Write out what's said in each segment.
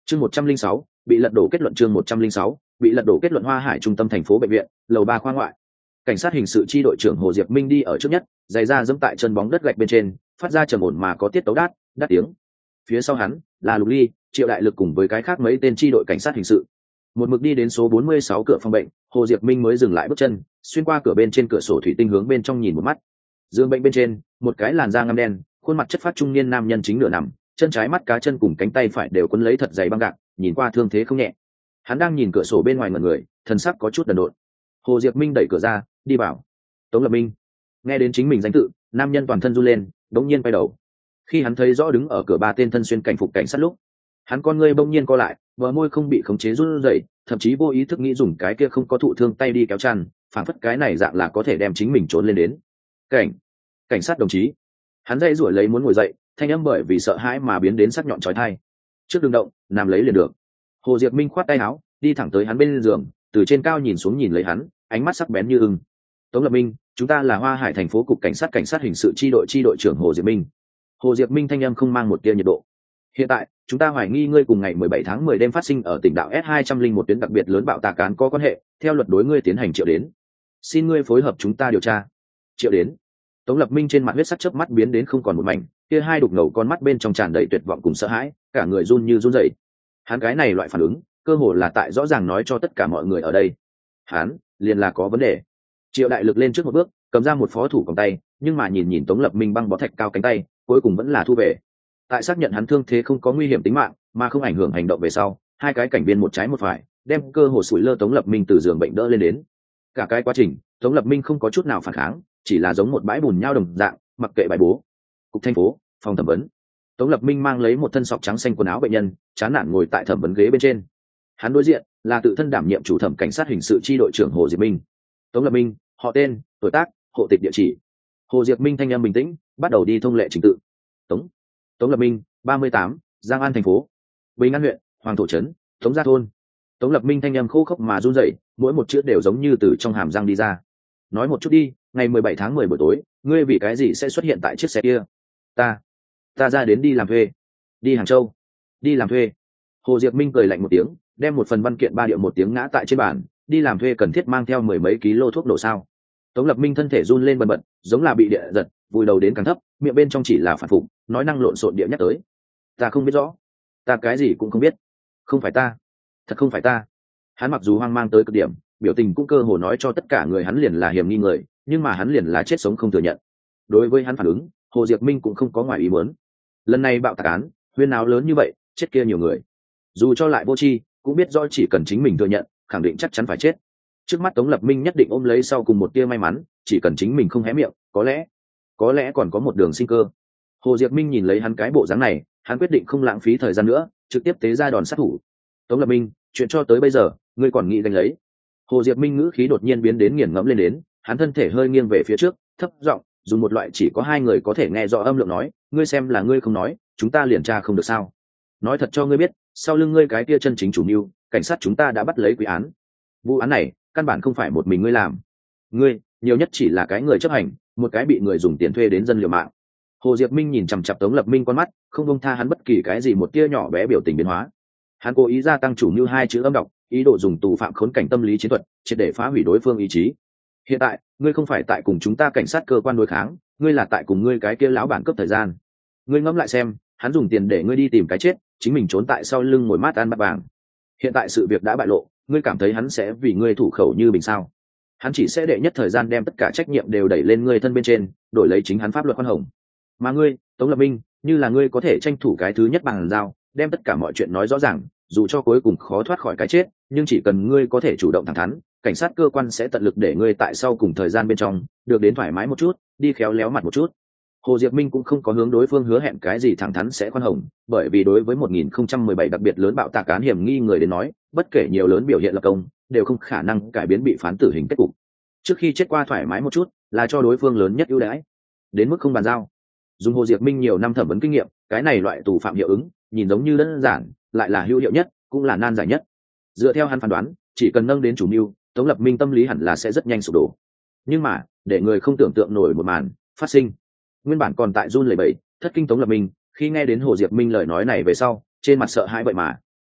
Chương 106, bị lật đổ kết luận. Chương 106, bị lật đổ kết luận. Hoa Hải trung tâm thành phố bệnh viện, lầu 3 khoa ngoại. Cảnh sát hình sự chi đội trưởng Hồ Diệp Minh đi ở trước nhất, giày da giẫm tại chân bóng đất gạch bên trên, phát ra trầm ổn mà có tiết tấu đát tiếng. Phía sau hắn là Lục Ly, Triệu Đại Lực cùng với cái khác mấy tên chi đội cảnh sát hình sự. Một mực đi đến số 46 cửa phòng bệnh, Hồ Diệp Minh mới dừng lại bước chân, xuyên qua cửa bên trên cửa sổ thủy tinh hướng bên trong nhìn một mắt. Giường bệnh bên trên, một cái làn da ngăm đen, khuôn mặt chất phát trung niên nam nhân chính nửa nằm, chân trái mắt cá chân cùng cánh tay phải đều quấn lấy thật dày băng gạc, nhìn qua thương thế không nhẹ. Hắn đang nhìn cửa sổ bên ngoài ngẩn người, thần sắc có chút đần độn. Hồ Diệp Minh đẩy cửa ra, đi vào. Tống Lập Minh. Nghe đến chính mình danh tự, nam nhân toàn thân run lên, đống nhiên quay đầu. Khi hắn thấy rõ đứng ở cửa ba tên thân xuyên cảnh phục cảnh sát lúc, hắn con ngươi bỗng nhiên co lại, bờ môi không bị khống chế run rẩy, thậm chí vô ý thức nghĩ dùng cái kia không có thụ thương tay đi kéo chăn, phản phất cái này dạng là có thể đem chính mình trốn lên đến. Cảnh sát đồng chí. Hắn dây rủi lấy muốn ngồi dậy, thanh âm bởi vì sợ hãi mà biến đến sắc nhọn chói tai. Trước đừng động, nằm lấy liền được. Hồ Diệp Minh khoát tay áo, đi thẳng tới hắn bên giường, từ trên cao nhìn xuống nhìn lấy hắn, ánh mắt sắc bén như ưng. Tống Lập Minh, chúng ta là Hoa Hải thành phố cục cảnh sát hình sự chi đội trưởng Hồ Diệp Minh. Hồ Diệp Minh thanh âm không mang một tia nhiệt độ. Hiện tại, chúng ta hoài nghi ngươi cùng ngày 17 tháng 10 đêm phát sinh ở tỉnh đạo S201 tuyến đặc biệt lớn bạo tạc án có quan hệ, theo luật đối ngươi tiến hành triệu đến. Xin ngươi phối hợp chúng ta điều tra. Triệu đến. Tống Lập Minh trên mặt huyết sắc chớp mắt biến đến không còn một mảnh, kia hai đục ngầu con mắt bên trong tràn đầy tuyệt vọng cùng sợ hãi, cả người run như run rẩy. Hắn cái này loại phản ứng, cơ hồ là tại rõ ràng nói cho tất cả mọi người ở đây. Hắn liền là có vấn đề. Triệu Đại Lực lên trước một bước, cầm ra một phó thủ còng tay, nhưng mà nhìn Tống Lập Minh băng bó thạch cao cánh tay, cuối cùng vẫn là thu về. Tại xác nhận hắn thương thế không có nguy hiểm tính mạng, mà không ảnh hưởng hành động về sau, hai cái cảnh viên một trái một phải, đem cơ hồ sủi lơ Tống Lập Minh từ giường bệnh đỡ lên đến. Cả cái quá trình, Tống Lập Minh không có chút nào phản kháng, chỉ là giống một bãi bùn nhau đồng dạng, mặc kệ bài bố. Cục thành phố, phòng thẩm vấn. Tống Lập Minh mang lấy một thân sọc trắng xanh quần áo bệnh nhân, chán nản ngồi tại thẩm vấn ghế bên trên. Hắn đối diện là tự thân đảm nhiệm chủ thẩm cảnh sát hình sự chi đội trưởng Hồ Diệp Minh. Tống Lập Minh, họ tên, tuổi tác, hộ tịch địa chỉ. Hồ Diệp Minh thanh âm bình tĩnh, bắt đầu đi thông lệ trình tự. Tống Lập Minh, 38, Giang An thành phố, Bình An huyện, Hoàng Thổ trấn, Tống Gia thôn. Tống Lập Minh thanh âm khô khốc mà run rẩy, mỗi một chữ đều giống như từ trong hàm răng đi ra. Nói một chút đi, ngày 17 tháng 10 buổi tối, ngươi vì cái gì sẽ xuất hiện tại chiếc xe kia? Ta ra đến đi làm thuê. Đi Hàng Châu. Đi làm thuê. Hồ Diệp Minh cười lạnh một tiếng, đem một phần văn kiện 3 điệu một tiếng ngã tại trên bàn. Đi làm thuê cần thiết mang theo 10 mấy ký lô thuốc nổ sao? Tống Lập Minh thân thể run lên bần bật, giống là bị địa giật, vùi đầu đến càng thấp, miệng bên trong chỉ là phản phục, nói năng lộn xộn địa nhắc tới. Ta không biết rõ. Ta cái gì cũng không biết. Không phải ta. Thật không phải ta. Hắn mặc dù hoang mang tới cực điểm, biểu tình cũng cơ hồ nói cho tất cả người hắn liền là hiểm nghi người, nhưng mà hắn liền là chết sống không thừa nhận. Đối với hắn phản ứng, Hồ Diệp Minh cũng không có ngoài ý muốn. Lần này bạo tạc án, huyên náo lớn như vậy, chết kia nhiều người. Dù cho lại vô tri, cũng biết rõ chỉ cần chính mình thừa nhận, khẳng định chắc chắn phải chết. Trước mắt Tống Lập Minh nhất định ôm lấy sau cùng một tia may mắn, chỉ cần chính mình không hé miệng, có lẽ còn có một đường sinh cơ. Hồ Diệp Minh nhìn lấy hắn cái bộ dáng này, hắn quyết định không lãng phí thời gian nữa, trực tiếp tế ra đòn sát thủ. Tống Lập Minh, chuyện cho tới bây giờ, ngươi còn nghĩ đánh lấy? Hồ Diệp Minh ngữ khí đột nhiên biến đến nghiền ngẫm lên đến, hắn thân thể hơi nghiêng về phía trước, thấp giọng, dùng một loại chỉ có hai người có thể nghe rõ âm lượng nói, ngươi xem là ngươi không nói, chúng ta liền tra không được sao? Nói thật cho ngươi biết, sau lưng ngươi cái kia chân chính chủ mưu, cảnh sát chúng ta đã bắt lấy quý án. Vụ án này, căn bản không phải một mình ngươi làm. Ngươi, nhiều nhất chỉ là cái người chấp hành, một cái bị người dùng tiền thuê đến dân liều mạng. Hồ Diệp Minh nhìn chằm chằm Tống Lập Minh con mắt, không buông tha hắn bất kỳ cái gì một tia nhỏ bé biểu tình biến hóa. Hắn cố ý gia tăng chủ mưu hai chữ âm độc, ý đồ dùng tù phạm khốn cảnh tâm lý chiến thuật, triệt để phá hủy đối phương ý chí. Hiện tại, ngươi không phải tại cùng chúng ta cảnh sát cơ quan đối kháng, ngươi là tại cùng ngươi cái kia lão bản cướp thời gian. Ngươi ngẫm lại xem, hắn dùng tiền để ngươi đi tìm cái chết, chính mình trốn tại sau lưng ngồi mát ăn bát vàng. Hiện tại sự việc đã bại lộ, ngươi cảm thấy hắn sẽ vì ngươi thủ khẩu như bình sao? Hắn chỉ sẽ đệ nhất thời gian đem tất cả trách nhiệm đều đẩy lên ngươi thân bên trên, đổi lấy chính hắn pháp luật khoan hồng. Mà ngươi, Tống Lập Minh, như là ngươi có thể tranh thủ cái thứ nhất bằng giao, đem tất cả mọi chuyện nói rõ ràng, dù cho cuối cùng khó thoát khỏi cái chết, nhưng chỉ cần ngươi có thể chủ động thẳng thắn, cảnh sát cơ quan sẽ tận lực để ngươi tại sau cùng thời gian bên trong được đến thoải mái một chút, đi khéo léo mặt một chút. Hồ Diệp Minh cũng không có hướng đối phương hứa hẹn cái gì thẳng thắn sẽ khoan hồng, bởi vì đối với 1017 đặc biệt lớn bạo tạc án hiểm nghi người đến nói, bất kể nhiều lớn biểu hiện lập công, đều không khả năng cải biến bị phán tử hình kết cục. Trước khi chết qua thoải mái một chút, là cho đối phương lớn nhất ưu đãi. Đến mức không bàn giao. Dùng Hồ Diệp Minh nhiều năm thẩm vấn kinh nghiệm, cái này loại tù phạm hiệu ứng, nhìn giống như đơn giản, lại là hữu hiệu nhất, cũng là nan giải nhất. Dựa theo hắn phán đoán, chỉ cần nâng đến chủ mưu, Tống Lập Minh tâm lý hẳn là sẽ rất nhanh sụp đổ. Nhưng mà, để người không tưởng tượng nổi một màn phát sinh. Nguyên bản còn tại run lẩy bẩy, thất kinh Tống Lập Minh, khi nghe đến Hồ Diệp Minh lời nói này về sau, trên mặt sợ hãi vậy mà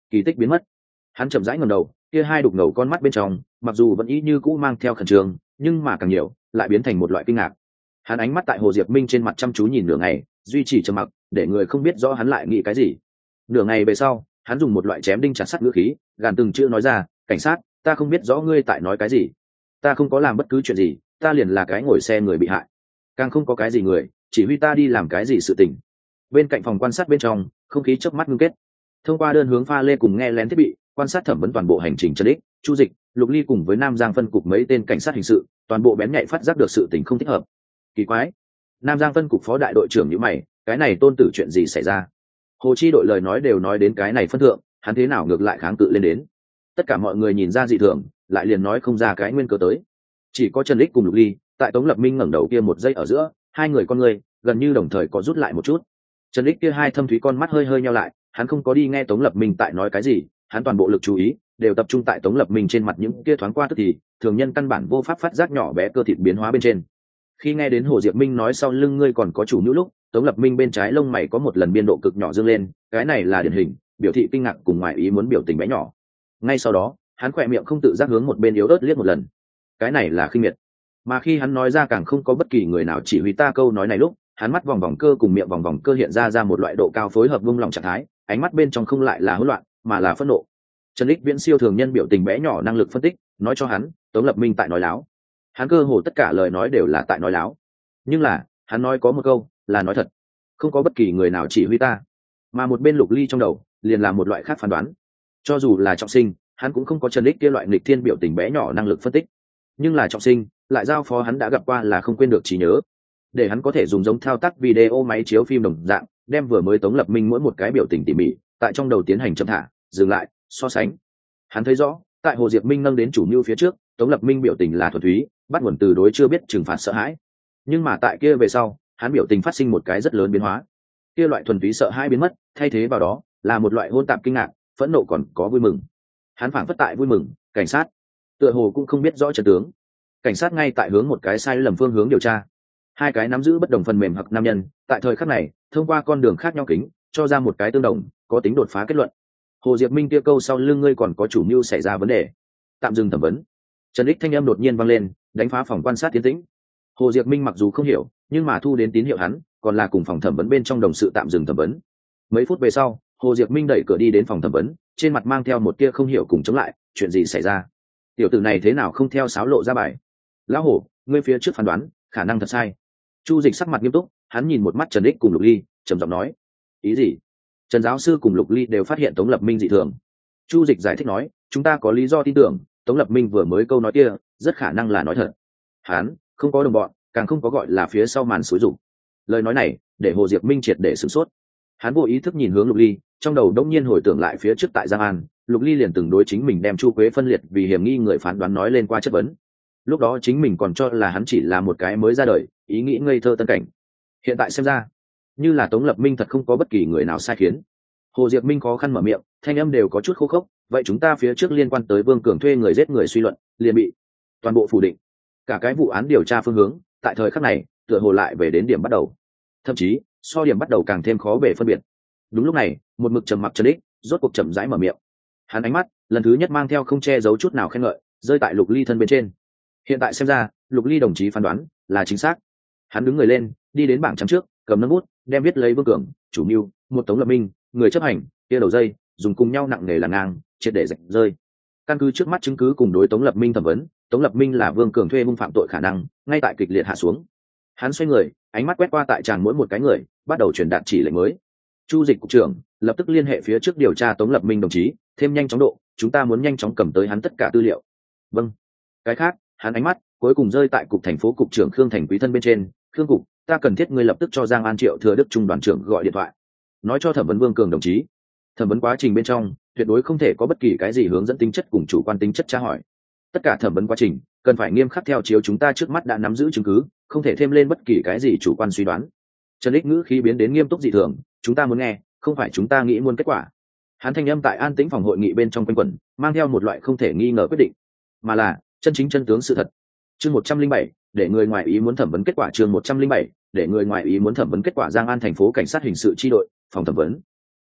kỳ tích biến mất. Hắn chậm rãi ngẩng đầu, kia hai đục ngầu con mắt bên trong mặc dù vẫn y như cũ mang theo khẩn trương, nhưng mà càng nhiều lại biến thành một loại kinh ngạc. Hắn ánh mắt tại Hồ Diệp Minh trên mặt chăm chú nhìn nửa ngày, duy trì trầm mặc, để người không biết rõ hắn lại nghĩ cái gì. Nửa ngày về sau, hắn dùng một loại chém đinh chặt sắt ngữ khí, gàn từng chữ nói ra, cảnh sát, ta không biết rõ ngươi tại nói cái gì, ta không có làm bất cứ chuyện gì, ta liền là cái ngồi xe người bị hại, càng không có cái gì người chỉ huy ta đi làm cái gì sự tình. Bên cạnh phòng quan sát bên trong, không khí chớp mắt ngưng kết. Thông qua đơn hướng pha lê cùng nghe lén thiết bị quan sát thẩm vấn toàn bộ hành trình Trần Ích, Chu Dịch, Lục Ly cùng với Nam Giang phân cục mấy tên cảnh sát hình sự, toàn bộ bén nhạy phát giác được sự tình không thích hợp. Kỳ quái, Nam Giang phân cục phó đại đội trưởng nhíu mày, cái này Tôn Tử chuyện gì xảy ra? Hồ Chi đội lời nói đều nói đến cái này phân thượng, hắn thế nào ngược lại kháng cự lên đến? Tất cả mọi người nhìn ra dị thường, lại liền nói không ra cái nguyên cớ tới. Chỉ có Trần Ích cùng Lục Ly, tại Tống Lập Minh ngẩng đầu kia một giây ở giữa, hai người con người gần như đồng thời có rút lại một chút. Trần Ích kia hai thâm thúy con mắt hơi hơi nheo lại, hắn không có đi nghe Tống Lập Minh tại nói cái gì, hắn toàn bộ lực chú ý đều tập trung tại Tống Lập Minh trên mặt những kia thoáng qua tức thì thường nhân căn bản vô pháp phát giác nhỏ bé cơ thịt biến hóa bên trên. Khi nghe đến Hồ Diệp Minh nói sau lưng ngươi còn có chủ nữ lúc, Tống Lập Minh bên trái lông mày có một lần biên độ cực nhỏ dương lên, cái này là điển hình biểu thị kinh ngạc cùng ngoài ý muốn biểu tình bé nhỏ. Ngay sau đó, hắn khỏe miệng không tự giác hướng một bên yếu ớt liếc một lần, cái này là khinh miệt. Mà khi hắn nói ra càng không có bất kỳ người nào chỉ huy ta câu nói này lúc, hắn mắt vòng vòng cơ cùng miệng vòng vòng cơ hiện ra một loại độ cao phối hợp vung lòng trạng thái, ánh mắt bên trong không lại là hỗn loạn mà là phẫn nộ. Trần Ích Viễn siêu thường nhân biểu tình bé nhỏ năng lực phân tích nói cho hắn Tống Lập Minh tại nói láo. Hắn cơ hồ tất cả lời nói đều là tại nói láo, nhưng là hắn nói có một câu là nói thật, không có bất kỳ người nào chỉ huy ta. Mà một bên Lục Ly trong đầu liền là một loại khác phán đoán, cho dù là trọng sinh hắn cũng không có Trần Ích kia loại nghịch thiên biểu tình bé nhỏ năng lực phân tích, nhưng là trọng sinh lại giao phó hắn đã gặp qua là không quên được trí nhớ, để hắn có thể dùng giống thao tác video máy chiếu phim đồng dạng đem vừa mới Tống Lập Minh mỗi một cái biểu tình tỉ mỉ tại trong đầu tiến hành chậm thả dừng lại so sánh. Hắn thấy rõ tại Hồ Diệp Minh nâng đến chủ mưu phía trước, Tống Lập Minh biểu tình là thuần túy bắt nguồn từ đối chưa biết trừng phạt sợ hãi, nhưng mà tại kia về sau hắn biểu tình phát sinh một cái rất lớn biến hóa, kia loại thuần túy sợ hãi biến mất, thay thế vào đó là một loại hôn tạp kinh ngạc, phẫn nộ còn có vui mừng. Hắn phảng phất tại vui mừng cảnh sát tựa hồ cũng không biết rõ trận tướng, cảnh sát ngay tại hướng một cái sai lầm phương hướng điều tra. Hai cái nắm giữ bất đồng phần mềm hoặc nam nhân tại thời khắc này thông qua con đường khác nhau kính cho ra một cái tương đồng có tính đột phá kết luận. Hồ Diệp Minh kia câu sau lưng ngươi còn có chủ mưu xảy ra vấn đề, tạm dừng thẩm vấn. Trần Ích thanh âm đột nhiên vang lên, đánh phá phòng quan sát tiến tĩnh. Hồ Diệp Minh mặc dù không hiểu, nhưng mà thu đến tín hiệu hắn còn là cùng phòng thẩm vấn bên trong đồng sự tạm dừng thẩm vấn. Mấy phút về sau, Hồ Diệp Minh đẩy cửa đi đến phòng thẩm vấn, trên mặt mang theo một tia không hiểu cùng chống lại, chuyện gì xảy ra? Tiểu tử này thế nào không theo sáo lộ ra bài? Lão Hồ, ngươi phía trước phán đoán khả năng thật sai. Chu Dịch sắc mặt nghiêm túc, hắn nhìn một mắt Trần Ích cùng Lục Ly, trầm giọng nói, ý gì? Trần giáo sư cùng Lục Ly đều phát hiện Tống Lập Minh dị thường. Chu Dịch giải thích nói, chúng ta có lý do tin tưởng Tống Lập Minh vừa mới câu nói kia rất khả năng là nói thật. Hắn không có đồng bọn, càng không có gọi là phía sau màn xúi giục. Lời nói này để Hồ Diệp Minh triệt để sửng sốt. Hắn vô ý thức nhìn hướng Lục Ly, trong đầu đống nhiên hồi tưởng lại phía trước tại Giang An, Lục Ly liền từng đối chính mình đem Chu Quế phân liệt vì hiểm nghi người phán đoán nói lên qua chất vấn. Lúc đó chính mình còn cho là hắn chỉ là một cái mới ra đời ý nghĩ ngây thơ tân cảnh, hiện tại xem ra như là Tống Lập Minh thật không có bất kỳ người nào sai khiến. Hồ Diệp Minh khó khăn mở miệng, thanh âm đều có chút khô khốc, vậy chúng ta phía trước liên quan tới Vương Cường thuê người giết người suy luận liền bị toàn bộ phủ định. Cả cái vụ án điều tra phương hướng tại thời khắc này tựa hồ lại về đến điểm bắt đầu, thậm chí so điểm bắt đầu càng thêm khó bề phân biệt. Đúng lúc này một mực trầm mặc Trần Ích rốt cuộc chậm rãi mở miệng, hắn ánh mắt lần thứ nhất mang theo không che giấu chút nào khen ngợi rơi tại Lục Ly thân bên trên. Hiện tại xem ra Lục Ly đồng chí phán đoán là chính xác. Hắn đứng người lên đi đến bảng trắng trước, cầm nâng bút đem viết lấy Vương Cường chủ mưu, một Tống Lập Minh người chấp hành kia đầu dây dùng cùng nhau nặng nề là ngang triệt để rạch rơi. Căn cứ trước mắt chứng cứ cùng đối Tống Lập Minh thẩm vấn, Tống Lập Minh là Vương Cường thuê hung phạm tội khả năng ngay tại kịch liệt hạ xuống. Hắn xoay người, ánh mắt quét qua tại tràng mỗi một cái người, bắt đầu truyền đạt chỉ lệnh mới. Chu Dịch cục trưởng lập tức liên hệ phía trước điều tra Tống Lập Minh đồng chí, thêm nhanh chóng độ, chúng ta muốn nhanh chóng cầm tới hắn tất cả tư liệu. Vâng. Cái khác, hắn ánh mắt cuối cùng rơi tại cục thành phố cục trưởng Khương Thành Quý thân bên trên. Khương cục, ta cần thiết ngươi lập tức cho Giang An Triệu Thừa Đức trung đoàn trưởng gọi điện thoại, nói cho thẩm vấn Vương Cường đồng chí, thẩm vấn quá trình bên trong tuyệt đối không thể có bất kỳ cái gì hướng dẫn tính chất cùng chủ quan tính chất tra hỏi. Tất cả thẩm vấn quá trình cần phải nghiêm khắc theo chiếu chúng ta trước mắt đã nắm giữ chứng cứ, không thể thêm lên bất kỳ cái gì chủ quan suy đoán. Trần Ích ngữ khí biến đến nghiêm túc dị thường, chúng ta muốn nghe, không phải chúng ta nghĩ muốn kết quả. Hắn thanh âm tại an tĩnh phòng hội nghị bên trong quanh quẩn, mang theo một loại không thể nghi ngờ quyết định, mà là chân chính chân tướng sự thật. Chương 107, để người ngoài ý muốn thẩm vấn kết quả. Chương 107, để người ngoài ý muốn thẩm vấn kết quả. Giang An thành phố cảnh sát hình sự chi đội, phòng thẩm vấn.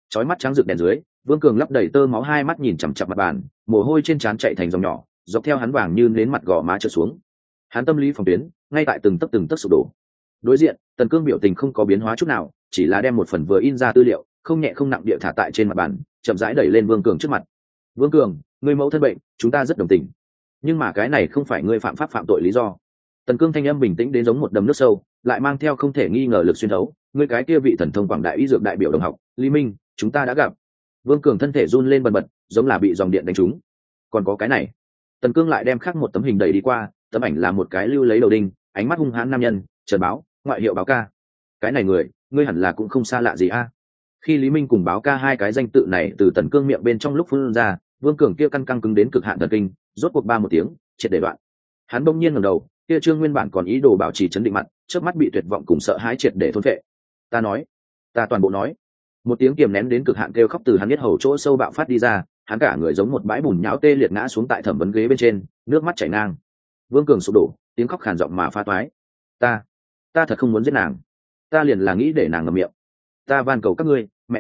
chói mắt trắng rực đèn dưới, Vương Cường lấp đầy tơ máu, hai mắt nhìn chằm chằm mặt bàn, mồ hôi trên trán chạy thành dòng nhỏ, dọc theo hắn vàng như nến mặt gò má trượt xuống. Hắn tâm lý phòng tuyến ngay tại từng tấc sụp đổ. Đối diện, Tần Cương biểu tình không có biến hóa chút nào, chỉ là đem một phần vừa in ra tư liệu không nhẹ không nặng địa thả tại trên mặt bàn, chậm rãi đẩy lên Vương Cường trước mặt. Vương Cường, ngươi mẫu thân bệnh, chúng ta rất đồng tình, nhưng mà cái này không phải ngươi phạm pháp phạm tội lý do. Tần Cương thanh âm bình tĩnh đến giống một đầm nước sâu, lại mang theo không thể nghi ngờ lực xuyên thấu. Ngươi cái kia vị thần thông quảng đại y dược đại biểu đồng học Lý Minh, chúng ta đã gặp. Vương Cường thân thể run lên bần bật, giống là bị dòng điện đánh trúng. Còn có cái này. Tần Cương lại đem khác một tấm hình đẩy đi qua, tấm ảnh là một cái lưu lấy đầu đinh, ánh mắt hung hãn nam nhân, Trần Báo, ngoại hiệu Báo Ca. Cái này người, ngươi hẳn là cũng không xa lạ gì a. Khi Lý Minh cùng Báo Ca hai cái danh tự này từ Tần Cương miệng bên trong lúc phun ra, Vương Cường kia căng cứng đến cực hạn thần kinh, rốt cuộc ba một tiếng, triệt để đoạn. Hắn bỗng nhiên ngẩng đầu, kia Trương nguyên bản còn ý đồ bảo trì chấn định mặt, chớp mắt bị tuyệt vọng cùng sợ hãi triệt để thôn phệ. Ta nói, ta toàn bộ nói. Một tiếng kiềm nén đến cực hạn kêu khóc từ hắn biết hầu chỗ sâu bạo phát đi ra, hắn cả người giống một bãi bùn nhão tê liệt ngã xuống tại thẩm vấn ghế bên trên, nước mắt chảy ngang. Vương Cường sụp đổ, tiếng khóc khàn giọng mà pha toái. Ta thật không muốn giết nàng, ta liền là nghĩ để nàng ngậm miệng. Ta van cầu các ngươi, mẹ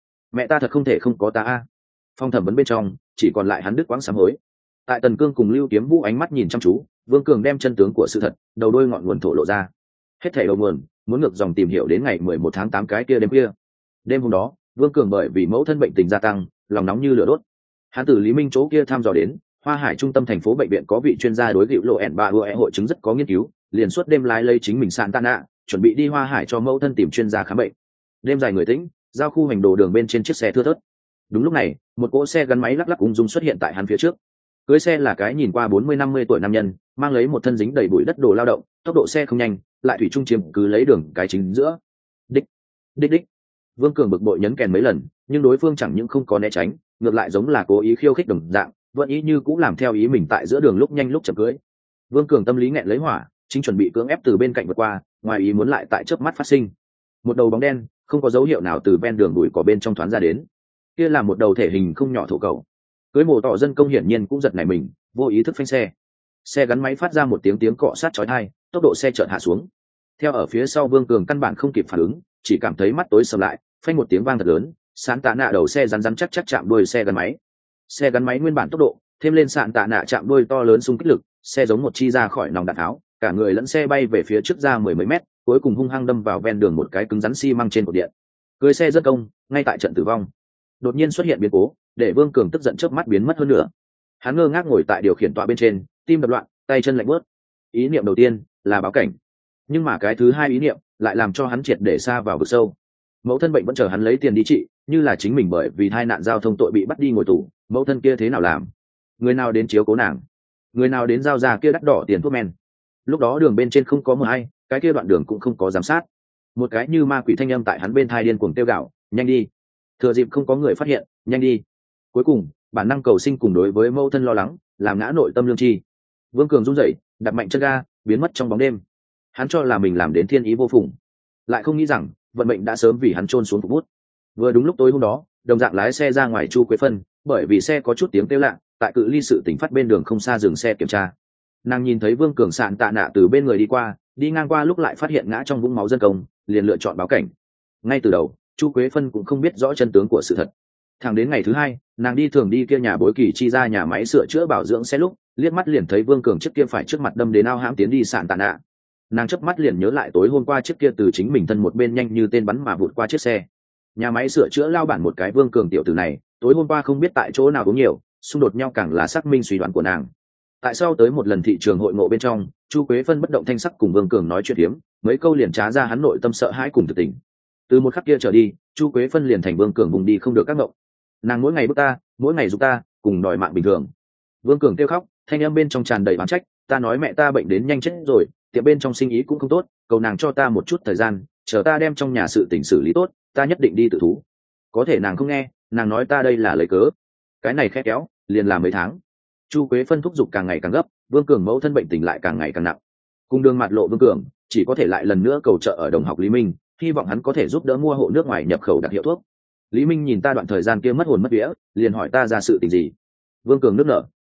ta thật không thể không có ta a. Phong thẩm vấn bên trong chỉ còn lại hắn đứt quãng sám hối. Tại Tần Cương cùng Lưu Kiếm Vũ ánh mắt nhìn chăm chú, Vương Cường đem chân tướng của sự thật, đầu đuôi ngọn nguồn thổ lộ ra. Hết thảy đầu nguồn, muốn ngược dòng tìm hiểu đến ngày 11 tháng 8 cái kia đêm kia. Đêm hôm đó, Vương Cường bởi vì mẫu thân bệnh tình gia tăng, lòng nóng như lửa đốt. Hắn từ Lý Minh chỗ kia thăm dò đến, Hoa Hải trung tâm thành phố bệnh viện có vị chuyên gia đối gịu lộ ẻn ba ue hội chứng rất có nghiên cứu, liền suốt đêm lái lấy chính mình sạn tan nạ, chuẩn bị đi Hoa Hải cho mẫu thân tìm chuyên gia khám bệnh. Đêm dài người tĩnh, giao khu hành đồ đường bên trên chiếc xe thưa thớt. Đúng lúc này, một cỗ xe gắn máy lắc lắc ung dung xuất hiện tại hắn phía trước. Cưới xe là cái nhìn qua 40-50 tuổi nam nhân, mang lấy một thân dính đầy bụi đất đồ lao động, tốc độ xe không nhanh, lại thủy chung chiếm cứ lấy đường cái chính giữa. Đích, đích đích. Vương Cường bực bội nhấn kèn mấy lần, nhưng đối phương chẳng những không có né tránh, ngược lại giống là cố ý khiêu khích đồng dạng, vẫn ý như cũng làm theo ý mình tại giữa đường lúc nhanh lúc chậm cưới. Vương Cường tâm lý nghẹn lấy hỏa, chính chuẩn bị cưỡng ép từ bên cạnh vượt qua, ngoài ý muốn lại tại chớp mắt phát sinh. Một đầu bóng đen, không có dấu hiệu nào từ ven đường bụi cỏ bên trong thoáng ra đến. Kia là một đầu thể hình không nhỏ thổ cầu. Cưới mồ tỏ dân công hiển nhiên cũng giật nảy mình, vô ý thức phanh xe. Xe gắn máy phát ra một tiếng cọ sát chói tai, tốc độ xe chợt hạ xuống. Theo ở phía sau Vương Cường căn bản không kịp phản ứng, chỉ cảm thấy mắt tối sầm lại, phanh một tiếng vang thật lớn, sạn tạ nạ đầu xe rắn chắc chạm đuôi xe gắn máy. Xe gắn máy nguyên bản tốc độ, thêm lên sạn tạ nạ chạm đuôi to lớn xung kích lực, xe giống một chi ra khỏi nòng đạn tháo, cả người lẫn xe bay về phía trước ra mười mấy mét, cuối cùng hung hăng đâm vào ven đường một cái cứng rắn xi măng trên cột điện. Cưới xe rất công, ngay tại trận tử vong. Đột nhiên xuất hiện biến cố, để Vương Cường tức giận chớp mắt biến mất hơn nữa. Hắn ngơ ngác ngồi tại điều khiển tọa bên trên, tim đập loạn, tay chân lạnh buốt. Ý niệm đầu tiên là báo cảnh, nhưng mà cái thứ hai ý niệm lại làm cho hắn triệt để xa vào vực sâu. Mẫu thân bệnh vẫn chờ hắn lấy tiền đi trị, như là chính mình bởi vì tai nạn giao thông tội bị bắt đi ngồi tù, mẫu thân kia thế nào làm? Người nào đến chiếu cố nàng? Người nào đến giao ra kia đắt đỏ tiền thuốc men? Lúc đó đường bên trên không có mờ hay, cái kia đoạn đường cũng không có giám sát. Một cái như ma quỷ thanh âm tại hắn bên tai điên cuồng kêu gào, nhanh đi, thừa dịp không có người phát hiện, nhanh đi. Cuối cùng, bản năng cầu sinh cùng đối với mẫu thân lo lắng, làm ngã nội tâm lương chi. Vương Cường run rẩy, đặt mạnh chân ga, biến mất trong bóng đêm. Hắn cho là mình làm đến thiên ý vô phùng, lại không nghĩ rằng vận mệnh đã sớm vì hắn trôn xuống phục bút. Vừa đúng lúc tối hôm đó, đồng dạng lái xe ra ngoài Chu Quế Phân, bởi vì xe có chút tiếng kêu lạ, tại cự ly sự tỉnh phát bên đường không xa dừng xe kiểm tra. Nàng nhìn thấy Vương Cường sạn tạ nạ từ bên người đi qua, đi ngang qua lúc lại phát hiện ngã trong vũng máu dân công, liền lựa chọn báo cảnh. Ngay từ đầu, Chu Quế Phân cũng không biết rõ chân tướng của sự thật. Thẳng đến ngày thứ hai, nàng đi thường đi kia nhà bối kỳ chi ra nhà máy sửa chữa bảo dưỡng xe lúc, liếc mắt liền thấy Vương Cường trước kia phải trước mặt đâm đến ao hãm tiến đi sạn tạ nạ. Nàng chớp mắt liền nhớ lại tối hôm qua chiếc kia từ chính mình thân một bên nhanh như tên bắn mà vụt qua chiếc xe. Nhà máy sửa chữa lao bản một cái Vương Cường tiểu tử này, tối hôm qua không biết tại chỗ nào uống nhiều, xung đột nhau càng là xác minh suy đoán của nàng. Tại sao tới một lần thị trường hội ngộ bên trong, Chu Quế Phân bất động thanh sắc cùng Vương Cường nói chuyện hiếm, mấy câu liền trá ra hắn nội tâm sợ hãi cùng thực tình. Từ một khắc kia trở đi, Chu Quế Phân liền thành Vương Cường vùng đi không được các ngộng. Nàng mỗi ngày bức ta, mỗi ngày giúp ta, cùng đòi mạng bình thường. Vương Cường kêu khóc, thanh âm bên trong tràn đầy oán trách, ta nói mẹ ta bệnh đến nhanh chết rồi, tiệm bên trong sinh ý cũng không tốt, cầu nàng cho ta một chút thời gian, chờ ta đem trong nhà sự tình xử lý tốt, ta nhất định đi tự thú. Có thể nàng không nghe, nàng nói ta đây là lấy cớ. Cái này khét kéo, liền là mấy tháng. Chu Quế Phân thúc giục càng ngày càng gấp, Vương Cường mẫu thân bệnh tình lại càng ngày càng nặng. Cùng đường mặt lộ Vương Cường, chỉ có thể lại lần nữa cầu trợ ở đồng học Lý Minh, hy vọng hắn có thể giúp đỡ mua hộ nước ngoài nhập khẩu đặc hiệu thuốc. Lý Minh nhìn ta đoạn thời gian kia mất hồn mất vía, liền hỏi ta ra sự tình gì. Vương Cường nức nở,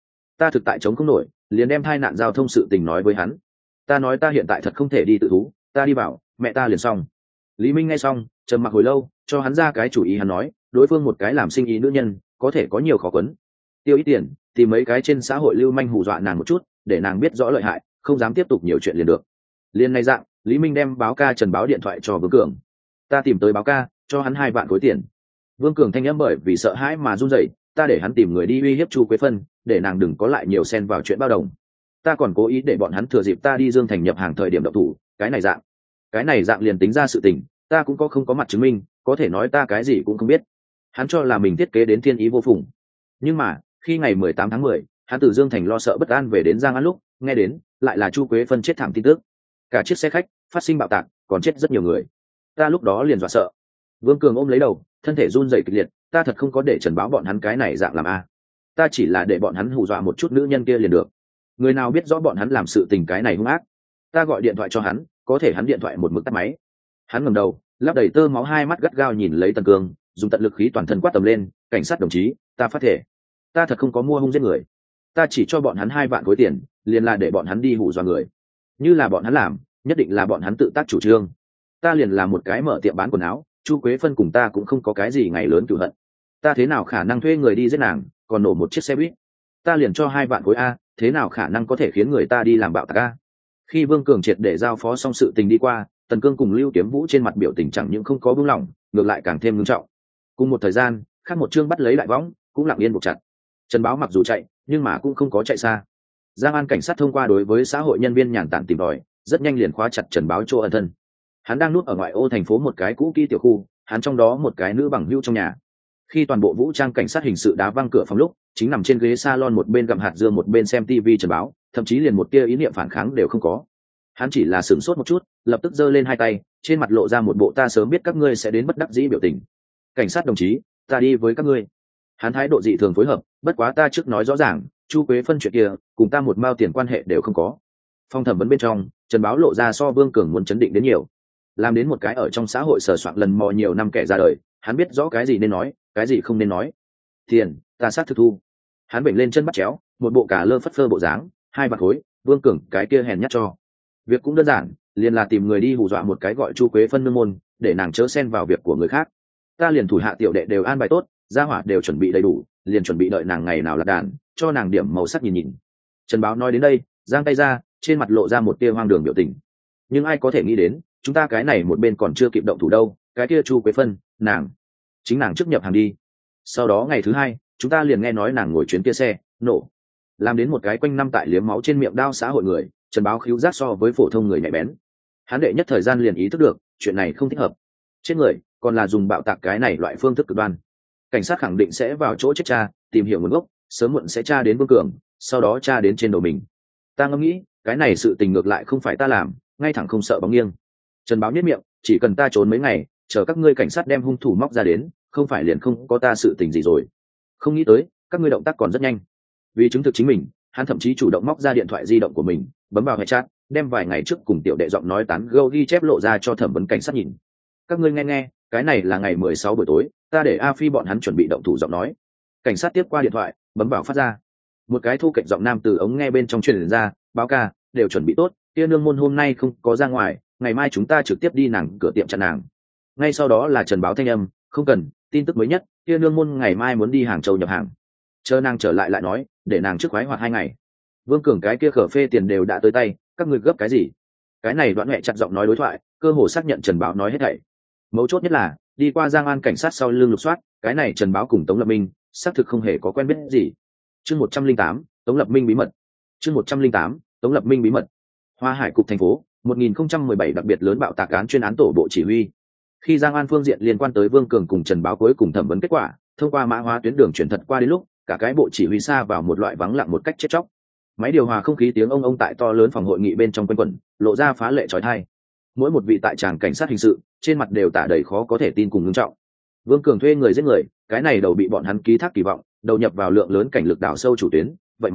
ta thực tại chống không nổi, liền đem tai nạn giao thông sự tình nói với hắn. Ta nói ta hiện tại thật không thể đi tự thú, ta đi bảo, mẹ ta liền xong. Lý Minh nghe xong trầm mặc hồi lâu, cho hắn ra cái chủ ý. Hắn nói đối phương một cái làm sinh ý nữ nhân có thể có nhiều khó quấn, tiêu ít tiền tìm mấy cái trên xã hội lưu manh hù dọa nàng một chút, để nàng biết rõ lợi hại, không dám tiếp tục nhiều chuyện liền được. Liên này dạng, Lý Minh đem báo ca Trần Báo điện thoại cho Vương Cường. Ta tìm tới báo ca, cho hắn 2 vạn khối tiền. Vương Cường thanh âm bởi vì sợ hãi mà run rẩy. Ta để hắn tìm người đi uy hiếp Chu Quế Phân, để nàng đừng có lại nhiều xen vào chuyện bao đồng. Ta còn cố ý để bọn hắn thừa dịp ta đi Dương Thành nhập hàng thời điểm động thủ. Cái này dạng liền tính ra sự tình, ta cũng không có mặt chứng minh, có thể nói ta cái gì cũng không biết. Hắn cho là mình thiết kế đến thiên ý vô phùng. Nhưng mà khi ngày 18 tháng 10, hắn từ Dương Thành lo sợ bất an về đến Giang An lúc nghe đến lại là Chu Quế Phân chết thảm tin tức. Cả chiếc xe khách phát sinh bạo tạc, còn chết rất nhiều người. Ta lúc đó liền dọa sợ. Vương Cường ôm lấy đầu, thân thể run rẩy kịch liệt. Ta thật không có để Trần Báo bọn hắn cái này dạng làm a. Ta chỉ là để bọn hắn hù dọa một chút nữ nhân kia liền được. Người nào biết rõ bọn hắn làm sự tình cái này hung ác. Ta gọi điện thoại cho hắn, có thể hắn điện thoại một mực tắt máy. Hắn ngẩng đầu, lấp đầy tơ máu, 2 mắt gắt gao nhìn lấy Tần Cương, dùng tận lực khí toàn thân quát tầm lên. Cảnh sát đồng chí, ta phát thể, ta thật không có mua hung giết người. Ta chỉ cho bọn hắn 2 vạn khối tiền, liền là để bọn hắn đi hù dọa người. Như là bọn hắn làm, nhất định là bọn hắn tự tác chủ trương. Ta liền là một cái mở tiệm bán quần áo, Chu Quế Phân cùng ta cũng không có cái gì ngày lớn cửu hận. Ta thế nào khả năng thuê người đi giết nàng, còn nổ một chiếc xe buýt. Ta liền cho 2 vạn khối a, thế nào khả năng có thể khiến người ta đi làm bạo tạc a. Khi Vương Cường triệt để giao phó xong sự tình đi qua, Tần Cương cùng Lưu Kiếm Vũ trên mặt biểu tình chẳng những không có buông lỏng, ngược lại càng thêm nghiêm trọng. Cùng một thời gian, khác một chương bắt lấy lại võng, cũng lặng yên buộc chặt. Trần Báo mặc dù chạy, nhưng mà cũng không có chạy xa. Giang An cảnh sát thông qua đối với xã hội nhân viên nhàn tản tìm tòi, rất nhanh liền khóa chặt Trần Báo chỗ ẩn thân. Hắn đang núp ở ngoại ô thành phố một cái cũ kỹ tiểu khu, hắn trong đó một cái nữ bằng hữu trong nhà. Khi toàn bộ vũ trang cảnh sát hình sự đá văng cửa phòng lúc, chính nằm trên ghế salon một bên gặm hạt dưa một bên xem TV Trần Báo, thậm chí liền một tia ý niệm phản kháng đều không có. Hắn chỉ là sửng sốt một chút, lập tức giơ lên 2 tay, trên mặt lộ ra một bộ ta sớm biết các ngươi sẽ đến bất đắc dĩ biểu tình. Cảnh sát đồng chí, ta đi với các ngươi. Hắn thái độ dị thường phối hợp, bất quá ta trước nói rõ ràng, Chu Quế Phân chuyện kia cùng ta một mao tiền quan hệ đều không có. Phong thẩm vấn bên trong, Trần Báo lộ ra so Vương Cường muốn chấn định đến nhiều. Làm đến một cái ở trong xã hội sờ soạn lần mò nhiều năm kẻ ra đời, hắn biết rõ cái gì nên nói, cái gì không nên nói. Tiền, ta sát thực thu. Hắn bệnh lên chân bắt chéo, một bộ cả lơ phất phơ bộ dáng, 2 vạn khối, Vương Cường cái kia hèn nhát cho. Việc cũng đơn giản, liền là tìm người đi hù dọa một cái gọi Chu Quế Phân nương môn, để nàng chớ xen vào việc của người khác. Ta liền thủ hạ tiểu đệ đều an bài tốt, gia hỏa đều chuẩn bị đầy đủ, liền chuẩn bị đợi nàng ngày nào lạc đàn, cho nàng điểm màu sắc nhìn nhìn. Trần Báo nói đến đây, giang tay ra, trên mặt lộ ra một tia hoang đường biểu tình. Nhưng ai có thể nghĩ đến, chúng ta cái này một bên còn chưa kịp động thủ đâu, cái kia Chu Quế Phân, chính nàng trước nhập hàng đi. Sau đó ngày thứ 2, chúng ta liền nghe nói nàng ngồi chuyến kia xe nổ, làm đến một cái quanh năm tại liếm máu trên miệng đao xã hội người. Trần Báo khíu giác so với phổ thông người nhạy bén, hắn đệ nhất thời gian liền ý thức được chuyện này không thích hợp. Chết người, còn là dùng bạo tạc cái này loại phương thức cực đoan. Cảnh sát khẳng định sẽ vào chỗ chết cha, tìm hiểu nguồn gốc, sớm muộn sẽ tra đến Vương Cường, sau đó tra đến trên đầu mình. Ta ngẫm nghĩ, cái này sự tình ngược lại không phải ta làm, ngay thẳng không sợ bóng nghiêng. Trần Báo nhếch miệng, chỉ cần ta trốn mấy ngày, chờ các ngươi cảnh sát đem hung thủ móc ra đến, không phải liền không có ta sự tình gì rồi. Không nghĩ tới, các ngươi động tác còn rất nhanh. Vì chứng thực chính mình, hắn thậm chí chủ động móc ra điện thoại di động của mình, bấm vào hệ chat, đem vài ngày trước cùng tiểu đệ giọng nói tán gẫu ghi chép lộ ra cho thẩm vấn cảnh sát nhìn. Các ngươi nghe, cái này là ngày 16 buổi tối, ta để A Phi bọn hắn chuẩn bị động thủ giọng nói. Cảnh sát tiếp qua điện thoại, bấm vào phát ra. Một cái thu cạnh giọng nam từ ống nghe bên trong truyền ra, báo ca, đều chuẩn bị tốt, kia nương môn hôm nay không có ra ngoài, ngày mai chúng ta trực tiếp đi nàng cửa tiệm chặn nàng. Ngay sau đó là Trần Báo thanh âm, không cần, tin tức mới nhất, kia nương môn ngày mai muốn đi Hàng Châu nhập hàng. Chờ nàng trở lại lại nói, để nàng trước khoái hoạt 2 ngày. Vương Cường cái kia khở phê tiền đều đã tới tay, các ngươi gấp cái gì? Cái này đoạn mẹ chặt giọng nói đối thoại, cơ hồ xác nhận Trần Báo nói hết thảy. Mấu chốt nhất là, đi qua Giang An cảnh sát sau lưng lục soát, cái này Trần Báo cùng Tống Lập Minh xác thực không hề có quen biết gì. Chương 108, Tống Lập Minh bí mật. Chương 108, Tống Lập Minh bí mật. Hoa Hải cục thành phố, 1017 đặc biệt lớn bạo tạc án chuyên án tổ bộ chỉ huy. Khi Giang An phương diện liên quan tới Vương Cường cùng Trần Báo cuối cùng thẩm vấn kết quả, thông qua mã hóa tuyến đường chuyển thật qua đến lúc, cả cái bộ chỉ huy xa vào một loại vắng lặng một cách chết chóc. Máy điều hòa không khí tiếng ông tại to lớn phòng hội nghị bên trong quanh quẩn, lộ ra phá lệ chói tai. Mỗi một vị tại tràng cảnh sát hình sự, trên mặt đều tả đầy khó có thể tin cùng ngưng trọng. Vương Cường thuê người giết người, cái này đầu bị bọn hắn ký thác kỳ vọng, đầu nhập vào lượng lớn cảnh lực đảo sâu chủ tuyến, vậy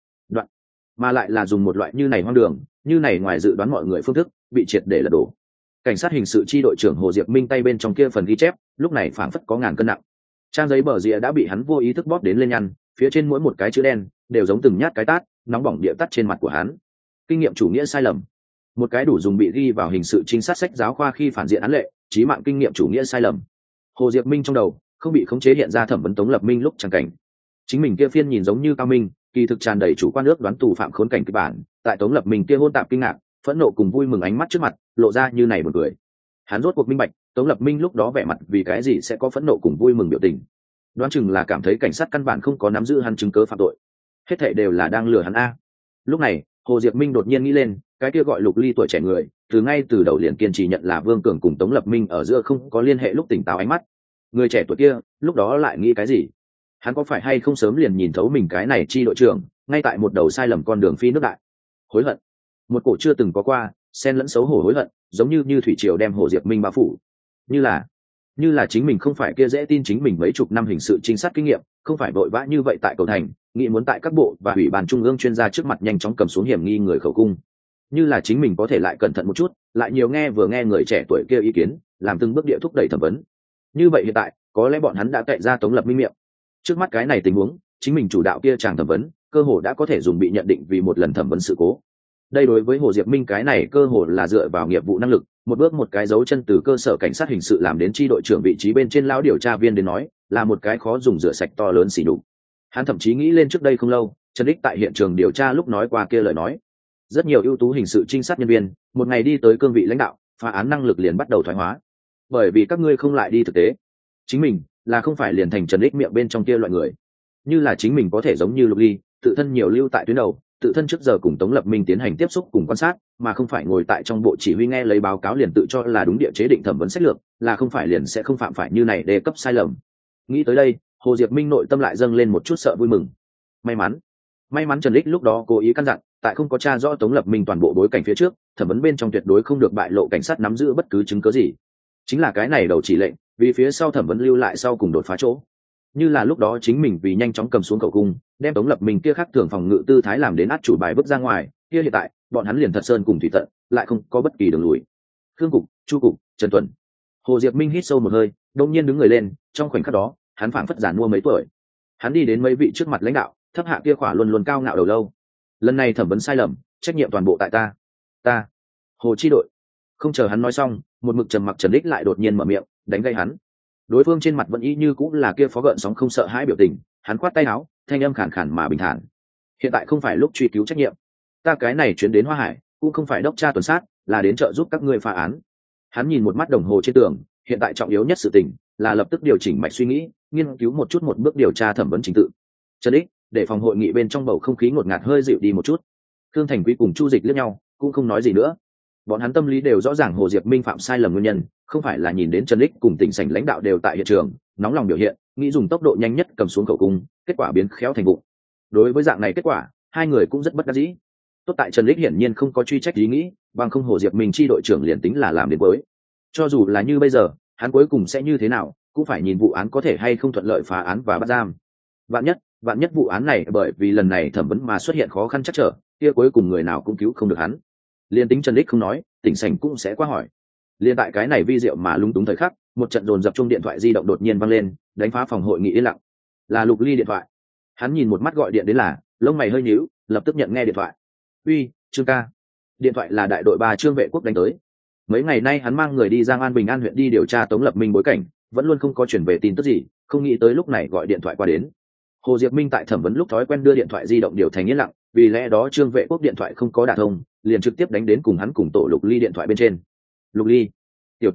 mà lại là dùng một loại như này hoang đường, như này ngoài dự đoán mọi người phương thức, bị triệt để lật đổ. Cảnh sát hình sự chi đội trưởng Hồ Diệp Minh tay bên trong kia phần ghi chép, lúc này phảng phất có ngàn cân nặng. Trang giấy bờ rìa đã bị hắn vô ý thức bóp đến lên nhăn, phía trên mỗi một cái chữ đen đều giống từng nhát cái tát, nóng bỏng địa tắt trên mặt của hắn. Kinh nghiệm chủ nghĩa sai lầm. Một cái đủ dùng bị ghi vào hình sự trinh sát sách giáo khoa khi phản diện án lệ, chí mạng kinh nghiệm chủ nghĩa sai lầm. Hồ Diệp Minh trong đầu không bị khống chế hiện ra thẩm vấn Tống Lập Minh lúc chẳng cảnh. Chính mình kia phiên nhìn giống như cao minh, kỳ thực tràn đầy chủ quan ước đoán tù phạm khốn cảnh kịch bản, tại Tống Lập Minh kia hôn tạp kinh ngạc, phẫn nộ cùng vui mừng ánh mắt trước mặt, lộ ra như này một người. Hắn rốt cuộc minh bạch, Tống Lập Minh lúc đó vẻ mặt vì cái gì sẽ có phẫn nộ cùng vui mừng biểu tình. Đoán chừng là cảm thấy cảnh sát căn bản không có nắm giữ hắn chứng cớ phạm tội, hết thảy đều là đang lừa hắn a. Lúc này, Hồ Diệp Minh đột nhiên nghĩ lên, cái kia gọi Lục Ly tuổi trẻ người, ngay từ đầu liền kiên trì nhận là Vương Cường cùng Tống Lập Minh ở giữa không có liên hệ lúc tỉnh táo ánh mắt. Người trẻ tuổi kia, lúc đó lại nghĩ cái gì? Hắn có phải hay không sớm liền nhìn thấu mình cái này chi đội trưởng, ngay tại một đầu sai lầm con đường phi nước đại. Hối hận, một cổ chưa từng có qua, xen lẫn xấu hổ hối hận, giống như thủy triều đem Hồ Diệp Minh bao phủ. Như là chính mình không phải kia dễ tin chính mình mấy chục năm hình sự trinh sát kinh nghiệm, không phải vội vã như vậy tại cầu thành, nghĩ muốn tại các bộ và ủy ban trung ương chuyên gia trước mặt nhanh chóng cầm xuống hiểm nghi người khẩu cung. Như là chính mình có thể lại cẩn thận một chút, lại nhiều nghe vừa nghe người trẻ tuổi kia ý kiến, làm từng bước địa thúc đẩy thẩm vấn. Như vậy hiện tại, có lẽ bọn hắn đã cậy ra Tống Lập Minh miệng. Trước mắt cái này tình huống, chính mình chủ đạo kia chàng thẩm vấn, cơ hồ đã có thể dùng bị nhận định vì một lần thẩm vấn sự cố. Đây đối với Hồ Diệp Minh cái này cơ hồ là dựa vào nghiệp vụ năng lực, một bước một cái dấu chân từ cơ sở cảnh sát hình sự làm đến chi đội trưởng vị trí bên trên lão điều tra viên đến nói, là một cái khó dùng rửa sạch to lớn xỉ đục. Hắn thậm chí nghĩ lên trước đây không lâu, Trần Ích tại hiện trường điều tra lúc nói qua kia lời nói. Rất nhiều ưu tú hình sự trinh sát nhân viên, một ngày đi tới cương vị lãnh đạo, phá án năng lực liền bắt đầu thoái hóa. Bởi vì các ngươi không lại đi thực tế. Chính mình là không phải liền thành Trần Ích miệng bên trong kia loại người. Như là chính mình có thể giống như Lục Ly, tự thân nhiều lưu tại tuyến đầu, tự thân trước giờ cùng Tống Lập Minh tiến hành tiếp xúc cùng quan sát, mà không phải ngồi tại trong bộ chỉ huy nghe lấy báo cáo liền tự cho là đúng địa chế định thẩm vấn sách lược, là không phải liền sẽ không phạm phải như này đề cấp sai lầm. Nghĩ tới đây, Hồ Diệp Minh nội tâm lại dâng lên một chút sợ vui mừng. May mắn Trần Ích lúc đó cố ý căn dặn, tại không có tra rõ Tống Lập Minh toàn bộ bối cảnh phía trước, thẩm vấn bên trong tuyệt đối không được bại lộ cảnh sát nắm giữ bất cứ chứng cứ gì. Chính là cái này đầu chỉ lệnh, vì phía sau thẩm vấn lưu lại sau cùng đột phá chỗ. Như là lúc đó chính mình vì nhanh chóng cầm xuống khẩu cung, đem Tống Lập Minh kia khác thường phòng ngự tư thái làm đến át chủ bài bước ra ngoài, kia hiện tại bọn hắn liền thật sơn cùng thủy tận, lại không có bất kỳ đường lùi. Khương Cục, Chu Cục, Trần Tuần. Hồ Diệp Minh hít sâu một hơi, đột nhiên đứng người lên, trong khoảnh khắc đó, hắn phảng phất giàn mua mấy tuổi. Hắn đi đến mấy vị trước mặt lãnh đạo, thấp hạ kia khỏa luôn luôn cao ngạo đầu lâu. Lần này thẩm vấn sai lầm, trách nhiệm toàn bộ tại ta. Hồ chi đội. Không chờ hắn nói xong, một mực trầm mặc Trần Ích lại đột nhiên mở miệng, đánh gây hắn. Đối phương trên mặt vẫn y như cũng là kia phó gợn sóng không sợ hãi biểu tình, hắn khoát tay áo, thanh âm khàn khàn mà bình thản. Hiện tại không phải lúc truy cứu trách nhiệm, ta cái này chuyến đến Hoa Hải cũng không phải đốc tra tuần sát, là đến trợ giúp các ngươi phá án. Hắn nhìn một mắt đồng hồ trên tường, hiện tại trọng yếu nhất sự tình là lập tức điều chỉnh mạch suy nghĩ, nghiên cứu một chút một bước điều tra thẩm vấn trình tự. Trần Ích, để phòng hội nghị bên trong bầu không khí ngột ngạt hơi dịu đi một chút. Khương Thành Quý cùng Chu Dịch liếc nhau, cũng không nói gì nữa. Bọn hắn tâm lý đều rõ ràng Hồ Diệp Minh phạm sai lầm nguyên nhân, không phải là nhìn đến Trần Ích cùng tỉnh sảnh lãnh đạo đều tại hiện trường, nóng lòng biểu hiện, nghĩ dùng tốc độ nhanh nhất cầm xuống khẩu cung, kết quả biến khéo thành vụng. Đối với dạng này kết quả, hai người cũng rất bất đắc dĩ. Tốt tại Trần Ích hiển nhiên không có truy trách ý nghĩ, bằng không Hồ Diệp Minh chi đội trưởng liền tính là làm đến cuối. Cho dù là như bây giờ, hắn cuối cùng sẽ như thế nào, cũng phải nhìn vụ án có thể hay không thuận lợi phá án và bắt giam. Vạn nhất vụ án này bởi vì lần này thẩm vấn mà xuất hiện khó khăn chắc trở, kia cuối cùng người nào cũng cứu không được hắn. Liên tính Trần Ích không nói, tỉnh sảnh cũng sẽ qua hỏi. Liên tại cái này vi diệu mà lung túng thời khắc, một trận dồn dập chuông điện thoại di động đột nhiên vang lên, đánh phá phòng hội nghị yên lặng. Là Lục Ly điện thoại. Hắn nhìn một mắt gọi điện đến là, lông mày hơi nhíu, lập tức nhận nghe điện thoại. "Uy, Trương ca." Điện thoại là đại đội 3 Trương Vệ Quốc đánh tới. Mấy ngày nay hắn mang người đi Giang An Bình An huyện đi điều tra Tống Lập Minh bối cảnh, vẫn luôn không có chuyển về tin tức gì, không nghĩ tới lúc này gọi điện thoại qua đến. Hồ Diệp Minh tại thẩm vấn lúc thói quen đưa điện thoại di động điều thành yên lặng, vì lẽ đó Trương Vệ Quốc điện thoại không có đả thông, liền trực tiếp đánh đến cùng hắn cùng tổ Lục Ly điện thoại bên trên. "Lục Ly, tiểu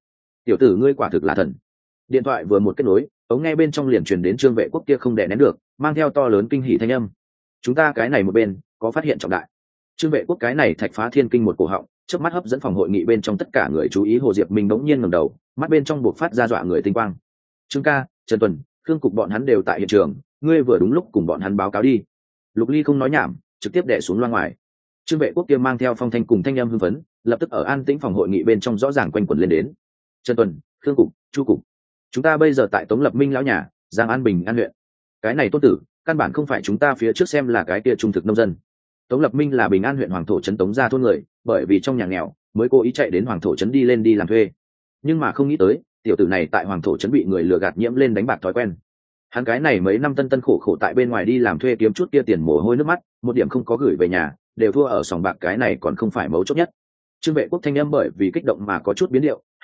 tử ngươi quả thực là thần." Điện thoại vừa một kết nối, ống nghe bên trong liền truyền đến Trương Vệ Quốc kia không đè nén được, mang theo to lớn kinh hỉ thanh âm. "Chúng ta cái này một bên có phát hiện trọng đại." Trương Vệ Quốc cái này thạch phá thiên kinh một cổ họng, chớp mắt hấp dẫn phòng hội nghị bên trong tất cả người chú ý. Hồ Diệp Minh bỗng nhiên ngẩng đầu, mắt bên trong buộc phát ra dọa người tinh quang. "Trương ca, Trần Tuần, Khương Cục bọn hắn đều tại hiện trường, ngươi vừa đúng lúc cùng bọn hắn báo cáo đi." Lục Ly không nói nhảm, trực tiếp đè xuống loa ngoài. Trương Vệ Quốc kia mang theo phong thanh cùng thanh âm hưng phấn, lập tức ở an tĩnh phòng hội nghị bên trong rõ ràng quanh quẩn lên đến. "Trần Tuần, Khương Cục, Chu Cục, chúng ta bây giờ tại Tống Lập Minh lão nhà, Giang An Bình An huyện. Cái này Tôn tử, căn bản không phải chúng ta phía trước xem là cái kia trung thực nông dân. Tống Lập Minh là Bình An huyện Hoàng Thổ trấn Tống gia thôn người, bởi vì trong nhà nghèo, mới cố ý chạy đến Hoàng Thổ trấn đi lên đi làm thuê. Nhưng mà không nghĩ tới, tiểu tử này tại Hoàng Thổ trấn bị người lừa gạt nhiễm lên đánh bạc thói quen. Hắn cái này mấy năm tân tân khổ khổ tại bên ngoài đi làm thuê kiếm chút kia tiền mồ hôi nước mắt, một điểm không có gửi về nhà, đều thua ở sòng bạc, cái này còn không phải mấu chốt nhất." Trương Vệ Quốc thanh âm bởi vì kích động mà có chút biến điệu,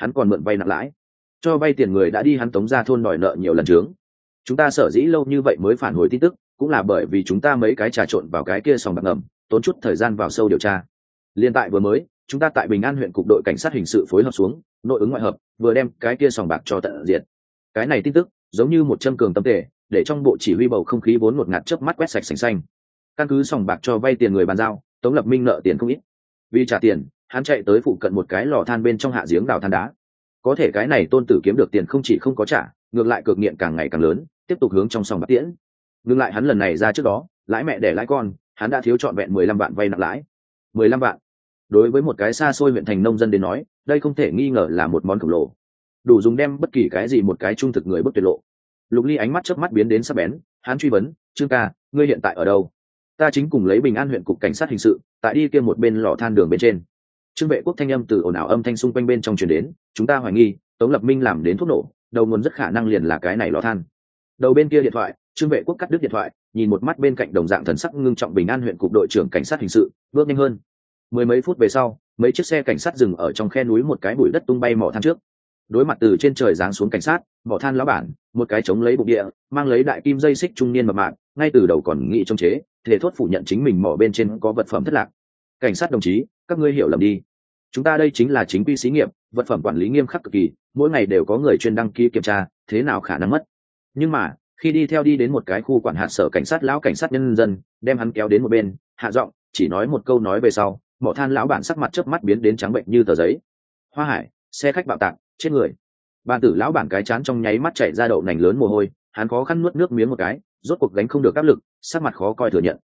hắn còn mượn vay nặng lãi, cho vay tiền người đã đi hắn tống ra thôn đòi nợ nhiều lần trướng. Chúng ta sở dĩ lâu như vậy mới phản hồi tin tức, cũng là bởi vì chúng ta mấy cái trà trộn vào cái kia sòng bạc ngầm, tốn chút thời gian vào sâu điều tra. Liên tại vừa mới, chúng ta tại Bình An huyện cục đội cảnh sát hình sự phối hợp xuống, nội ứng ngoại hợp, vừa đem cái kia sòng bạc cho tận diệt. Cái này tin tức giống như một châm cường tâm tề, để trong bộ chỉ huy bầu không khí vốn ngột ngạt chớp mắt quét sạch sành xanh. Căn cứ sòng bạc cho vay tiền người bàn giao, Tống Lập Minh nợ tiền không ít. Vì trả tiền, hắn chạy tới phụ cận một cái lò than bên trong hạ giếng đào than đá. Có thể cái này tôn tử kiếm được tiền không chỉ không có trả, ngược lại cược nghiện càng ngày càng lớn, tiếp tục hướng trong sòng bạc tiễn. Ngừng lại hắn lần này ra trước đó, lãi mẹ để lãi con, hắn đã thiếu trọn vẹn 15 vạn vay nặng lãi. 15 vạn. Đối với một cái xa xôi huyện thành nông dân đến nói, đây không thể nghi ngờ là một món khổng lồ, đủ dùng đem bất kỳ cái gì một cái trung thực người bước tuyệt lộ. Lục Ly ánh mắt chớp mắt biến đến sắc bén, hắn truy vấn, "Trương ca, ngươi hiện tại ở đâu?" "Ta chính cùng lấy Bình An huyện cục cảnh sát hình sự, tại đi kia một bên lò than đường bên trên." Trương Vệ Quốc thanh âm từ ồn ào âm thanh xung quanh bên trong truyền đến, "Chúng ta hoài nghi Tống Lập Minh làm đến thuốc nổ, đầu nguồn rất khả năng liền là cái này lò than." Đầu bên kia điện thoại, Trương Vệ Quốc cắt đứt điện thoại, nhìn một mắt bên cạnh đồng dạng thần sắc ngưng trọng Bình An huyện cục đội trưởng cảnh sát hình sự, bước nhanh hơn. Mười mấy phút về sau, mấy chiếc xe cảnh sát dừng ở trong khe núi một cái bụi đất tung bay mỏ than trước. Đối mặt từ trên trời giáng xuống cảnh sát, mỏ than lão bản, một cái chống lấy bụng địa, mang lấy đại kim dây xích trung niên mập mạp, ngay từ đầu còn nghĩ trong chế, thể thốt phủ nhận chính mình mỏ bên trên có vật phẩm thất lạc. "Cảnh sát đồng chí, các ngươi hiểu lầm đi. Chúng ta đây chính là chính quy xí nghiệp, vật phẩm quản lý nghiêm khắc cực kỳ, mỗi ngày đều có người chuyên đăng ký kiểm tra, thế nào khả năng mất?" Nhưng mà, khi đi đến một cái khu quản hạt sở cảnh sát lão cảnh sát nhân dân, đem hắn kéo đến một bên, hạ giọng, chỉ nói một câu nói về sau, mỏ than lão bản sắc mặt chớp mắt biến đến trắng bệnh như tờ giấy. "Hoa Hải, xe khách bạo tạc, chết người." Ban tử lão bản cái chán trong nháy mắt chảy ra đậu nành lớn mồ hôi, hắn khó khăn nuốt nước miếng một cái, rốt cuộc gánh không được áp lực, sắc mặt khó coi thừa nhận,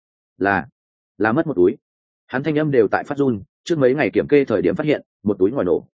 là mất một túi. Hắn thanh âm đều tại phát run, trước mấy ngày kiểm kê thời điểm phát hiện, một túi ngoài nổ,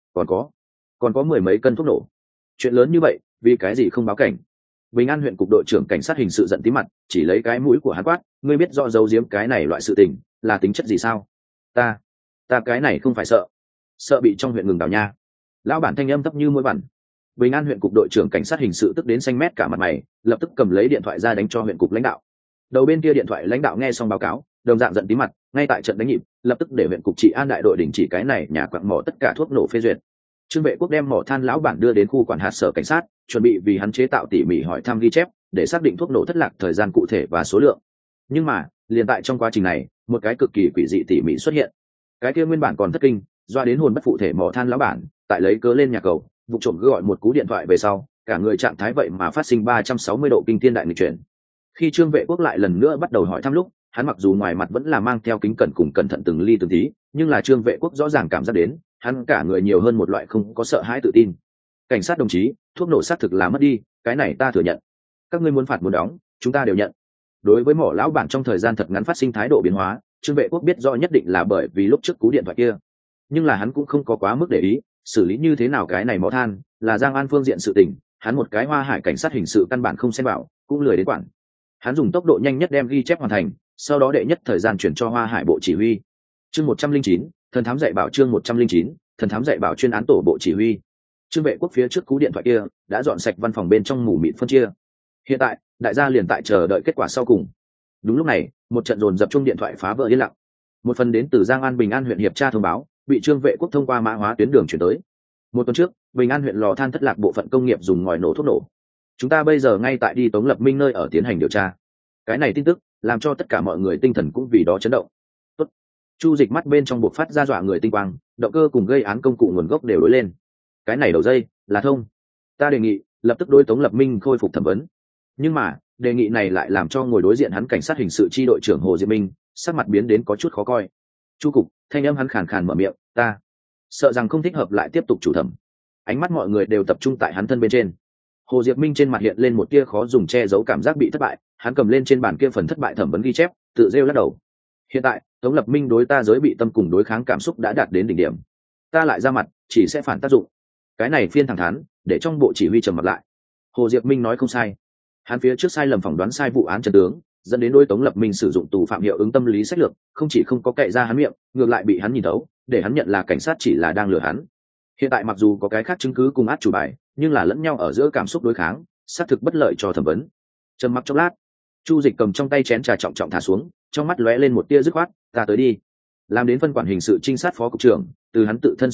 còn có mười mấy cân thuốc nổ. Chuyện lớn như vậy, vì cái gì không báo cảnh? Bình An huyện cục đội trưởng cảnh sát hình sự giận tí mặt, chỉ lấy cái mũi của hắn quát, "Ngươi biết rõ giấu giếm cái này loại sự tình là tính chất gì sao?" Ta cái này không phải sợ bị trong huyện ngừng đào nha." Lão bản thanh âm thấp như mũi vằn. Bình An huyện cục đội trưởng cảnh sát hình sự tức đến xanh mét cả mặt mày, lập tức cầm lấy điện thoại ra đánh cho huyện cục lãnh đạo. Đầu bên kia điện thoại lãnh đạo nghe xong báo cáo, đồng dạng giận tí mặt, ngay tại trận đánh nhịp, lập tức để huyện cục trị an đại đội đình chỉ cái này nhà quặng mỏ tất cả thuốc nổ phê duyệt. Trương Vệ Quốc đem mỏ than lão bản đưa đến khu quản hạt sở cảnh sát, chuẩn bị vì hắn chế tạo tỉ mỉ hỏi thăm ghi chép, để xác định thuốc nổ thất lạc thời gian cụ thể và số lượng. Nhưng mà, liền tại trong quá trình này, một cái cực kỳ quỷ dị tỉ mỉ xuất hiện. Cái kia nguyên bản còn thất kinh, doa đến hồn bất phụ thể mỏ than lão bản, tại lấy cớ lên nhà cầu, vụ trộm gọi một cú điện thoại về sau, cả người trạng thái vậy mà phát sinh 360 độ kinh thiên đại nghịch chuyển. Khi Trương Vệ Quốc lại lần nữa bắt đầu hỏi thăm lúc, hắn mặc dù ngoài mặt vẫn là mang theo kính cẩn cùng cẩn thận từng ly từng tí, nhưng là Trương Vệ Quốc rõ ràng cảm giác đến, hắn cả người nhiều hơn một loại không có sợ hãi tự tin. "Cảnh sát đồng chí, thuốc nổ xác thực là mất đi, cái này ta thừa nhận. Các ngươi muốn phạt muốn đóng, chúng ta đều nhận." Đối với mỏ lão bản trong thời gian thật ngắn phát sinh thái độ biến hóa, Trương Vệ Quốc biết rõ nhất định là bởi vì lúc trước cú điện thoại kia, nhưng là hắn cũng không có quá mức để ý, xử lý như thế nào cái này mỏ than là Giang An phương diện sự tình, hắn một cái Hoa Hải cảnh sát hình sự căn bản không xen vào, cũng lười đến quản. Hắn dùng tốc độ nhanh nhất đem ghi chép hoàn thành, sau đó đệ nhất thời gian chuyển cho Hoa Hải bộ chỉ huy. Chương 109, thần thám dạy bảo. Chương 109, thần thám dạy bảo chuyên án tổ bộ chỉ huy. Trương Vệ Quốc phía trước cú điện thoại kia đã dọn sạch văn phòng bên trong mù mịt phân chia. Hiện tại, đại gia liền tại chờ đợi kết quả sau cùng. Đúng lúc này, một trận dồn dập chuông điện thoại phá vỡ yên lặng. Một phần đến từ Giang An Bình An huyện hiệp tra thông báo, bị Trương Vệ Quốc thông qua mã hóa tuyến đường chuyển tới. Một tuần trước, Bình An huyện lò than thất lạc bộ phận công nghiệp dùng ngòi nổ thuốc nổ. Chúng ta bây giờ ngay tại đi Tống Lập Minh nơi ở tiến hành điều tra. Cái này tin tức làm cho tất cả mọi người tinh thần cũng vì đó chấn động. Tốt. Chu Dịch mắt bên trong buộc phát ra dọa người tinh quang, động cơ cùng gây án công cụ nguồn gốc đều đối lên. Cái này đầu dây là thông. Ta đề nghị lập tức đối Tống Lập Minh khôi phục thẩm vấn. Nhưng mà, đề nghị này lại làm cho ngồi đối diện hắn cảnh sát hình sự chi đội trưởng Hồ Diệp Minh sắc mặt biến đến có chút khó coi. "Chu cục", thanh âm hắn khàn khàn mở miệng, "Ta sợ rằng không thích hợp lại tiếp tục chủ thẩm." Ánh mắt mọi người đều tập trung tại hắn thân bên trên. Hồ Diệp Minh trên mặt hiện lên một tia khó dùng che giấu cảm giác bị thất bại, hắn cầm lên trên bàn kia phần thất bại thẩm vấn ghi chép, tự rêu lắc đầu. "Hiện tại, Tống Lập Minh đối ta giới bị tâm cùng đối kháng cảm xúc đã đạt đến đỉnh điểm. Ta lại ra mặt, chỉ sẽ phản tác dụng." Cái này phiên thẳng thắn, để trong bộ chỉ huy trầm mặt lại. Hồ Diệp Minh nói không sai. Hắn phía trước sai lầm phỏng đoán sai vụ án trận tướng, dẫn đến đối Tống Lập Minh sử dụng tù phạm hiệu ứng tâm lý sách lược, không chỉ không có cậy ra hắn miệng, ngược lại bị hắn nhìn thấu, để hắn nhận là cảnh sát chỉ là đang lừa hắn. Hiện tại mặc dù có cái khác chứng cứ cùng át chủ bài, nhưng là lẫn nhau ở giữa cảm xúc đối kháng, xác thực bất lợi cho thẩm vấn. Trầm mặc chốc lát, Chu Dịch cầm trong tay chén trà trọng trọng thả xuống, trong mắt lóe lên một tia dứt khoát, "Ta tới đi." Làm đến phân quản hình sự trinh sát phó cục trưởng, từ hắn tự thân xuất mã,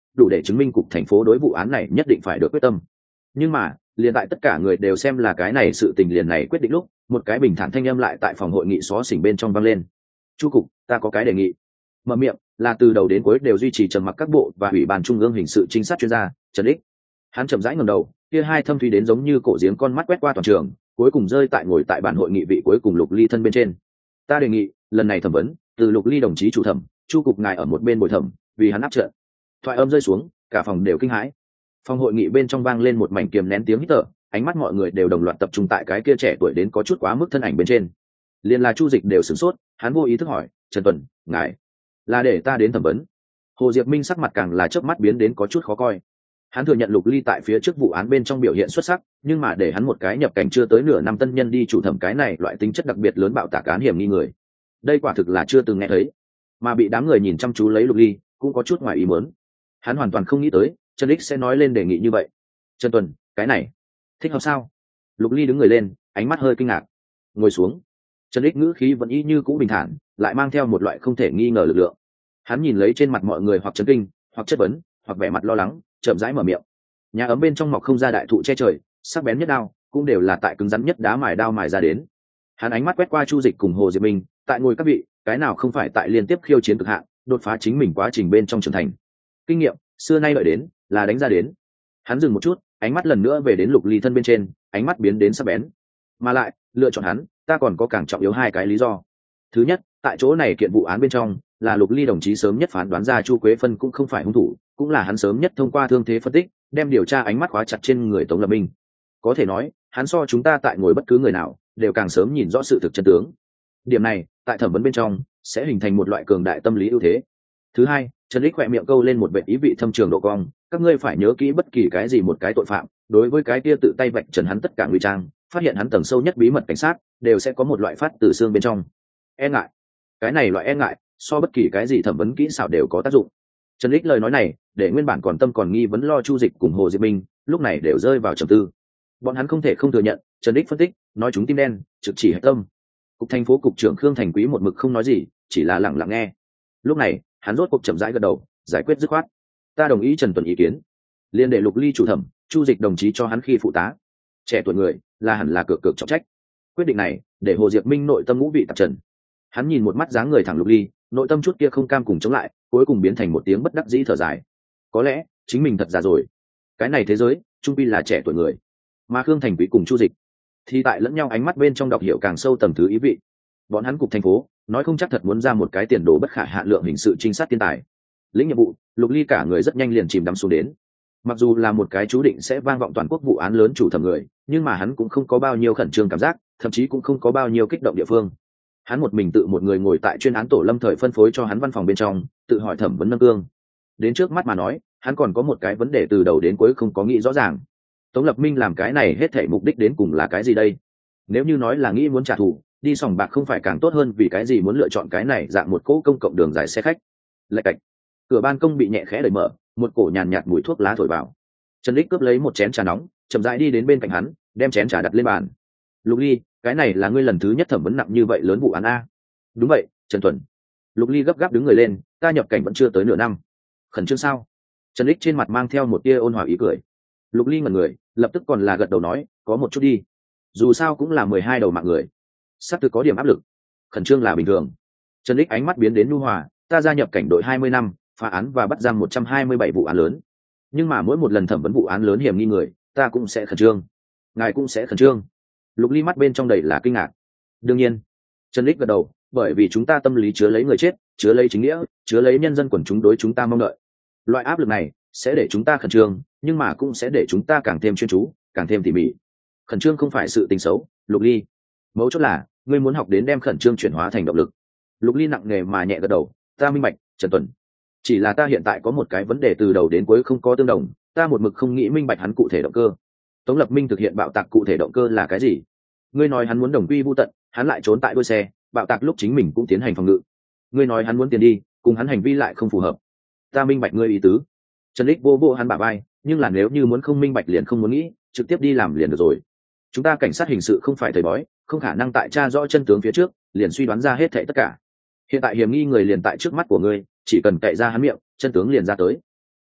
đủ để chứng minh cục thành phố đối vụ án này nhất định phải được quyết tâm. Nhưng mà liền tại tất cả người đều xem là cái này sự tình liền này quyết định lúc, một cái bình thản thanh âm lại tại phòng hội nghị xó xỉnh bên trong vang lên. Chu cục, ta có cái đề nghị. Mở miệng là từ đầu đến cuối đều duy trì trầm mặc các bộ và ủy ban trung ương hình sự trinh sát chuyên gia Trần Ích. Hắn chậm rãi ngẩng đầu, kia hai thâm thúy đến giống như cổ giếng con mắt quét qua toàn trường, cuối cùng rơi tại ngồi tại bàn hội nghị vị cuối cùng Lục Ly thân bên trên. Ta đề nghị lần này thẩm vấn từ Lục Ly đồng chí chủ thẩm, Chu cục ngài ở một bên bồi thẩm, vì hắn áp trận. Thoại âm rơi xuống, cả phòng đều kinh hãi. Phòng hội nghị bên trong vang lên một mảnh kiềm nén tiếng hít thở, ánh mắt mọi người đều đồng loạt tập trung tại cái kia trẻ tuổi đến có chút quá mức thân ảnh bên trên. Liên là Chu Dịch đều sửng sốt, hắn vô ý thức hỏi, Trần Tuần, ngài là để ta đến thẩm vấn? Hồ Diệp Minh sắc mặt càng là chớp mắt biến đến có chút khó coi. Hắn thừa nhận Lục Ly tại phía trước vụ án bên trong biểu hiện xuất sắc, nhưng mà để hắn một cái nhập cảnh chưa tới nửa năm tân nhân đi chủ thẩm cái này loại tính chất đặc biệt lớn bạo tạc án hiểm nghi người, đây quả thực là chưa từng nghe thấy. Mà bị đám người nhìn chăm chú lấy Lục Ly cũng có chút ngoài ý muốn. Hắn hoàn toàn không nghĩ tới Trần Ích sẽ nói lên đề nghị như vậy. Trần Tuần, cái này thích hợp sao? Lục Ly đứng người lên, ánh mắt hơi kinh ngạc. Ngồi xuống. Trần Ích ngữ khí vẫn y như cũ bình thản, lại mang theo một loại không thể nghi ngờ lực lượng. Hắn nhìn lấy trên mặt mọi người hoặc chấn kinh, hoặc chất vấn, hoặc vẻ mặt lo lắng, chậm rãi mở miệng. Nhà ấm bên trong mọc không ra đại thụ che trời, sắc bén nhất đao cũng đều là tại cứng rắn nhất đá đao mài ra đến. Hắn ánh mắt quét qua Chu Dịch cùng Hồ Diệp Minh, tại ngồi các vị, cái nào không phải tại liên tiếp khiêu chiến cực hạn, đột phá chính mình quá trình bên trong trưởng thành. Kinh nghiệm xưa nay đợi đến là đánh ra đến. Hắn dừng một chút, ánh mắt lần nữa về đến Lục Ly thân bên trên, ánh mắt biến đến sắc bén. Mà lại lựa chọn hắn, ta còn có càng trọng yếu hai cái lý do. Thứ nhất, tại chỗ này kiện vụ án bên trong là Lục Ly đồng chí sớm nhất phán đoán ra Chu Quế Phân cũng không phải hung thủ, cũng là hắn sớm nhất thông qua thương thế phân tích đem điều tra ánh mắt khóa chặt trên người Tống Lập Minh. Có thể nói hắn so chúng ta tại ngồi bất cứ người nào đều càng sớm nhìn rõ sự thực chân tướng. Điểm này tại thẩm vấn bên trong sẽ hình thành một loại cường đại tâm lý ưu thế. Thứ hai, Trần Ích khỏe miệng câu lên một vệt ý vị thâm trường độ cong, các ngươi phải nhớ kỹ bất kỳ cái gì một cái tội phạm, đối với cái kia tự tay vạch trần hắn tất cả ngụy trang, phát hiện hắn tầng sâu nhất bí mật cảnh sát, đều sẽ có một loại phát từ xương bên trong e ngại. Cái này loại e ngại so bất kỳ cái gì thẩm vấn kỹ xảo đều có tác dụng. Trần Ích lời nói này để nguyên bản còn tâm còn nghi vấn lo Chu Dịch cùng Hồ Diệp Minh lúc này đều rơi vào trầm tư. Bọn hắn không thể không thừa nhận Trần Ích phân tích nói chúng tim đen, trực chỉ hệ tâm. Cục thành phố cục trưởng Khương Thành Quý một mực không nói gì, chỉ là lặng lặng nghe. Lúc này hắn rốt cuộc chậm rãi gật đầu, giải quyết dứt khoát. Ta đồng ý Trần Tuần ý kiến, liên đệ Lục Ly chủ thẩm, Chu Dịch đồng chí cho hắn khi phụ tá. Trẻ tuổi người là hẳn là cược trọng trách. Quyết định này để Hồ Diệp Minh nội tâm ngũ vị tạp trần. Hắn nhìn một mắt dáng người thẳng Lục Ly, nội tâm chút kia không cam cùng chống lại, cuối cùng biến thành một tiếng bất đắc dĩ thở dài. Có lẽ chính mình thật già rồi. Cái này thế giới trung quy là trẻ tuổi người, mà Khương Thành Quý cùng Chu Dịch thì tại lẫn nhau ánh mắt bên trong đọc hiểu càng sâu tầng thứ ý vị. Bọn hắn cục thành phố nói không chắc thật muốn ra một cái tiền đồ bất khả hạn lượng hình sự trinh sát tiên tài. Lĩnh nhiệm vụ, Lục Ly cả người rất nhanh liền chìm đắm xuống đến. Mặc dù là một cái chú định sẽ vang vọng toàn quốc vụ án lớn chủ thẩm người, nhưng mà hắn cũng không có bao nhiêu khẩn trương cảm giác, thậm chí cũng không có bao nhiêu kích động địa phương. Hắn một mình tự một người ngồi tại chuyên án tổ lâm thời phân phối cho hắn văn phòng bên trong, tự hỏi thẩm vấn nâng cương. Đến trước mắt mà nói, hắn còn có một cái vấn đề từ đầu đến cuối không có nghĩ rõ ràng. Tống Lập Minh làm cái này hết thảy mục đích đến cùng là cái gì đây? Nếu như nói là nghĩ muốn trả thù, đi sòng bạc không phải càng tốt hơn, vì cái gì muốn lựa chọn cái này dạng một cỗ công cộng đường dài xe khách? Lạch cạch, cửa ban công bị nhẹ khẽ đẩy mở, một cổ nhàn nhạt mùi thuốc lá thổi vào. Trần Ích cướp lấy một chén trà nóng, chậm rãi đi đến bên cạnh hắn, đem chén trà đặt lên bàn. Lục Ly, cái này là ngươi lần thứ nhất thẩm vấn nặng như vậy lớn vụ án a? Đúng vậy, Trần Tuần. Lục Ly gấp gáp đứng người lên, ta nhập cảnh vẫn chưa tới nửa năm. Khẩn trương sao? Trần Ích trên mặt mang theo một tia ôn hòa ý cười. Lục Ly ngẩn người, lập tức còn là gật đầu nói, có một chút đi. Dù sao cũng là 12 đầu mạng người, sắp thực có điểm áp lực. Khẩn trương là bình thường. Trần Ích ánh mắt biến đến nhu hòa, ta gia nhập cảnh đội 20 năm, phá án và bắt giam 127 vụ án lớn. Nhưng mà mỗi một lần thẩm vấn vụ án lớn hiểm nghi người, ta cũng sẽ khẩn trương. Ngài cũng sẽ khẩn trương. Lục Ly mắt bên trong đầy là kinh ngạc. Đương nhiên. Trần Ích gật đầu, bởi vì chúng ta tâm lý chứa lấy người chết, chứa lấy chính nghĩa, chứa lấy nhân dân quần chúng đối chúng ta mong đợi. Loại áp lực này sẽ để chúng ta khẩn trương, nhưng mà cũng sẽ để chúng ta càng thêm chuyên chú, càng thêm tỉ mỉ. Khẩn trương không phải sự tình xấu, Lục Ly. Mấu chốt là ngươi muốn học đến đem khẩn trương chuyển hóa thành động lực. Lục Ly nặng nề mà nhẹ gật đầu, ta minh bạch, Trần Tuần. Chỉ là ta hiện tại có một cái vấn đề từ đầu đến cuối không có tương đồng, ta một mực không nghĩ minh bạch hắn cụ thể động cơ. Tống Lập Minh thực hiện bạo tạc cụ thể động cơ là cái gì? Ngươi nói hắn muốn đồng quy vu tận, hắn lại trốn tại đuôi xe, bạo tạc lúc chính mình cũng tiến hành phòng ngự. Ngươi nói hắn muốn tiền đi, cùng hắn hành vi lại không phù hợp. Ta minh bạch ngươi ý tứ. Trần Ích vô vô hắn bả vai, nhưng là nếu như muốn không minh bạch liền không muốn nghĩ, trực tiếp đi làm liền được rồi. Chúng ta cảnh sát hình sự không phải thầy bói, không khả năng tại tra rõ chân tướng phía trước liền suy đoán ra hết thảy tất cả. Hiện tại hiểm nghi người liền tại trước mắt của ngươi, chỉ cần cậy ra hắn miệng, chân tướng liền ra tới.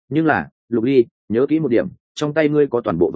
Nhưng là Lục Ly, nhớ kỹ một điểm, trong tay ngươi có toàn bộ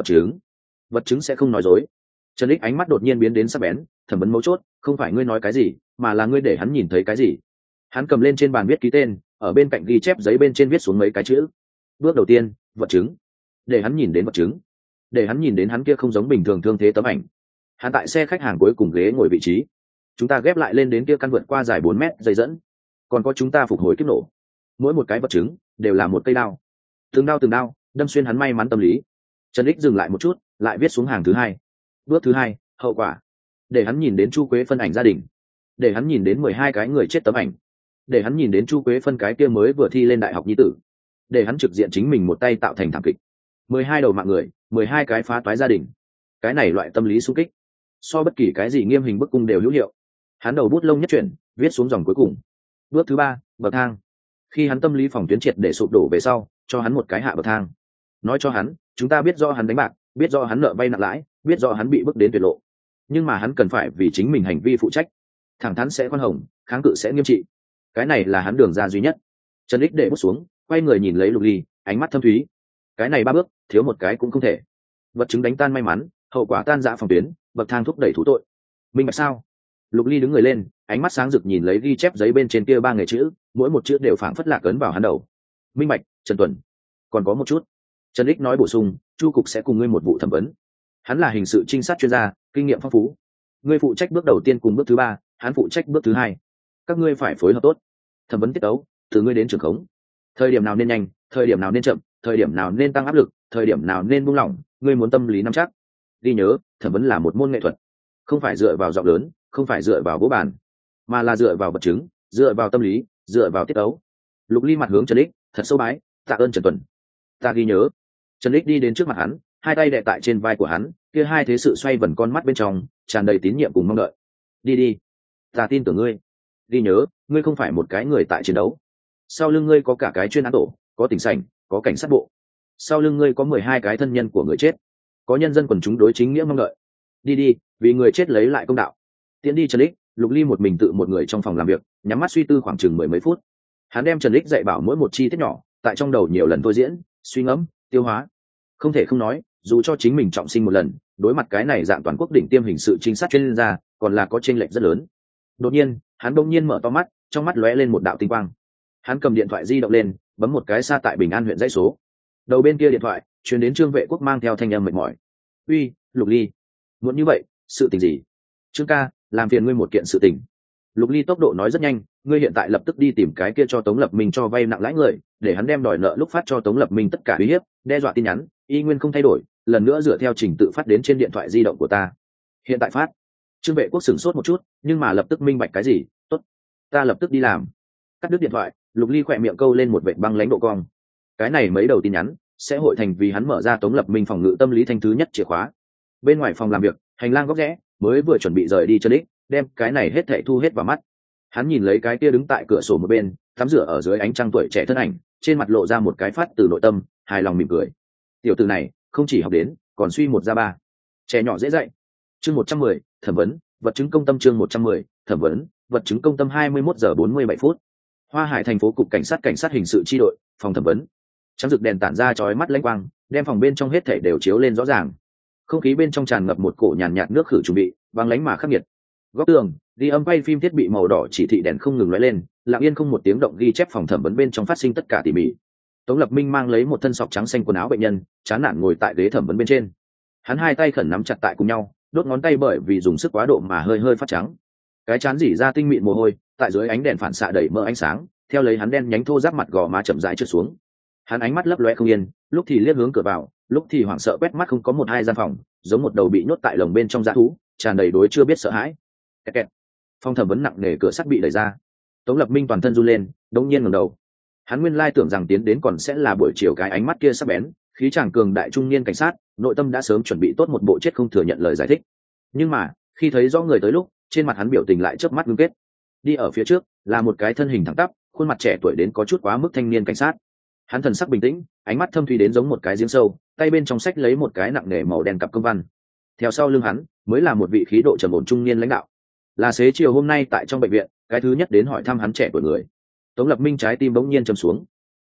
vật chứng sẽ không nói dối. Trần Ích ánh mắt đột nhiên biến đến sắc bén, thẩm vấn mấu chốt không phải ngươi nói cái gì, mà là ngươi để hắn nhìn thấy cái gì. Hắn cầm lên trên bàn viết ký tên, ở bên cạnh ghi chép giấy bên trên viết xuống mấy cái chữ. Bước đầu tiên, vật chứng. Để hắn nhìn đến vật chứng, để hắn nhìn đến hắn kia không giống bình thường thương thế tấm ảnh. Hắn tại xe khách hàng cuối cùng ghế ngồi vị trí, chúng ta ghép lại lên đến kia căn vượt qua dài 4 mét dây dẫn, còn có chúng ta phục hồi kiếp nổ. Mỗi một cái vật chứng đều là một cây đao, từng đao đâm xuyên hắn may mắn tâm lý. Trần Ích dừng lại một chút, lại viết xuống hàng thứ hai. Bước thứ hai, hậu quả. Để hắn nhìn đến Chu Quế Phân ảnh gia đình, để hắn nhìn đến 12 cái người chết tấm ảnh, để hắn nhìn đến Chu Quế Phân cái kia mới vừa thi lên đại học nhi tử, để hắn trực diện chính mình một tay tạo thành thảm kịch. 12 đầu mạng người, 12 cái phá toái gia đình. Cái này loại tâm lý xung kích, so bất kỳ cái gì nghiêm hình bức cung đều hữu hiệu. Hắn đầu bút lông nhất chuyển, viết xuống dòng cuối cùng. Bước thứ ba, bậc thang. Khi hắn tâm lý phòng tuyến triệt để sụp đổ về sau, cho hắn một cái hạ bậc thang. Nói cho hắn, chúng ta biết do hắn đánh bạc, biết do hắn nợ vay nặng lãi, biết do hắn bị bước đến tuyệt lộ, nhưng mà hắn cần phải vì chính mình hành vi phụ trách. Thẳng thắn sẽ khoan hồng, kháng cự sẽ nghiêm trị. Cái này là hắn đường ra duy nhất. Trần Ích để bút xuống, quay người nhìn lấy Lục Ly, ánh mắt thâm thúy. Cái này 3 bước, thiếu một cái cũng không thể. Vật chứng đánh tan may mắn, hậu quả tan rã phòng tuyến, bậc thang thúc đẩy thú tội. Minh bạch sao? Lục Ly đứng người lên, ánh mắt sáng rực nhìn lấy ghi chép giấy bên trên kia 3 nghề chữ, mỗi một chữ đều phảng phất lạc ấn vào hắn đầu. Minh bạch, Trần Tuần. Còn có một chút. Trần Ích nói bổ sung, Chu cục sẽ cùng ngươi một vụ thẩm vấn. Hắn là hình sự trinh sát chuyên gia, kinh nghiệm phong phú. Ngươi phụ trách bước đầu tiên cùng bước thứ 3, hắn phụ trách bước thứ 2. Các ngươi phải phối hợp tốt. Thẩm vấn tiết tấu, từ ngươi đến trưởng khống. Thời điểm nào nên nhanh, thời điểm nào nên chậm, thời điểm nào nên tăng áp lực, thời điểm nào nên buông lỏng, ngươi muốn tâm lý nắm chắc. Ghi nhớ, thẩm vấn là một môn nghệ thuật, không phải dựa vào giọng lớn, không phải dựa vào vỗ bàn, mà là dựa vào vật chứng, dựa vào tâm lý, dựa vào tiết tấu. Lục Ly mặt hướng Trần Ích, thật sâu bái, tạ ơn Trần Tuần. Ta ghi nhớ. Trần Ích đi đến trước mặt hắn, hai tay đè tại trên vai của hắn, kia hai thế sự xoay vần con mắt bên trong tràn đầy tín nhiệm cùng mong đợi. Đi, ta tin tưởng ngươi. Ghi nhớ, ngươi không phải một cái người tại chiến đấu. Sau lưng ngươi có cả cái chuyên án tổ, có tỉnh sảnh, có cảnh sát bộ. Sau lưng ngươi có 12 cái thân nhân của người chết, có nhân dân quần chúng đối chính nghĩa mong đợi. Đi, vì người chết lấy lại công đạo. Tiến đi Trần Ích, Lục Ly một mình tự một người trong phòng làm việc, nhắm mắt suy tư khoảng chừng 10 mấy phút. Hắn đem Trần Ích dạy bảo mỗi một chi tiết nhỏ, tại trong đầu nhiều lần thôi diễn, suy ngẫm, tiêu hóa. Không thể không nói, dù cho chính mình trọng sinh một lần, đối mặt cái này dạng toàn quốc đỉnh tiêm hình sự trinh sát chuyên gia, còn là có chênh lệch rất lớn. Đột nhiên, hắn bỗng nhiên mở to mắt, trong mắt lóe lên một đạo tinh quang. Hắn cầm điện thoại di động lên, bấm một cái xa tại Bình An huyện dãy số. Đầu bên kia điện thoại truyền đến Trương Vệ Quốc mang theo thanh âm mệt mỏi. "Uy, Lục Ly, muốn như vậy, sự tình gì?" "Trương ca, làm phiền ngươi một kiện sự tình." Lục Ly tốc độ nói rất nhanh, "Ngươi hiện tại lập tức đi tìm cái kia cho Tống Lập Minh cho vay nặng lãi người, để hắn đem đòi nợ lúc phát cho Tống Lập Minh tất cả uy hiếp, đe dọa tin nhắn, y nguyên không thay đổi, lần nữa dựa theo trình tự phát đến trên điện thoại di động của ta. Hiện tại phát." Trương Vệ Quốc sửng sốt một chút, nhưng mà lập tức minh bạch cái gì. "Tốt, ta lập tức đi làm." Cắt đứt điện thoại, Lục Ly khỏe miệng câu lên một vệt băng lãnh độ cong. Cái này mấy đầu tin nhắn sẽ hội thành vì hắn mở ra Tống Lập Minh phòng ngự tâm lý thanh thứ nhất chìa khóa. Bên ngoài phòng làm việc, hành lang góc rẽ, mới vừa chuẩn bị rời đi Trần Ích, đem cái này hết thảy thu hết vào mắt. Hắn nhìn lấy cái kia đứng tại cửa sổ một bên, tắm rửa ở dưới ánh trăng tuổi trẻ thân ảnh, trên mặt lộ ra một cái phát từ nội tâm, hài lòng mỉm cười. Tiểu tử này, không chỉ học đến, còn suy một ra ba. Trẻ nhỏ dễ dạy. Chương 110, thẩm vấn, vật chứng công tâm chương 110, thẩm vấn, vật chứng công tâm 21 giờ 47 phút. Hoa Hải thành phố cục cảnh sát hình sự chi đội, phòng thẩm vấn. Trắng rực đèn tản ra chói mắt lanh quang, đem phòng bên trong hết thảy đều chiếu lên rõ ràng. Không khí bên trong tràn ngập một cổ nhàn nhạt nước khử trùng bị, băng lánh mà khắc nghiệt. Góc tường, ghi âm quay phim thiết bị màu đỏ chỉ thị đèn không ngừng lóe lên, lặng yên không một tiếng động ghi chép phòng thẩm vấn bên trong phát sinh tất cả tỉ mỉ. Tống Lập Minh mang lấy một thân sọc trắng xanh quần áo bệnh nhân, chán nản ngồi tại ghế thẩm vấn bên trên. Hắn hai tay khẩn nắm chặt tại cùng nhau, đốt ngón tay bởi vì dùng sức quá độ mà hơi hơi phát trắng. Cái chán rỉ ra tinh mịn mồ hôi, tại dưới ánh đèn phản xạ đầy mỡ ánh sáng, theo lấy hắn đen nhánh thô ráp mặt gò má chậm rãi trượt xuống. Hắn ánh mắt lấp lóe không yên, lúc thì liếc hướng cửa vào, lúc thì hoảng sợ quét mắt không có một hai gian phòng, giống một đầu bị nhốt tại lồng bên trong dã thú, tràn đầy đối chưa biết sợ hãi. Kẹt kẹt. Phòng thẩm vấn nặng nề cửa sắt bị đẩy ra. Tống Lập Minh toàn thân run lên, đống nhiên ngẩng đầu. Hắn nguyên lai tưởng rằng tiến đến còn sẽ là buổi chiều cái ánh mắt kia sắc bén, khí chàng cường đại trung niên cảnh sát, nội tâm đã sớm chuẩn bị tốt một bộ chết không thừa nhận lời giải thích. Nhưng mà, khi thấy rõ người tới lúc, trên mặt hắn biểu tình lại chớp mắt ngưng kết. Đi ở phía trước là một cái thân hình thẳng tắp, khuôn mặt trẻ tuổi đến có chút quá mức thanh niên cảnh sát. Hắn thần sắc bình tĩnh, ánh mắt thâm thúy đến giống một cái giếng sâu, tay bên trong sách lấy một cái nặng nề màu đen cặp công văn. Theo sau lưng hắn mới là một vị khí độ trầm ổn trung niên lãnh đạo, là xế chiều hôm nay tại trong bệnh viện cái thứ nhất đến hỏi thăm hắn trẻ tuổi người. Tống Lập Minh trái tim bỗng nhiên trầm xuống.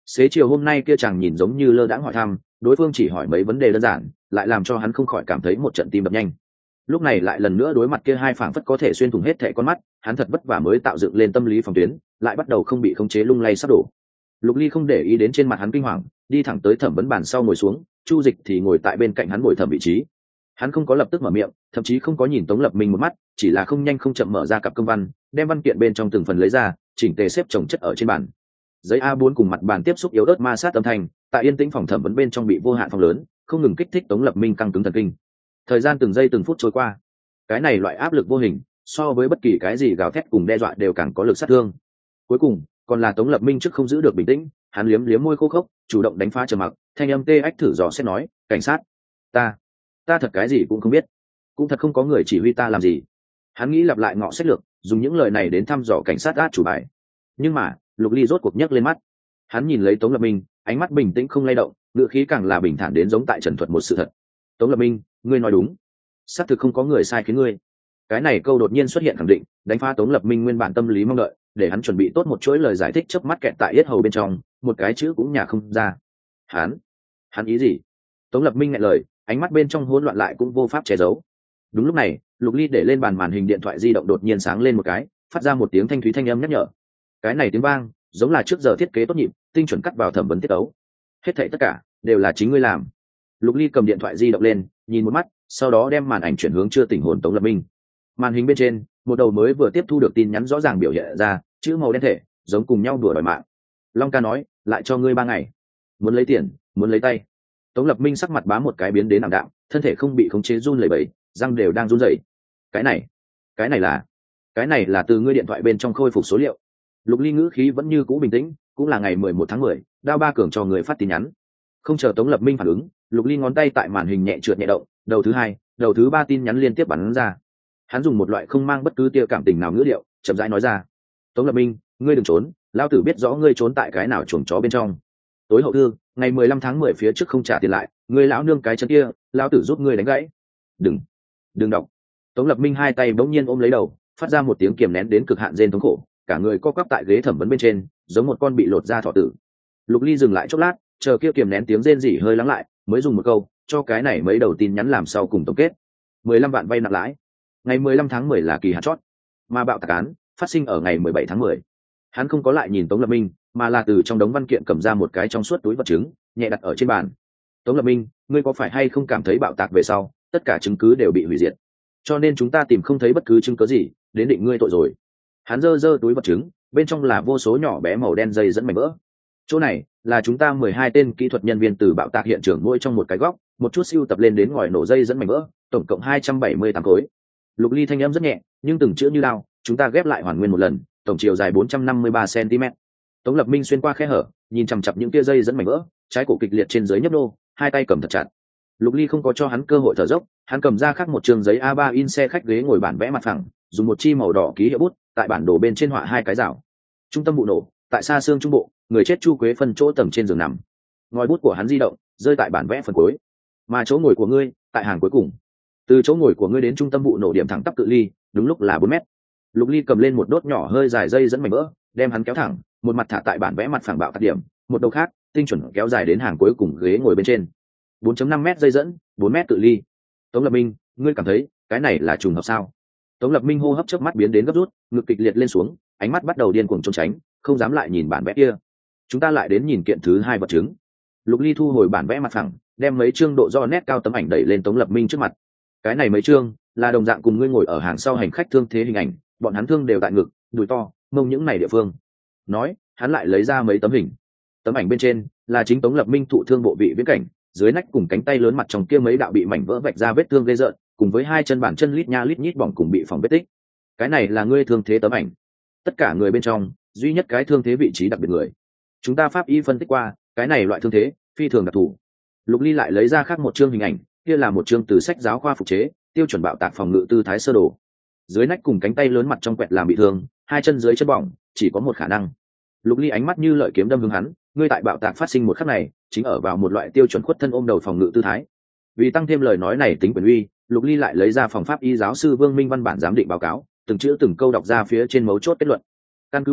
xế chiều hôm nay kia chàng nhìn giống như lơ đãng hỏi thăm, đối phương chỉ hỏi mấy vấn đề đơn giản, lại làm cho hắn không khỏi cảm thấy một trận tim đập nhanh. Lúc này lại lần nữa đối mặt kia hai phảng phất có thể xuyên thủng hết thảy con mắt, hắn thật vất vả mới tạo dựng lên tâm lý phòng tuyến, lại bắt đầu không bị khống chế lung lay sắp đổ. Lục Ly không để ý đến trên mặt hắn kinh hoàng, đi thẳng tới thẩm vấn bàn sau ngồi xuống, Chu Dịch thì ngồi tại bên cạnh hắn ngồi thẩm vị trí. Hắn không có lập tức mở miệng, thậm chí không có nhìn Tống Lập Minh một mắt, chỉ là không nhanh không chậm mở ra cặp công văn, đem văn kiện bên trong từng phần lấy ra, chỉnh tề xếp chồng chất ở trên bàn. Giấy A4 cùng mặt bàn tiếp xúc yếu ớt ma sát âm thanh, tại yên tĩnh phòng thẩm vấn bên trong bị vô hạn phong lớn, không ngừng kích thích Tống Lập Minh căng cứng thần kinh. Thời gian từng giây từng phút trôi qua, cái này loại áp lực vô hình, so với bất kỳ cái gì gào thét cùng đe dọa đều càng có lực sát thương. Cuối cùng, còn là Tống Lập Minh trước không giữ được bình tĩnh, hắn liếm liếm môi khô khốc, chủ động đánh phá trầm mặc, thanh âm tê ách thử dò xét nói, cảnh sát, ta thật cái gì cũng không biết, cũng thật không có người chỉ huy ta làm gì. Hắn nghĩ lặp lại ngọ sách lược, dùng những lời này đến thăm dò cảnh sát át chủ bài. Nhưng mà Lục Ly rốt cuộc nhấc lên mắt, hắn nhìn lấy Tống Lập Minh, ánh mắt bình tĩnh không lay động, ngữ khí càng là bình thản đến giống tại trần thuật một sự thật. Tống Lập Minh, ngươi nói đúng, xác thực không có người sai khiến ngươi. Cái này câu đột nhiên xuất hiện khẳng định, đánh phá Tống Lập Minh nguyên bản tâm lý mong đợi, để hắn chuẩn bị tốt một chuỗi lời giải thích chớp mắt kẹt tại yết hầu bên trong, một cái chữ cũng nhả không ra. Hắn ý gì? Tống Lập Minh nghẹn lời, ánh mắt bên trong hỗn loạn lại cũng vô pháp che giấu. Đúng lúc này, Lục Ly để lên bàn màn hình điện thoại di động đột nhiên sáng lên một cái, phát ra một tiếng thanh thúy thanh âm nhắc nhở. Cái này tiếng vang, giống là trước giờ thiết kế tốt nhịp, tinh chuẩn cắt vào thẩm vấn tiết tấu. Hết thảy tất cả đều là chính ngươi làm. Lục Ly cầm điện thoại di động lên, nhìn một mắt, sau đó đem màn ảnh chuyển hướng chưa tỉnh hồn Tống Lập Minh. Màn hình bên trên, một đầu mới vừa tiếp thu được tin nhắn rõ ràng biểu hiện ra, chữ màu đen thể, giống cùng nhau đùa đòi mạng. Long ca nói, lại cho ngươi 3 ngày. Muốn lấy tiền, muốn lấy tay. Tống Lập Minh sắc mặt bám một cái biến đến ảm đạm, thân thể không bị khống chế run lẩy bẩy, răng đều đang run rẩy. Cái này là từ ngươi điện thoại bên trong khôi phục số liệu. Lục Ly ngữ khí vẫn như cũ bình tĩnh, cũng là ngày 11 tháng 10, Đao Ba Cường cho người phát tin nhắn. Không chờ Tống Lập Minh phản ứng, Lục Ly ngón tay tại màn hình nhẹ trượt nhẹ động, đầu thứ 2, đầu thứ 3 tin nhắn liên tiếp bắn ra. Hắn dùng một loại không mang bất cứ tia cảm tình nào ngữ điệu, chậm rãi nói ra: Tống Lập Minh, ngươi đừng trốn, lão tử biết rõ ngươi trốn tại cái nào chuồng chó bên trong. Tối hậu thư, ngày 15 tháng 10 phía trước không trả tiền lại, ngươi lão nương cái chân kia, lão tử giúp ngươi đánh gãy. Đừng đọc. Tống Lập Minh hai tay bỗng nhiên ôm lấy đầu, phát ra một tiếng kiềm nén đến cực hạn rên thống khổ, cả người co quắp tại ghế thẩm vấn bên trên, giống một con bị lột da thỏ tử. Lục Ly dừng lại chốc lát, chờ kia kiềm nén tiếng rên rỉ hơi lắng lại, mới dùng một câu, cho cái này mấy đầu tin nhắn làm sau cùng tổng kết. 15 vạn vay nặng lãi. Ngày 15 tháng 10 là kỳ hạn chót, mà bạo tạc án phát sinh ở ngày 17 tháng 10. Hắn không có lại nhìn Tống Lập Minh, mà là từ trong đống văn kiện cầm ra một cái trong suốt túi vật chứng, nhẹ đặt ở trên bàn. Tống Lập Minh, ngươi có phải hay không cảm thấy bạo tạc về sau, tất cả chứng cứ đều bị hủy diệt, cho nên chúng ta tìm không thấy bất cứ chứng cứ gì đến định ngươi tội rồi. Hắn giơ túi vật chứng, bên trong là vô số nhỏ bé màu đen dây dẫn mảnh vỡ. Chỗ này là chúng ta 12 tên kỹ thuật nhân viên từ bạo tạc hiện trường mỗi trong một cái góc, một chút siêu tập lên đến ngòi nổ dây dẫn mảnh vỡ, tổng cộng 278 khối. Lục Ly thanh âm rất nhẹ, nhưng từng chữ như lao, chúng ta ghép lại hoàn nguyên một lần, tổng chiều dài 453 cm. Tống Lập Minh xuyên qua khe hở, nhìn chằm chằm những tia dây dẫn mảnh vỡ, trái cổ kịch liệt trên dưới nhấp nô, hai tay cầm thật chặt. Lục Ly không có cho hắn cơ hội thở dốc, hắn cầm ra khác một trường giấy A3 in xe khách ghế ngồi bản vẽ mặt phẳng, dùng một chi màu đỏ ký hiệu bút, tại bản đồ bên trên họa hai cái rào. Trung tâm vụ nổ, tại xa xương trung bộ, người chết Chu Quế phân chỗ tầng trên giường nằm. Ngòi bút của hắn di động, rơi tại bản vẽ phần cuối. Mà chỗ ngồi của ngươi, tại hàng cuối cùng. Từ chỗ ngồi của ngươi đến trung tâm vụ nổ điểm thẳng tắp cự ly, đúng lúc là 4 mét. Lục Ly cầm lên một đốt nhỏ hơi dài dây dẫn mảnh vỡ, đem hắn kéo thẳng, một mặt thả tại bản vẽ mặt phẳng bạo tạc điểm, một đầu khác, tinh chuẩn kéo dài đến hàng cuối cùng ghế ngồi bên trên. 4.5 mét dây dẫn, 4 mét cự ly. Tống Lập Minh, ngươi cảm thấy cái này là trùng hợp sao? Tống Lập Minh hô hấp chớp mắt biến đến gấp rút, ngực kịch liệt lên xuống, ánh mắt bắt đầu điên cuồng trốn tránh, không dám lại nhìn bản vẽ kia. Chúng ta lại đến nhìn kiện thứ 2 vật chứng. Lục Ly thu hồi bản vẽ mặt phẳng, đem mấy chương độ do nét cao tấm ảnh đẩy lên Tống Lập Minh trước mặt. Cái này mấy chương là đồng dạng cùng ngươi ngồi ở hàng sau hành khách thương thế hình ảnh, bọn hắn thương đều tại ngực, đùi to, mông những này địa phương. Nói, hắn lại lấy ra mấy tấm hình. Tấm ảnh bên trên là chính Tống Lập Minh thụ thương bộ vị viễn cảnh, dưới nách cùng cánh tay lớn mặt trong kia mấy đạo bị mảnh vỡ vạch ra vết thương ghê rợn, cùng với hai chân bàn chân lít nha lít nhít bỏng cùng bị phỏng vết tích. Cái này là ngươi thương thế tấm ảnh. Tất cả người bên trong, duy nhất cái thương thế vị trí đặc biệt người. Chúng ta pháp y phân tích qua, cái này loại thương thế phi thường đặc thù. Lục Ly lại lấy ra khác một chương hình ảnh, kia là một chương từ sách giáo khoa phục chế, tiêu chuẩn bạo tạc phòng ngự tư thái sơ đồ. Dưới nách cùng cánh tay lớn mặt trong quẹt làm bị thương, hai chân dưới chân bỏng, chỉ có một khả năng. Lục Ly ánh mắt như lợi kiếm đâm hướng hắn, ngươi tại bạo tạc phát sinh một khắc này, chính ở vào một loại tiêu chuẩn khuất thân ôm đầu phòng ngự tư thái. Vì tăng thêm lời nói này tính quyền uy, Lục Ly lại lấy ra phòng pháp y giáo sư Vương Minh văn bản giám định báo cáo, từng chữ từng câu đọc ra phía trên mấu chốt kết luận. Căn cứ bỏng,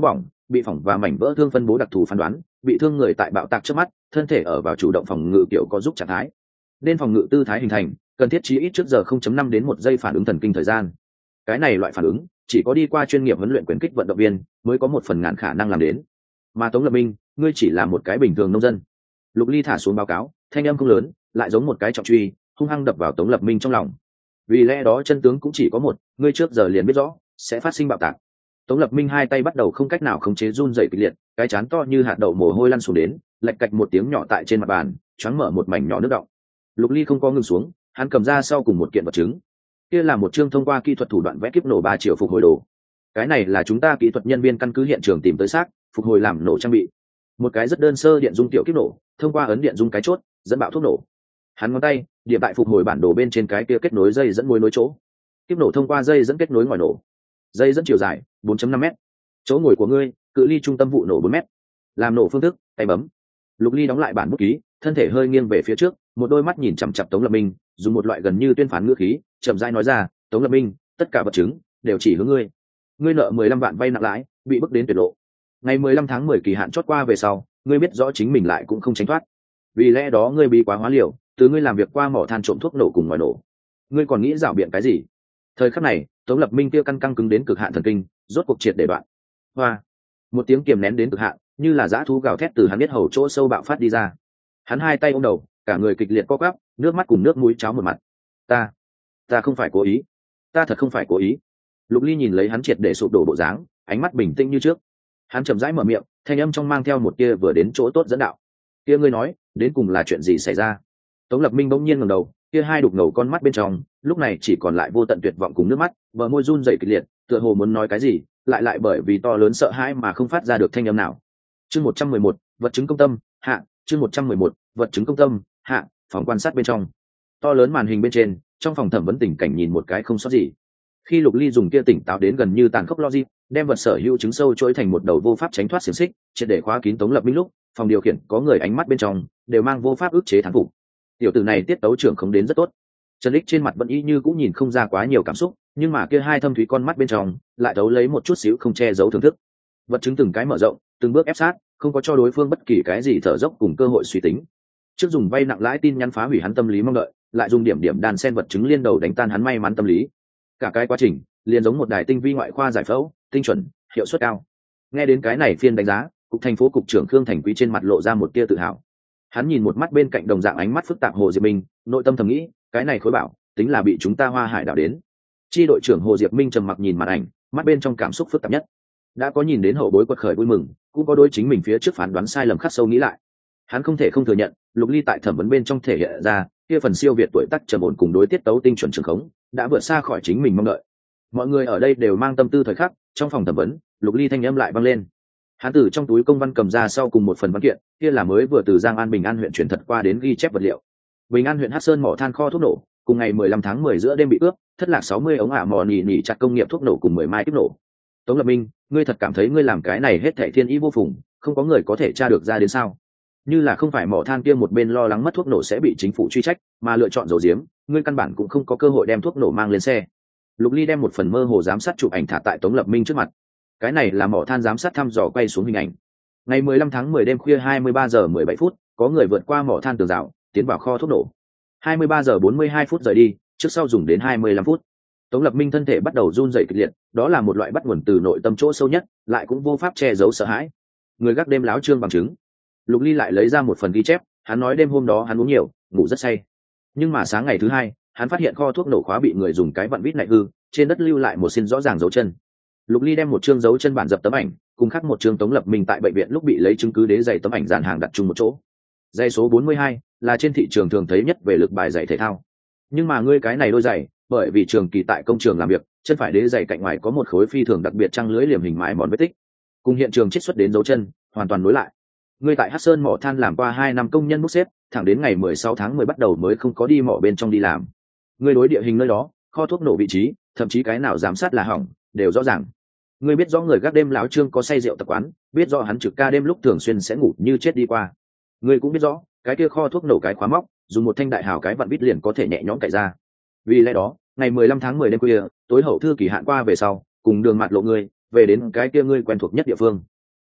bị phỏng và mảnh vỡ thương phân bố đặc thù phán đoán, bị thương người tại bạo tạc trước mắt, thân thể ở vào chủ động phòng ngự kiểu có giúp trạng thái. Nên phòng ngự tư thái hình thành, cần thiết chí ít trước giờ 0.5 đến 1 giây phản ứng thần kinh thời gian. Cái này loại phản ứng, chỉ có đi qua chuyên nghiệp huấn luyện quyền kích vận động viên mới có 1/1000 khả năng làm đến. Mà Tống Lập Minh, ngươi chỉ là một cái bình thường nông dân. Lục Ly thả xuống báo cáo, thanh âm không lớn, lại giống một cái trọng truy, hung hăng đập vào Tống Lập Minh trong lòng. Vì lẽ đó chân tướng cũng chỉ có một, ngươi trước giờ liền biết rõ sẽ phát sinh bạo tạc. Tống Lập Minh hai tay bắt đầu không cách nào khống chế run rẩy kịch liệt, cái chán to như hạt đậu mồ hôi lăn xuống đến, lạch cạch một tiếng nhỏ tại trên mặt bàn, choáng mở một mảnh nhỏ nước đọng. Lục Ly không có ngừng xuống, hắn cầm ra sau cùng một kiện vật chứng. Kia là một chương thông qua kỹ thuật thủ đoạn vẽ kiếp nổ 3 triệu phục hồi đồ. Cái này là chúng ta kỹ thuật nhân viên căn cứ hiện trường tìm tới xác, phục hồi làm nổ trang bị. Một cái rất đơn sơ điện dung tiểu kiếp nổ, thông qua ấn điện dung cái chốt, dẫn bạo thuốc nổ. Hắn ngón tay điểm tại phục hồi bản đồ bên trên cái kia kết nối dây dẫn mối nối chỗ. Kiếp nổ thông qua dây dẫn kết nối ngoài nổ. Dây dẫn chiều dài 4.5 m. Chỗ ngồi của ngươi, cự ly trung tâm vụ nổ 4 m. Làm nổ phương thức, tay bấm. Lục Ly đóng lại bản bút ký, thân thể hơi nghiêng về phía trước, một đôi mắt nhìn chằm chằm Tống Lập Minh, dùng một loại gần như tuyên phán ngữ khí, chậm rãi nói ra, "Tống Lập Minh, tất cả vật chứng đều chỉ hướng ngươi. Ngươi nợ 15 vạn vay nặng lãi, bị bức đến tuyệt lộ. Ngày 15 tháng 10 kỳ hạn chót qua về sau, ngươi biết rõ chính mình lại cũng không tránh thoát. Vì lẽ đó ngươi bị quá hóa liều, từ ngươi làm việc qua mỏ than trộm thuốc nổ cùng ngoài nổ. Ngươi còn nghĩ giảo biện cái gì?" Thời khắc này, Tống Lập Minh kia căn căng cứng đến cực hạn thần kinh, rốt cuộc triệt để đoạn. Hoa, một tiếng kiềm nén đến cực hạn, như là dã thú gào thét từ hắn biết hầu chỗ sâu bạo phát đi ra. Hắn hai tay ôm đầu, cả người kịch liệt co quắp, nước mắt cùng nước mũi cháo một mặt. Ta không phải cố ý, ta thật không phải cố ý." Lục Ly nhìn lấy hắn triệt để sụp đổ bộ dáng, ánh mắt bình tĩnh như trước. Hắn chậm rãi mở miệng, thanh âm trong mang theo một kia vừa đến chỗ tốt dẫn đạo. "Kia ngươi nói, đến cùng là chuyện gì xảy ra?" Tống Lập Minh bỗng nhiên ngẩng đầu, kia hai đục ngầu con mắt bên trong, lúc này chỉ còn lại vô tận tuyệt vọng cùng nước mắt, bờ môi run rẩy kịch liệt, tựa hồ muốn nói cái gì, lại bởi vì to lớn sợ hãi mà không phát ra được thanh âm nào. Chương 111, vật chứng công tâm, hạ, chương 111, vật chứng công tâm, hạ, phòng quan sát bên trong. To lớn màn hình bên trên, trong phòng thẩm vấn tình cảnh nhìn một cái không sót gì. Khi Lục Ly dùng kia tỉnh táo đến gần như tàn khốc logic, đem vật sở hữu chứng sâu chối thành một đầu vô pháp tránh thoát xiềng xích, triệt để khóa kín Tống Lập Minh lúc, phòng điều khiển có người ánh mắt bên trong đều mang vô pháp ức chế thắng phục. Tiểu tử này tiết tấu trưởng không đến rất tốt. Trần Lịch trên mặt vẫn y như cũng nhìn không ra quá nhiều cảm xúc, nhưng mà kia hai thâm thúy con mắt bên trong lại thấu lấy một chút xíu không che giấu thưởng thức. Vật chứng từng cái mở rộng, từng bước ép sát, không có cho đối phương bất kỳ cái gì thở dốc cùng cơ hội suy tính. Trước dùng vay nặng lãi tin nhắn phá hủy hắn tâm lý mong đợi, lại dùng điểm điểm đan sen vật chứng liên đầu đánh tan hắn may mắn tâm lý. Cả cái quá trình liền giống một đài tinh vi ngoại khoa giải phẫu, tinh chuẩn, hiệu suất cao. Nghe đến cái này phiên đánh giá, cục thành phố cục trưởng Khương Thành Quý trên mặt lộ ra một tia tự hào. Hắn nhìn một mắt bên cạnh đồng dạng ánh mắt phức tạp Hồ Diệp Minh, nội tâm thầm nghĩ, cái này khối bảo, tính là bị chúng ta Hoa Hải đảo đến. Chi đội trưởng Hồ Diệp Minh trầm mặc nhìn màn ảnh, mắt bên trong cảm xúc phức tạp nhất. Đã có nhìn đến hậu bối quật khởi vui mừng, cũng có đối chính mình phía trước phán đoán sai lầm khắc sâu nghĩ lại. Hắn không thể không thừa nhận, Lục Ly tại thẩm vấn bên trong thể hiện ra, kia phần siêu việt tuổi tác trầm ổn cùng đối tiết tấu tinh chuẩn trường khống, đã vượt xa khỏi chính mình mong đợi. Mọi người ở đây đều mang tâm tư thời khắc, trong phòng thẩm vấn, Lục Ly thanh âm lại vang lên. Hắn từ trong túi công văn cầm ra sau cùng một phần văn kiện, kia là mới vừa từ Giang An Bình An huyện chuyển thật qua đến ghi chép vật liệu. Bình An huyện Hắc Sơn mỏ than kho thuốc nổ, cùng ngày 15 tháng 10 giữa đêm bị cướp, thất lạc 60 ống ả mỏ nỉ chặt công nghiệp thuốc nổ cùng 10 mai kiếp nổ. Tống Lập Minh, ngươi thật cảm thấy ngươi làm cái này hết thảy thiên ý vô phùng, không có người có thể tra được ra đến sao? Như là không phải mỏ than kia một bên lo lắng mất thuốc nổ sẽ bị chính phủ truy trách, mà lựa chọn giấu giếm, ngươi căn bản cũng không có cơ hội đem thuốc nổ mang lên xe. Lục Ly đem một phần mơ hồ giám sát chụp ảnh thả tại Tống Lập Minh trước mặt. Cái này là mỏ than giám sát thăm dò quay xuống hình ảnh. Ngày 15 tháng 10 đêm khuya 23 giờ 17 phút, có người vượt qua mỏ than tường rào, tiến vào kho thuốc nổ. 23 giờ 42 phút rời đi, trước sau dùng đến 25 phút. Tống Lập Minh thân thể bắt đầu run rẩy kịch liệt, đó là một loại bắt nguồn từ nội tâm chỗ sâu nhất, lại cũng vô pháp che giấu sợ hãi. Người gác đêm láo trương bằng chứng. Lục Ly lại lấy ra một phần ghi chép, hắn nói đêm hôm đó hắn uống nhiều, ngủ rất say. Nhưng mà sáng ngày thứ hai, hắn phát hiện kho thuốc nổ khóa bị người dùng cái vặn vít nạy hư, trên đất lưu lại một xin rõ ràng dấu chân. Lục Ly đem một chương dấu chân bản dập tấm ảnh, cùng khắc một chương Tống Lập Minh tại bệnh viện lúc bị lấy chứng cứ đế giày tấm ảnh dàn hàng đặt chung một chỗ. Giày số 42 là trên thị trường thường thấy nhất về lực bài giày thể thao. Nhưng mà ngươi cái này đôi giày, bởi vì trường kỳ tại công trường làm việc, chân phải đế giày cạnh ngoài có một khối phi thường đặc biệt trăng lưới liềm hình mài mòn vết tích, cùng hiện trường chiết xuất đến dấu chân hoàn toàn nối lại. Ngươi tại Hắc Sơn mỏ than làm qua 2 năm công nhân bốc xếp, thẳng đến ngày 16 tháng 10 bắt đầu mới không có đi mỏ bên trong đi làm. Ngươi đối địa hình nơi đó, kho thuốc nổ vị trí, thậm chí cái nào giám sát là hỏng, đều rõ ràng. Ngươi biết rõ người gác đêm lão Trương có say rượu tập quán, biết rõ hắn trực ca đêm lúc thường xuyên sẽ ngủ như chết đi qua. Ngươi cũng biết rõ, cái kia kho thuốc nổ cái khóa móc, dùng một thanh đại hào cái vặn vít liền có thể nhẹ nhõm cạy ra. Vì lẽ đó, ngày 15 tháng 10 đêm khuya, tối hậu thư kỳ hạn qua về sau, cùng đường mặt lộ ngươi, về đến cái kia ngươi quen thuộc nhất địa phương.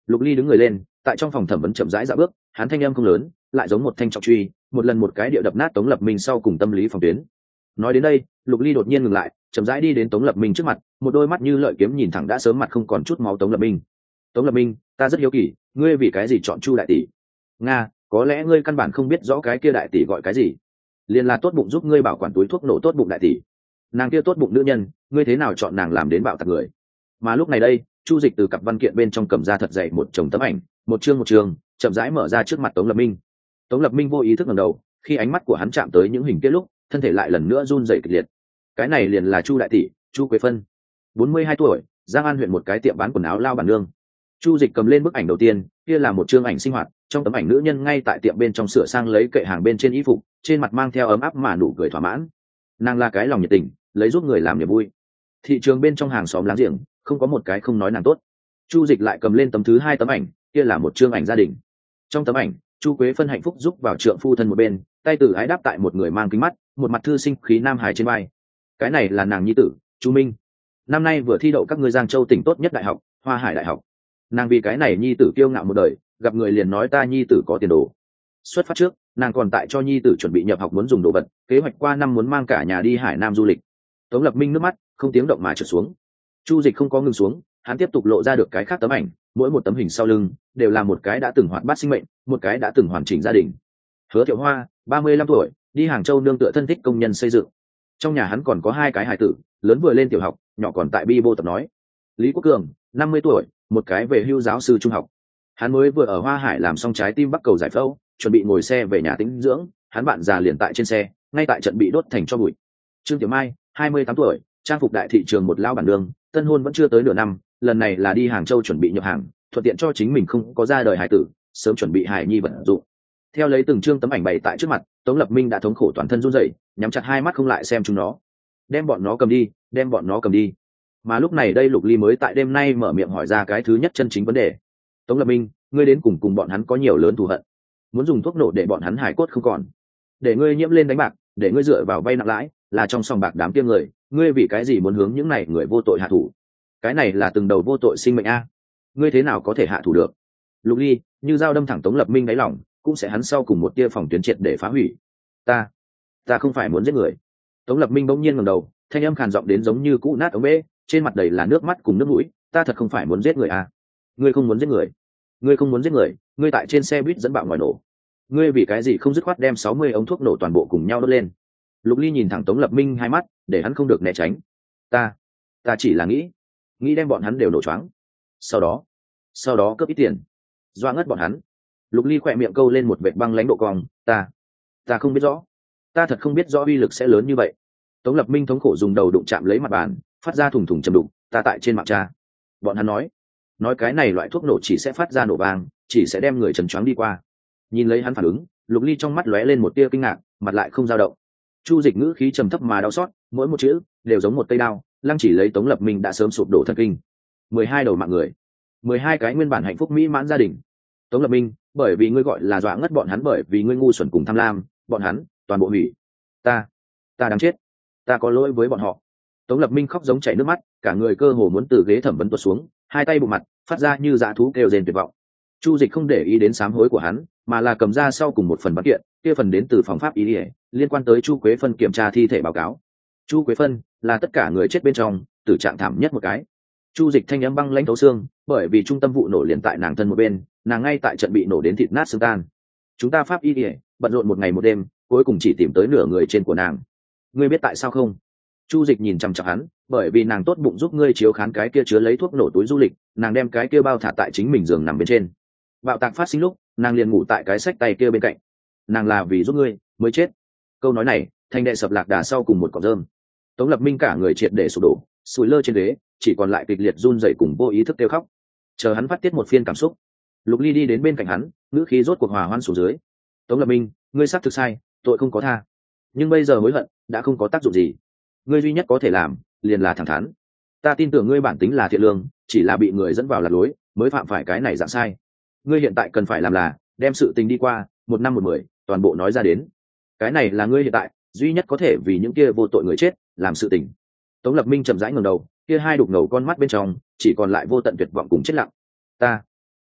Lục Ly đứng người lên, tại trong phòng thẩm vấn chậm rãi dạo bước, hắn thanh âm không lớn, lại giống một thanh trọng truy, một lần một cái địa đập nát Tống Lập Minh sau cùng tâm lý phòng tuyến. Nói đến đây, Lục Ly đột nhiên ngừng lại, chậm rãi đi đến Tống Lập Minh trước mặt, một đôi mắt như lợi kiếm nhìn thẳng đã sớm mặt không còn chút máu Tống Lập Minh. Tống Lập Minh, ta rất hiếu kỳ, ngươi vì cái gì chọn Chu đại tỷ? Nga, có lẽ ngươi căn bản không biết rõ cái kia đại tỷ gọi cái gì. Liên là tốt bụng giúp ngươi bảo quản túi thuốc nổ tốt bụng đại tỷ. Nàng kia tốt bụng nữ nhân, ngươi thế nào chọn nàng làm đến bạo tạc người? Mà lúc này đây, Chu Dịch từ cặp văn kiện bên trong cầm ra thật dày một chồng tấm ảnh, một chương, chậm rãi mở ra trước mặt Tống Lập Minh. Tống Lập Minh vô ý thức ngẩng đầu, khi ánh mắt của hắn chạm tới những hình kia lúc, thân thể lại lần nữa run rẩy kịch liệt. Cái này liền là Chu đại tỷ, Chu Quế Phân, 42 tuổi, Giang An huyện một cái tiệm bán quần áo lao bản nương. Chu Dịch cầm lên bức ảnh đầu tiên, kia là một chương ảnh sinh hoạt, trong tấm ảnh nữ nhân ngay tại tiệm bên trong sửa sang lấy kệ hàng bên trên y phục, trên mặt mang theo ấm áp mà nụ cười thỏa mãn. Nàng là cái lòng nhiệt tình, lấy giúp người làm niềm vui. Thị trường bên trong hàng xóm láng giềng, không có một cái không nói nàng tốt. Chu Dịch lại cầm lên tấm thứ hai tấm ảnh, kia là một chương ảnh gia đình. Trong tấm ảnh, Chu Quế Phân hạnh phúc giúp vào trượng phu thân một bên, tay từ ái đáp tại một người mang kính mắt, một mặt thư sinh khí nam hải trên vai. Cái này là nàng nhi tử, Chu Minh. Năm nay vừa thi đậu các ngươi Giang Châu tỉnh tốt nhất đại học, Hoa Hải đại học. Nàng vì cái này nhi tử kiêu ngạo một đời, gặp người liền nói ta nhi tử có tiền đồ. Xuất phát trước, nàng còn tại cho nhi tử chuẩn bị nhập học muốn dùng đồ vật, kế hoạch qua năm muốn mang cả nhà đi Hải Nam du lịch. Tống Lập Minh nước mắt không tiếng động mà trượt xuống. Chu Dịch không có ngừng xuống, hắn tiếp tục lộ ra được cái khác tấm ảnh, mỗi một tấm hình sau lưng đều là một cái đã từng hoạt bát sinh mệnh, một cái đã từng hoàn chỉnh gia đình. Hứa Thiệu Hoa, 35 tuổi, đi Hàng Châu nương tựa thân thích công nhân xây dựng. Trong nhà hắn còn có hai cái hài tử, lớn vừa lên tiểu học, nhỏ còn tại bi bô tập nói. Lý Quốc Cường, 50 tuổi, một cái về hưu giáo sư trung học. Hắn mới vừa ở Hoa Hải làm xong trái tim bắc cầu giải phẫu, chuẩn bị ngồi xe về nhà tĩnh dưỡng, hắn bạn già liền tại trên xe, ngay tại trận bị đốt thành tro bụi. Trương Tiểu Mai, 28 tuổi, trang phục đại thị trường một lao bản đường, tân hôn vẫn chưa tới nửa năm, lần này là đi Hàng Châu chuẩn bị nhập hàng, thuận tiện cho chính mình không có ra đời hài tử, sớm chuẩn bị hài nhi vận dụng. Theo lấy từng chương tấm ảnh bày tại trước mặt, Tống Lập Minh đã thống khổ toàn thân run rẩy, nhắm chặt hai mắt không lại xem chúng nó. Đem bọn nó cầm đi, đem bọn nó cầm đi. Mà lúc này đây Lục Ly mới tại đêm nay mở miệng hỏi ra cái thứ nhất chân chính vấn đề. Tống Lập Minh, ngươi đến cùng bọn hắn có nhiều lớn thù hận, muốn dùng thuốc nổ để bọn hắn hải cốt không còn, để ngươi nhiễm lên đánh bạc, để ngươi dựa vào vay nặng lãi, là trong sòng bạc đám tiêm người, ngươi vì cái gì muốn hướng những này người vô tội hạ thủ? Cái này là từng đầu vô tội sinh mệnh a, ngươi thế nào có thể hạ thủ được? Lục Ly như dao đâm thẳng Tống Lập Minh đáy lòng, cũng sẽ hắn sau cùng một tia phòng tuyến triệt để phá hủy. Ta không phải muốn giết người. Tống Lập Minh bỗng nhiên ngẩng đầu, thanh âm khàn giọng đến giống như cũ nát ống bê, trên mặt đầy là nước mắt cùng nước mũi. Ta thật không phải muốn giết người à? Ngươi không muốn giết người? Ngươi không muốn giết người? Ngươi tại trên xe buýt dẫn bạo ngoài nổ. Ngươi vì cái gì không dứt khoát đem 60 ống thuốc nổ toàn bộ cùng nhau đốt lên? Lục Ly nhìn thẳng Tống Lập Minh hai mắt, để hắn không được né tránh. Ta chỉ là nghĩ đem bọn hắn đều nổ choáng. Sau đó cướp ít tiền, doa ngất bọn hắn. Lục Ly khỏe miệng câu lên một vệt băng lãnh độ cong. Ta không biết rõ. Ta thật không biết rõ uy lực sẽ lớn như vậy. Tống Lập Minh thống khổ dùng đầu đụng chạm lấy mặt bàn, phát ra thùng thùng trầm đục. Ta tại trên mạng tra, bọn hắn nói cái này loại thuốc nổ chỉ sẽ phát ra nổ vang, chỉ sẽ đem người trần choáng đi qua. Nhìn lấy hắn phản ứng, Lục Ly trong mắt lóe lên một tia kinh ngạc, mặt lại không dao động. Chu Dịch ngữ khí trầm thấp mà đau xót, mỗi một chữ đều giống một cây đao, lăng chỉ lấy Tống Lập Minh đã sớm sụp đổ thần kinh. 12 đầu mạng người, 12 cái nguyên bản hạnh phúc mỹ mãn gia đình. Tống Lập Minh, bởi vì ngươi gọi là dọa ngất bọn hắn, bởi vì ngươi ngu xuẩn cùng tham lam, bọn hắn toàn bộ hủy. Ta đáng chết, ta có lỗi với bọn họ. Tống Lập Minh khóc giống chảy nước mắt, cả người cơ hồ muốn từ ghế thẩm vấn tuột xuống, hai tay bụng mặt, phát ra như dã thú kêu rên tuyệt vọng. Chu Dịch không để ý đến sám hối của hắn, mà là cầm ra sau cùng một phần văn kiện, kia phần đến từ phòng pháp y liên quan tới Chu Quế Phân kiểm tra thi thể báo cáo. Chu Quế Phân là tất cả người chết bên trong tử trạng thảm nhất một cái. Chu Dịch thanh âm băng lãnh thấu xương, bởi vì trung tâm vụ nổ liền tại nàng thân một bên, nàng ngay tại trận bị nổ đến thịt nát xương tan. Chúng ta pháp y bận rộn một ngày một đêm, cuối cùng chỉ tìm tới nửa người trên của nàng. Ngươi biết tại sao không? Chu Dịch nhìn chằm chằm hắn, bởi vì nàng tốt bụng giúp ngươi chiếu khán cái kia chứa lấy thuốc nổ túi du lịch, nàng đem cái kia bao thả tại chính mình giường nằm bên trên. Bạo tạc phát sinh lúc, nàng liền ngủ tại cái xách tay kia bên cạnh. Nàng là vì giúp ngươi mới chết. Câu nói này thành đệ sập lạc đà sau cùng một cọng rơm. Tống Lập Minh cả người triệt để sụp đổ, sùi lơ trên ghế, chỉ còn lại kịch liệt run rẩy cùng vô ý thức kêu khóc. Chờ hắn phát tiết một phiên cảm xúc, Lục Ly đi đến bên cạnh hắn, ngữ khí rốt cuộc hòa hoãn xuống dưới. Tống Lập Minh, ngươi xác thực sai, tội không có tha, nhưng bây giờ hối hận đã không có tác dụng gì. Ngươi duy nhất có thể làm liền là thẳng thắn. Ta tin tưởng ngươi bản tính là thiện lương, chỉ là bị người dẫn vào lạc lối mới phạm phải cái này dạng sai. Ngươi hiện tại cần phải làm là đem sự tình đi qua 1 năm 10 toàn bộ nói ra đến. Cái này là ngươi hiện tại duy nhất có thể vì những kia vô tội người chết làm sự tình. Tống Lập Minh chậm rãi ngẩng đầu, kia hai đục ngầu con mắt bên trong chỉ còn lại vô tận tuyệt vọng cùng chết lặng.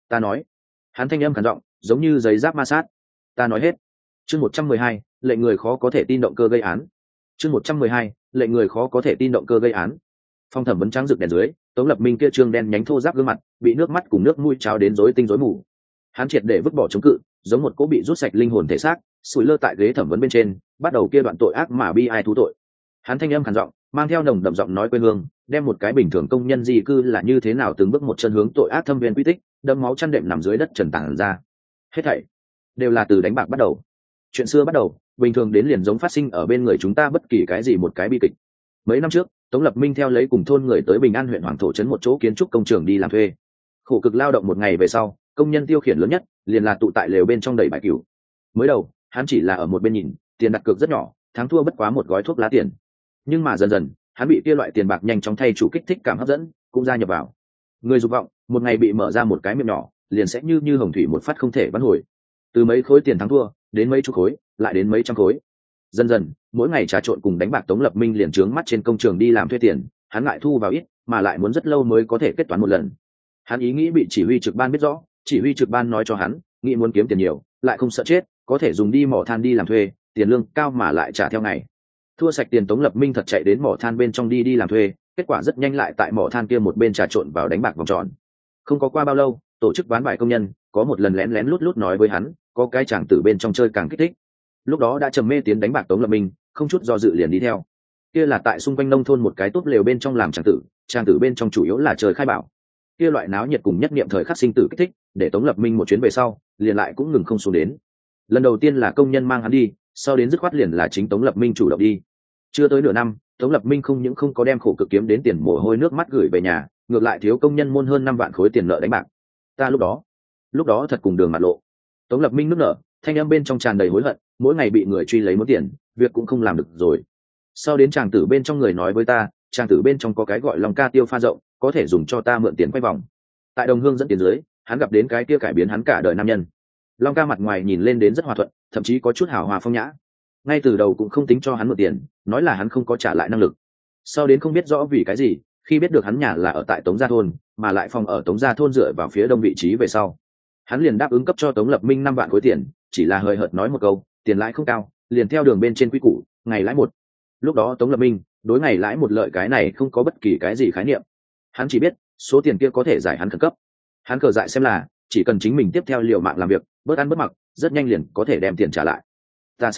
Ta nói. Hắn thanh âm khản giọng, giống như giấy giáp ma sát. Ta nói hết. Chương 112, lệnh người khó có thể tin động cơ gây án. Chương 112, lệnh người khó có thể tin động cơ gây án. Phong thẩm vấn trắng rực đèn dưới, Tống Lập Minh kia trương đen nhánh thô ráp gương mặt, bị nước mắt cùng nước mũi trào đến rối tinh rối mù. Hắn triệt để vứt bỏ chống cự, giống một cỗ bị rút sạch linh hồn thể xác, sủi lơ tại ghế thẩm vấn bên trên, bắt đầu kia đoạn tội ác mà bi ai thú tội. Hắn thanh âm khàn giọng, mang theo nồng đậm giọng nói quê hương, đem một cái bình thường công nhân di cư là như thế nào từng bước một chân hướng tội ác thâm viên quy tích, đẫm máu chăn đệm nằm dưới đất trần tảng ra. Hết thảy đều là từ đánh bạc bắt đầu. Chuyện xưa bắt đầu, bình thường đến liền giống phát sinh ở bên người chúng ta bất kỳ cái gì một cái bi kịch. Mấy năm trước, Tống Lập Minh theo lấy cùng thôn người tới Bình An huyện Hoàng Thổ trấn một chỗ kiến trúc công trường đi làm thuê. Khổ cực lao động một ngày về sau, công nhân tiêu khiển lớn nhất liền là tụ tại lều bên trong đầy bài cửu. Mới đầu, hắn chỉ là ở một bên nhìn, tiền đặt cược rất nhỏ, thắng thua bất quá một gói thuốc lá tiền. Nhưng mà dần dần, hắn bị kia loại tiền bạc nhanh chóng thay chủ kích thích cảm hấp dẫn, cũng gia nhập vào. Người dục vọng, một ngày bị mở ra một cái miệng nhỏ, liền sẽ như hồng thủy một phát không thể vãn hồi. Từ mấy khối tiền thắng thua, đến mấy chục khối, lại đến mấy trăm khối. Dần dần, mỗi ngày trà trộn cùng đánh bạc Tống Lập Minh liền trướng mắt trên công trường đi làm thuê tiền, hắn ngại thu vào ít, mà lại muốn rất lâu mới có thể kết toán một lần. Hắn ý nghĩ bị chỉ huy trực ban biết rõ, chỉ huy trực ban nói cho hắn, nghĩ muốn kiếm tiền nhiều, lại không sợ chết, có thể dùng đi mỏ than đi làm thuê, tiền lương cao mà lại trả theo ngày. Thua sạch tiền Tống Lập Minh thật chạy đến mỏ than bên trong đi làm thuê, kết quả rất nhanh lại tại mỏ than kia một bên trà trộn vào đánh bạc vòng tròn. Không có qua bao lâu, tổ chức ván bài công nhân có một lần lén lén lút lút nói với hắn, có cái chàng tử bên trong chơi càng kích thích. Lúc đó đã trầm mê tiến đánh bạc Tống Lập Minh không chút do dự liền đi theo. Kia là tại xung quanh nông thôn một cái túp lều bên trong làm chàng tử bên trong chủ yếu là chơi khai bảo. Kia loại náo nhiệt cùng nhất niệm thời khắc sinh tử kích thích, để Tống Lập Minh một chuyến về sau, liền lại cũng ngừng không xuống đến. Lần đầu tiên là công nhân mang hắn đi, sau đến dứt khoát liền là chính Tống Lập Minh chủ động đi. Chưa tới nửa năm, Tống Lập Minh không những không có đem khổ cực kiếm đến tiền mồ hôi nước mắt gửi về nhà, ngược lại thiếu công nhân môn hơn 5 vạn khối tiền nợ đánh bạc. Ta lúc đó thật cùng đường mặt lộ. Tống Lập Minh nức nở, thanh âm bên trong tràn đầy hối hận, mỗi ngày bị người truy lấy muốn tiền, việc cũng không làm được rồi. Sau đến chàng tử bên trong người nói với ta, chàng tử bên trong có cái gọi Long Ca tiêu pha rộng, có thể dùng cho ta mượn tiền quay vòng. Tại đồng hương dẫn tiền dưới, hắn gặp đến cái kia cải biến hắn cả đời nam nhân. Long Ca mặt ngoài nhìn lên đến rất hòa thuận, thậm chí có chút hào hòa phong nhã. Ngay từ đầu cũng không tính cho hắn mượn tiền, nói là hắn không có trả lại năng lực. Sau đến không biết rõ vì cái gì, khi biết được hắn nhà là ở tại Tống Gia thôn, mà lại phòng ở Tống Gia thôn dựa vào phía đông vị trí về sau, hắn liền đáp ứng cấp cho Tống Lập Minh 5 vạn khối tiền, chỉ là hời hợt nói một câu, tiền lãi không cao, liền theo đường bên trên quy củ, ngày lãi một. Lúc đó Tống Lập Minh đối ngày lãi một lợi cái này không có bất kỳ cái gì khái niệm. Hắn chỉ biết số tiền kia có thể giải hắn khẩn cấp. Hắn cờ dại xem là chỉ cần chính mình tiếp theo liều mạng làm việc, bớt ăn bớt mặc, rất nhanh liền có thể đem tiền trả lại. Ta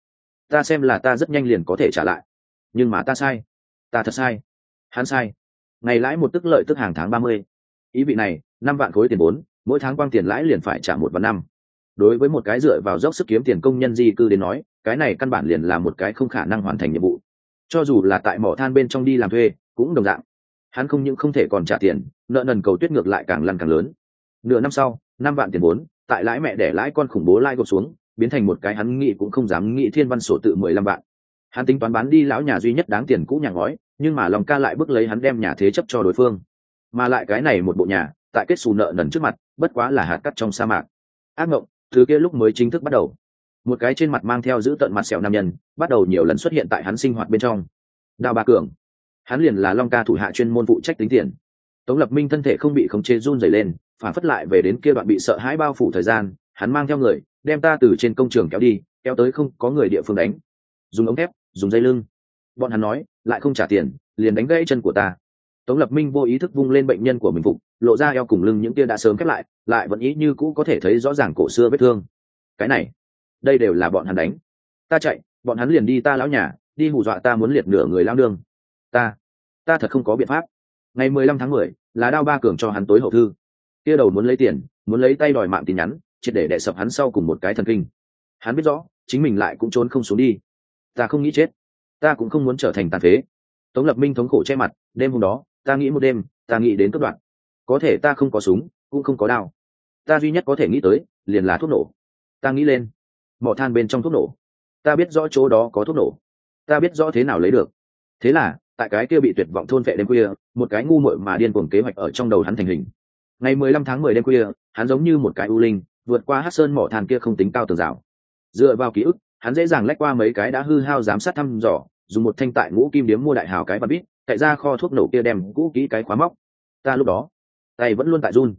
xem là ta rất nhanh liền có thể trả lại. Nhưng mà ta sai. Ta thật sai. Hắn sai. Ngày lãi một tức lợi tức hàng tháng 30. Ý vị này, 5 vạn khối tiền vốn, mỗi tháng quang tiền lãi liền phải trả 1 vạn 5. Đối với một cái dựa vào dốc sức kiếm tiền công nhân di cư đến nói, cái này căn bản liền là một cái không khả năng hoàn thành nhiệm vụ. Cho dù là tại mỏ than bên trong đi làm thuê, cũng đồng dạng. Hắn không những không thể còn trả tiền, nợ nần cầu tuyết ngược lại càng lăn càng lớn. Nửa năm sau, 5 vạn tiền vốn, tại lãi mẹ để lãi con khủng bố lai gộp xuống, biến thành một cái hắn nghĩ cũng không dám nghĩ thiên văn sổ tự 15 vạn. Hắn tính toán bán đi lão nhà duy nhất đáng tiền cũ nhà ngói, nhưng mà Long Ca lại bức lấy hắn đem nhà thế chấp cho đối phương. Mà lại cái này một bộ nhà, tại kết xù nợ nần trước mặt, bất quá là hạt cát trong sa mạc. Ác mộng, thứ kia lúc mới chính thức bắt đầu. Một cái trên mặt mang theo giữ tận mặt sẹo nam nhân, bắt đầu nhiều lần xuất hiện tại hắn sinh hoạt bên trong. Đào Ba Cường, hắn liền là Long Ca thủ hạ chuyên môn phụ trách tính tiền. Tống Lập Minh thân thể không bị khống chế run rẩy lên, phản phất lại về đến kia đoạn bị sợ hãi bao phủ thời gian, hắn mang theo người, đem ta từ trên công trường kéo đi, kéo tới không có người địa phương đánh. Dùng ống thép, dùng dây lưng. Bọn hắn nói, lại không trả tiền, liền đánh gãy chân của ta. Tống Lập Minh vô ý thức vung lên bệnh nhân của mình phục, lộ ra eo cùng lưng những kia đã sớm khép lại vẫn ý như cũ có thể thấy rõ ràng cổ xưa vết thương. Cái này, đây đều là bọn hắn đánh. Ta chạy, bọn hắn liền đi ta lão nhà, đi hù dọa ta muốn liệt nửa người lao nương. Ta thật không có biện pháp. Ngày 15 tháng 10, là Đao Ba Cường cho hắn tối hậu thư. Kia đầu muốn lấy tiền, muốn lấy tay đòi mạng tin nhắn, triệt để đè sập hắn sau cùng một cái thần kinh. Hắn biết rõ, chính mình lại cũng trốn không xuống đi. Ta không nghĩ chết, ta cũng không muốn trở thành tàn phế. Tống Lập Minh thống khổ che mặt, đêm hôm đó, ta nghĩ một đêm, ta nghĩ đến cướp đoạt. Có thể ta không có súng, cũng không có đao. Ta duy nhất có thể nghĩ tới, liền là thuốc nổ. Ta nghĩ lên, mỏ than bên trong thuốc nổ. Ta biết rõ chỗ đó có thuốc nổ. Ta biết rõ thế nào lấy được. Thế là, tại cái kia bị tuyệt vọng thôn vệ đêm khuya, một cái ngu muội mà điên cuồng kế hoạch ở trong đầu hắn thành hình. Ngày 15 tháng 10 đêm khuya, hắn giống như một cái u linh, vượt qua hắc sơn mỏ than kia không tính cao tường rào. Dựa vào ký ức, hắn dễ dàng lách qua mấy cái đã hư hao giám sát thăm dò, dùng một thanh tại Ngũ Kim Điếm mua đại hào cái và bít, cậy ra kho thuốc nổ kia đem cũ kỹ cái khóa móc. Ta lúc đó, tay vẫn luôn tại run.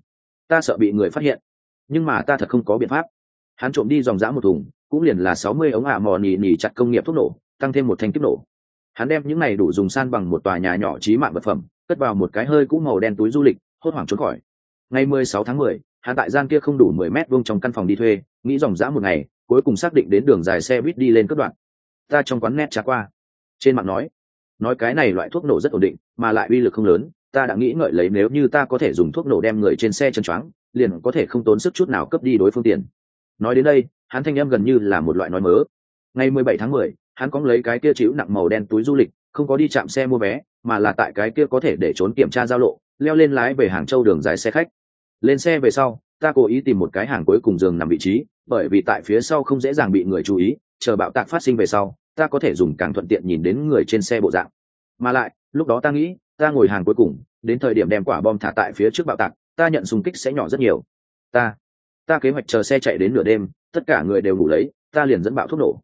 ta sợ bị người phát hiện, nhưng mà ta thật không có biện pháp. Hắn trộm đi dòng dã một thùng, cũng liền là 60 ống mò nỉ chặt công nghiệp thuốc nổ, tăng thêm một thanh kiếp nổ. Hắn đem những này đủ dùng san bằng một tòa nhà nhỏ chí mạng vật phẩm, cất vào một cái hơi cũ màu đen túi du lịch, hốt hoảng trốn khỏi. Ngày 16 tháng 10, hắn tại gian kia không đủ 10 mét vuông trong căn phòng đi thuê, nghĩ dòng dã một ngày, cuối cùng xác định đến đường dài xe buýt đi lên cấp đoạn. Ta trong quán net trà qua, trên mạng nói cái này loại thuốc nổ rất ổn định, mà lại uy lực không lớn. Ta đã nghĩ ngợi lấy nếu như ta có thể dùng thuốc nổ đem người trên xe chân choáng, liền có thể không tốn sức chút nào cướp đi đối phương tiền. Nói đến đây, hắn thanh âm gần như là một loại nói mớ. Ngày 17 tháng 10, hắn có lấy cái kia chịu nặng màu đen túi du lịch, không có đi chạm xe mua vé, mà là tại cái kia có thể để trốn kiểm tra giao lộ, leo lên lái về Hàng Châu đường dài xe khách. Lên xe về sau, ta cố ý tìm một cái hàng cuối cùng giường nằm vị trí, bởi vì tại phía sau không dễ dàng bị người chú ý, chờ bạo tạc phát sinh về sau, ta có thể dùng càng thuận tiện nhìn đến người trên xe bộ dạng. Mà lại, lúc đó ta nghĩ, ta ngồi hàng cuối cùng, đến thời điểm đem quả bom thả tại phía trước bạo tạc, ta nhận xung kích sẽ nhỏ rất nhiều. Ta kế hoạch chờ xe chạy đến nửa đêm, tất cả người đều ngủ lấy, ta liền dẫn bạo thuốc nổ.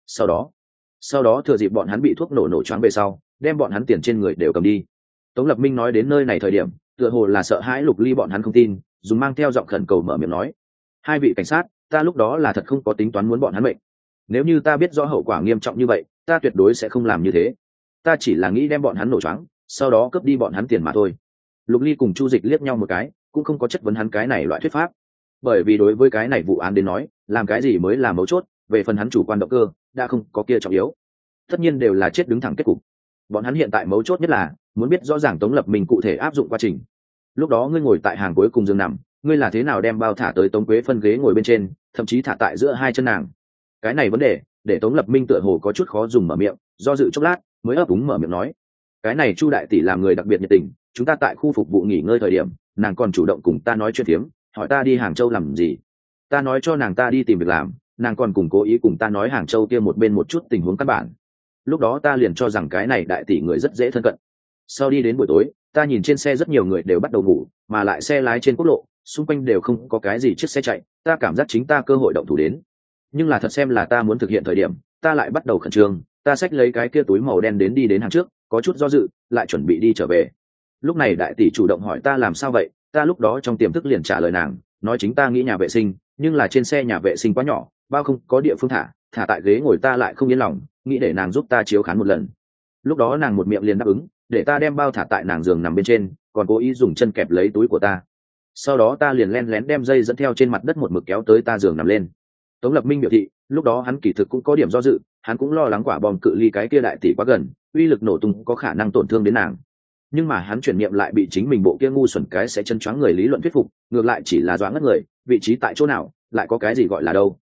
Sau đó thừa dịp bọn hắn bị thuốc nổ nổ choáng về sau, đem bọn hắn tiền trên người đều cầm đi. Tống Lập Minh nói đến nơi này thời điểm, tựa hồ là sợ hãi Lục Ly bọn hắn không tin, dùng mang theo giọng khẩn cầu mở miệng nói: hai vị cảnh sát, ta lúc đó là thật không có tính toán muốn bọn hắn mệnh. Nếu như ta biết rõ hậu quả nghiêm trọng như vậy, ta tuyệt đối sẽ không làm như thế. Ta chỉ là nghĩ đem bọn hắn nổ choáng, sau đó cướp đi bọn hắn tiền mà thôi. Lục Ly cùng Chu Dịch liếc nhau một cái, cũng không có chất vấn hắn cái này loại thuyết pháp, bởi vì đối với cái này vụ án đến nói, làm cái gì mới là mấu chốt, về phần hắn chủ quan động cơ đã không có kia trọng yếu, tất nhiên đều là chết đứng thẳng kết cục. Bọn hắn hiện tại mấu chốt nhất là muốn biết rõ ràng Tống Lập Minh cụ thể áp dụng quá trình. Lúc đó ngươi ngồi tại hàng cuối cùng giường nằm, ngươi là thế nào đem bao thả tới Tống Quế Phân ghế ngồi bên trên, thậm chí thả tại giữa hai chân nàng? Cái này vấn đề để Tống Lập Minh tựa hồ có chút khó dùng mở miệng, do dự chốc lát mới ấp úng mở miệng nói: cái này Chu đại tỷ làm người đặc biệt nhiệt tình, chúng ta tại khu phục vụ nghỉ ngơi thời điểm, nàng còn chủ động cùng ta nói chuyện phiếm, hỏi ta đi Hàng Châu làm gì. Ta nói cho nàng ta đi tìm việc làm, nàng còn cùng cố ý cùng ta nói Hàng Châu kia một bên một chút tình huống căn bản. Lúc đó ta liền cho rằng cái này đại tỷ người rất dễ thân cận. Sau đi đến buổi tối, ta nhìn trên xe rất nhiều người đều bắt đầu ngủ, mà lại xe lái trên quốc lộ, xung quanh đều không có cái gì chiếc xe chạy, ta cảm giác chính ta cơ hội động thủ đến. Nhưng là thật xem là ta muốn thực hiện thời điểm, ta lại bắt đầu khẩn trương, ta xách lấy cái kia túi màu đen đến đi đến hàng trước, có chút do dự, lại chuẩn bị đi trở về. Lúc này đại tỷ chủ động hỏi ta làm sao vậy, ta lúc đó trong tiềm thức liền trả lời nàng, nói chính ta nghĩ nhà vệ sinh, nhưng là trên xe nhà vệ sinh quá nhỏ, bao không có địa phương thả tại ghế ngồi ta lại không yên lòng, nghĩ để nàng giúp ta chiếu khán một lần. Lúc đó nàng một miệng liền đáp ứng, để ta đem bao thả tại nàng giường nằm bên trên, còn cố ý dùng chân kẹp lấy túi của ta. Sau đó ta liền len lén đem dây dẫn theo trên mặt đất một mực kéo tới ta giường nằm lên. Tống Lập Minh biểu thị, lúc đó hắn kỳ thực cũng có điểm do dự, hắn cũng lo lắng quả bom cự ly cái kia đại tỷ quá gần, uy lực nổ tung có khả năng tổn thương đến nàng. Nhưng mà hắn chuyển niệm lại bị chính mình bộ kia ngu xuẩn cái sẽ chân choáng người lý luận thuyết phục, ngược lại chỉ là dọa ngất người, vị trí tại chỗ nào, lại có cái gì gọi là đâu.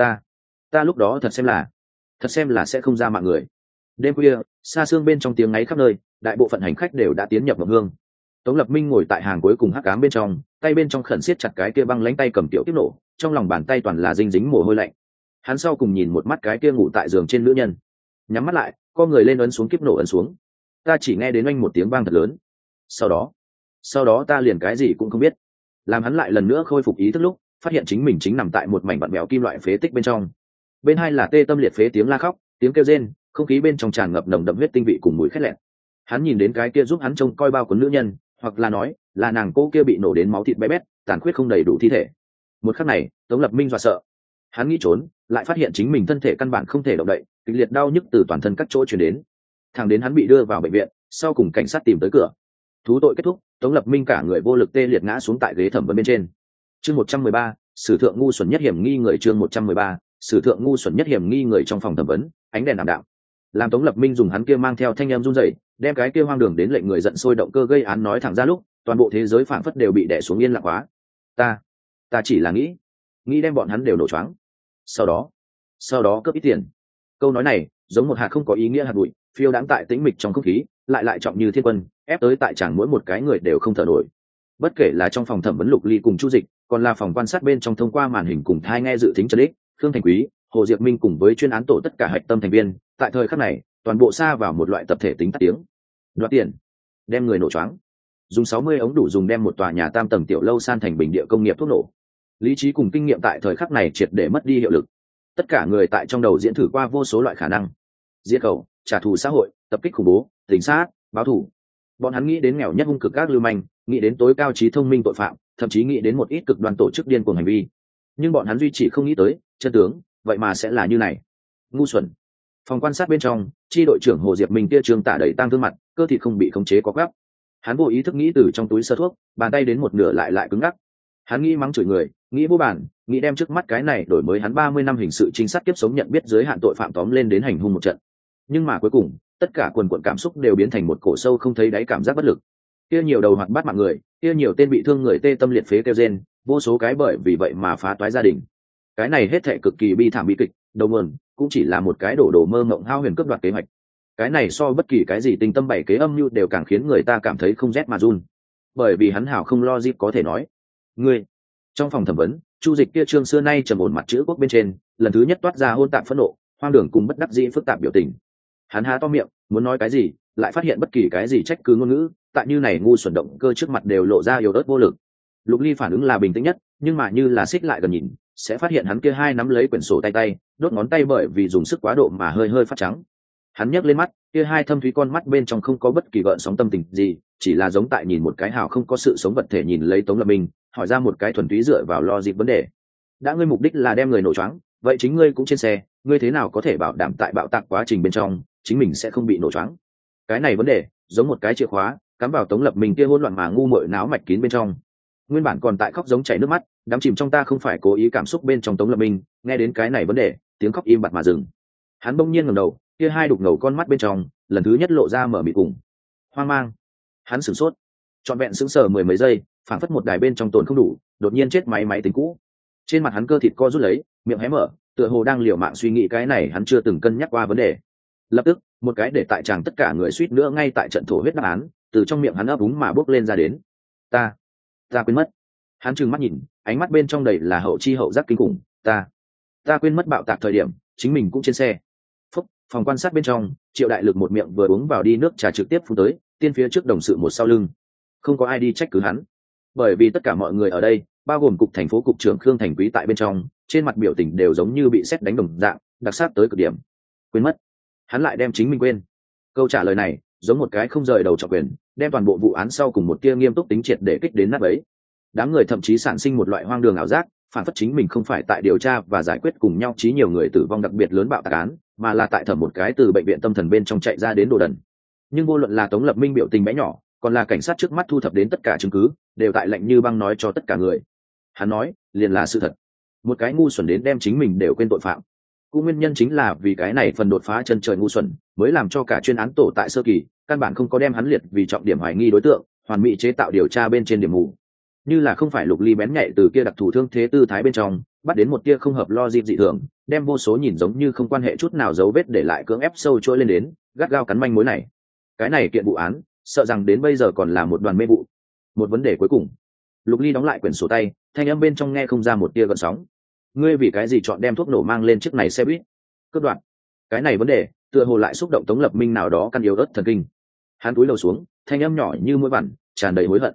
Ta lúc đó thật xem là sẽ không ra mạng người. Đêm khuya, xa xương bên trong tiếng ngáy khắp nơi, đại bộ phận hành khách đều đã tiến nhập mộng hương. Tống Lập Minh ngồi tại hàng cuối cùng hắc ám bên trong, tay bên trong khẩn siết chặt cái kia băng lãnh tay cầm tiểu tiếp nổ, trong lòng bàn tay toàn là dinh dính mồ hôi lạnh. Hắn sau cùng nhìn một mắt cái kia ngủ tại giường trên nữ nhân, nhắm mắt lại, co người lên ấn xuống kiếp nổ ấn xuống. Ta chỉ nghe đến oanh một tiếng vang thật lớn. Sau đó ta liền cái gì cũng không biết. Làm hắn lại lần nữa khôi phục ý thức lúc, phát hiện chính mình chính nằm tại một mảnh vặn vẹo kim loại phế tích bên trong. Bên hai là tê tâm liệt phế tiếng la khóc, tiếng kêu rên, không khí bên trong tràn ngập nồng đậm huyết tinh vị cùng mùi khét lẹn. Hắn nhìn đến cái kia giúp hắn trông coi bao của nữ nhân, hoặc là nói là nàng cô kia bị nổ đến máu thịt bé bét, tàn khuyết không đầy đủ thi thể. Một khắc này, Tống Lập Minh dọa sợ. Hắn nghĩ trốn, lại phát hiện chính mình thân thể căn bản không thể động đậy, kịch liệt đau nhức từ toàn thân các chỗ truyền đến. Thằng đến hắn bị đưa vào bệnh viện, sau cùng cảnh sát tìm tới cửa. Thú tội kết thúc, Tống Lập Minh cả người vô lực tê liệt ngã xuống tại ghế thẩm vấn bên trên. Chương 113, sử thượng ngu xuẩn nhất hiểm nghi người. Chương 113, sử thượng ngu xuẩn nhất hiểm nghi người. Trong phòng thẩm vấn, ánh đèn ảm đạm. Làm Tống Lập Minh dùng hắn kia mang theo thanh âm run rẩy, đem cái kia hoang đường đến lệnh người giận sôi động cơ gây án nói thẳng ra lúc, toàn bộ thế giới phảng phất đều bị đè xuống yên lặng quá. Ta chỉ là nghĩ đem bọn hắn đều nổ choáng. Sau đó cướp ít tiền. Câu nói này giống một hạt không có ý nghĩa hạt bụi, phiêu đãng tại tĩnh mịch trong không khí, lại trọng như thiên quân, ép tới tại chẳng mỗi một cái người đều không thở nổi. Bất kể là trong phòng thẩm vấn Lục Ly cùng Chu Dịch, còn là phòng quan sát bên trong thông qua màn hình cùng thai nghe dự tính Trần Ích, Khương Thành Quý, Hồ Diệp Minh cùng với chuyên án tổ tất cả hạch tâm thành viên, tại thời khắc này, toàn bộ sa vào một loại tập thể tính tắt tiếng. Đoạt tiền, đem người nổ choáng. Dùng 60 ống đủ dùng đem một tòa nhà tam tầng tiểu lâu san thành bình địa công nghiệp thuốc nổ. Lý trí cùng kinh nghiệm tại thời khắc này triệt để mất đi hiệu lực. Tất cả người tại trong đầu diễn thử qua vô số loại khả năng: diệt khẩu, trả thù xã hội, tập kích khủng bố, tình sát, báo thù. Bọn hắn nghĩ đến nghèo nhất hung cực các lưu manh, nghĩ đến tối cao trí thông minh tội phạm, thậm chí nghĩ đến một ít cực đoan tổ chức điên cuồng hành vi, nhưng bọn hắn duy chỉ không nghĩ tới chân tướng vậy mà sẽ là như này. Ngu xuẩn. Phòng quan sát bên trong, chi đội trưởng Hồ Diệp Minh kia trương tả đầy tang thương mặt, cơ thịt không bị khống chế có gắp. Hắn vô ý thức nghĩ từ trong túi sơ thuốc, bàn tay đến một nửa lại cứng ngắc. Hắn nghĩ mắng chửi người, nghĩ vô bản, nghĩ đem trước mắt cái này đổi mới hắn 30 năm hình sự trinh sát kiếp sống nhận biết giới hạn tội phạm tóm lên đến hành hung một trận. Nhưng mà cuối cùng, tất cả quần quần cảm xúc đều biến thành một cổ sâu không thấy đáy cảm giác bất lực. Kia nhiều đầu hoạt bát mạng người, kia nhiều tên bị thương người tê tâm liệt phế kêu rên, vô số cái bởi vì vậy mà phá toái gia đình. Cái này hết thệ cực kỳ bi thảm bi kịch, đầu nguồn cũng chỉ là một cái đổ mơ mộng hao huyền cướp đoạt kế hoạch. Cái này so bất kỳ cái gì tinh tâm bảy kế âm mưu đều càng khiến người ta cảm thấy không rét mà run. Bởi vì hắn hảo không lo gì có thể nói. Ngươi. Trong phòng thẩm vấn, Chu Dịch kia trương xưa nay trầm ổn mặt chữ quốc bên trên, lần thứ nhất toát ra hôn tạp phẫn nộ, hoang đường cùng bất đắc dĩ phức tạp biểu tình. Hắn há to miệng, muốn nói cái gì, lại phát hiện bất kỳ cái gì trách cứ ngôn ngữ, tại như này ngu xuẩn động cơ trước mặt đều lộ ra yếu ớt vô lực. Lục Ly phản ứng là bình tĩnh nhất, nhưng mà như là xích lại gần nhìn, sẽ phát hiện hắn kia hai nắm lấy quyển sổ tay, đốt ngón tay bởi vì dùng sức quá độ mà hơi phát trắng. Hắn nhấc lên mắt, kia hai thâm thúy con mắt bên trong không có bất kỳ gợn sóng tâm tình gì, chỉ là giống tại nhìn một cái hào không có sự sống vật thể nhìn lấy Tống Lập Minh, hỏi ra một cái thuần túy dựa vào logic vấn đề. Đã ngươi mục đích là đem người nổ choáng, vậy chính ngươi cũng trên xe, ngươi thế nào có thể bảo đảm tại bạo tạc quá trình bên trong, chính mình sẽ không bị nổ choáng? Cái này vấn đề, giống một cái chìa khóa, cắm vào Tống Lập Minh kia hỗn loạn mà ngu muội não mạch kín bên trong. Nguyên bản còn tại khóc giống chảy nước mắt, đắm chìm trong ta không phải cố ý cảm xúc bên trong Tống Lập Minh, nghe đến cái này vấn đề, tiếng khóc im bặt mà dừng. Hắn bỗng nhiên ngẩng đầu, kia hai đục ngầu con mắt bên trong, lần thứ nhất lộ ra mở mịt cùng hoang mang. Hắn sửng sốt, trọn vẹn sững sờ mười mấy giây, phảng phất một đài bên trong tồn không đủ, đột nhiên chết máy tính cũ. Trên mặt hắn cơ thịt co rút lấy, miệng hé mở, tựa hồ đang liều mạng suy nghĩ cái này hắn chưa từng cân nhắc qua vấn đề. Lập tức, một cái để tại chàng tất cả người suýt nữa ngay tại trận thổ huyết đáp án, từ trong miệng hắn ấp úng mà bốc lên ra đến. Ta quên mất. Hắn trừng mắt nhìn, ánh mắt bên trong đầy là hậu chi hậu giác kinh khủng. Ta quên mất bạo tạc thời điểm, chính mình cũng trên xe. Phòng quan sát bên trong, Triệu Đại Lực một miệng vừa uống vào đi nước trà trực tiếp phun tới, tiên phía trước đồng sự một sau lưng. Không có ai đi trách cứ hắn, bởi vì tất cả mọi người ở đây, bao gồm cục thành phố cục trưởng Khương Thành Quý tại bên trong, trên mặt biểu tình đều giống như bị sét đánh đồng dạng, đặc sắc tới cực điểm. Quên mất. Hắn lại đem chính mình quên. Câu trả lời này, giống một cái không rời đầu trọng quyền, đem toàn bộ vụ án sau cùng một tia nghiêm túc tính triệt để kích đến nát bấy. Đám người thậm chí sản sinh một loại hoang đường ảo giác, phản phất chính mình không phải tại điều tra và giải quyết cùng nhau chí nhiều người tử vong đặc biệt lớn bạo tạc án, mà là tại thẩm một cái từ bệnh viện tâm thần bên trong chạy ra đến đồ đần. Nhưng vô luận là Tống Lập Minh biểu tình bé nhỏ, còn là cảnh sát trước mắt thu thập đến tất cả chứng cứ, đều tại lạnh như băng nói cho tất cả người. Hắn nói, liền là sự thật. Một cái ngu xuẩn đến đem chính mình đều quên tội phạm. Cũng nguyên nhân chính là vì cái này phần đột phá chân trời ngu xuẩn, mới làm cho cả chuyên án tổ tại sơ kỳ, căn bản không có đem hắn liệt vì trọng điểm hoài nghi đối tượng, hoàn mỹ chế tạo điều tra bên trên điểm mù. Như là không phải Lục Ly bén nhạy từ kia đặc thù thương thế tư thái bên trong, bắt đến một tia không hợp logic dị thường, đem vô số nhìn giống như không quan hệ chút nào dấu vết để lại cưỡng ép sâu trôi lên đến, gắt gao cắn manh mối này. Cái này kiện vụ án, sợ rằng đến bây giờ còn là một đoàn mê vụ. Một vấn đề cuối cùng. Lục Ly đóng lại quyển sổ tay, thanh âm bên trong nghe không ra một tia gợn sóng. Ngươi vì cái gì chọn đem thuốc nổ mang lên chiếc này xe buýt? Cướp đoạt. Cái này vấn đề, tựa hồ lại xúc động Tống Lập Minh nào đó căn yếu ớt thần kinh. Hắn cúi đầu xuống, thanh âm nhỏ như mũi vằn, tràn đầy hối hận.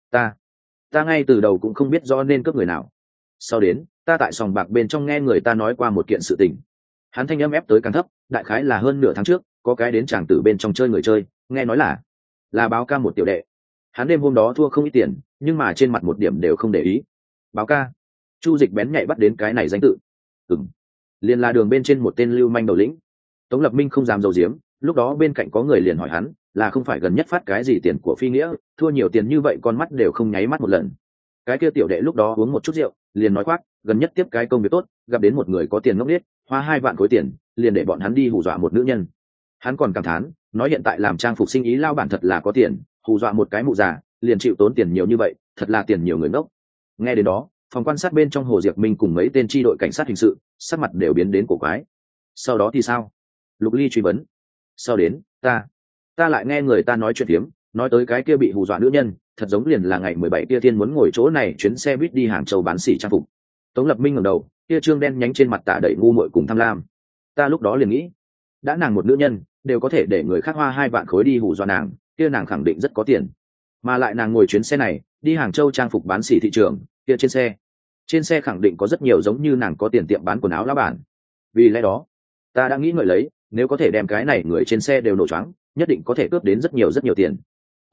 Ta ngay từ đầu cũng không biết rõ nên cướp người nào. Sau đến, ta tại sòng bạc bên trong nghe người ta nói qua một kiện sự tình. Hắn thanh âm ép tới càng thấp, đại khái là hơn nửa tháng trước, có cái đến chàng tử bên trong chơi người chơi, nghe nói là báo ca một tiểu đệ. Hắn đêm hôm đó thua không ít tiền, nhưng mà trên mặt một điểm đều không để ý. Báo ca. Chu Dịch bén nhạy bắt đến cái này danh tự. Liền là đường bên trên một tên lưu manh đầu lĩnh. Tống Lập Minh không dám giấu giếm, lúc đó bên cạnh có người liền hỏi hắn, là không phải gần nhất phát cái gì tiền của phi nghĩa, thua nhiều tiền như vậy con mắt đều không nháy mắt một lần. Cái kia tiểu đệ lúc đó uống một chút rượu, liền nói khoác, gần nhất tiếp cái công việc tốt, gặp đến một người có tiền ngốc nghếch, hoa 2 vạn khối tiền, liền để bọn hắn đi hù dọa một nữ nhân. Hắn còn cảm thán, nói hiện tại làm trang phục sinh ý lao bản thật là có tiền, hù dọa một cái mụ già, liền chịu tốn tiền nhiều như vậy, thật là tiền nhiều người ngốc. Nghe đến đó, phòng quan sát bên trong Hồ Diệp Minh cùng mấy tên tri đội cảnh sát hình sự, sắc mặt đều biến đến cổ quái. Sau đó thì sao? Lục Ly truy vấn. Sau đến, ta lại nghe người ta nói chuyện tiếm, nói tới cái kia bị hù dọa nữ nhân, thật giống liền là ngày 17 kia tiên muốn ngồi chỗ này chuyến xe buýt đi Hàng Châu bán xỉ trang phục. Tống Lập Minh ngẩng đầu, kia trương đen nhánh trên mặt tả đầy ngu muội cùng tham lam. Ta lúc đó liền nghĩ, đã nàng một nữ nhân, đều có thể để người khác hoa 2 vạn khối đi hù dọa nàng, kia nàng khẳng định rất có tiền. Mà lại nàng ngồi chuyến xe này, đi Hàng Châu trang phục bán xỉ thị trường, kia trên xe khẳng định có rất nhiều giống như nàng có tiền tiệm bán quần áo lá bản. Vì lẽ đó, ta đã nghĩ ngợi lấy, nếu có thể đem cái này người trên xe đều nổ choáng, nhất định có thể cướp đến rất nhiều tiền.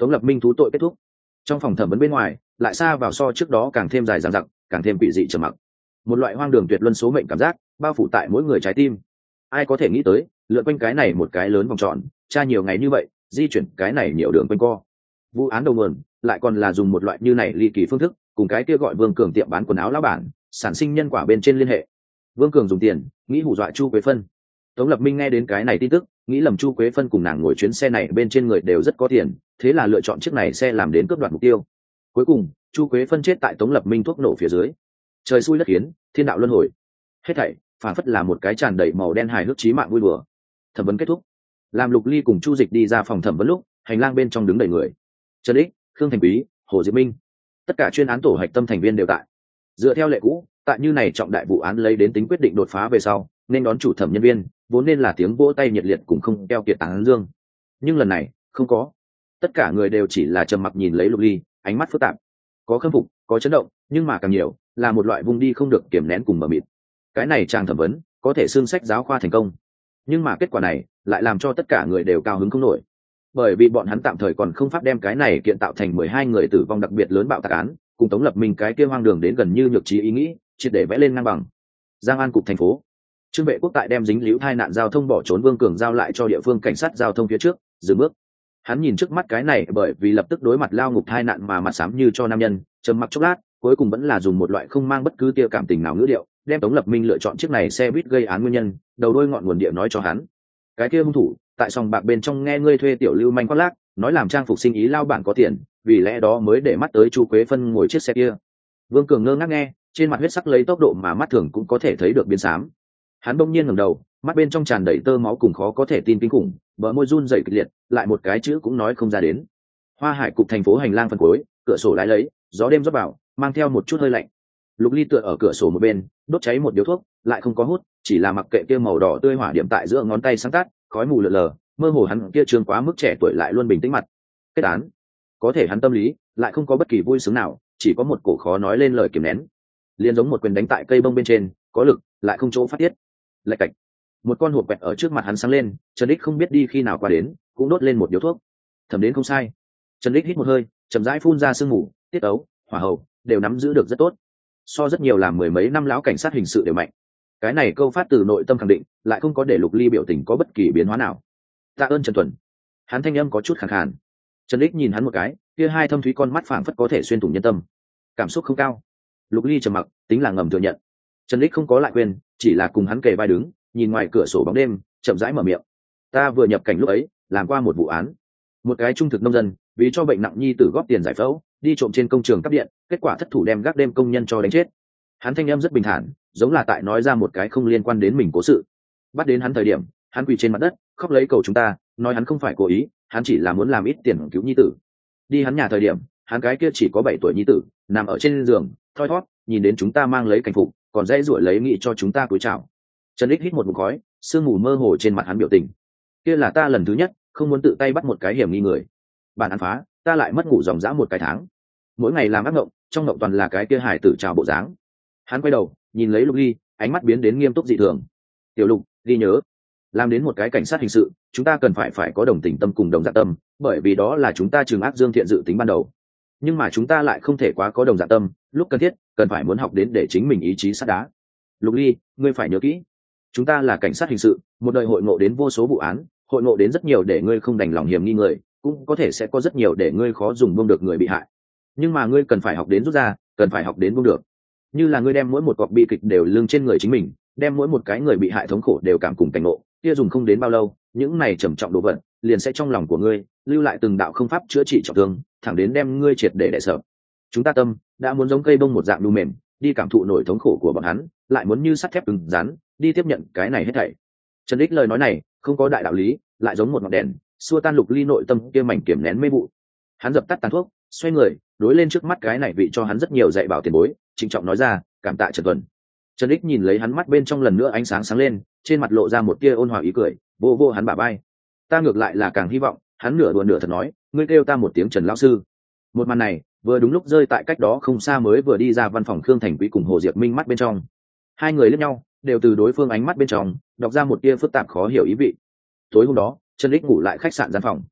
Tống Lập Minh thú tội kết thúc. Trong phòng thẩm vấn bên ngoài lại xa vào so trước đó càng thêm dài dằng dặc, càng thêm bị dị trầm mặc. Một loại hoang đường tuyệt luân số mệnh cảm giác bao phủ tại mỗi người trái tim. Ai có thể nghĩ tới lượn quanh cái này một cái lớn vòng tròn, tra nhiều ngày như vậy, di chuyển cái này nhiều đường quanh co. Vụ án đầu nguồn lại còn là dùng một loại như này ly kỳ phương thức, cùng cái kia gọi Vương Cường tiệm bán quần áo lão bản sản sinh nhân quả bên trên liên hệ. Vương Cường dùng tiền nghĩ hù dọa Chu Quế Phân. Tống Lập Minh nghe đến cái này tin tức, nghĩ lầm Chu Quế Phân cùng nàng ngồi chuyến xe này bên trên người đều rất có tiền, thế là lựa chọn chiếc này xe làm đến cướp đoạt mục tiêu. Cuối cùng Chu Quế Phân chết tại Tống Lập Minh thuốc nổ phía dưới. Trời xui đất khiến, thiên đạo luân hồi. Hết thảy phản phất là một cái tràn đầy màu đen hài hước chí mạng vui đùa. Thẩm vấn kết thúc, làm Lục Ly cùng Chu Dịch đi ra phòng thẩm vấn lúc, hành lang bên trong đứng đầy người. Trần Ích, Khương Thành Quý, Hồ Diệp Minh, tất cả chuyên án tổ hạch tâm thành viên đều tại. Dựa theo lệ cũ, tại như này trọng đại vụ án lấy đến tính quyết định đột phá về sau, nên đón chủ thẩm nhân viên, vốn nên là tiếng vỗ tay nhiệt liệt cùng không keo kiệt tán dương. Nhưng lần này không có, tất cả người đều chỉ là trầm mặc nhìn lấy Lục Ly, ánh mắt phức tạp, có khâm phục, có chấn động, nhưng mà càng nhiều là một loại vung đi không được kiềm nén cùng mờ mịt. Cái này trang thẩm vấn có thể xương sách giáo khoa thành công, nhưng mà kết quả này lại làm cho tất cả người đều cao hứng không nổi, bởi vì bọn hắn tạm thời còn không pháp đem cái này kiện tạo thành 12 người tử vong đặc biệt lớn bạo tạc án cùng Tống Lập Minh cái kia hoang đường đến gần như nhược trí ý nghĩ triệt để vẽ lên ngang bằng. Giang An cục thành phố, Trương Vệ Quốc tại đem dính líu tai nạn giao thông bỏ trốn Vương Cường giao lại cho địa phương cảnh sát giao thông phía trước dừng bước. Hắn nhìn trước mắt cái này bởi vì lập tức đối mặt lao ngục tai nạn mà mặt xám như cho nam nhân, trầm mặc chốc lát, cuối cùng vẫn là dùng một loại không mang bất cứ tia cảm tình nào ngữ điệu, đem Tống Lập Minh lựa chọn chiếc này xe buýt gây án nguyên nhân, đầu đuôi ngọn nguồn địa nói cho hắn. Cái kia hung thủ tại sòng bạc bên trong nghe ngươi thuê tiểu lưu manh khoác lác, nói làm trang phục sinh ý lao bản có tiền, vì lẽ đó mới để mắt tới Chu Quế Phân ngồi chiếc xe kia. Vương Cường ngơ ngác nghe, trên mặt huyết sắc lấy tốc độ mà mắt thường cũng có thể thấy được biến xám. Hắn bỗng nhiên ngẩng đầu, mắt bên trong tràn đầy tơ máu cùng khó có thể tin kinh khủng, bờ môi run rẩy kịch liệt, lại một cái chữ cũng nói không ra đến. Hoa Hải cục thành phố hành lang phần cuối, cửa sổ lái lấy, gió đêm rót vào, mang theo một chút hơi lạnh. Lục Ly tựa ở cửa sổ một bên, đốt cháy một điếu thuốc, lại không có hút, chỉ là mặc kệ kia màu đỏ tươi hỏa điểm tại giữa ngón tay sáng tắt, khói mù lờ lờ, mơ hồ hắn kia trương quá mức trẻ tuổi lại luôn bình tĩnh mặt. Kết án, có thể hắn tâm lý lại không có bất kỳ vui sướng nào, chỉ có một cổ khó nói lên lời kiềm nén, liền giống một quyền đánh tại cây bông bên trên, có lực lại không chỗ phát tiết. Lạch cạch, một con hộp quẹt ở trước mặt hắn sáng lên, Trần Đích không biết đi khi nào qua đến, cũng đốt lên một điếu thuốc. Thẩm đến không sai. Trần Đích hít một hơi, chậm rãi phun ra sương mù, tiết ấu, hỏa hậu đều nắm giữ được rất tốt, so rất nhiều làm mười mấy năm lão cảnh sát hình sự đều mạnh. Cái này câu phát từ nội tâm khẳng định, lại không có để Lục Ly biểu tình có bất kỳ biến hóa nào. Tạ ơn Trần Tuấn. Hắn thanh âm có chút khàn khàn. Trần Đích nhìn hắn một cái, kia hai thâm thúy con mắt phảng phất có thể xuyên thủng nhân tâm. Cảm xúc không cao. Lục Ly trầm mặc, tính là ngầm thừa nhận. Trần Đích không có lại quên, chỉ là cùng hắn kề vai đứng, nhìn ngoài cửa sổ bóng đêm, chậm rãi mở miệng. Ta vừa nhập cảnh lúc ấy, làm qua một vụ án. Một cái trung thực nông dân, vì cho bệnh nặng nhi tử góp tiền giải phẫu, đi trộm trên công trường cắp điện, kết quả thất thủ đem gác đêm công nhân cho đánh chết. Hắn thanh âm rất bình thản, giống là tại nói ra một cái không liên quan đến mình cố sự. Bắt đến hắn thời điểm, hắn quỳ trên mặt đất, khóc lấy cầu chúng ta, nói hắn không phải cố ý, hắn chỉ là muốn làm ít tiền cứu nhi tử. Đi hắn nhà thời điểm, hắn cái kia chỉ có 7 tuổi nhi tử, nằm ở trên giường, thoi thót, nhìn đến chúng ta mang lấy cảnh phục, còn dãy ruổi lấy nghị cho chúng ta cúi chào. Trần Ích hít một ngụm khói, sương mù mơ hồ trên mặt hắn biểu tình. Kia là ta lần thứ nhất, không muốn tự tay bắt một cái hiểm nghi người. Bản án phá, ta lại mất ngủ dòng dã một cái tháng. Mỗi ngày làm ác mộng, trong mộng toàn là cái kia hải tử chào bộ dáng. Hắn quay đầu, nhìn lấy Lục Ly, ánh mắt biến đến nghiêm túc dị thường. Tiểu Lục, ghi nhớ, làm đến một cái cảnh sát hình sự, chúng ta cần phải có đồng tình tâm cùng đồng dạ tâm, bởi vì đó là chúng ta trừng ác dương thiện dự tính ban đầu. Nhưng mà chúng ta lại không thể quá có đồng dạ tâm, lúc cần thiết, cần phải muốn học đến để chính mình ý chí sắt đá. Lục Ly, ngươi phải nhớ kỹ, chúng ta là cảnh sát hình sự, một đời hội ngộ đến vô số vụ án, hội ngộ đến rất nhiều để ngươi không đành lòng hiểm nghi người, cũng có thể sẽ có rất nhiều để ngươi khó dùng buông được người bị hại. Nhưng mà ngươi cần phải học đến rút ra, cần phải học đến buông được. Như là ngươi đem mỗi một cọc bi kịch đều lưng trên người chính mình, đem mỗi một cái người bị hại thống khổ đều cảm cùng cảnh ngộ, kia dùng không đến bao lâu, những này trầm trọng đồ vật liền sẽ trong lòng của ngươi lưu lại từng đạo không pháp chữa trị trọng thương, thẳng đến đem ngươi triệt để đè sợ. Chúng ta tâm đã muốn giống cây bông một dạng nhu mềm, đi cảm thụ nổi thống khổ của bọn hắn, lại muốn như sắt thép cứng rắn, đi tiếp nhận cái này hết thảy. Trần Ích lời nói này không có đại đạo lý, lại giống một ngọn đèn, xua tan Lục Ly nội tâm kia mảnh kiềm nén mê vụ. Hắn dập tắt tàn thuốc, xoay người, đối lên trước mắt cái này vị cho hắn rất nhiều dạy bảo tiền bối, trịnh trọng nói ra, cảm tạ Trần Tuấn. Trần Ích nhìn lấy hắn mắt bên trong lần nữa ánh sáng sáng lên, trên mặt lộ ra một tia ôn hòa ý cười, vô vô hắn bả vai. Ta ngược lại là càng hy vọng, hắn nửa đùa nửa thật nói, ngươi kêu ta một tiếng Trần lão sư. Một màn này vừa đúng lúc rơi tại cách đó không xa mới vừa đi ra văn phòng Khương Thành Quý cùng Hồ Diệp Minh mắt bên trong. Hai người liếc nhau, đều từ đối phương ánh mắt bên trong đọc ra một tia phức tạp khó hiểu ý vị. Tối hôm đó, Trần Ích ngủ lại khách sạn gian phòng.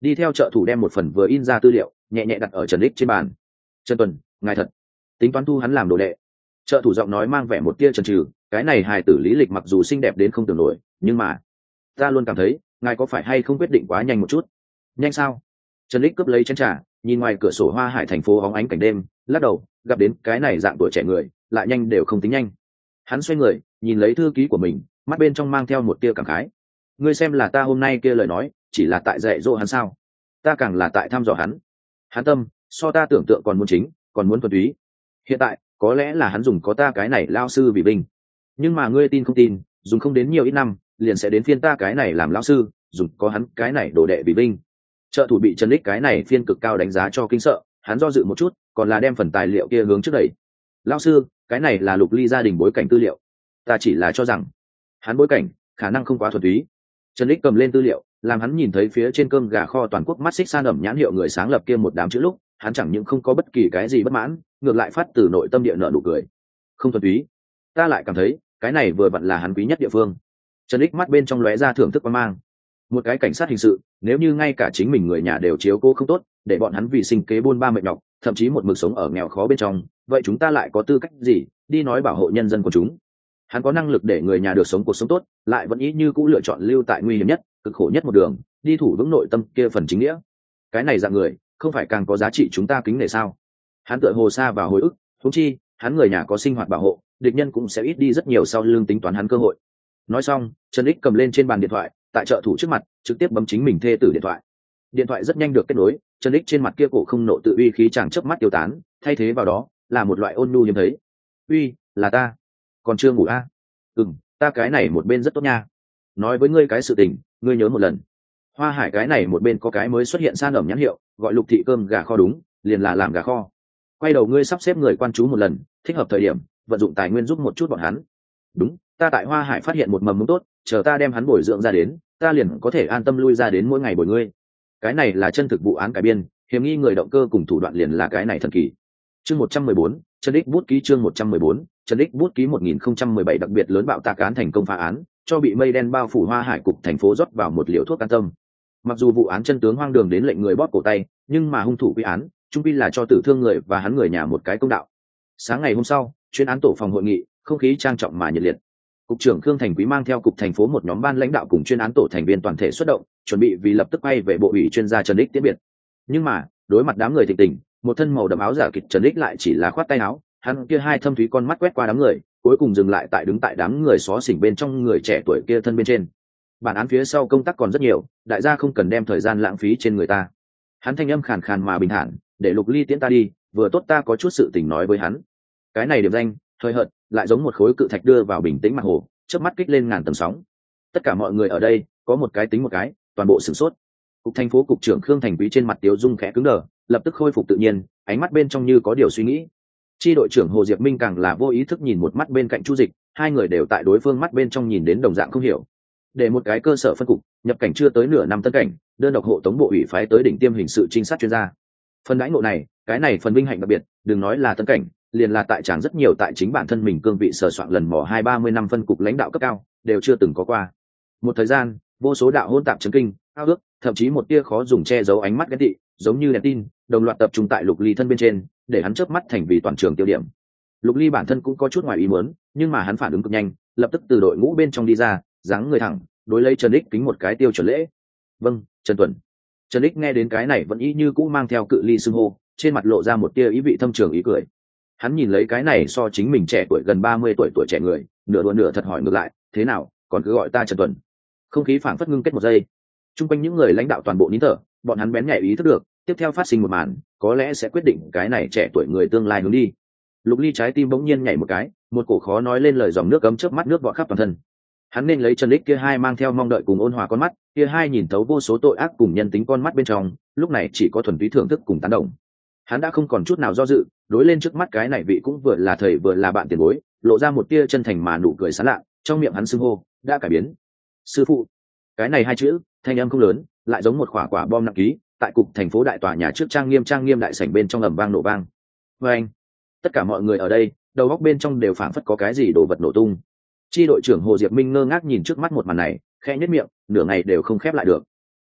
đi theo trợ thủ đem một phần vừa in ra tư liệu nhẹ nhẹ đặt ở Trần Ích trên bàn. Trần Tuần, ngài thật tính toán thu hắn làm đồ đệ? Trợ thủ giọng nói mang vẻ một tia chần chừ, cái này hài tử lý lịch mặc dù xinh đẹp đến không tưởng nổi, nhưng mà ta luôn cảm thấy ngài có phải hay không quyết định quá nhanh một chút. Nhanh sao? Trần Ích cướp lấy chén trà, nhìn ngoài cửa sổ Hoa Hải thành phố hóng ánh cảnh đêm, lắc đầu, gặp đến cái này dạng tuổi trẻ người lại nhanh đều không tính nhanh. Hắn xoay người nhìn lấy thư ký của mình, mắt bên trong mang theo một tia cảm khái. Ngươi xem là ta hôm nay kia lời nói chỉ là tại dạy dỗ hắn sao? Ta càng là tại thăm dò hắn. Hắn tâm so ta tưởng tượng còn muốn chính, còn muốn thuần túy. Hiện tại có lẽ là hắn dùng có ta cái này lao sư vì binh, nhưng mà ngươi tin không tin, dùng không đến nhiều ít năm liền sẽ đến phiên ta cái này làm lao sư dùng có hắn cái này đồ đệ vì binh. Trợ thủ bị Trần Ích cái này phiên cực cao đánh giá cho kinh sợ, hắn do dự một chút còn là đem phần tài liệu kia hướng trước đẩy. Lao sư, cái này là Lục Ly gia đình bối cảnh tư liệu, ta chỉ là cho rằng hắn bối cảnh khả năng không quá thuần túy. Trần Ích cầm lên tư liệu, làm hắn nhìn thấy phía trên cơm gà kho toàn quốc mắt xích san ẩm nhãn hiệu người sáng lập kia một đám chữ lúc, hắn chẳng những không có bất kỳ cái gì bất mãn, ngược lại phát từ nội tâm địa nợ nụ cười. Không thuần túy, ta lại cảm thấy cái này vừa vặn là hắn quý nhất địa phương. Trần Ích mắt bên trong lóe ra thưởng thức quan mang. Một cái cảnh sát hình sự, nếu như ngay cả chính mình người nhà đều chiếu cố không tốt, để bọn hắn vì sinh kế buôn ba mệt nhọc, thậm chí một mực sống ở nghèo khó bên trong, vậy chúng ta lại có tư cách gì đi nói bảo hộ nhân dân của chúng? Hắn có năng lực để người nhà được sống cuộc sống tốt, lại vẫn ý như cũ lựa chọn lưu tại nguy hiểm nhất, cực khổ nhất một đường, đi thủ vững nội tâm kia phần chính nghĩa. Cái này dạng người không phải càng có giá trị chúng ta kính nể sao? Hắn tựa hồ xa vào hồi ức, huống chi hắn người nhà có sinh hoạt bảo hộ, địch nhân cũng sẽ ít đi rất nhiều sau lưng tính toán hắn cơ hội. Nói xong, Trần Ích cầm lên trên bàn điện thoại, tại trợ thủ trước mặt trực tiếp bấm chính mình thê tử điện thoại. Điện thoại rất nhanh được kết nối, Trần Ích trên mặt kia cổ không nộ tự uy khí chàng chớp mắt tiêu tán, thay thế vào đó là một loại ôn nhu hiếm thấy. Uy, là ta. Còn chưa ngủ à? Ta cái này một bên rất tốt nha. Nói với ngươi cái sự tình, ngươi nhớ một lần. Hoa Hải cái này một bên có cái mới xuất hiện san ẩm nhãn hiệu, gọi Lục thị cơm gà kho, đúng, liền là làm gà kho. Quay đầu ngươi sắp xếp người quan trú một lần, thích hợp thời điểm vận dụng tài nguyên giúp một chút bọn hắn. Đúng, ta tại Hoa Hải phát hiện một mầm mống tốt, chờ ta đem hắn bồi dưỡng ra đến, ta liền có thể an tâm lui ra đến mỗi ngày bồi ngươi. Cái này là chân thực vụ án cải biên, hiểm nghi người động cơ cùng thủ đoạn liền là cái này thần kỳ. Chương 114, Trần Ích bút ký. Chương 114, Trần Ích bút ký. 1017 đặc biệt lớn bạo tạc án thành công phá án, cho bị mây đen bao phủ Hoa Hải cục thành phố rót vào một liều thuốc an tâm. Mặc dù vụ án chân tướng hoang đường đến lệnh người bóp cổ tay, nhưng mà hung thủ quy án trung quy là cho tử thương người và hắn người nhà một cái công đạo. Sáng ngày hôm sau, chuyên án tổ phòng hội nghị, không khí trang trọng mà nhiệt liệt. Cục trưởng Khương Thành Quý mang theo cục thành phố một nhóm ban lãnh đạo cùng chuyên án tổ thành viên toàn thể xuất động, chuẩn bị vì lập tức quay về bộ ủy chuyên gia Trần Ích tiễn biệt. Nhưng mà, đối mặt đám người thịnh tình, một thân màu đậm áo giả kịch Trần Ích lại chỉ là khoát tay áo, hắn kia hai thâm thúy con mắt quét qua đám người, cuối cùng dừng lại tại đứng tại đám người xó xỉnh bên trong người trẻ tuổi kia thân bên trên. Bản án phía sau công tác còn rất nhiều, đại gia không cần đem thời gian lãng phí trên người ta. Hắn thanh âm khàn khàn mà bình thản, để Lục Ly tiễn ta đi, vừa tốt ta có chút sự tình nói với hắn. Cái này điểm danh hơi hợt, lại giống một khối cự thạch đưa vào bình tĩnh mặt hồ, chớp mắt kích lên ngàn tầng sóng. Tất cả mọi người ở đây có một cái tính một cái, toàn bộ sửng sốt. Cục thành phố cục trưởng Khương Thành Quý trên mặt tiếu dung khẽ cứng đờ, lập tức khôi phục tự nhiên, ánh mắt bên trong như có điều suy nghĩ. Chi đội trưởng Hồ Diệp Minh càng là vô ý thức nhìn một mắt bên cạnh Chu Dịch, hai người đều tại đối phương mắt bên trong nhìn đến đồng dạng không hiểu. Để một cái cơ sở phân cục, nhập cảnh chưa tới nửa năm tân cảnh, đơn độc hộ tống bộ ủy phái tới đỉnh tiêm hình sự trinh sát chuyên gia. Phần đãi ngộ này, cái này phần vinh hạnh đặc biệt, đừng nói là tân cảnh, liền là tại tràng rất nhiều tại chính bản thân mình cương vị sờ soạn lần mò 20-30 năm phân cục lãnh đạo cấp cao, đều chưa từng có qua. Một thời gian, vô số đạo hôn tạp chấn kinh, ao ước, thậm chí một tia khó dùng che giấu ánh mắt ghen tị, giống như đèn tin, đồng loạt tập trung tại Lục Ly thân bên trên, để hắn chớp mắt thành vì toàn trường tiêu điểm. Lục Ly bản thân cũng có chút ngoài ý muốn, nhưng mà hắn phản ứng cực nhanh, lập tức từ đội ngũ bên trong đi ra, dáng người thẳng, đối lấy Trần Ích kính một cái tiêu chuẩn lễ. Vâng, Trần Tuần. Trần Ích nghe đến cái này vẫn ý như cũ mang theo cự ly xưng hô, trên mặt lộ ra một tia ý vị thâm trường ý cười. Hắn nhìn lấy cái này so chính mình trẻ tuổi gần 30 tuổi trẻ người, nửa đùa nửa thật hỏi ngược lại, thế nào, còn cứ gọi ta Trần Tuần? Không khí phảng phất ngưng kết một giây. Trung quanh những người lãnh đạo toàn bộ nín thở, bọn hắn bén nhạy ý thức được, tiếp theo phát sinh một màn, có lẽ sẽ quyết định cái này trẻ tuổi người tương lai hướng đi. Lục Ly trái tim bỗng nhiên nhảy một cái, một cổ khó nói lên lời dòng nước ấm chớp mắt nước bọt khắp toàn thân. Hắn nên lấy Trần Ích kia hai mang theo mong đợi cùng ôn hòa con mắt, kia hai nhìn thấu vô số tội ác cùng nhân tính con mắt bên trong, lúc này chỉ có thuần túy thưởng thức cùng tán đồng. Hắn đã không còn chút nào do dự, đối lên trước mắt cái này vị cũng vừa là thầy vừa là bạn tiền bối, lộ ra một tia chân thành mà nụ cười sán lạ, trong miệng hắn xưng hô đã cải biến. Sư phụ. Cái này hai chữ, thanh âm không lớn, lại giống một quả quả bom nặng ký, tại cục thành phố đại tòa nhà trước trang nghiêm đại sảnh bên trong ầm vang nổ vang. Vang. Tất cả mọi người ở đây, đầu óc bên trong đều phảng phất có cái gì đồ vật nổ tung. Chi đội trưởng Hồ Diệp Minh ngơ ngác nhìn trước mắt một màn này, khẽ nhếch miệng, nửa ngày đều không khép lại được.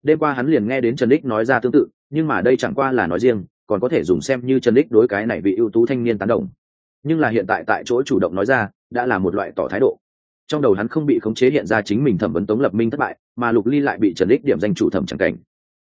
Đêm qua hắn liền nghe đến Trần Ích nói ra tương tự, nhưng mà đây chẳng qua là nói riêng, còn có thể dùng xem như Trần Ích đối cái này vị ưu tú thanh niên tán đồng. Nhưng là hiện tại tại chỗ chủ động nói ra, đã là một loại tỏ thái độ. Trong đầu hắn không bị khống chế hiện ra chính mình thẩm vấn Tống Lập Minh thất bại, mà Lục Ly lại bị Trần Ích điểm danh chủ thẩm chẳng cảnh.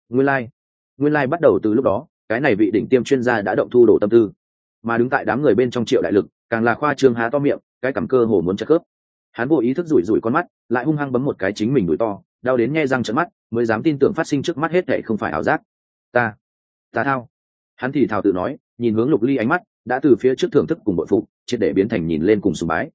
Nguyên lai bắt đầu từ lúc đó, cái này vị đỉnh tiêm chuyên gia đã động thu đổ tâm tư, mà đứng tại đám người bên trong Triệu Đại Lực, càng là khoa trương há to miệng, cái cảm cơ hồ muốn chật khớp. Hắn vô ý thức rủi rủi con mắt, lại hung hăng bấm một cái chính mình đùi to, đau đến nhe răng trợn mắt, mới dám tin tưởng phát sinh trước mắt hết thảy không phải ảo giác. Ta thao. Hắn thì thào tự nói, nhìn hướng Lục Ly ánh mắt đã từ phía trước thưởng thức cùng bội phục, triệt để biến thành nhìn lên cùng sùng bái.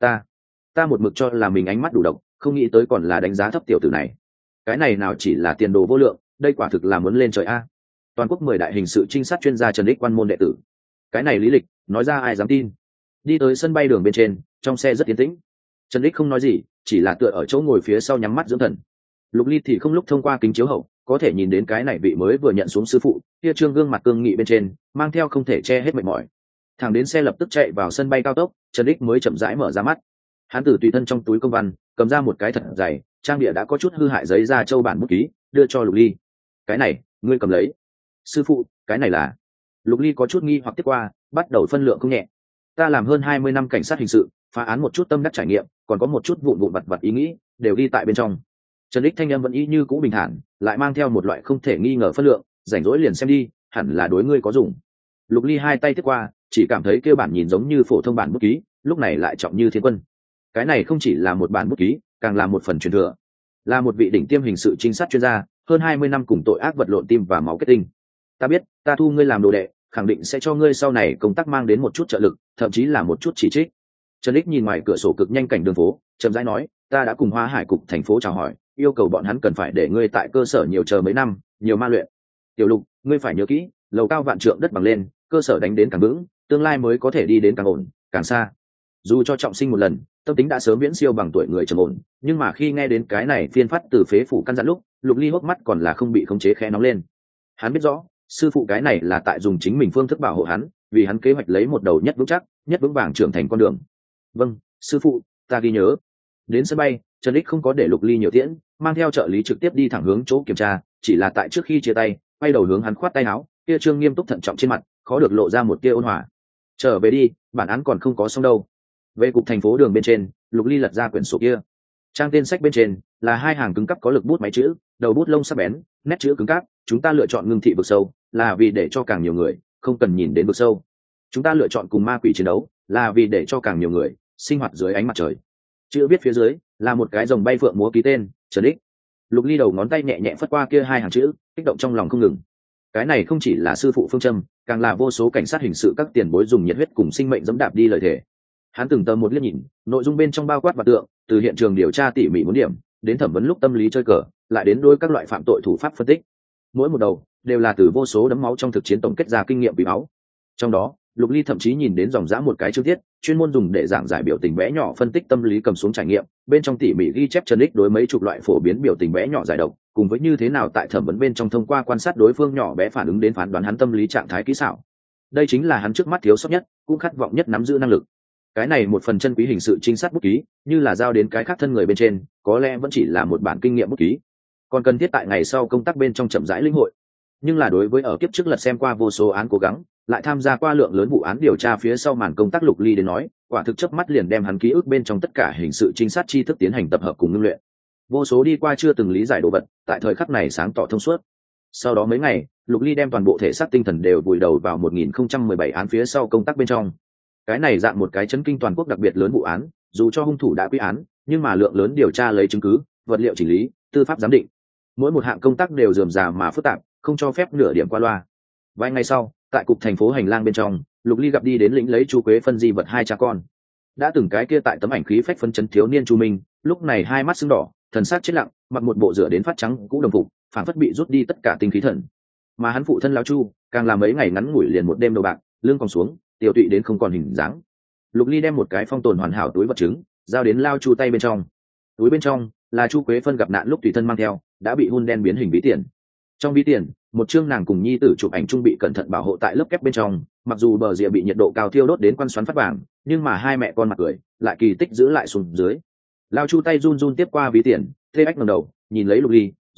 Ta một mực cho là mình ánh mắt đủ độc, không nghĩ tới còn là đánh giá thấp tiểu tử này. Cái này nào chỉ là tiền đồ vô lượng, đây quả thực là muốn lên trời a. Toàn quốc 10 đại hình sự trinh sát chuyên gia Trần Ích quan môn đệ tử. Cái này lý lịch, nói ra ai dám tin. Đi tới sân bay đường bên trên, trong xe rất yên tĩnh. Trần Ích không nói gì, chỉ là tựa ở chỗ ngồi phía sau nhắm mắt dưỡng thần. Lục Ly thì không lúc thông qua kính chiếu hậu, có thể nhìn đến cái này vị mới vừa nhận xuống sư phụ, kia trương gương mặt cương nghị bên trên, mang theo không thể che hết mệt mỏi. Thằng đến xe lập tức chạy vào sân bay cao tốc, Trần Ích mới chậm rãi mở ra mắt. Hắn từ tùy thân trong túi công văn cầm ra một cái thật dày, trang địa đã có chút hư hại giấy da châu bản bút ký, đưa cho Lục Ly. Cái này, ngươi cầm lấy. Sư phụ, cái này là? Lục Ly có chút nghi hoặc tiếp qua, bắt đầu phân lượng không nhẹ. Ta làm hơn 20 năm cảnh sát hình sự, phá án một chút tâm đắc trải nghiệm, còn có một chút vụn vụn vặt vặt ý nghĩ, đều ghi tại bên trong. Trần Ích thanh âm vẫn y như cũ bình thản, lại mang theo một loại không thể nghi ngờ phân lượng, rảnh rỗi liền xem đi, hẳn là đối ngươi có dùng. Lục Ly hai tay tiếp qua, chỉ cảm thấy kêu bản nhìn giống như phổ thông bản bút ký, lúc này lại trọng như thiên quân. Cái này không chỉ là một bản bút ký, càng là một phần truyền thừa, là một vị đỉnh tiêm hình sự trinh sát chuyên gia, hơn 20 năm cùng tội ác vật lộn tim và máu kết tinh. Ta biết, ta thu ngươi làm đồ đệ, khẳng định sẽ cho ngươi sau này công tác mang đến một chút trợ lực, thậm chí là một chút chỉ trích. Trần Ích nhìn ngoài cửa sổ cực nhanh cảnh đường phố, chậm rãi nói, ta đã cùng Hoa Hải cục thành phố chào hỏi, yêu cầu bọn hắn cần phải để ngươi tại cơ sở nhiều chờ mấy năm, nhiều ma luyện. Tiểu Lục, ngươi phải nhớ kỹ, lầu cao vạn trượng đất bằng lên, cơ sở đánh đến càng vững, tương lai mới có thể đi đến càng ổn, càng xa. Dù cho trọng sinh một lần, tâm tính đã sớm viễn siêu bằng tuổi người trầm ổn, nhưng mà khi nghe đến cái này phiên phát từ phế phủ căn dặn lúc, Lục Ly hốc mắt còn là không bị khống chế khẽ nóng lên. Hắn biết rõ, sư phụ cái này là tại dùng chính mình phương thức bảo hộ hắn, vì hắn kế hoạch lấy một đầu nhất vững chắc, nhất vững vàng trưởng thành con đường. Vâng, sư phụ, ta ghi nhớ. Đến sân bay, Trần Ích không có để Lục Ly nhiều tiễn, mang theo trợ lý trực tiếp đi thẳng hướng chỗ kiểm tra, chỉ là tại trước khi chia tay, quay đầu hướng hắn khoát tay áo, kia trương nghiêm túc thận trọng trên mặt, khó được lộ ra một tia ôn hòa. Trở về đi, bản án còn không có xong đâu. Về cục thành phố đường bên trên, Lục Ly lật ra quyển sổ kia. Trang tên sách bên trên là hai hàng cứng cắp có lực bút máy chữ, đầu bút lông sắc bén, nét chữ cứng cáp. Chúng ta lựa chọn ngưng thị vực sâu, là vì để cho càng nhiều người không cần nhìn đến vực sâu. Chúng ta lựa chọn cùng ma quỷ chiến đấu, là vì để cho càng nhiều người sinh hoạt dưới ánh mặt trời. Chữ viết phía dưới là một cái rồng bay phượng múa ký tên Trần Ích. Lục Ly đầu ngón tay nhẹ nhẹ phất qua kia hai hàng chữ, kích động trong lòng không ngừng. Cái này không chỉ là sư phụ phương châm, càng là vô số cảnh sát hình sự các tiền bối dùng nhiệt huyết cùng sinh mệnh dẫm đạp đi lời thề. Hắn từng tờ một liếc nhìn, nội dung bên trong bao quát và tượng, từ hiện trường điều tra tỉ mỉ muốn điểm, đến thẩm vấn lúc tâm lý chơi cờ, lại đến đôi các loại phạm tội thủ pháp phân tích. Mỗi một đầu đều là từ vô số đấm máu trong thực chiến tổng kết ra kinh nghiệm quý báu. Trong đó, Lục Ly thậm chí nhìn đến dòng dã một cái chương tiết, chuyên môn dùng để giảng giải biểu tình vẽ nhỏ phân tích tâm lý cầm xuống trải nghiệm, bên trong tỉ mỉ ghi chép Trần Ích đối mấy chục loại phổ biến biểu tình vẽ nhỏ giải độc, cùng với như thế nào tại thẩm vấn bên trong thông qua quan sát đối phương nhỏ bé phản ứng đến phán đoán hắn tâm lý trạng thái kỹ xảo. Đây chính là hắn trước mắt thiếu sót nhất, cũng khát vọng nhất nắm giữ năng lực. Cái này một phần chân quý hình sự trinh sát bút ký, như là giao đến cái khác thân người bên trên, có lẽ vẫn chỉ là một bản kinh nghiệm bút ký, còn cần thiết tại ngày sau công tác bên trong chậm rãi linh hội. Nhưng là đối với ở kiếp trước lật xem qua vô số án cố gắng, lại tham gia qua lượng lớn vụ án điều tra phía sau màn công tác Lục Ly đến nói, quả thực chớp mắt liền đem hắn ký ức bên trong tất cả hình sự trinh sát tri thức tiến hành tập hợp cùng ngưng luyện. Vô số đi qua chưa từng lý giải đồ vật, tại thời khắc này sáng tỏ thông suốt. Sau đó mấy ngày, Lục Ly đem toàn bộ thể xác tinh thần đều vùi đầu vào 1017 án phía sau công tác bên trong. Cái này dạng một cái chấn kinh toàn quốc đặc biệt lớn vụ án, dù cho hung thủ đã quy án, nhưng mà lượng lớn điều tra lấy chứng cứ, vật liệu chỉnh lý, tư pháp giám định, mỗi một hạng công tác đều rườm rà mà phức tạp, không cho phép nửa điểm qua loa. Vài ngày sau, tại cục thành phố hành lang bên trong, Lục Ly gặp đi đến lĩnh lấy Chu Quế phân di vật hai cha con. Đã từng cái kia tại tấm ảnh khí phách phân chấn thiếu niên Chu Minh, lúc này hai mắt sưng đỏ, thần sắc chết lặng, mặc một bộ rửa đến phát trắng cũ đồng phục, phản phất bị rút đi tất cả tinh khí thần. Mà hắn phụ thân lão Chu, càng là mấy ngày ngắn ngủi liền một đêm đầu bạc, lưng còn xuống, tiểu tụy đến không còn hình dáng. Lục Ly đem một cái phong tồn hoàn hảo túi vật chứng giao đến lao Chu tay bên trong. Túi bên trong là Chu Quế phân gặp nạn lúc tùy thân mang theo, đã bị hun đen biến hình ví tiền. Trong ví tiền, một chương nàng cùng nhi tử chụp ảnh chung bị cẩn thận bảo hộ tại lớp kép bên trong, mặc dù bờ rìa bị nhiệt độ cao thiêu đốt đến quăn xoắn phát vàng, nhưng mà hai mẹ con mặt cười lại kỳ tích giữ lại xuống dưới. Lao Chu tay run run tiếp qua ví tiền, thê ách ngẩng đầu nhìn lấy Lục Ly,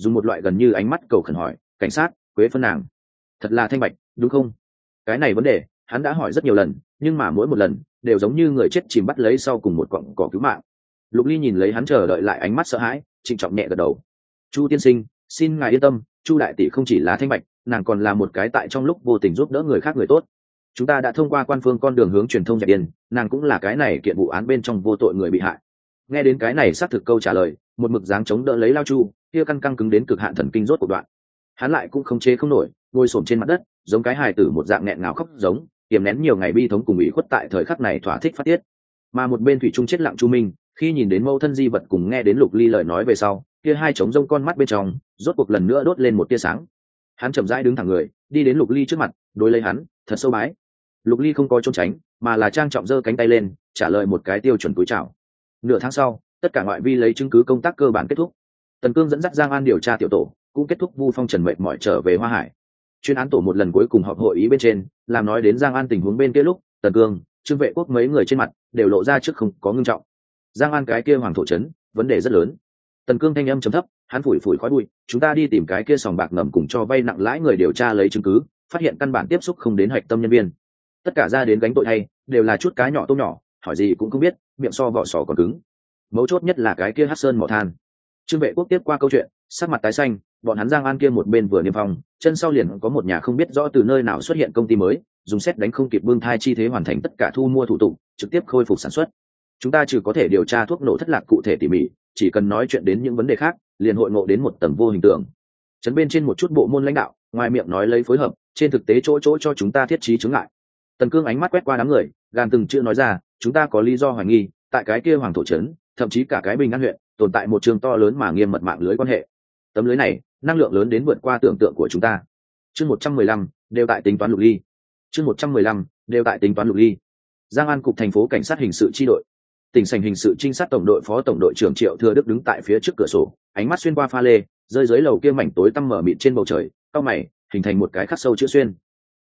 dùng một loại gần như ánh mắt cầu khẩn hỏi, cảnh sát, Quế Phân nàng thật là thanh bạch đúng không? Cái này vấn đề hắn đã hỏi rất nhiều lần, nhưng mà mỗi một lần đều giống như người chết chìm bắt lấy sau cùng một cọng cỏ cứu mạng. Lục Ly nhìn lấy hắn chờ đợi lại ánh mắt sợ hãi, trịnh trọng nhẹ gật đầu. Chu tiên sinh, xin ngài yên tâm, Chu đại tỷ không chỉ là thanh bạch, nàng còn là một cái tại trong lúc vô tình giúp đỡ người khác người tốt. Chúng ta đã thông qua quan phương con đường hướng truyền thông dẹp điên, nàng cũng là cái này kiện vụ án bên trong vô tội người bị hại. Nghe đến cái này xác thực câu trả lời, một mực dáng chống đỡ lấy Lao Chu, kia căng căng cứng đến cực hạn thần kinh rốt cuộc đoạn. Hắn lại cũng không chế không nổi, ngồi xổm trên mặt đất, giống cái hài tử một dạng nghẹn ngào khóc giống, kiềm nén nhiều ngày bi thống cùng ủy khuất tại thời khắc này thỏa thích phát tiết. Mà một bên thủy trung chết lặng Chu Minh, khi nhìn đến mâu thân di vật cùng nghe đến Lục Ly lời nói về sau, kia hai trống rông con mắt bên trong rốt cuộc lần nữa đốt lên một tia sáng. Hắn chậm rãi đứng thẳng người, đi đến Lục Ly trước mặt, đối lấy hắn thật sâu bái. Lục Ly không có trốn tránh, mà là trang trọng giơ cánh tay lên, trả lời một cái tiêu chuẩn cúi chào. Nửa tháng sau, tất cả ngoại vi lấy chứng cứ công tác cơ bản kết thúc. Tần Cương dẫn dắt Giang An điều tra tiểu tổ, cũng kết thúc Vu Phong Trần mệt mỏi trở về Hoa Hải. Chuyên án tổ một lần cuối cùng họp hội ý bên trên, làm nói đến Giang An tình huống bên kia lúc, Tần Cương, Trương Vệ Quốc mấy người trên mặt đều lộ ra trước không có ngưng trọng. Giang An cái kia hoàng thổ trấn, vấn đề rất lớn. Tần Cương thanh âm trầm thấp, hắn phủi phủi khói bụi, chúng ta đi tìm cái kia sòng bạc ngầm cùng cho vay nặng lãi người điều tra lấy chứng cứ, phát hiện căn bản tiếp xúc không đến hạch tâm nhân viên. Tất cả ra đến gánh tội hay, đều là chút cá nhỏ tôm nhỏ, hỏi gì cũng không biết, miệng so vỏ sò còn cứng. Mấu chốt nhất là cái kia Hắc Sơn mỏ than. Trương Vệ Quốc tiếp qua câu chuyện, sắc mặt tái xanh, bọn hắn Giang An kia một bên vừa niêm phong, chân sau liền có một nhà không biết rõ từ nơi nào xuất hiện công ty mới, dùng xét đánh không kịp bưng thai chi thế hoàn thành tất cả thu mua thủ tục, trực tiếp khôi phục sản xuất. Chúng ta trừ có thể điều tra thuốc nổ thất lạc cụ thể tỉ mỉ, chỉ cần nói chuyện đến những vấn đề khác, liền hội ngộ đến một tầng vô hình tượng. Chấn bên trên một chút bộ môn lãnh đạo, ngoài miệng nói lấy phối hợp, trên thực tế chỗ chỗ cho chúng ta thiết trí chứng ngại. Tần Cương ánh mắt quét qua đám người, gàn từng chữ nói ra, chúng ta có lý do hoài nghi, tại cái kia hoàng thổ trấn, thậm chí cả cái Bình An huyện, tồn tại một trường to lớn mà nghiêm mật mạng lưới quan hệ. Tấm lưới này, năng lượng lớn đến vượt qua tưởng tượng của chúng ta. Chương 115, đều tại tính toán Lục Ly. Chương 115, đều tại tính toán Lục Ly. Giang An cục thành phố cảnh sát hình sự chi đội. Tỉnh sảnh hình sự trinh sát tổng đội phó tổng đội trưởng Triệu Thừa Đức đứng tại phía trước cửa sổ, ánh mắt xuyên qua pha lê, rơi dưới lầu kia mảnh tối tăm mở mịt trên bầu trời, cau mày, hình thành một cái khắc sâu chữ xuyên.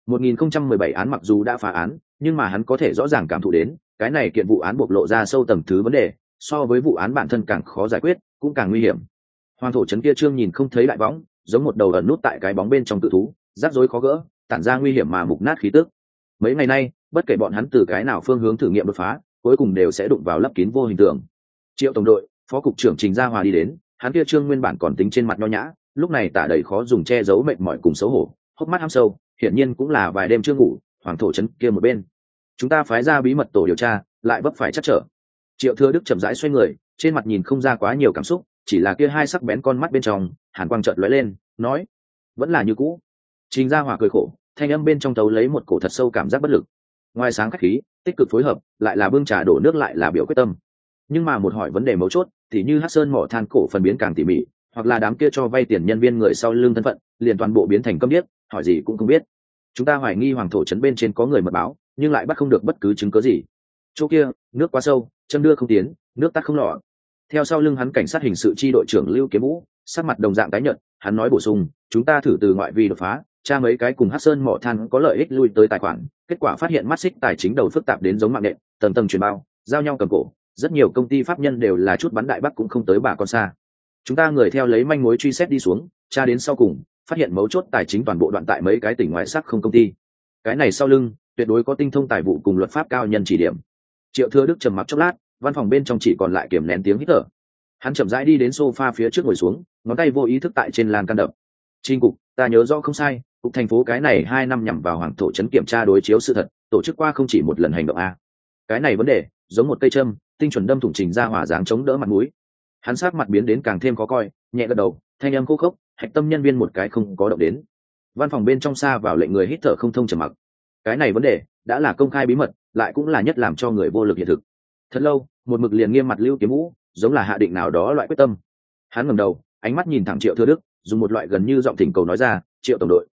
1017 án mặc dù đã phá án, nhưng mà hắn có thể rõ ràng cảm thụ đến, cái này kiện vụ án bộc lộ ra sâu tầng thứ vấn đề, so với vụ án bản thân càng khó giải quyết, cũng càng nguy hiểm. Hoàng thổ trấn kia trương nhìn không thấy đại võng, giống một đầu ẩn nút tại cái bóng bên trong tự thú, rắc rối khó gỡ, tản ra nguy hiểm mà mục nát khí tức. Mấy ngày nay, bất kể bọn hắn từ cái nào phương hướng thử nghiệm đột phá, cuối cùng đều sẽ đụng vào lấp kín vô hình tượng. Triệu tổng đội, phó cục trưởng Trình Gia Hòa đi đến, hắn kia trương nguyên bản còn tính trên mặt nho nhã, lúc này tả đầy khó dùng che giấu mệt mỏi cùng xấu hổ, hốc mắt hăm sâu, hiển nhiên cũng là vài đêm chưa ngủ. Hoàng thổ trấn kia một bên, chúng ta phái ra bí mật tổ điều tra, lại vấp phải chắc trở. Triệu Thừa Đức chậm rãi xoay người, trên mặt nhìn không ra quá nhiều cảm xúc, chỉ là kia hai sắc bén con mắt bên trong, hàn quang chợt lóe lên, nói: "Vẫn là như cũ." Trình Gia Hòa cười khổ, thanh âm bên trong tấu lấy một cổ thật sâu cảm giác bất lực. Ngoài sáng khách khí, tích cực phối hợp, lại là bưng trà đổ nước lại là biểu quyết tâm. Nhưng mà một hỏi vấn đề mấu chốt, thì như Hắc Sơn mỏ than cổ phần biến càng tỉ mỉ, hoặc là đám kia cho vay tiền nhân viên người sau lưng thân phận, liền toàn bộ biến thành câm điếc, hỏi gì cũng không biết. Chúng ta hoài nghi hoàng thổ trấn bên trên có người mật báo, nhưng lại bắt không được bất cứ chứng cứ gì. Chỗ kia, nước quá sâu, châm đưa không tiến, nước tắt không lọ. Theo sau lưng hắn cảnh sát hình sự chi đội trưởng Lưu Kiếm Vũ, sắc mặt đồng dạng tái nhợt, hắn nói bổ sung, chúng ta thử từ ngoại vi đột phá, tra mấy cái cùng Hắc Sơn mỏ than có lợi ích lui tới tài khoản, kết quả phát hiện mắt xích tài chính đầu phức tạp đến giống mạng nện, tầng tầng truyền bao, giao nhau cầm cổ, rất nhiều công ty pháp nhân đều là chút bắn đại bắc cũng không tới bà con xa. Chúng ta người theo lấy manh mối truy xét đi xuống, tra đến sau cùng, phát hiện mấu chốt tài chính toàn bộ đoạn tại mấy cái tỉnh ngoại sắc không công ty. Cái này sau lưng, tuyệt đối có tinh thông tài vụ cùng luật pháp cao nhân chỉ điểm. Triệu Thừa Đức trầm mặc chốc lát, văn phòng bên trong chỉ còn lại kiềm nén tiếng hít thở. Hắn chậm rãi đi đến sofa phía trước ngồi xuống, ngón tay vô ý thức tại trên lan can đập. Trình cục, ta nhớ rõ không sai, cục thành phố cái này 2 năm nhằm vào hoàng thổ trấn kiểm tra đối chiếu sự thật, tổ chức qua không chỉ một lần hành động a. Cái này vấn đề, giống một cây châm, tinh chuẩn đâm thủng Trình Gia Hỏa dáng chống đỡ mặt mũi. Hắn sắc mặt biến đến càng thêm khó coi, nhẹ gật đầu, thanh âm khô khốc, hạch tâm nhân viên một cái không có động đến. Văn phòng bên trong xa vào lệnh người hít thở không thông trầm mặc. Cái này vấn đề đã là công khai bí mật, lại cũng là nhất làm cho người vô lực hiện thực. Thật lâu, một mực liền nghiêm mặt Lưu Kiếm Vũ, giống là hạ định nào đó loại quyết tâm. Hắn ngẩng đầu, ánh mắt nhìn thẳng Triệu Thừa Đức, dùng một loại gần như giọng thỉnh cầu nói ra, Triệu tổng đội,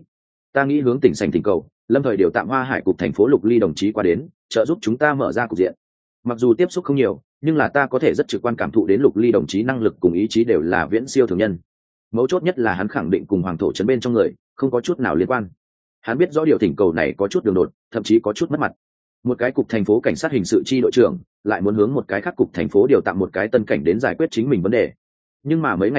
ta nghĩ hướng tỉnh sành thỉnh cầu, lâm thời điều tạm Hoa Hải cục thành phố Lục Ly đồng chí qua đến, trợ giúp chúng ta mở ra cục diện. Mặc dù tiếp xúc không nhiều, nhưng là ta có thể rất trực quan cảm thụ đến Lục Ly đồng chí năng lực cùng ý chí đều là viễn siêu thường nhân. Mấu chốt nhất là hắn khẳng định cùng hoàng thổ trấn bên trong người không có chút nào liên quan. Hắn biết rõ điều thỉnh cầu này có chút đường đột, thậm chí có chút mất mặt. Một cái cục thành phố cảnh sát hình sự chi đội trưởng lại muốn hướng một cái khác cục thành phố điều tạm một cái tân cảnh đến giải quyết chính mình vấn đề. Nhưng mà mấy ngày nay,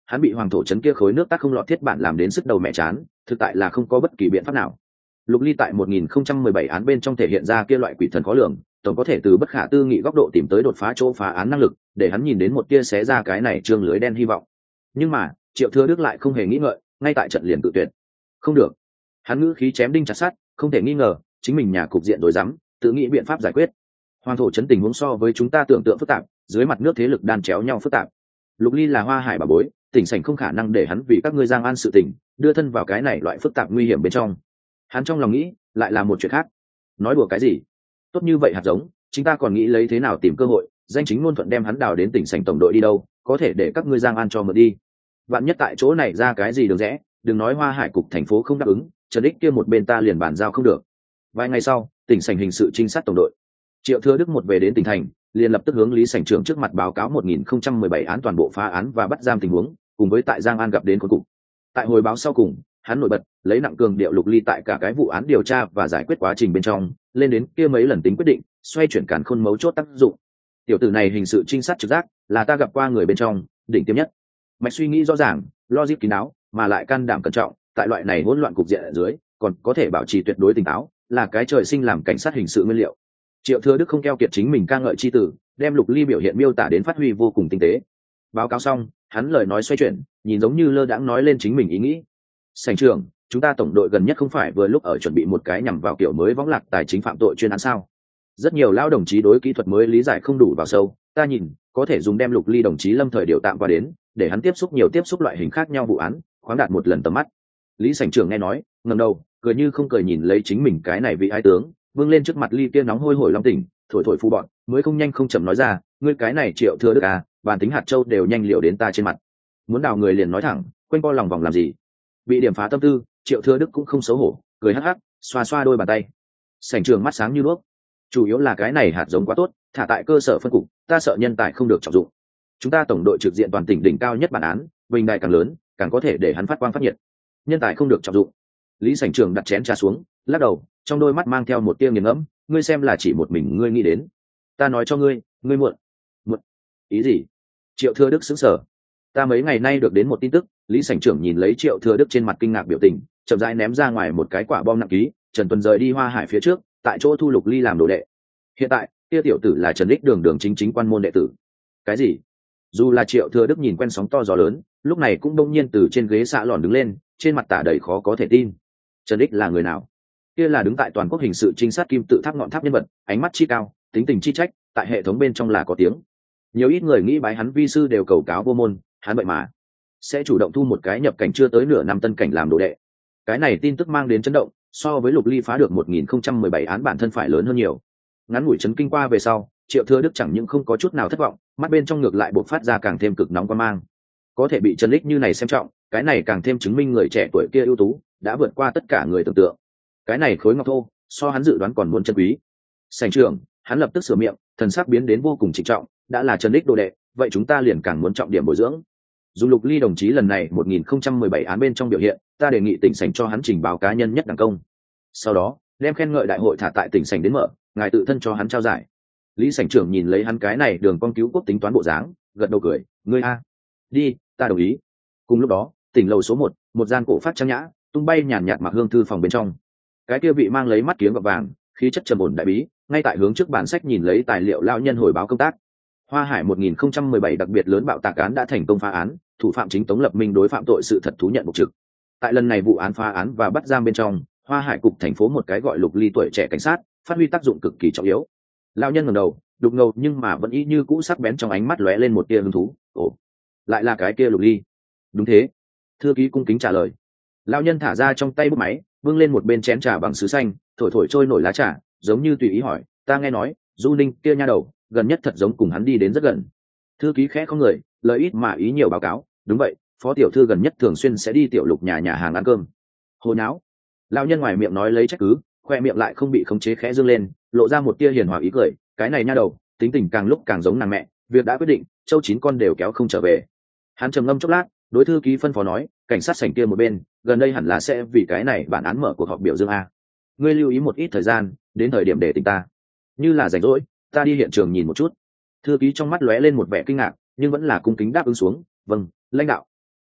hắn bị hoàng thổ trấn kia khối nước tát không lọt thiết bản làm đến sức đầu mẹ chán, thực tại là không có bất kỳ biện pháp nào. Lục Ly tại 1017 án bên trong thể hiện ra kia loại quỷ thần khó lường, tổng có thể từ bất khả tư nghị góc độ tìm tới đột phá chỗ phá án năng lực, để hắn nhìn đến một tia xé ra cái này trương lưới đen hy vọng. Nhưng mà Triệu Thừa Đức lại không hề nghĩ ngợi, ngay tại trận liền tự tuyệt. Không được. Hắn ngữ khí chém đinh chặt sắt, không thể nghi ngờ, chính mình nhà cục diện rối rắm, tự nghĩ biện pháp giải quyết. Hoàng thổ trấn tình huống so với chúng ta tưởng tượng phức tạp, dưới mặt nước thế lực đan chéo nhau phức tạp. Lục Ly là Hoa Hải bà bối, tỉnh sảnh không khả năng để hắn vì các ngươi Giang An sự tình đưa thân vào cái này loại phức tạp nguy hiểm bên trong. Hắn trong lòng nghĩ lại là một chuyện khác. Nói đùa cái gì? Tốt như vậy hạt giống, chúng ta còn nghĩ lấy thế nào tìm cơ hội danh chính ngôn thuận đem hắn đào đến tỉnh sảnh tổng đội đi đâu, có thể để các ngươi Giang An cho mượn đi. Vạn nhất tại chỗ này ra cái gì đường rẽ, đừng nói Hoa Hải cục thành phố không đáp ứng, Trần Ích kia một bên ta liền bàn giao không được. Vài ngày sau, tỉnh sảnh hình sự trinh sát tổng đội Triệu Thừa Đức một về đến tỉnh thành, liền lập tức hướng Lý sảnh trưởng trước mặt báo cáo 1017 án toàn bộ phá án và bắt giam tình huống, cùng với tại Giang An gặp đến cuối cùng. Tại hồi báo sau cùng, hắn nổi bật lấy nặng cường điệu Lục Ly tại cả cái vụ án điều tra và giải quyết quá trình bên trong lên đến kia mấy lần tính quyết định, xoay chuyển càn khôn mấu chốt tác dụng. Tiểu tử này hình sự trinh sát trực giác là ta gặp qua người bên trong đỉnh tiêm nhất, mạch suy nghĩ rõ ràng, logic kín đáo, mà lại can đảm cẩn trọng, tại loại này hỗn loạn cục diện ở dưới còn có thể bảo trì tuyệt đối tỉnh táo, là cái trời sinh làm cảnh sát hình sự nguyên liệu. Triệu Thừa Đức không keo kiệt chính mình ca ngợi chi tử, đem Lục Ly biểu hiện miêu tả đến phát huy vô cùng tinh tế. Báo cáo xong, hắn lời nói xoay chuyển, nhìn giống như lơ đãng nói lên chính mình ý nghĩ. Sảnh trưởng, chúng ta tổng đội gần nhất không phải vừa lúc ở chuẩn bị một cái nhằm vào kiểu mới võng lạc tài chính phạm tội chuyên án sao? Rất nhiều lao đồng chí đối kỹ thuật mới lý giải không đủ vào sâu, ta nhìn có thể dùng đem Lục Ly đồng chí lâm thời điều tạm qua đến, để hắn tiếp xúc loại hình khác nhau vụ án, khoáng đạt một lần tầm mắt. Lý sảnh trưởng nghe nói, ngẩng đầu, cười như không cười nhìn lấy chính mình cái này vị ái tướng, vươn lên trước mặt ly kia nóng hôi hổi long tỉnh, thổi thổi phu bọn, mới không nhanh không chậm nói ra, ngươi cái này Triệu Thừa Đức à, bản tính hạt châu đều nhanh liệu đến ta trên mặt. Muốn đào người liền nói thẳng, quanh co lòng vòng làm gì? Bị điểm phá tâm tư, Triệu Thừa Đức cũng không xấu hổ, cười hắc hắc, xoa xoa đôi bàn tay. Sảnh trưởng mắt sáng như đuốc. Chủ yếu là cái này hạt giống quá tốt, thả tại cơ sở phân cục, ta sợ nhân tài không được trọng dụng. Chúng ta tổng đội trực diện toàn tỉnh đỉnh cao nhất bản án, bình đại càng lớn, càng có thể để hắn phát quang phát nhiệt. Nhân tài không được trọng dụng. Lý sảnh trưởng đặt chén trà xuống, lắc đầu, trong đôi mắt mang theo một tia nghiền ngẫm, ngươi xem là chỉ một mình ngươi nghĩ đến. Ta nói cho ngươi, ngươi muộn. Muộn? Ý gì? Triệu Thừa Đức sững sờ. Ta mấy ngày nay được đến một tin tức, Lý sảnh trưởng nhìn lấy Triệu Thừa Đức trên mặt kinh ngạc biểu tình, chậm rãi ném ra ngoài một cái quả bom nặng ký, Trần Tuần rời đi Hoa Hải phía trước, tại chỗ thu Lục Ly làm đồ đệ. Hiện tại, kia tiểu tử là Trần Ích đường đường chính chính quan môn đệ tử. Cái gì? Dù là Triệu Thừa Đức nhìn quen sóng to gió lớn, lúc này cũng đông nhiên từ trên ghế xạ lòn đứng lên, trên mặt tả đầy khó có thể tin. Trần Ích là người nào? Kia là đứng tại toàn quốc hình sự trinh sát kim tự tháp ngọn tháp nhân vật, ánh mắt chi cao, tính tình chi trách, tại hệ thống bên trong là có tiếng. Nhiều ít người nghĩ bái hắn vi sư đều cầu cáo vô môn, hắn vậy mà sẽ chủ động thu một cái nhập cảnh chưa tới nửa năm tân cảnh làm đồ đệ. Cái này tin tức mang đến chấn động, so với Lục Ly phá được 1017 án bản thân phải lớn hơn nhiều. Ngắn ngủi chấn kinh qua về sau, Triệu Thừa Đức chẳng những không có chút nào thất vọng, mắt bên trong ngược lại bộc phát ra càng thêm cực nóng quan mang. Có thể bị Trần Ích như này xem trọng, cái này càng thêm chứng minh người trẻ tuổi kia ưu tú, đã vượt qua tất cả người tưởng tượng. Cái này khối ngọc thô, so hắn dự đoán còn muốn chân quý. Sảnh trưởng, hắn lập tức sửa miệng, thần sắc biến đến vô cùng trịnh trọng, đã là Trần Ích đồ đệ, vậy chúng ta liền càng muốn trọng điểm bồi dưỡng. Dù Lục Ly đồng chí lần này 1017 án bên trong biểu hiện, ta đề nghị tỉnh sảnh cho hắn trình báo cá nhân nhất đẳng công. Sau đó, đem khen ngợi đại hội thả tại tỉnh sảnh đến mở, ngài tự thân cho hắn trao giải. Lý sảnh trưởng nhìn lấy hắn cái này đường con cứu quốc tính toán bộ dáng, gật đầu cười, ngươi a, đi, ta đồng ý. Cùng lúc đó, tỉnh lầu số 1, một gian cổ phát trang nhã, tung bay nhàn nhạt mặc hương thư phòng bên trong. Cái kia vị mang lấy mắt kiếng gọt vàng, khí chất trầm ổn đại bí, ngay tại hướng trước bản sách nhìn lấy tài liệu lão nhân hồi báo công tác. Hoa Hải 1017 đặc biệt lớn bạo tạc án đã thành công phá án, thủ phạm chính Tống Lập Minh đối phạm tội sự thật thú nhận mục trực. Tại lần này vụ án phá án và bắt giam bên trong, Hoa Hải cục thành phố một cái gọi Lục Ly tuổi trẻ cảnh sát, phát huy tác dụng cực kỳ trọng yếu. Lão nhân ngẩng đầu, đục ngầu nhưng mà vẫn y như cũ sắc bén trong ánh mắt lóe lên một tia hứng thú. Ồ, lại là cái kia Lục Ly? Đúng thế. Thư ký cung kính trả lời. Lão nhân thả ra trong tay bút máy, vươn lên một bên chén trà bằng sứ xanh, thổi thổi trôi nổi lá trà, giống như tùy ý hỏi, ta nghe nói, Du Ninh kia nha đầu, gần nhất thật giống cùng hắn đi đến rất gần. Thư ký khẽ không người, lời ít mà ý nhiều báo cáo, đúng vậy, phó tiểu thư gần nhất thường xuyên sẽ đi tiểu Lục nhà hàng ăn cơm. Hồ nháo. Lão nhân ngoài miệng nói lấy trách cứ, khoe miệng lại không bị khống chế khẽ dương lên, lộ ra một tia hiền hòa ý cười, cái này nha đầu, tính tình càng lúc càng giống nàng mẹ, việc đã quyết định, châu chín con đều kéo không trở về. Hắn trầm ngâm chốc lát, đối thư ký phân phó nói, cảnh sát sảnh kia một bên, gần đây hẳn là sẽ vì cái này bản án mở cuộc họp biểu dương a. Ngươi lưu ý một ít thời gian, đến thời điểm để tỉnh ta. Như là rảnh rỗi, ta đi hiện trường nhìn một chút. Thư ký trong mắt lóe lên một vẻ kinh ngạc, nhưng vẫn là cung kính đáp ứng xuống, vâng, lãnh đạo.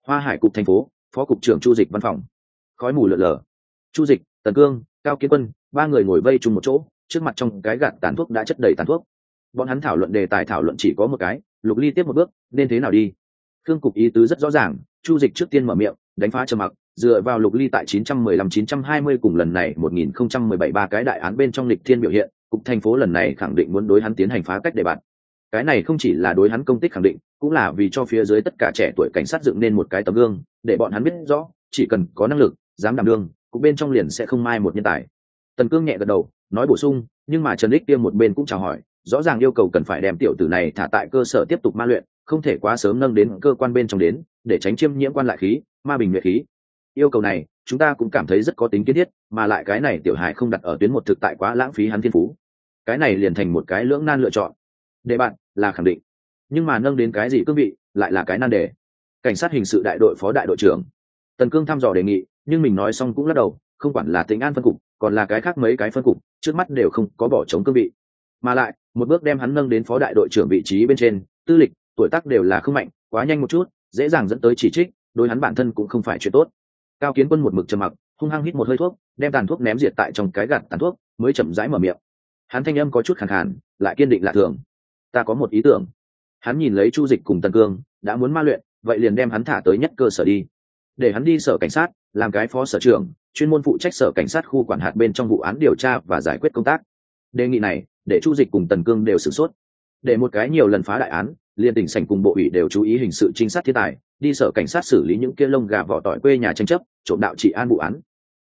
Hoa Hải cục thành phố, phó cục trưởng Chu Dịch văn phòng. Khói mù lượn lờ. Chu Dịch, Tần Cương, Cao Kiến Quân, ba người ngồi vây chung một chỗ, trước mặt trong cái gạt tàn thuốc đã chất đầy tàn thuốc. Bọn hắn thảo luận đề tài thảo luận chỉ có một cái, Lục Ly tiếp một bước, nên thế nào đi. Khương cục ý tứ rất rõ ràng, Chu Dịch trước tiên mở miệng, đánh phá trầm mặc, dựa vào Lục Ly tại 915-920 cùng lần này 1017 ba cái đại án bên trong lịch thiên biểu hiện, cục thành phố lần này khẳng định muốn đối hắn tiến hành phá cách đề bạt. Cái này không chỉ là đối hắn công tích khẳng định, cũng là vì cho phía dưới tất cả trẻ tuổi cảnh sát dựng nên một cái tấm gương, để bọn hắn biết rõ, chỉ cần có năng lực, dám đảm đương, cục bên trong liền sẽ không mai một nhân tài. Tần Cương nhẹ gật đầu, nói bổ sung, nhưng mà Trần Ích Tiêm một bên cũng chào hỏi, rõ ràng yêu cầu cần phải đem tiểu tử này thả tại cơ sở tiếp tục ma luyện, không thể quá sớm nâng đến cơ quan bên trong đến, để tránh chiêm nhiễm quan lại khí, ma bình nhuệ khí. Yêu cầu này, chúng ta cũng cảm thấy rất có tính kiến thiết, mà lại cái này tiểu hải không đặt ở tuyến một thực tại quá lãng phí hắn thiên phú. Cái này liền thành một cái lưỡng nan lựa chọn. Đề bạn là khẳng định, nhưng mà nâng đến cái gì cương vị, lại là cái nan đề. Cảnh sát hình sự đại đội phó đại đội trưởng Tần Cương thăm dò đề nghị, nhưng mình nói xong cũng lắc đầu, không quản là Tĩnh An phân cục, còn là cái khác mấy cái phân cục, trước mắt đều không có bỏ trống cương vị, mà lại một bước đem hắn nâng đến phó đại đội trưởng vị trí bên trên, tư lịch, tuổi tác đều là không mạnh, quá nhanh một chút, dễ dàng dẫn tới chỉ trích, đối hắn bản thân cũng không phải chuyện tốt. Cao Kiến Quân một mực trầm mặc, hung hăng hít một hơi thuốc, đem tàn thuốc ném diệt tại trong cái gạt tàn thuốc, mới chậm rãi mở miệng. Hắn thanh âm có chút khàn khàn, lại kiên định lạ thường. Ta có một ý tưởng. Hắn nhìn lấy Chu Dịch cùng Tần Cương, đã muốn ma luyện, vậy liền đem hắn thả tới nhất cơ sở đi, để hắn đi sở cảnh sát, làm cái phó sở trưởng, chuyên môn phụ trách sở cảnh sát khu quản hạt bên trong vụ án điều tra và giải quyết công tác. Đề nghị này, để Chu Dịch cùng Tần Cương đều sửng sốt. Để một cái nhiều lần phá đại án, liên tỉnh sảnh cùng bộ ủy đều chú ý hình sự trinh sát thiên tài, đi sở cảnh sát xử lý những kia lông gà vỏ tỏi quê nhà tranh chấp, trộm đạo trị an vụ án.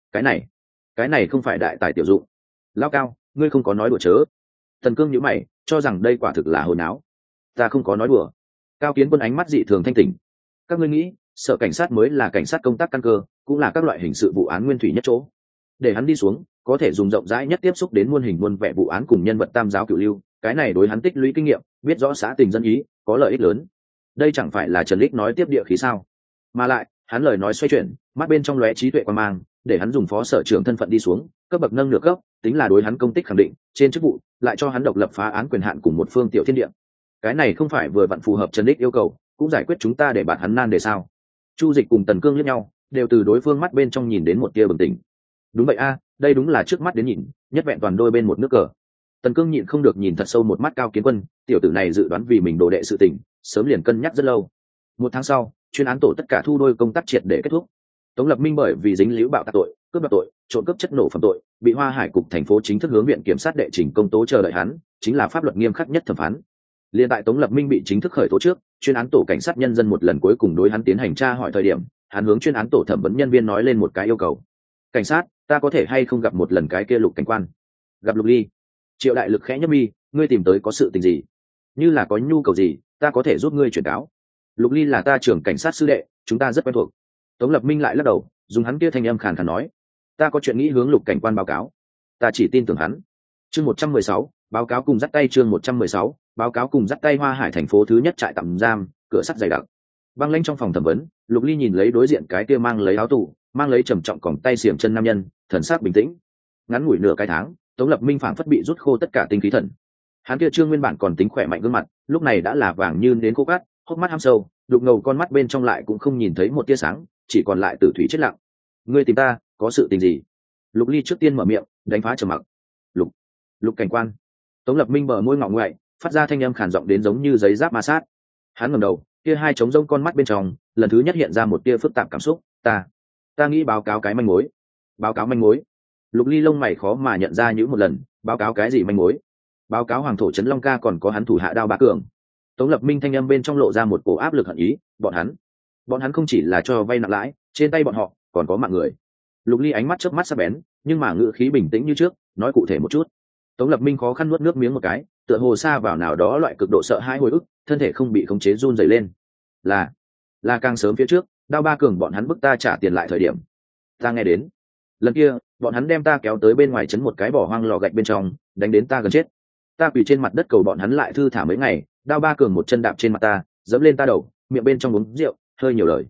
Cái này không phải đại tài tiểu dụng. Lão Cao, ngươi không có nói đùa chớ. Tần Cương nhíu mày, cho rằng đây quả thực là hồi náo. Ta không có nói đùa. Cao Kiến Quân ánh mắt dị thường thanh tỉnh. Các ngươi nghĩ, sở cảnh sát mới là cảnh sát công tác căn cơ, cũng là các loại hình sự vụ án nguyên thủy nhất chỗ. Để hắn đi xuống, có thể dùng rộng rãi nhất tiếp xúc đến muôn hình muôn vẻ vụ án cùng nhân vật tam giáo cửu lưu, cái này đối hắn tích lũy kinh nghiệm, biết rõ xã tình dân ý, có lợi ích lớn. Đây chẳng phải là Trần Lích nói tiếp địa khí sao? Mà lại, hắn lời nói xoay chuyển, mắt bên trong lóe trí tuệ quan mang, để hắn dùng phó sở trưởng thân phận đi xuống, cấp bậc nâng được cấp, tính là đối hắn công tích khẳng định, trên chức vụ, lại cho hắn độc lập phá án quyền hạn cùng một phương tiểu thiên địa. Cái này không phải vừa vặn phù hợp Trần Lích yêu cầu, cũng giải quyết chúng ta để bạn hắn nan đề sao? Chu Dịch cùng Tần Cương liếc nhau, đều từ đối phương mắt bên trong nhìn đến một tia bừng tỉnh. Đúng vậy a, đây đúng là trước mắt đến nhìn, nhất vẹn toàn đôi bên một nước cờ. Tần Cương nhịn không được nhìn thật sâu một mắt Cao Kiến Quân, tiểu tử này dự đoán vì mình đồ đệ sự tình, sớm liền cân nhắc rất lâu. Một tháng sau, chuyên án tổ tất cả thu đôi công tác triệt để kết thúc. Tống Lập Minh bởi vì dính líu bạo tạc tội, cướp đoạt tội, trộm cướp chất nổ phẩm tội, bị Hoa Hải cục thành phố chính thức hướng viện kiểm sát đệ trình công tố chờ đợi hắn, chính là pháp luật nghiêm khắc nhất thẩm phán. Liên tại Tống Lập Minh bị chính thức khởi tố trước, chuyên án tổ cảnh sát nhân dân một lần cuối cùng đối hắn tiến hành tra hỏi thời điểm, hắn hướng chuyên án tổ thẩm vấn nhân viên nói lên một cái yêu cầu. Cảnh sát, ta có thể hay không gặp một lần cái kia Lục cảnh quan? Gặp Lục Ly. Triệu Đại Lực khẽ nhếch mi, ngươi tìm tới có sự tình gì? Như là có nhu cầu gì, ta có thể giúp ngươi chuyển cáo. Lục Ly là ta trưởng cảnh sát sư đệ, chúng ta rất quen thuộc. Tống Lập Minh lại lắc đầu, dùng hắn kia thanh âm khàn khàn nói, ta có chuyện nghĩ hướng Lục cảnh quan báo cáo, ta chỉ tin tưởng hắn. Chương 116, báo cáo cùng dắt tay. Chương 116, báo cáo cùng dắt tay. Hoa Hải thành phố thứ nhất trại tạm giam, cửa sắt dày đặc. Băng lãnh trong phòng thẩm vấn, Lục Ly nhìn lấy đối diện cái kia mang lấy áo tù, mang lấy trầm trọng còng tay xiềng chân nam nhân, thần sắc bình tĩnh. Ngắn ngủi nửa cái tháng, Tống Lập Minh phảng phất bị rút khô tất cả tinh khí thần. Hắn kia trương nguyên bản còn tính khỏe mạnh gương mặt, lúc này đã là vàng như đến khô cát, hốc mắt hăm sâu, đục ngầu con mắt bên trong lại cũng không nhìn thấy một tia sáng, chỉ còn lại tử thủy chết lặng. Ngươi tìm ta, có sự tình gì? Lục Ly trước tiên mở miệng, đánh phá trầm mặc. Lục cảnh quan. Tống Lập Minh bờ môi ngọ ngoại, phát ra thanh âm khàn giọng đến giống như giấy giáp ma sát. Hắn ngẩng đầu, kia hai trống rỗng con mắt bên trong, lần thứ nhất hiện ra một tia phức tạp cảm xúc. Ta nghĩ báo cáo cái manh mối. Báo cáo manh mối? Lục Ly lông mày khó mà nhận ra những một lần, báo cáo cái gì manh mối? Báo cáo hoàng thổ trấn Long Ca còn có hắn thủ hạ Đao Ba Cường. Tống Lập Minh thanh âm bên trong lộ ra một cổ áp lực hận ý, bọn hắn không chỉ là cho vay nặng lãi, trên tay bọn họ còn có mạng người. Lục Ly ánh mắt chớp mắt sắc bén, nhưng mà ngữ khí bình tĩnh như trước, nói cụ thể một chút. Tống Lập Minh khó khăn nuốt nước miếng một cái, tựa hồ xa vào nào đó loại cực độ sợ hãi hồi ức, thân thể không bị khống chế run rẩy lên. Là càng sớm phía trước, Đao Ba Cường bọn hắn bức ta trả tiền lại thời điểm, ta nghe đến. Lần kia, bọn hắn đem ta kéo tới bên ngoài trấn một cái bỏ hoang lò gạch bên trong, đánh đến ta gần chết. Ta quỳ trên mặt đất cầu bọn hắn lại thư thả mấy ngày, Đao Ba Cường một chân đạp trên mặt ta, dẫm lên ta đầu, miệng bên trong uống rượu, hơi nhiều lời.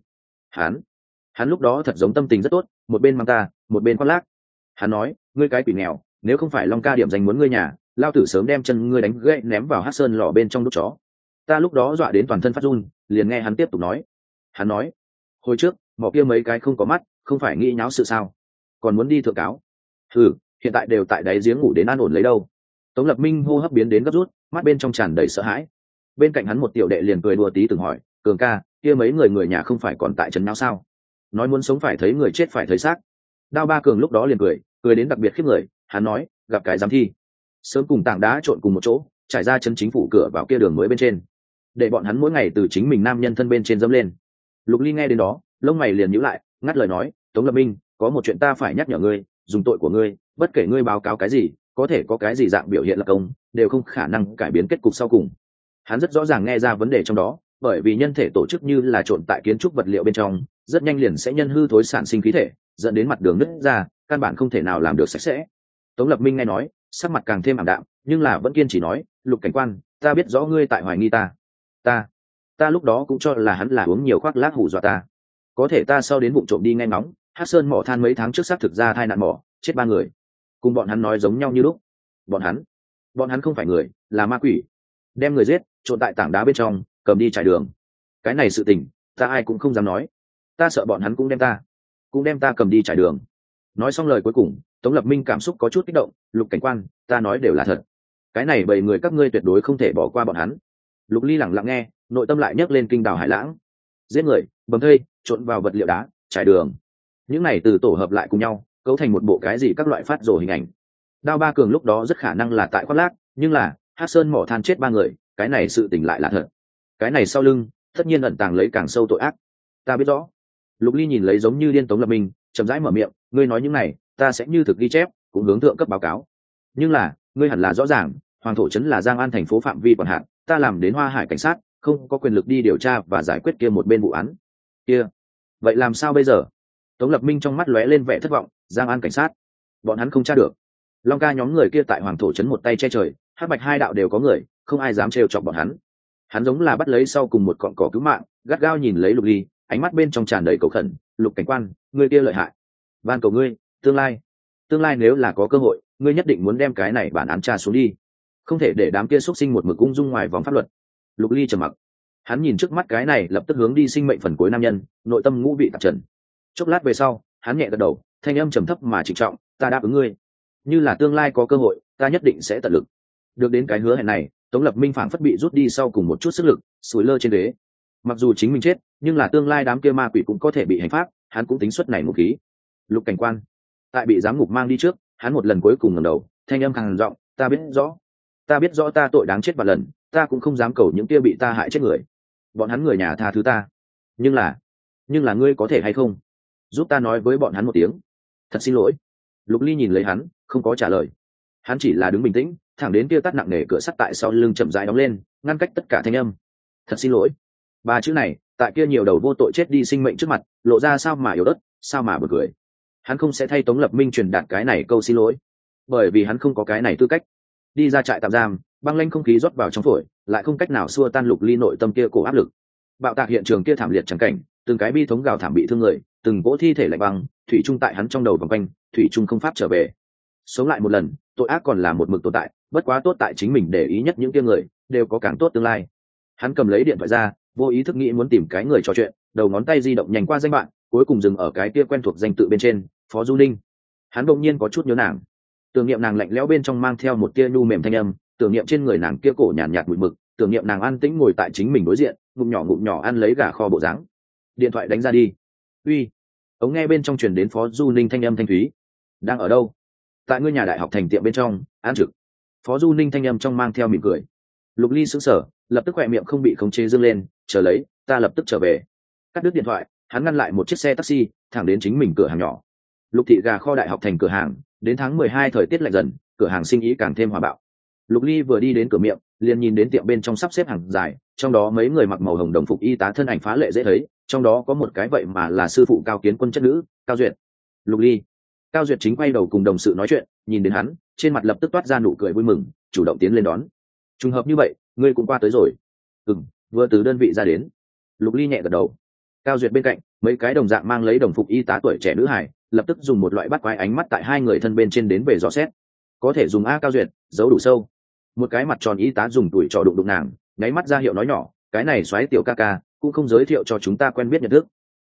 Hắn lúc đó thật giống tâm tình rất tốt, một bên mang ta, một bên khoác lác. Hắn nói, ngươi cái quỷ nghèo, nếu không phải Long Ca điểm danh muốn ngươi nhà, lao tử sớm đem chân ngươi đánh gãy ném vào Hắc Sơn lò bên trong đút chó. Ta lúc đó dọa đến toàn thân phát run, liền nghe hắn tiếp tục nói. Hắn nói, Hồi trước mỏ kia mấy cái không có mắt không phải nghĩ nháo sự sao, còn muốn đi thượng cáo. Ừ, hiện tại đều tại đáy giếng ngủ đến an ổn lấy đâu. Tống Lập Minh hô hấp biến đến gấp rút, mắt bên trong tràn đầy sợ hãi. Bên cạnh hắn một tiểu đệ liền cười đùa tí từng hỏi, Cường ca, kia mấy người nhà không phải còn tại trấn não sao, nói muốn sống phải thấy người, chết phải thấy xác. Đao Ba Cường lúc đó liền cười đến đặc biệt khiếp người. Hắn nói, gặp cái giám thi sớm cùng tảng đá trộn cùng một chỗ, trải ra chân chính phủ cửa vào kia đường mới bên trên, để bọn hắn mỗi ngày từ chính mình nam nhân thân bên trên dẫm lên. Lục Ly nghe đến đó lông mày liền nhíu lại, ngắt lời nói, Tống Lập Minh, có một chuyện ta phải nhắc nhở ngươi, dùng tội của ngươi, bất kể ngươi báo cáo cái gì, có thể có cái gì dạng biểu hiện lập công, đều không khả năng cải biến kết cục sau cùng. Hắn rất rõ ràng nghe ra vấn đề trong đó, bởi vì nhân thể tổ chức như là trộn tại kiến trúc vật liệu bên trong, rất nhanh liền sẽ nhân hư thối sản sinh khí thể, dẫn đến mặt đường nứt ra, căn bản không thể nào làm được sạch sẽ. Tống Lập Minh nghe nói sắc mặt càng thêm ảm đạm, nhưng là vẫn kiên trì nói, Lục cảnh quan, ta biết rõ ngươi tại hoài nghi ta lúc đó cũng cho là hắn là uống nhiều khoác lác hù dọa ta, có thể ta sau đến vụ trộm đi nghe ngóng, Hát Sơn mỏ than mấy tháng trước xác thực ra tai nạn mỏ, chết 3 người, cùng bọn hắn nói giống nhau như lúc. Bọn hắn không phải người, là ma quỷ, đem người giết trộn tại tảng đá bên trong, cầm đi trải đường. Cái này sự tình ta ai cũng không dám nói, ta sợ bọn hắn cũng đem ta cầm đi trải đường. Nói xong lời cuối cùng, Tống Lập Minh cảm xúc có chút kích động, Lục cảnh quan, ta nói đều là thật, cái này 7 người các ngươi tuyệt đối không thể bỏ qua bọn hắn. Lục Ly lẳng lặng nghe, nội tâm lại nhấc lên kinh đào hải lãng. Giết người, bầm thây, trộn vào vật liệu đá, trải đường, những này từ tổ hợp lại cùng nhau cấu thành một bộ cái gì các loại phát rồ hình ảnh. Đao Ba Cường lúc đó rất khả năng là tại khoác lác, nhưng là Hát Sơn mỏ than chết 3 người, cái này sự tình lại là thật. Cái này sau lưng tất nhiên ẩn tàng lấy càng sâu tội ác. Ta biết rõ. Lục Ly nhìn lấy giống như điên Tống Lập Minh, chậm rãi mở miệng, ngươi nói những này ta sẽ như thực ghi chép, cũng hướng thượng cấp báo cáo. Nhưng là ngươi hẳn là rõ ràng, Hoàng thổ trấn là Giang An thành phố phạm vi quản hạt, ta làm đến Hoa Hải cảnh sát không có quyền lực đi điều tra và giải quyết kia một bên vụ án kia. Vậy làm sao bây giờ? Tống Lập Minh trong mắt lóe lên vẻ thất vọng. Giang An cảnh sát bọn hắn không tra được. Long ca nhóm người kia tại Hoàng thổ trấn một tay che trời, Hắc Bạch hai đạo đều có người, không ai dám trêu chọc bọn hắn. Hắn giống là bắt lấy sau cùng một cọng cỏ cứu mạng, gắt gao nhìn lấy Lục Ly, ánh mắt bên trong tràn đầy cầu khẩn, Lục cảnh quan, ngươi kia lợi hại, van cầu ngươi, tương lai nếu là có cơ hội, ngươi nhất định muốn đem cái này bản án tra xuống đi, không thể để đám kia xuất sinh một mực ung dung ngoài vòng pháp luật. Lục Ly trầm mặc, hắn nhìn trước mắt cái này lập tức hướng đi sinh mệnh phần cuối nam nhân, nội tâm ngũ vị tạp trần. Chốc lát về sau, hắn nhẹ gật đầu, thanh âm trầm thấp mà trịnh trọng, ta đáp ứng ngươi, như là tương lai có cơ hội, ta nhất định sẽ tận lực. Được đến cái hứa hẹn này, Tống Lập Minh phảng phất bị rút đi sau cùng một chút sức lực, sủi lơ trên ghế. Mặc dù chính mình chết, nhưng là tương lai đám kia ma quỷ cũng có thể bị hành pháp, hắn cũng tính suất này một khí. Lục cảnh quan, tại bị giám ngục mang đi trước, hắn một lần cuối cùng ngẩng đầu, thanh âm khàn giọng, ta biết rõ ta tội đáng chết vạn lần, ta cũng không dám cầu những kia bị ta hại chết người, bọn hắn người nhà tha thứ ta, nhưng là ngươi có thể hay không giúp ta nói với bọn hắn một tiếng thật xin lỗi. Lục Ly nhìn lấy hắn, không có trả lời, hắn chỉ là đứng bình tĩnh, thẳng đến kia tắt nặng nề cửa sắt tại sau lưng chậm rãi đóng lên, ngăn cách tất cả thanh âm. Thật xin lỗi, ba chữ này tại kia nhiều đầu vô tội chết đi sinh mệnh trước mặt lộ ra sao mà yếu ớt, sao mà bực cười. Hắn không sẽ thay Tống Lập Minh truyền đạt cái này câu xin lỗi, bởi vì hắn không có cái này tư cách. Đi ra trại tạm giam, băng lanh không khí rót vào trong phổi, lại không cách nào xua tan Lục Ly nội tâm kia cổ áp lực. Bạo tạc hiện trường kia thảm liệt chẳng cảnh, từng cái bi thống gào thảm bị thương người, từng cỗ thi thể lạnh băng thủy chung tại hắn trong đầu vòng quanh, thủy chung không pháp trở về. Sống lại một lần, tội ác còn là một mực tồn tại, bất quá tốt tại chính mình để ý nhất những kia người đều có càng tốt tương lai. Hắn cầm lấy điện thoại ra, vô ý thức nghĩ muốn tìm cái người trò chuyện, đầu ngón tay di động nhanh qua danh bạn, cuối cùng dừng ở cái kia quen thuộc danh tự bên trên, Phó Du Ninh. Hắn đột nhiên có chút nhớ nàng, tưởng niệm nàng lạnh lẽo bên trong mang theo một tia nhu mềm thanh âm, tưởng niệm trên người nàng kia cổ nhàn nhạt mùi mực, tưởng niệm nàng an tĩnh ngồi tại chính mình đối diện, ngụm nhỏ ăn lấy gà kho bộ dáng. Điện thoại đánh ra đi. Uy. Ống nghe bên trong truyền đến Phó Du Ninh thanh âm thanh thúy. Đang ở đâu? Tại ngôi nhà đại học thành tiệm bên trong, an trực. Phó Du Ninh thanh âm trong mang theo mỉm cười. Lục Ly sững sờ, lập tức khỏe miệng không bị khống chế dương lên, chờ lấy, ta lập tức trở về. Cắt đứt điện thoại, hắn ngăn lại một chiếc xe taxi, thẳng đến chính mình cửa hàng nhỏ. Lục thị gà kho đại học thành cửa hàng, đến tháng 12 thời tiết lạnh dần, cửa hàng sinh ý càng thêm hòa bạo. Lục Ly vừa đi đến cửa miệng, liền nhìn đến tiệm bên trong sắp xếp hàng dài, trong đó mấy người mặc màu hồng đồng phục y tá thân ảnh phá lệ dễ thấy, trong đó có một cái vậy mà là sư phụ Cao Kiến Quân chất nữ, Cao Duyệt. Lục Ly. Cao Duyệt chính quay đầu cùng đồng sự nói chuyện, nhìn đến hắn, trên mặt lập tức toát ra nụ cười vui mừng, chủ động tiến lên đón. Trùng hợp như vậy, ngươi cũng qua tới rồi. Vừa từ đơn vị ra đến. Lục Ly nhẹ gật đầu. Cao Duyệt bên cạnh, mấy cái đồng dạng mang lấy đồng phục y tá tuổi trẻ nữ hài, lập tức dùng một loại bắt quái ánh mắt tại hai người thân bên trên đến về dò xét. Có thể dùng a Cao Duyệt, giấu đủ sâu. Một cái mặt tròn y tá dùng tuổi trò đụng nàng, nháy mắt ra hiệu nói nhỏ, cái này xoáy tiểu ca ca, cũng không giới thiệu cho chúng ta quen biết nhận thức.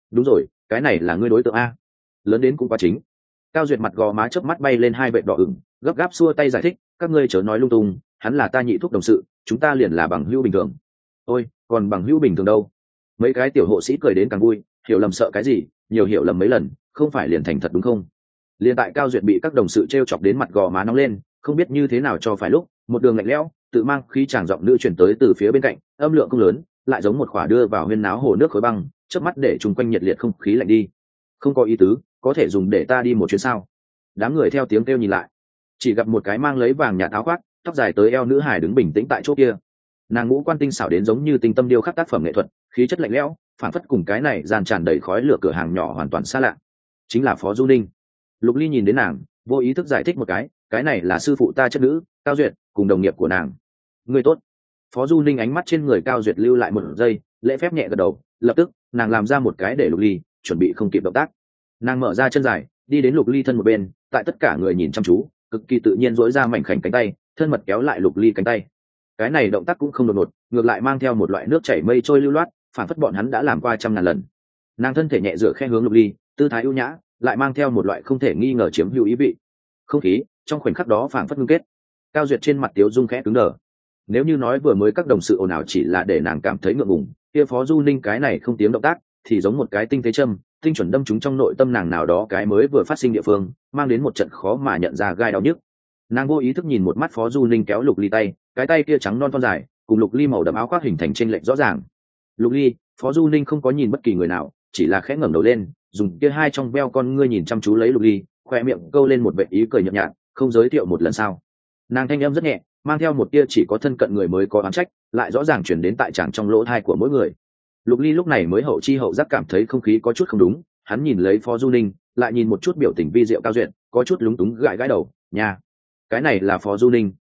đúng rồi, cái này là ngươi đối tượng a. Lớn đến cũng quá chính. Cao Duyệt mặt gò má chớp mắt bay lên hai vệt đỏ ửng, gấp gáp xua tay giải thích, các ngươi chớ nói lung tung, hắn là ta nhị thúc đồng sự, chúng ta liền là bằng hữu bình thường. Ôi, còn bằng hữu bình thường đâu? Mấy cái tiểu hộ sĩ cười đến càng vui, hiểu lầm sợ cái gì, nhiều hiểu lầm mấy lần, không phải liền thành thật đúng không? Liên tại Cao Duyệt bị các đồng sự trêu chọc đến mặt gò má nóng lên, không biết như thế nào cho phải lúc, một đường lạnh lẽo, tự mang khí tràng giọng nữ truyền tới từ phía bên cạnh, âm lượng không lớn, lại giống một khỏa đưa vào huyên náo hồ nước khối băng, chớp mắt để chung quanh nhiệt liệt không khí lạnh đi. Không có ý tứ, có thể dùng để ta đi một chuyến sao? Đám người theo tiếng kêu nhìn lại, chỉ gặp một cái mang lấy vàng nhạt áo khoác, tóc dài tới eo nữ hải đứng bình tĩnh tại chỗ kia. Nàng ngũ quan tinh xảo đến giống như tinh tâm điêu khắc tác phẩm nghệ thuật, khí chất lạnh lẽo, phản phất cùng cái này gian tràn đầy khói lửa cửa hàng nhỏ hoàn toàn xa lạ. Chính là Phó Du Ninh. Lục Ly nhìn đến nàng, vô ý thức giải thích một cái này là sư phụ ta chất nữ, Cao Duyệt, cùng đồng nghiệp của nàng. Người tốt. Phó Du Ninh ánh mắt trên người Cao Duyệt lưu lại một giây, lễ phép nhẹ gật đầu, lập tức nàng làm ra một cái để Lục Ly chuẩn bị không kịp động tác. Nàng mở ra chân dài, đi đến Lục Ly thân một bên, tại tất cả người nhìn chăm chú, cực kỳ tự nhiên duỗi ra mảnh khảnh cánh tay, thân mật kéo lại Lục Ly cánh tay. Cái này động tác cũng không đột ngột, ngược lại mang theo một loại nước chảy mây trôi lưu loát, phản phất bọn hắn đã làm qua trăm ngàn lần. Nàng thân thể nhẹ dựa khe hướng Lục Ly, tư thái ưu nhã, lại mang theo một loại không thể nghi ngờ chiếm hữu ý vị. Không khí trong khoảnh khắc đó phảng phất ngưng kết. Cao Duyệt trên mặt tiếu dung khẽ cứng đờ. Nếu như nói vừa mới các đồng sự ồn ào chỉ là để nàng cảm thấy ngượng ngùng, kia Phó Du Ninh cái này không tiếng động tác thì giống một cái tinh tế châm, tinh chuẩn đâm trúng trong nội tâm nàng nào đó cái mới vừa phát sinh địa phương, mang đến một trận khó mà nhận ra gai đau nhức. Nàng vô ý thức nhìn một mắt Phó Du Ninh kéo Lục Ly tay, cái tay kia trắng non thon dài, cùng Lục Ly màu đậm áo khoác hình thành chênh lệch rõ ràng. Lục Ly, Phó Du Ninh không có nhìn bất kỳ người nào, chỉ là khẽ ngẩng đầu lên, dùng kia hai trong veo con ngươi nhìn chăm chú lấy Lục Ly, khoe miệng câu lên một vẻ ý cười nhợt nhạt, không giới thiệu một lần sao? Nàng thanh âm rất nhẹ, mang theo một tia chỉ có thân cận người mới có oán trách, lại rõ ràng truyền đến tại tràng trong lỗ tai của mỗi người. Lục Ly lúc này mới hậu chi hậu giác cảm thấy không khí có chút không đúng, hắn nhìn lấy Phó Du Ninh, lại nhìn một chút biểu tình vi diệu Cao Duyệt, có chút lúng túng gãi gãi đầu, "Nha, cái này là Phó Du Ninh,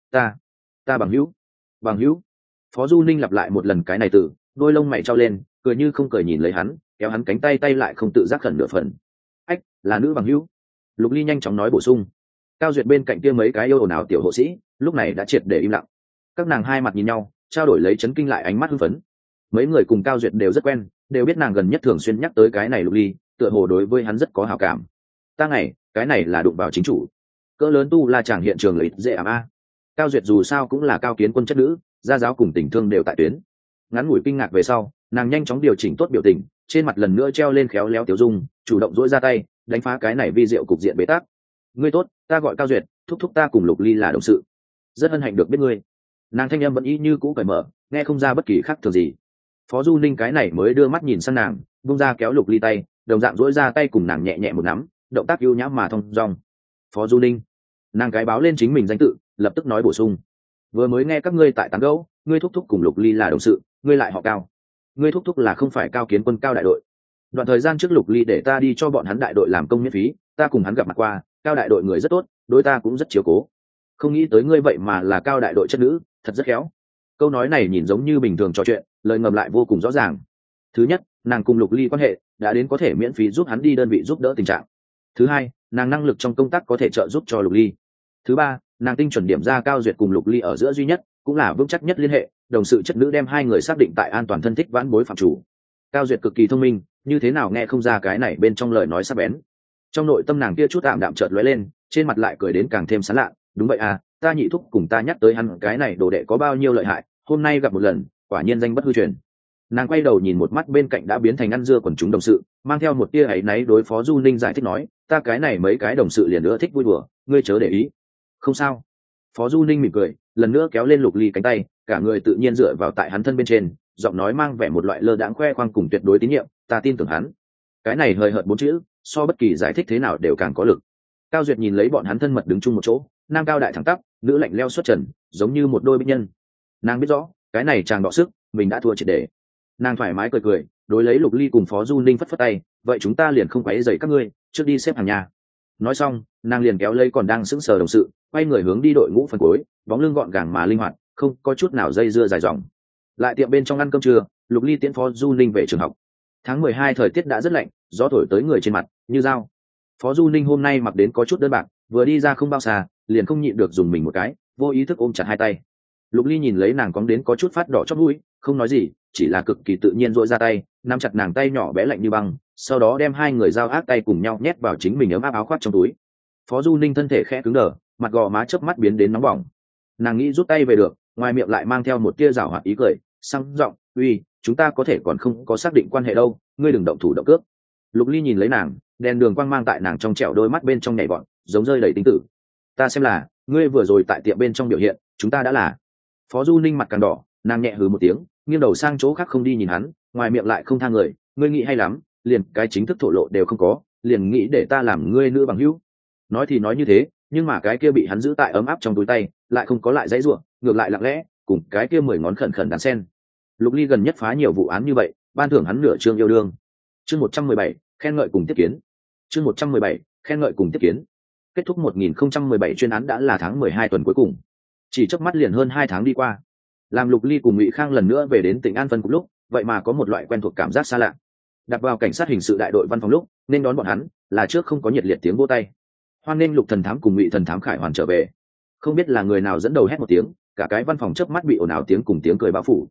ta bằng hữu." "Bằng hữu?" Phó Du Ninh lặp lại một lần cái này từ, đôi lông mày trao lên, cười như không cười nhìn lấy hắn, kéo hắn cánh tay, tay lại không tự giác khẩn nửa phần. "Ách, là nữ bằng hữu." Lục Ly nhanh chóng nói bổ sung. Cao Duyệt bên cạnh kia mấy cái yêu ồn ào tiểu hộ sĩ, lúc này đã triệt để im lặng. Các nàng hai mặt nhìn nhau, trao đổi lấy chấn kinh lại ánh mắt hưng phấn. Mấy người cùng Cao Duyệt đều rất quen, đều biết nàng gần nhất thường xuyên nhắc tới cái này Lục Ly, tựa hồ đối với hắn rất có hảo cảm. Ta ngày, cái này là đụng vào chính chủ. Cỡ lớn tu la chàng hiện trường lợi dễ ảm a. Cao Duyệt dù sao cũng là cao kiến quân chất nữ, gia giáo cùng tình thương đều tại tuyến. Ngắn ngủi kinh ngạc về sau, nàng nhanh chóng điều chỉnh tốt biểu tình, trên mặt lần nữa treo lên khéo léo tiểu dung, chủ động duỗi ra tay, đánh phá cái này vi diệu cục diện bế tắc. "Ngươi tốt, ta gọi Cao Duyệt, thúc thúc ta cùng Lục Ly là đồng sự. Rất hân hạnh được biết ngươi." Nàng thanh âm vẫn y như cũ cởi mở, nghe không ra bất kỳ khác thường gì. Phó Du Ninh cái này mới đưa mắt nhìn sang nàng, buông ra kéo Lục Ly tay, đồng dạng duỗi ra tay cùng nàng nhẹ nhẹ một nắm, động tác ưu nhã mà thông dong. "Phó Du Ninh." Nàng cái báo lên chính mình danh tự, lập tức nói bổ sung, "Vừa mới nghe các ngươi tại tán gẫu, ngươi thúc thúc cùng Lục Ly là đồng sự, ngươi lại họ Cao. Ngươi thúc thúc là không phải Cao Kiến Quân Cao đại đội? Đoạn thời gian trước Lục Ly để ta đi cho bọn hắn đại đội làm công miễn phí, ta cùng hắn gặp mặt qua, Cao đại đội người rất tốt, đối ta cũng rất chiếu cố. Không nghĩ tới ngươi vậy mà là Cao đại đội chất nữ, thật rất khéo." Câu nói này nhìn giống như bình thường trò chuyện, lời ngầm lại vô cùng rõ ràng. Thứ nhất, nàng cùng Lục Ly quan hệ đã đến có thể miễn phí giúp hắn đi đơn vị giúp đỡ tình trạng. Thứ hai, nàng năng lực trong công tác có thể trợ giúp cho Lục Ly. Thứ ba, nàng tinh chuẩn điểm ra Cao Duyệt cùng Lục Ly ở giữa duy nhất, cũng là vững chắc nhất liên hệ, đồng sự chất nữ đem hai người xác định tại an toàn thân thích vãn bối phạm chủ. Cao Duyệt cực kỳ thông minh, như thế nào nghe không ra cái này bên trong lời nói sắc bén. Trong nội tâm nàng kia chút tạm đạm chợt lóe lên, trên mặt lại cười đến càng thêm sán lạ, "Đúng vậy à, ta nhị thúc cùng ta nhắc tới hắn cái này đồ đệ có bao nhiêu lợi hại, hôm nay gặp một lần, quả nhiên danh bất hư truyền." Nàng quay đầu nhìn một mắt bên cạnh đã biến thành ăn dưa quần chúng đồng sự, mang theo một tia áy náy đối Phó Du Ninh giải thích nói, "Ta cái này mấy cái đồng sự liền nữa thích vui đùa, ngươi chớ để ý." "Không sao." Phó Du Ninh mỉm cười, lần nữa kéo lên Lục Ly cánh tay, cả người tự nhiên dựa vào tại hắn thân bên trên, giọng nói mang vẻ một loại lơ đãng khoe khoang cùng tuyệt đối tín nhiệm, "Ta tin tưởng hắn." Cái này hời hợt bốn chữ, so bất kỳ giải thích thế nào đều càng có lực. Cao Duyệt nhìn lấy bọn hắn thân mật đứng chung một chỗ, nam cao đại thẳng tắp, nữ lạnh leo xuất trần, giống như một đôi bích nhân. Nàng biết rõ, cái này chàng đọ sức, mình đã thua triệt để. Nàng thoải mái cười cười, đối lấy Lục Ly cùng Phó Du Ninh phất phất tay, "Vậy chúng ta liền không quấy rầy các ngươi, trước đi xếp hàng nhà." Nói xong, nàng liền kéo lấy còn đang sững sờ đồng sự, quay người hướng đi đội ngũ phần cuối, bóng lưng gọn gàng mà linh hoạt, không có chút nào dây dưa dài dòng. Lại tiệm bên trong ăn cơm trưa, Lục Ly tiễn Phó Du Ninh về trường học. Tháng 12 thời tiết đã rất lạnh, gió thổi tới người trên mặt như dao. Phó Du Ninh hôm nay mặc đến có chút đơn bạc, vừa đi ra không bao xa, liền không nhịn được dùng mình một cái, vô ý thức ôm chặt hai tay. Lục Ly nhìn lấy nàng cóng đến có chút phát đỏ chót mũi, không nói gì, chỉ là cực kỳ tự nhiên duỗi ra tay, nắm chặt nàng tay nhỏ bé lạnh như băng, sau đó đem hai người giao ác tay cùng nhau nhét vào chính mình ấm áp áo khoác trong túi. Phó Du Ninh thân thể khẽ cứng đờ, mặt gò má chớp mắt biến đến nóng bỏng. Nàng nghĩ rút tay về được, ngoài miệng lại mang theo một tia giảo hoạt ý cười, sang giọng, uy, chúng ta có thể còn không có xác định quan hệ đâu, ngươi đừng động thủ động cước. Lục Ly nhìn lấy nàng, đèn đường quang mang tại nàng trong trẻo đôi mắt bên trong nhảy bọn, giống rơi đầy tính tử. Ta xem là ngươi vừa rồi tại tiệm bên trong biểu hiện, chúng ta đã là. Phó Du Ninh mặt càng đỏ, nàng nhẹ hừ một tiếng, nghiêng đầu sang chỗ khác không đi nhìn hắn, ngoài miệng lại không tha người, ngươi nghĩ hay lắm, liền cái chính thức thổ lộ đều không có, liền nghĩ để ta làm ngươi nữ bằng hữu. Nói thì nói như thế, nhưng mà cái kia bị hắn giữ tại ấm áp trong túi tay, lại không có lại dãy ruộng, ngược lại lặng lẽ, cùng cái kia 10 ngón khẩn khẩn đàn sen. Lục Ly gần nhất phá nhiều vụ án như vậy, ban thưởng hắn nửa chương yêu đương. Chương 117, khen ngợi cùng tiếp kiến. Chương 117, khen ngợi cùng tiếp kiến. Kết thúc 1017 chuyên án đã là tháng 12 tuần cuối cùng. Chỉ chớp mắt liền hơn 2 tháng đi qua. Làm Lục Ly cùng Ngụy Khang lần nữa về đến tỉnh An Vân cùng lúc, vậy mà có một loại quen thuộc cảm giác xa lạ. Đặt vào cảnh sát hình sự đại đội văn phòng lúc, nên đón bọn hắn, là trước không có nhiệt liệt tiếng vỗ tay. Hoan nghênh Lục thần thám cùng Ngụy thần thám Khải Hoàn trở về. Không biết là người nào dẫn đầu hét một tiếng, cả cái văn phòng chớp mắt bị ồn ào tiếng cùng tiếng cười bao phủ.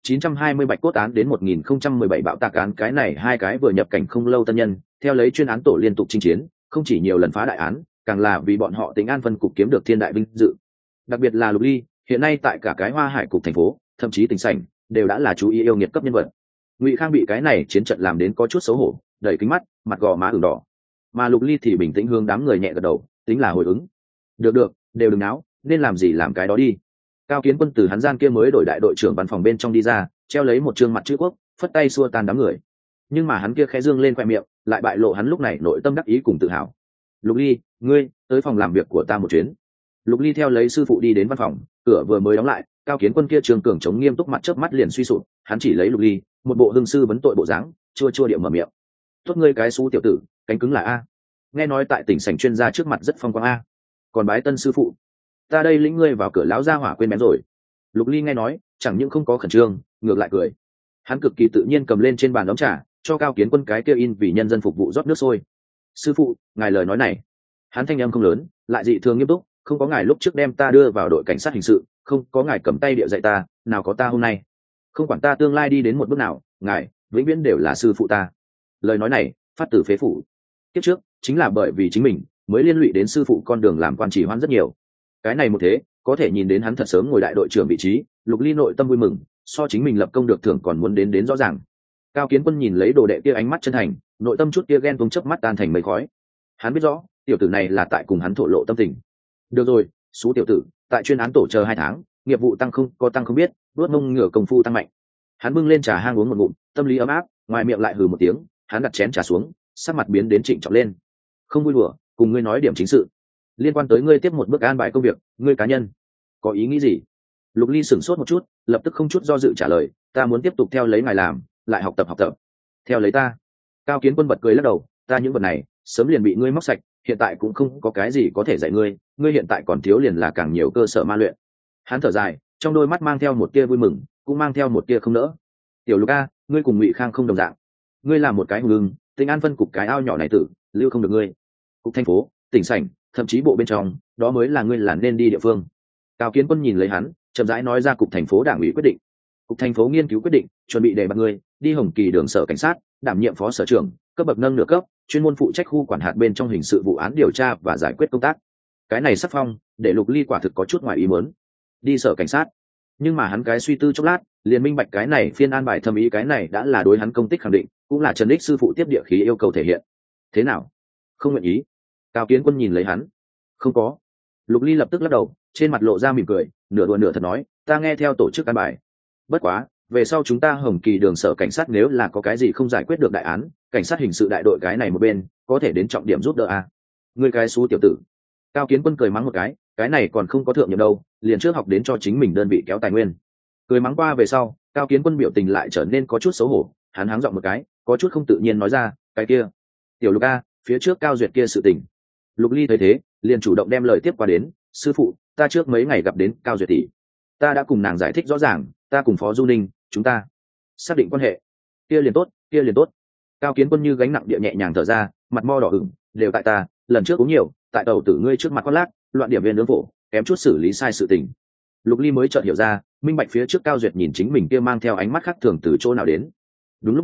920 bạch cốt án đến 1017 bạo tạc án, cái này hai cái vừa nhập cảnh không lâu tân nhân, theo lấy chuyên án tổ liên tục chinh chiến, không chỉ nhiều lần phá đại án, càng là vì bọn họ tỉnh An Vân cục kiếm được thiên đại vinh dự. Đặc biệt là Lục Ly, hiện nay tại cả cái Hoa Hải cục thành phố, thậm chí tỉnh sảnh, đều đã là chú ý yêu nghiệt cấp nhân vật. Ngụy Khang bị cái này chiến trận làm đến có chút xấu hổ, đẩy kính mắt, mặt gò má ửng đỏ. Mà Lục Ly thì bình tĩnh hướng đám người nhẹ gật đầu, tính là hồi ứng. Được được, đều đừng náo, nên làm gì làm cái đó đi. Cao Kiến Quân từ hắn gian kia mới đổi đại đội trưởng văn phòng bên trong đi ra, treo lấy một trương mặt chữ quốc, phất tay xua tan đám người. Nhưng mà hắn kia khẽ dương lên khoe miệng, lại bại lộ hắn lúc này nội tâm đắc ý cùng tự hào. Lục Ly, ngươi tới phòng làm việc của ta một chuyến. Lục Ly theo lấy sư phụ đi đến văn phòng, cửa vừa mới đóng lại, Cao Kiến Quân kia trường cường chống nghiêm túc mặt chớp mắt liền suy sụp, hắn chỉ lấy Lục Ly, một bộ hương sư vấn tội bộ dáng, chua chua điệu mở miệng. Tốt ngươi cái xú tiểu tử, cánh cứng là a. Nghe nói tại tỉnh sảnh chuyên gia trước mặt rất phong quang a. Còn bái tân sư phụ, ta đây lĩnh ngươi vào cửa lão gia hỏa quên bén rồi. Lục Ly nghe nói, chẳng những không có khẩn trương, ngược lại cười. Hắn cực kỳ tự nhiên cầm lên trên bàn đóng trà, cho Cao Kiến Quân cái kia in vì nhân dân phục vụ rót nước sôi. Sư phụ, ngài lời nói này. Hắn thanh âm không lớn, lại dị thường nghiêm túc, không có ngài lúc trước đem ta đưa vào đội cảnh sát hình sự, không có ngài cầm tay địa dạy ta, nào có ta hôm nay. Không quản ta tương lai đi đến một bước nào, ngài vĩnh viễn đều là sư phụ ta. Lời nói này phát từ phế phủ. Kiếp trước chính là bởi vì chính mình mới liên lụy đến sư phụ con đường làm quan chỉ hoan rất nhiều. Cái này một thế, có thể nhìn đến hắn thật sớm ngồi đại đội trưởng vị trí, Lục Ly nội tâm vui mừng, so chính mình lập công được thưởng còn muốn đến rõ ràng. Cao Kiến Quân nhìn lấy đồ đệ kia ánh mắt chân thành, nội tâm chút kia ghen tuông chớp mắt tan thành mây khói. Hắn biết rõ, tiểu tử này là tại cùng hắn thổ lộ tâm tình. Được rồi, số tiểu tử, tại chuyên án tổ chờ 2 tháng, nghiệp vụ tăng không biết, đuốt mông ngửa công phu tăng mạnh. Hắn bưng lên trà hang uống một ngụm, tâm lý ấm áp, ngoài miệng lại hừ một tiếng, hắn đặt chén trà xuống, sắc mặt biến đến trịnh trọng lên. Không vui đùa, cùng ngươi nói điểm chính sự. Liên quan tới ngươi tiếp một bước an bài công việc, ngươi cá nhân có ý nghĩ gì? Lục Ly sửng sốt một chút, lập tức không chút do dự trả lời, ta muốn tiếp tục theo lấy ngài làm, lại học tập. Theo lấy ta? Cao Kiến Quân bật cười lắc đầu, ta những vật này sớm liền bị ngươi móc sạch, hiện tại cũng không có cái gì có thể dạy ngươi, ngươi hiện tại còn thiếu liền là càng nhiều cơ sở ma luyện. Hắn thở dài, trong đôi mắt mang theo một tia vui mừng, cũng mang theo một tia không nỡ. Tiểu Lục a, ngươi cùng Ngụy Khang không đồng dạng, ngươi là một cái hùng ưng, Tỉnh An Vân cục cái ao nhỏ này tử, lưu không được ngươi. Cục thành phố, tỉnh sảnh, thậm chí bộ bên trong, đó mới là ngươi là nên đi địa phương. Cao Kiến Quân nhìn lấy hắn, chậm rãi nói ra cục thành phố đảng ủy quyết định. Cục thành phố nghiên cứu quyết định, chuẩn bị để bạt ngươi đi Hồng Kỳ đường sở cảnh sát, đảm nhiệm phó sở trưởng, cấp bậc nâng nửa cấp, chuyên môn phụ trách khu quản hạt bên trong hình sự vụ án điều tra và giải quyết công tác. Cái này sắc phong, để Lục Ly quả thực có chút ngoài ý muốn. Đi sở cảnh sát, nhưng mà hắn cái suy tư chốc lát, liền minh bạch cái này phiên an bài thâm ý, cái này đã là đối hắn công tích khẳng định, cũng là Trần Đích sư phụ tiếp địa khí yêu cầu thể hiện. Thế nào? Không nguyện ý? Cao Kiến Quân nhìn lấy hắn. Không có. Lục Ly lập tức lắc đầu, trên mặt lộ ra mỉm cười, nửa đùa nửa thật nói, ta nghe theo tổ chức an bài. Bất quá, về sau chúng ta Hồng Kỳ đường sở cảnh sát nếu là có cái gì không giải quyết được đại án, cảnh sát hình sự đại đội cái này một bên có thể đến trọng điểm giúp đỡ à? Ngươi cái xú tiểu tử. Cao Kiến Quân cười mắng một cái này còn không có thượng nhiệm đâu, liền trước học đến cho chính mình đơn vị kéo tài nguyên. Cười mắng qua về sau, Cao Kiến Quân biểu tình lại trở nên có chút xấu hổ, hắn háng giọng một cái, có chút không tự nhiên nói ra, cái kia, tiểu Lục a, phía trước Cao Duyệt kia sự tình. Lục Ly thấy thế, liền chủ động đem lời tiếp qua đến, sư phụ, ta trước mấy ngày gặp đến Cao Duyệt tỷ, ta đã cùng nàng giải thích rõ ràng, ta cùng Phó Du Ninh, chúng ta xác định quan hệ. Kia liền tốt. Cao Kiến Quân như gánh nặng địa nhẹ nhàng thở ra, mặt mo đỏ ửng, đều tại ta, lần trước uống nhiều, tại tàu tử ngươi trước mặt quát lác, loạn điểm viên nướng phổ, kém chút xử lý sai sự tình. Lục Ly mới chợt hiểu ra, minh bạch phía trước Cao Duyệt nhìn chính mình kia mang theo ánh mắt khác thường từ chỗ nào đến. Đúng lúc này,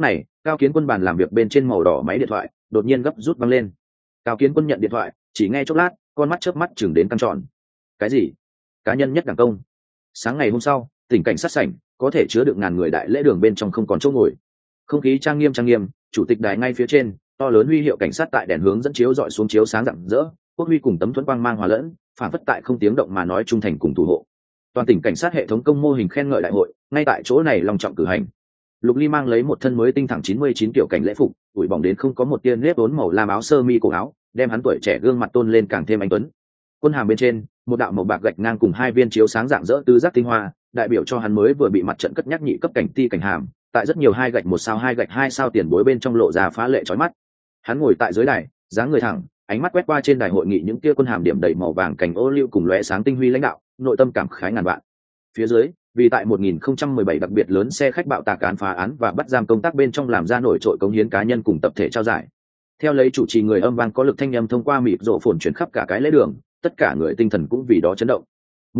Cao Kiến Quân bàn làm việc bên trên màu đỏ máy điện thoại đột nhiên gấp rút văng lên. Cao Kiến Quân nhận điện thoại, chỉ nghe chốc lát, con mắt chớp mắt chừng đến căng tròn. Cái gì? Cá nhân nhất đảng công? Sáng ngày hôm sau, tỉnh cảnh sát sảnh có thể chứa được ngàn người đại lễ đường bên trong không còn chỗ ngồi. Không khí trang nghiêm, chủ tịch đài ngay phía trên, to lớn huy hiệu cảnh sát tại đèn hướng dẫn chiếu dọi xuống chiếu sáng rạng rỡ, quốc huy cùng tấm thuẫn quang mang hòa lẫn, phản phất tại không tiếng động mà nói trung thành cùng thủ hộ. Toàn tỉnh cảnh sát hệ thống công mô hình khen ngợi đại hội, ngay tại chỗ này long trọng cử hành. Lục Ly mang lấy một thân mới tinh thẳng 99 kiểu cảnh lễ phục, ủi bỏng đến không có một tia nếp vốn màu lam áo sơ mi cổ áo, đem hắn tuổi trẻ gương mặt tôn lên càng thêm anh tuấn. Quân hàm bên trên, một đạo màu bạc gạch ngang cùng hai viên chiếu sáng rạng rỡ tứ giác tinh hoa, đại biểu cho hắn mới vừa bị mặt trận cất nhắc nhị cấp cảnh ti cảnh hàm, tại rất nhiều hai gạch một sao hai gạch hai sao tiền bối bên trong lộ ra phá lệ chói mắt. Hắn ngồi tại dưới đài, dáng người thẳng, ánh mắt quét qua trên đài hội nghị những kia quân hàm điểm đầy màu vàng cảnh ô liu cùng lóe sáng tinh huy lãnh đạo, nội tâm cảm khái ngàn vạn. Phía dưới, vì tại 1017 đặc biệt lớn xe khách bạo tạc án phá án và bắt giam công tác bên trong làm ra nổi trội cống hiến cá nhân cùng tập thể trao giải. Theo lấy chủ trì người âm vang có lực thanh âm thông qua mịt rộ phồn chuyển khắp cả cái lễ đường, tất cả người tinh thần cũng vì đó chấn động.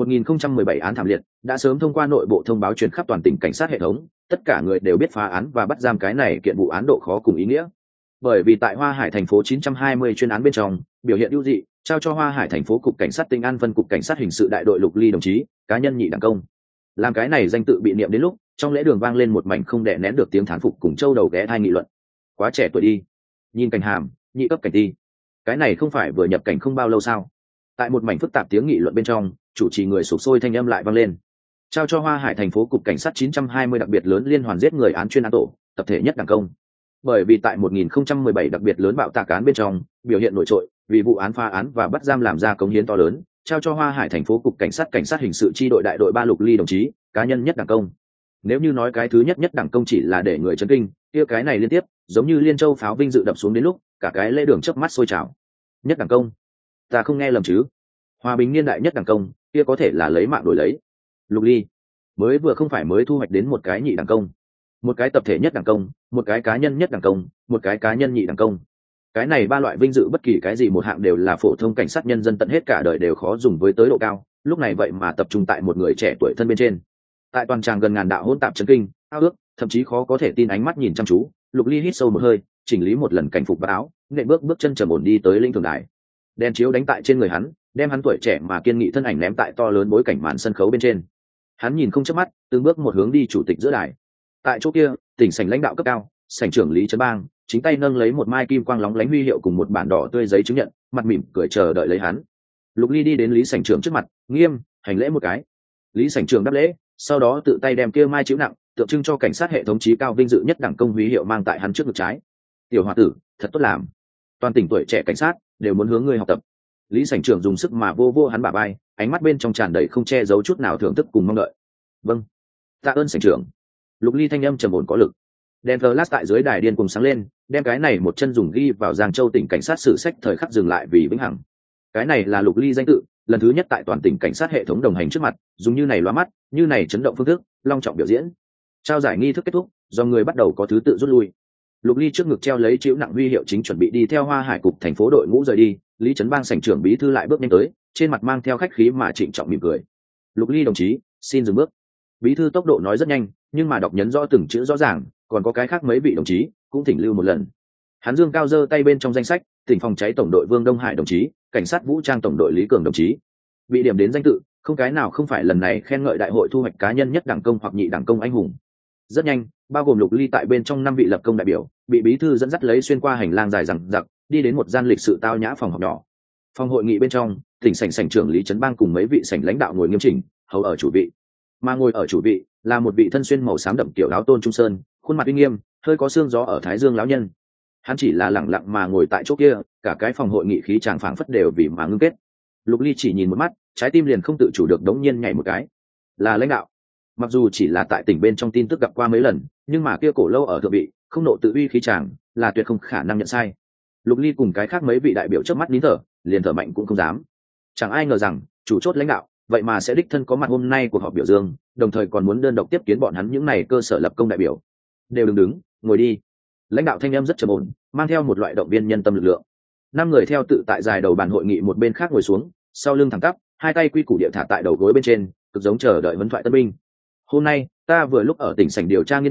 1017 án thảm liệt đã sớm thông qua nội bộ thông báo truyền khắp toàn tỉnh cảnh sát hệ thống, tất cả người đều biết phá án và bắt giam cái này kiện vụ án độ khó cùng ý nghĩa. Bởi vì tại Hoa Hải thành phố 920 chuyên án bên trong, biểu hiện ưu dị, trao cho Hoa Hải thành phố cục cảnh sát Tinh An phân cục cảnh sát hình sự đại đội Lục Ly đồng chí, cá nhân nhị đẳng công. Làm cái này danh tự bị niệm đến lúc, trong lễ đường vang lên một mảnh không đè nén được tiếng thán phục cùng châu đầu ghé thai nghị luận. Quá trẻ tuổi đi, nhìn cảnh hàm, nhị cấp cảnh ti. Cái này không phải vừa nhập cảnh không bao lâu sao? Tại một mảnh phức tạp tiếng nghị luận bên trong, chủ trì người sục sôi thanh âm lại vang lên. Trao cho Hoa Hải thành phố cục cảnh sát 920 đặc biệt lớn liên hoàn giết người án chuyên án tổ, tập thể nhất đẳng công. Bởi vì tại 1017 đặc biệt lớn bạo tạc án bên trong, biểu hiện nổi trội, vì vụ án phá án và bắt giam làm ra cống hiến to lớn, trao cho Hoa Hải thành phố cục cảnh sát hình sự chi đội đại đội 3 Lục Ly đồng chí, cá nhân nhất đẳng công. Nếu như nói cái thứ nhất đẳng công chỉ là để người chấn kinh, kia cái này liên tiếp, giống như liên châu pháo vinh dự đập xuống đến lúc, cả cái lễ đường chớp mắt sôi trào. Nhất đẳng công? Ta không nghe lầm chứ? Hòa bình niên đại nhất đẳng công, kia có thể là lấy mạng đổi lấy. Lục Ly mới vừa không phải mới thu hoạch đến một cái nhị đẳng công, một cái tập thể nhất đẳng công, một cái cá nhân nhất đẳng công, một cái cá nhân nhị đẳng công. Cái này ba loại vinh dự bất kỳ cái gì một hạng đều là phổ thông cảnh sát nhân dân tận hết cả đời đều khó dùng với tới độ cao, lúc này vậy mà tập trung tại một người trẻ tuổi thân bên trên. Tại toàn tràng gần ngàn đạo hỗn tạp chấn kinh, ao ước, thậm chí khó có thể tin ánh mắt nhìn chăm chú, Lục Ly hít sâu một hơi, chỉnh lý một lần cảnh phục và áo, nện bước chân trầm ổn đi tới linh thường đài. Đèn chiếu đánh tại trên người hắn, đem hắn tuổi trẻ mà kiên nghị thân ảnh ném tại to lớn bối cảnh màn sân khấu bên trên. Hắn nhìn không chớp mắt, từng bước một hướng đi chủ tịch giữa đài. Tại chỗ kia, tỉnh sảnh lãnh đạo cấp cao, sảnh trưởng Lý Trấn Bang, chính tay nâng lấy một mai kim quang lóng lánh huy hiệu cùng một bản đỏ tươi giấy chứng nhận, mặt mỉm cười chờ đợi lấy hắn. Lục Ly đi đến Lý sảnh trưởng trước mặt, nghiêm hành lễ một cái. Lý sảnh trưởng đáp lễ, sau đó tự tay đem kia mai chữ nặng, tượng trưng cho cảnh sát hệ thống chí cao vinh dự nhất đẳng công huy hiệu mang tại hắn trước ngực trái. Tiểu hòa tử, thật tốt làm. Toàn tỉnh tuổi trẻ cảnh sát đều muốn hướng ngươi học tập. Lý sảnh trưởng dùng sức mà vô hắn bả vai, ánh mắt bên trong tràn đầy không che giấu chút nào thưởng thức cùng mong đợi. Vâng, tạ ơn sảnh trưởng. Lục Ly thanh âm trầm ổn có lực. Đèn flash tại dưới đài điên cùng sáng lên, đem cái này một chân dùng ghi vào Giang Châu tỉnh cảnh sát sử sách thời khắc dừng lại vì vĩnh hằng. Cái này là Lục Ly danh tự, lần thứ nhất tại toàn tỉnh cảnh sát hệ thống đồng hành trước mặt, dùng như này lóa mắt, như này chấn động phương thức, long trọng biểu diễn. Trao giải nghi thức kết thúc, do người bắt đầu có thứ tự rút lui. Lục Ly trước ngực treo lấy chịu nặng huy hiệu chính chuẩn bị đi theo Hoa Hải cục thành phố đội ngũ rời đi, Lý Trấn Bang sảnh trưởng bí thư lại bước nhanh tới, trên mặt mang theo khách khí mà trịnh trọng mỉm cười. Lục Ly đồng chí, xin dừng bước. Bí thư tốc độ nói rất nhanh, nhưng mà đọc nhấn rõ từng chữ rõ ràng, còn có cái khác mấy vị đồng chí cũng thỉnh lưu một lần. Hắn dương cao giơ tay bên trong danh sách, tỉnh phòng cháy tổng đội Vương Đông Hải đồng chí, cảnh sát vũ trang tổng đội Lý Cường đồng chí. Bị điểm đến danh tự, không cái nào không phải lần này khen ngợi đại hội thu hoạch cá nhân nhất đẳng công hoặc nhị đẳng công anh hùng. Rất nhanh, bao gồm Lục Ly tại bên trong 5 vị lập công đại biểu, bị bí thư dẫn dắt lấy xuyên qua hành lang dài dằng dặc, đi đến một gian lịch sự tao nhã phòng họp nhỏ. Phòng hội nghị bên trong, tỉnh sảnh trưởng Lý Trấn Bang cùng mấy vị sảnh lãnh đạo ngồi nghiêm chỉnh, hầu ở chủ vị. Mà ngồi ở chủ vị là một vị thân xuyên màu xám đậm kiểu áo tôn trung sơn, khuôn mặt uy nghiêm, hơi có xương gió ở thái dương lão nhân. Hắn chỉ là lẳng lặng mà ngồi tại chỗ kia, cả cái phòng hội nghị khí tràng phảng phất đều vì mà ngưng kết. Lục Ly chỉ nhìn một mắt, trái tim liền không tự chủ được đống nhiên nhảy một cái. Là lãnh đạo. Mặc dù chỉ là tại tỉnh bên trong tin tức gặp qua mấy lần, nhưng mà kia cổ lâu ở thượng vị, không nộ tự uy khí tràng, là tuyệt không khả năng nhận sai. Lục Ly cùng cái khác mấy vị đại biểu chớp mắt nín thở, liền thở mạnh cũng không dám. Chẳng ai ngờ rằng chủ chốt lãnh đạo vậy mà sẽ đích thân có mặt hôm nay cuộc họp biểu dương, đồng thời còn muốn đơn độc tiếp kiến bọn hắn những này cơ sở lập công đại biểu. Đều đừng đứng, ngồi đi. Lãnh đạo thanh âm rất trầm ổn, mang theo một loại động viên nhân tâm lực lượng. 5 người theo tự tại dài đầu bàn hội nghị một bên khác ngồi xuống, sau lưng thẳng tắp, hai tay quy củ địa thả tại đầu gối bên trên, cực giống chờ đợi huấn thoại tân binh. Hôm nay ta vừa lúc ở tỉnh sảnh điều tra nghiên cứu,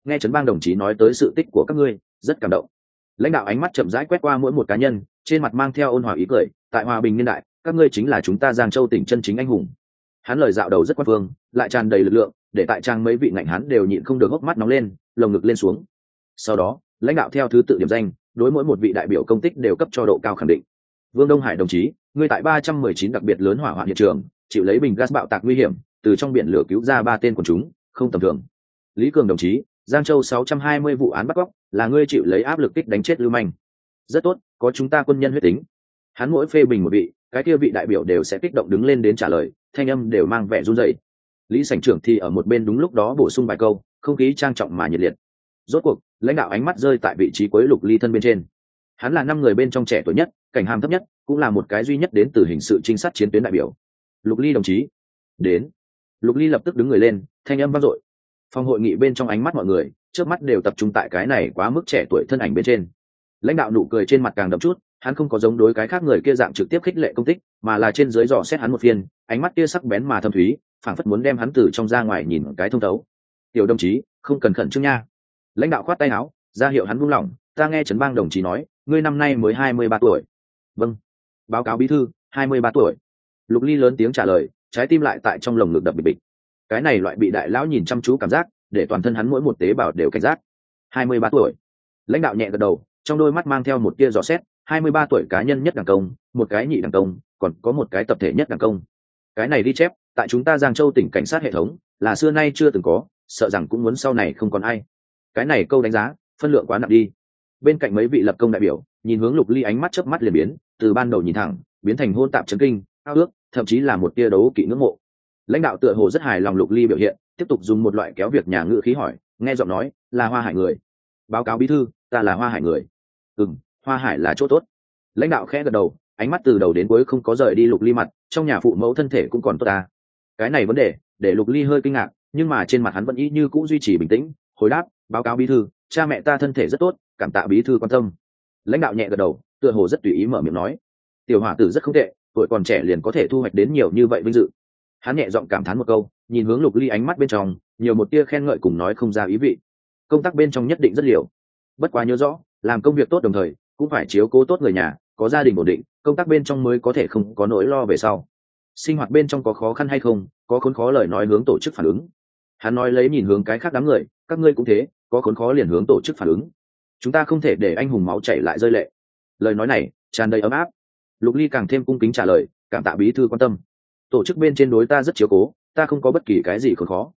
nghe Trấn Bang đồng chí nói tới sự tích của các ngươi rất cảm động. Lãnh đạo ánh mắt chậm rãi quét qua mỗi một cá nhân, trên mặt mang theo ôn hòa ý cười. Tại hòa bình niên đại, các ngươi chính là chúng ta Giang Châu tỉnh chân chính anh hùng. Hắn lời dạo đầu rất quan phương, lại tràn đầy lực lượng, để tại trang mấy vị ngạnh hắn đều nhịn không được hốc mắt nóng lên, lồng ngực lên xuống. Sau đó, lãnh đạo theo thứ tự điểm danh, đối mỗi một vị đại biểu công tích đều cấp cho độ cao khẳng định. Vương Đông Hải đồng chí, ngươi tại 319 đặc biệt lớn hỏa hoạn hiện trường, chịu lấy bình gas bạo tạc nguy hiểm, từ trong biển lửa cứu ra 3 tên quần chúng, không tầm thường. Lý Cường đồng chí, Giang Châu 620 vụ án bắt cóc, là ngươi chịu lấy áp lực kích đánh chết lưu manh. Rất tốt, có chúng ta quân nhân huyết tính. Hắn mỗi phê bình một vị, cái kia vị đại biểu đều sẽ kích động đứng lên đến trả lời, thanh âm đều mang vẻ run rẩy. Lý Sảnh trưởng thì ở một bên đúng lúc đó bổ sung vài câu, không khí trang trọng mà nhiệt liệt. Rốt cuộc, lãnh đạo ánh mắt rơi tại vị trí cuối Lục Ly thân bên trên. Hắn là 5 người bên trong trẻ tuổi nhất, cảnh hàm thấp nhất, cũng là một cái duy nhất đến từ hình sự trinh sát chiến tuyến đại biểu. Lục Ly đồng chí, đến. Lục Ly lập tức đứng người lên, thanh âm vang dội. Phòng hội nghị bên trong ánh mắt mọi người, trước mắt đều tập trung tại cái này quá mức trẻ tuổi thân ảnh bên trên. Lãnh đạo nụ cười trên mặt càng đậm chút, hắn không có giống đối cái khác người kia dạng trực tiếp khích lệ công tích, mà là trên dưới dò xét hắn một phiên, ánh mắt kia sắc bén mà thâm thúy, phảng phất muốn đem hắn từ trong ra ngoài nhìn cái thông thấu. Tiểu đồng chí, không cần khẩn trương nha. Lãnh đạo khoát tay áo, ra hiệu hắn buông lỏng. Ta nghe Trấn Bang đồng chí nói, ngươi năm nay mới 23 tuổi. Vâng. Báo cáo bí thư, 23 tuổi. Lục Ly lớn tiếng trả lời, trái tim lại tại trong lồng ngực đập bịch bịch. Cái này loại bị đại lão nhìn chăm chú cảm giác, để toàn thân hắn mỗi một tế bào đều cảnh giác. 23 tuổi. Lãnh đạo nhẹ gật đầu, trong đôi mắt mang theo một tia dò xét. 23 tuổi cá nhân nhất đẳng công, một cái nhị đẳng công, còn có một cái tập thể nhất đẳng công. Cái này đi chép, tại chúng ta Giang Châu tỉnh cảnh sát hệ thống, là xưa nay chưa từng có, sợ rằng cũng muốn sau này không còn ai. Cái này câu đánh giá, phân lượng quá nặng đi. Bên cạnh mấy vị lập công đại biểu, nhìn hướng Lục Ly ánh mắt chớp mắt liền biến, từ ban đầu nhìn thẳng, biến thành hôn tạp chấn kinh, ao ước, thậm chí là một tia đấu kỵ ngưỡng mộ. Lãnh đạo tựa hồ rất hài lòng Lục Ly biểu hiện, tiếp tục dùng một loại kéo việc nhà ngữ khí hỏi, nghe giọng nói, là Hoa Hải người. Báo cáo bí thư, ta là Hoa Hải người. Hoa Hải là chỗ tốt. Lãnh đạo khẽ gật đầu, ánh mắt từ đầu đến cuối không có rời đi Lục Ly mặt, trong nhà phụ mẫu thân thể cũng còn tốt ta. Cái này vấn đề, để Lục Ly hơi kinh ngạc, nhưng mà trên mặt hắn vẫn y như cũ duy trì bình tĩnh, hồi đáp, báo cáo bí thư, cha mẹ ta thân thể rất tốt, cảm tạ bí thư quan tâm. Lãnh đạo nhẹ gật đầu, tựa hồ rất tùy ý mở miệng nói, tiểu hỏa tử rất không tệ, tuổi còn trẻ liền có thể thu hoạch đến nhiều như vậy vinh dự. Hắn nhẹ giọng cảm thán một câu, nhìn hướng Lục Ly ánh mắt bên trong nhiều một tia khen ngợi cùng nói không ra ý vị. Công tác bên trong nhất định rất liều, bất quá nhớ rõ, làm công việc tốt đồng thời cũng phải chiếu cố tốt người nhà, có gia đình ổn định, công tác bên trong mới có thể không có nỗi lo về sau. Sinh hoạt bên trong có khó khăn hay không, có khốn khó lời nói hướng tổ chức phản ứng. Hắn nói lấy nhìn hướng cái khác đám người, các ngươi cũng thế, có khốn khó liền hướng tổ chức phản ứng. Chúng ta không thể để anh hùng máu chảy lại rơi lệ. Lời nói này tràn đầy ấm áp. Lục Ly càng thêm cung kính trả lời, cảm tạ bí thư quan tâm. Tổ chức bên trên đối ta rất chiếu cố, ta không có bất kỳ cái gì khốn khó.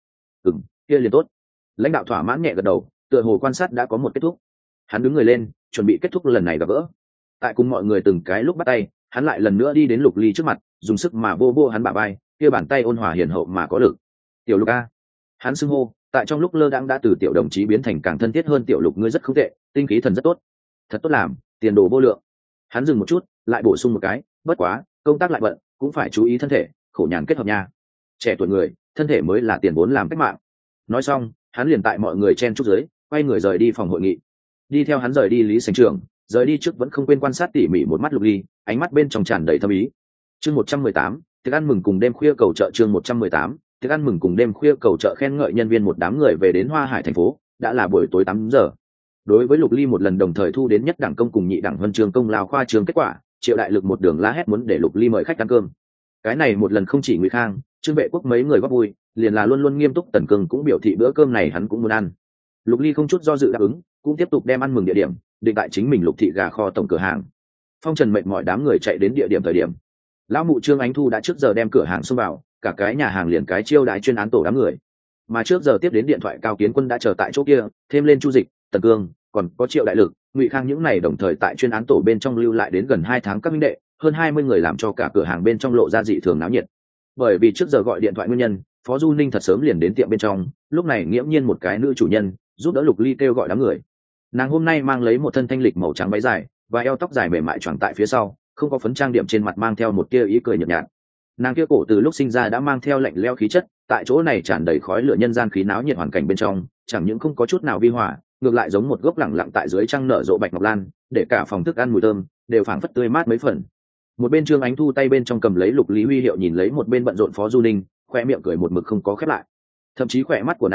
Kia liền tốt. Lãnh đạo thỏa mãn nhẹ gật đầu, tựa hồ quan sát đã có một kết thúc. Hắn đứng người lên, chuẩn bị kết thúc lần này gặp gỡ. Tại cùng mọi người từng cái lúc bắt tay, hắn lại lần nữa đi đến Lục Ly trước mặt, dùng sức mà vô vô hắn bả vai, kia bàn tay ôn hòa hiền hậu mà có lực. Tiểu Lục a. Hắn xưng hô, tại trong lúc lơ đãng đã từ tiểu đồng chí biến thành càng thân thiết hơn. Tiểu Lục ngươi rất không tệ, tinh khí thần rất tốt, thật tốt làm, tiền đồ vô lượng. Hắn dừng một chút, lại bổ sung một cái, bất quá, công tác lại bận, cũng phải chú ý thân thể, khổ nhàn kết hợp nha. Trẻ tuổi người, thân thể mới là tiền vốn làm cách mạng. Nói xong, hắn liền tại mọi người chen chúc dưới, quay người rời đi phòng hội nghị. Đi theo hắn rời đi Lý Sảnh trưởng, rời đi trước vẫn không quên quan sát tỉ mỉ một mắt Lục Ly, ánh mắt bên trong tràn đầy thâm ý. Chương 118, tiệc ăn mừng cùng đêm khuya cầu chợ. Chương 118, tiệc ăn mừng cùng đêm khuya cầu chợ khen ngợi nhân viên một đám người về đến Hoa Hải thành phố, đã là buổi tối 8 giờ. Đối với Lục Ly một lần đồng thời thu đến nhất đẳng công cùng nhị đẳng huân chương công lao khoa trương kết quả, Triệu Đại Lực một đường la hét muốn để Lục Ly mời khách ăn cơm. Cái này một lần không chỉ Ngụy Khang, Trương Vệ Quốc mấy người góp vui, liền là luôn luôn nghiêm túc Tần Cương cũng biểu thị bữa cơm này hắn cũng muốn ăn. Lục Ly không chút do dự đáp ứng, cũng tiếp tục đem ăn mừng địa điểm định tại chính mình Lục thị gà kho tổng cửa hàng. Phong Trần mệt mỏi đám người chạy đến địa điểm thời điểm, lão mụ Trương Ánh Thu đã trước giờ đem cửa hàng xông vào, cả cái nhà hàng liền cái chiêu đãi chuyên án tổ đám người. Mà trước giờ tiếp đến điện thoại Cao Kiến Quân đã chờ tại chỗ kia, thêm lên Chu Dịch, Tần Cương, còn có Triệu Đại Lực, Ngụy Khang những này đồng thời tại chuyên án tổ bên trong lưu lại đến gần 2 tháng các minh đệ, hơn 20 người làm cho cả cửa hàng bên trong lộ ra dị thường náo nhiệt. Bởi vì trước giờ gọi điện thoại nguyên nhân, Phó Du Ninh thật sớm liền đến tiệm bên trong, lúc này nghiễm nhiên một cái nữ chủ nhân giúp đỡ Lục Ly kêu gọi đám người. Nàng hôm nay mang lấy một thân thanh lịch màu trắng váy dài và eo tóc dài mềm mại choàng tại phía sau, không có phấn trang điểm, trên mặt mang theo một tia ý cười nhợt nhạt. Nàng kia cổ từ lúc sinh ra đã mang theo lạnh lẽo khí chất, tại chỗ này tràn đầy khói lửa nhân gian khí náo nhiệt hoàn cảnh bên trong, chẳng những không có chút nào vi hòa, ngược lại giống một gốc lẳng lặng tại dưới trăng nở rộ bạch ngọc lan, để cả phòng thức ăn mùi thơm đều phảng phất tươi mát mấy phần. Một bên Trương Ánh Thu tay bên trong cầm lấy Lục Lý huy hiệu nhìn lấy một bên bận rộn Phó Du Ninh, khoe miệng cười một mực không có khép lại. Thậm chí khỏe mắt của nàng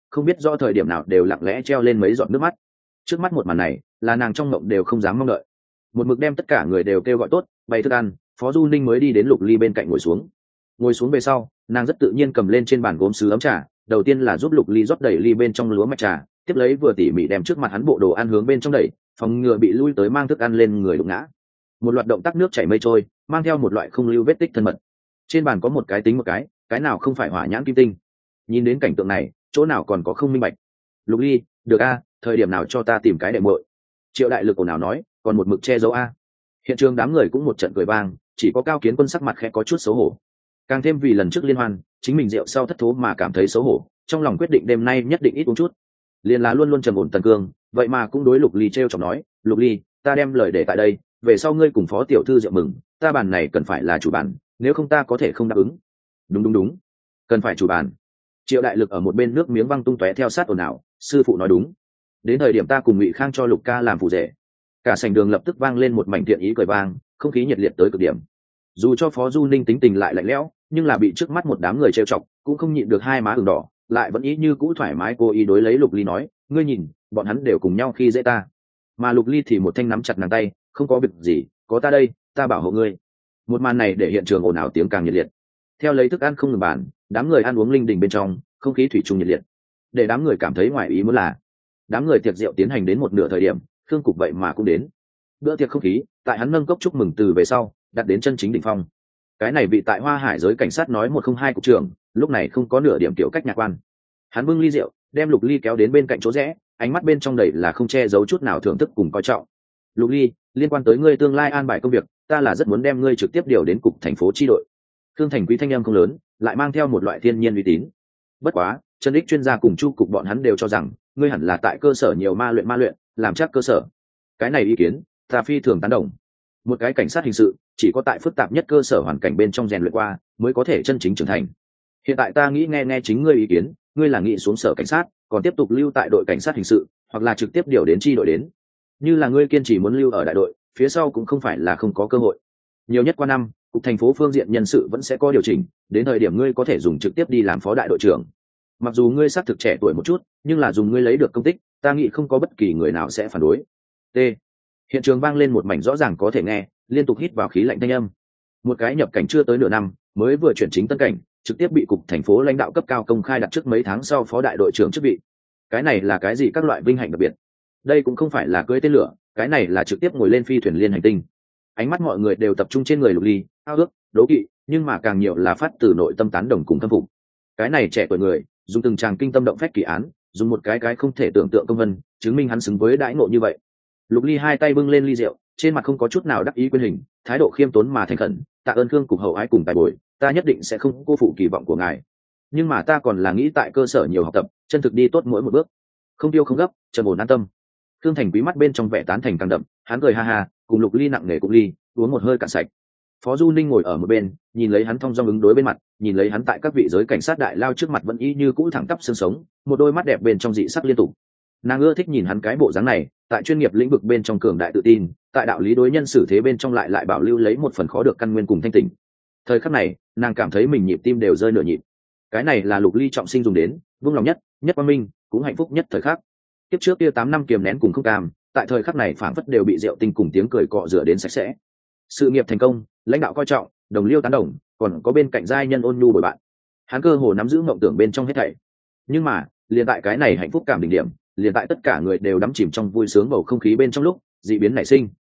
không biết do thời điểm nào đều lặng lẽ treo lên mấy giọt nước mắt. Trước mắt một màn này là nàng trong mộng đều không dám mong đợi. Một mực đem tất cả người đều kêu gọi tốt bày thức ăn, Phó Du Ninh mới đi đến Lục Ly bên cạnh ngồi xuống về sau, nàng rất tự nhiên cầm lên trên bàn gốm sứ ấm trà, đầu tiên là giúp Lục Ly rót đầy ly bên trong lúa mạch trà, tiếp lấy vừa tỉ mỉ đem trước mặt hắn bộ đồ ăn hướng bên trong đẩy, phòng ngừa bị lui tới mang thức ăn lên người đụng ngã. Một loạt động tác nước chảy mây trôi, mang theo một loại không lưu vết tích thân mật. Trên bàn có một cái tính một cái nào không phải hỏa nhãn kim tinh. Nhìn đến cảnh tượng này, chỗ nào còn có không minh bạch. Lục Ly, được a, thời điểm nào cho ta tìm cái đệ muội. Triệu Đại Lực ồn ào nói, còn một mực che giấu a. Hiện trường đám người cũng một trận cười vang, chỉ có Cao Kiến Quân sắc mặt khẽ có chút xấu hổ. Càng thêm vì lần trước liên hoan, chính mình rượu sau thất thố mà cảm thấy xấu hổ, trong lòng quyết định đêm nay nhất định ít uống chút. Liên là luôn luôn trầm ổn Tần Cương, vậy mà cũng đối Lục Ly trêu chọc nói, Lục Ly, ta đem lời để tại đây, về sau ngươi cùng Phó tiểu thư rượu mừng, ta bàn này cần phải là chủ bàn, nếu không ta có thể không đáp ứng. Đúng, cần phải chủ bàn. Triệu Đại Lực ở một bên nước miếng văng tung tóe theo sát ồn ào, sư phụ nói đúng. Đến thời điểm ta cùng Ngụy Khang cho Lục ca làm phụ rể. Cả sảnh đường lập tức vang lên một mảnh thiện ý cười vang, không khí nhiệt liệt tới cực điểm. Dù cho Phó Du Ninh tính tình lại lạnh lẽo, nhưng là bị trước mắt một đám người trêu chọc, cũng không nhịn được hai má ửng đỏ, lại vẫn ý như cũ thoải mái cố ý đối lấy Lục Ly nói, ngươi nhìn, bọn hắn đều cùng nhau khi dễ ta. Mà Lục Ly thì một thanh nắm chặt nàng tay, không có việc gì, có ta đây, ta bảo hộ ngươi. Một màn này để hiện trường ồn ào tiếng càng nhiệt liệt. Theo lấy thức ăn không ngừng bàn, đám người ăn uống linh đình bên trong, không khí thủy chung nhiệt liệt. Để đám người cảm thấy ngoài ý muốn là, đám người tiệc rượu tiến hành đến một nửa thời điểm, Khương Cục vậy mà cũng đến. Bữa tiệc không khí, tại hắn nâng cốc chúc mừng từ về sau, đặt đến chân chính đỉnh phong. Cái này vị tại Hoa Hải giới cảnh sát nói 102 cục trưởng, lúc này không có nửa điểm tiểu cách nhạc quan. Hắn bưng ly rượu, đem Lục Ly kéo đến bên cạnh chỗ rẽ, ánh mắt bên trong đầy là không che giấu chút nào thưởng thức cùng coi trọng. Lục Ly, liên quan tới ngươi tương lai an bài công việc, ta là rất muốn đem ngươi trực tiếp điều đến cục thành phố chi đội. Khương Thành Quý thanh âm không lớn, lại mang theo một loại thiên nhiên uy tín. Bất quá, chân đích chuyên gia cùng Chu cục bọn hắn đều cho rằng, ngươi hẳn là tại cơ sở nhiều ma luyện, làm chắc cơ sở. Cái này ý kiến, ta phi thường tán đồng. Một cái cảnh sát hình sự, chỉ có tại phức tạp nhất cơ sở hoàn cảnh bên trong rèn luyện qua, mới có thể chân chính trưởng thành. Hiện tại ta nghĩ nghe chính ngươi ý kiến, ngươi là nghĩ xuống sở cảnh sát, còn tiếp tục lưu tại đội cảnh sát hình sự, hoặc là trực tiếp điều đến chi đội đến. Như là ngươi kiên trì muốn lưu ở đại đội, phía sau cũng không phải là không có cơ hội. Nhiều nhất qua năm, cục thành phố phương diện nhân sự vẫn sẽ có điều chỉnh, đến thời điểm ngươi có thể dùng trực tiếp đi làm phó đại đội trưởng. Mặc dù ngươi xác thực trẻ tuổi một chút, nhưng là dùng ngươi lấy được công tích, ta nghĩ không có bất kỳ người nào sẽ phản đối. T. Hiện trường vang lên một mảnh rõ ràng có thể nghe, liên tục hít vào khí lạnh thanh âm. Một cái nhập cảnh chưa tới nửa năm, mới vừa chuyển chính tân cảnh, trực tiếp bị cục thành phố lãnh đạo cấp cao công khai đặt trước mấy tháng sau phó đại đội trưởng chức vị. Cái này là cái gì các loại vinh hạnh đặc biệt? Đây cũng không phải là cưỡi tên lửa, cái này là trực tiếp ngồi lên phi thuyền liên hành tinh. Ánh mắt mọi người đều tập trung trên người Lục Ly, ao ước, đố kỵ, nhưng mà càng nhiều là phát từ nội tâm tán đồng cùng khâm phục. Cái này trẻ tuổi người, dùng từng tràng kinh tâm động phách kỳ án, dùng một cái không thể tưởng tượng công vân, chứng minh hắn xứng với đãi ngộ như vậy. Lục Ly hai tay bưng lên ly rượu, trên mặt không có chút nào đắc ý quyên hình, thái độ khiêm tốn mà thành khẩn, tạ ơn Khương cục hậu ái cùng tài bồi, ta nhất định sẽ không cô phụ kỳ vọng của ngài. Nhưng mà ta còn là nghĩ tại cơ sở nhiều học tập, chân thực đi tốt mỗi một bước, không tiêu không gấp, trầm ổn an tâm. Khương Thành Quý mắt bên trong vẻ tán thành càng đậm, hắn cười ha ha, cùng Lục Ly nặng nề cùng ly, uống một hơi cạn sạch. Phó Du Ninh ngồi ở một bên, nhìn lấy hắn thong dong ứng đối bên mặt, nhìn lấy hắn tại các vị giới cảnh sát đại lao trước mặt vẫn y như cũ thẳng tắp xương sống, một đôi mắt đẹp bên trong dị sắc liên tục. Nàng ưa thích nhìn hắn cái bộ dáng này, tại chuyên nghiệp lĩnh vực bên trong cường đại tự tin, tại đạo lý đối nhân xử thế bên trong lại bảo lưu lấy một phần khó được căn nguyên cùng thanh tỉnh. Thời khắc này, nàng cảm thấy mình nhịp tim đều rơi nửa nhịp. Cái này là Lục Ly trọng sinh dùng đến, vương lòng nhất, nhất quang minh, cũng hạnh phúc nhất thời khắc. Kiếp trước kia 8 năm kiềm nén cùng không cam, tại thời khắc này phảng phất đều bị rượu tinh cùng tiếng cười cọ rửa đến sạch sẽ. Sự nghiệp thành công, lãnh đạo coi trọng, đồng liêu tán đồng, còn có bên cạnh giai nhân ôn nhu bồi bạn. Hắn cơ hồ nắm giữ mộng tưởng bên trong hết thảy. Nhưng mà, liền tại cái này hạnh phúc cảm đỉnh điểm, liền tại tất cả người đều đắm chìm trong vui sướng bầu không khí bên trong lúc, dị biến nảy sinh.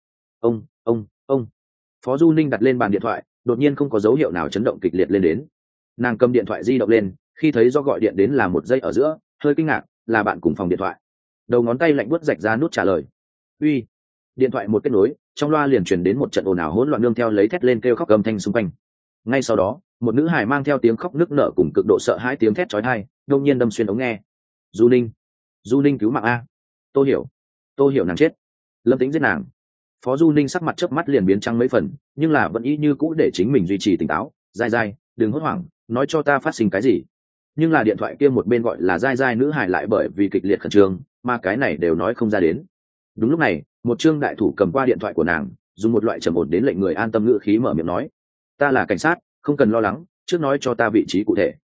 Ông. Phó Du Ninh đặt lên bàn điện thoại, đột nhiên không có dấu hiệu nào chấn động kịch liệt lên đến. Nàng cầm điện thoại di động lên, khi thấy do gọi điện đến là một giây ở giữa, hơi kinh ngạc, là bạn cùng phòng điện thoại. Đầu ngón tay lạnh buốt rạch ra nút trả lời. Uy. Điện thoại một kết nối, trong loa liền truyền đến một trận ồn ào hỗn loạn nương theo lấy thét lên kêu khóc âm thanh xung quanh. Ngay sau đó, một nữ hài mang theo tiếng khóc nức nở cùng cực độ sợ hãi tiếng thét chói tai, đột nhiên đâm xuyên ống nghe. Du Ninh cứu mạng a. Tôi hiểu nàng chết. Lâm Tĩnh giết nàng. Phó Du Ninh sắc mặt chớp mắt liền biến trắng mấy phần, nhưng là vẫn y như cũ để chính mình duy trì tỉnh táo. Dai, đừng hốt hoảng, nói cho ta phát sinh cái gì. Nhưng là điện thoại kia một bên gọi là Dai nữ hài lại bởi vì kịch liệt khẩn trương, mà cái này đều nói không ra đến. Đúng lúc này, một trương đại thủ cầm qua điện thoại của nàng, dùng một loại trầm ổn đến lệnh người an tâm ngữ khí mở miệng nói: ta là cảnh sát, không cần lo lắng, trước nói cho ta vị trí cụ thể.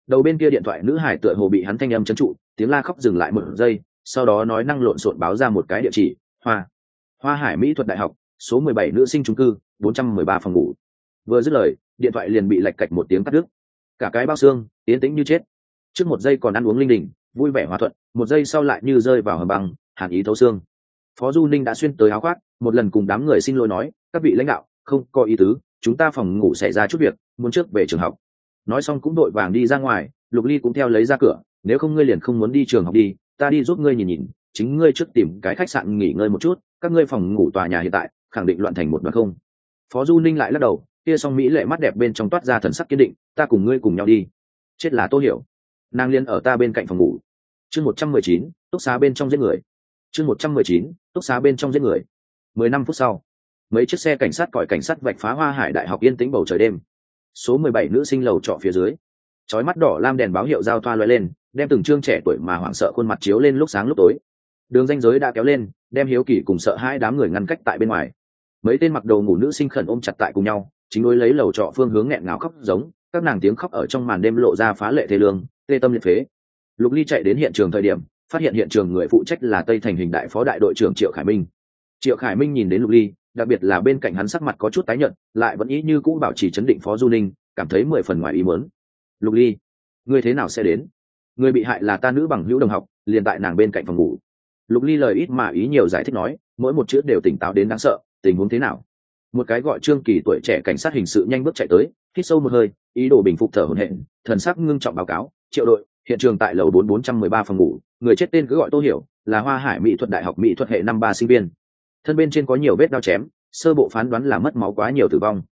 Đầu bên kia điện thoại nữ hải tựa hồ bị hắn thanh âm trấn trụ, tiếng la khóc dừng lại một giây, sau đó nói năng lộn xộn báo ra một cái địa chỉ: Hoa Hải Mỹ thuật đại học, số 17 nữ sinh chung cư, 413 phòng ngủ. Vừa dứt lời, điện thoại liền bị lạch cạch một tiếng cắt đứt. Cả cái bao xương yên tĩnh như chết. Trước một giây còn ăn uống linh đình, vui vẻ hòa thuận, một giây sau lại như rơi vào hầm băng, hàn ý thấu xương. Phó Du Ninh đã xuyên tới áo khoác, một lần cùng đám người xin lỗi nói: các vị lãnh đạo, không có ý tứ, chúng ta phòng ngủ xảy ra chút việc, muốn trước về trường học. Nói xong cũng đội vàng đi ra ngoài. Lục Ly cũng theo lấy ra cửa: nếu không ngươi liền không muốn đi trường học đi, ta đi giúp ngươi nhìn nhìn, chính ngươi trước tìm cái khách sạn nghỉ ngơi một chút, các ngươi phòng ngủ tòa nhà hiện tại khẳng định loạn thành một đoàn không. Phó Du Ninh lại lắc đầu, kia song mỹ lệ mắt đẹp bên trong toát ra thần sắc kiên định: ta cùng ngươi cùng nhau đi. Chết là Tô Hiểu, nàng liên ở ta bên cạnh phòng ngủ. Chương 119, túc xá bên trong giết người. Chương 119, túc xá bên trong giết người. 15 phút sau, mấy chiếc xe cảnh sát còi cảnh sát vạch phá Hoa Hải Đại học yên tĩnh bầu trời đêm. Số 17 nữ sinh lầu trọ phía dưới, chói mắt đỏ lam đèn báo hiệu giao thoa lóe lên, đem từng trương trẻ tuổi mà hoảng sợ khuôn mặt chiếu lên lúc sáng lúc tối. Đường ranh giới đã kéo lên, đem hiếu kỳ cùng sợ hãi đám người ngăn cách tại bên ngoài. Mấy tên mặc đồ ngủ nữ sinh khẩn ôm chặt tại cùng nhau, chính đối lấy lầu trọ phương hướng nghẹn ngào khóc giống, các nàng tiếng khóc ở trong màn đêm lộ ra phá lệ thê lương, tê tâm liệt phế. Lục Ly chạy đến hiện trường thời điểm, phát hiện hiện trường người phụ trách là Tây Thành Hình đại phó đại đội trưởng Triệu Khải Minh. Triệu Khải Minh nhìn đến Lục Ly, đặc biệt là bên cạnh hắn sắc mặt có chút tái nhợt, lại vẫn ý như cũ bảo trì trấn định. Phó Du Ninh cảm thấy 10 phần ngoài ý muốn. Lục Ly, ngươi thế nào sẽ đến? Người bị hại là ta nữ bằng hữu đồng học, liền tại nàng bên cạnh phòng ngủ. Lục Ly lời ít mà ý nhiều giải thích nói, mỗi một chữ đều tỉnh táo đến đáng sợ. Tình huống thế nào? Một cái gọi Trương Kỳ tuổi trẻ cảnh sát hình sự nhanh bước chạy tới, hít sâu một hơi, ý đồ bình phục thở hổn hển, thần sắc ngưng trọng báo cáo: Triệu đội, hiện trường tại lầu 4413 phòng ngủ, người chết tên cứ gọi Tô Hiểu, là Hoa Hải Mỹ thuật đại học mỹ thuật hệ năm 3 sinh viên. Thân bên trên có nhiều vết đao chém, sơ bộ phán đoán là mất máu quá nhiều tử vong.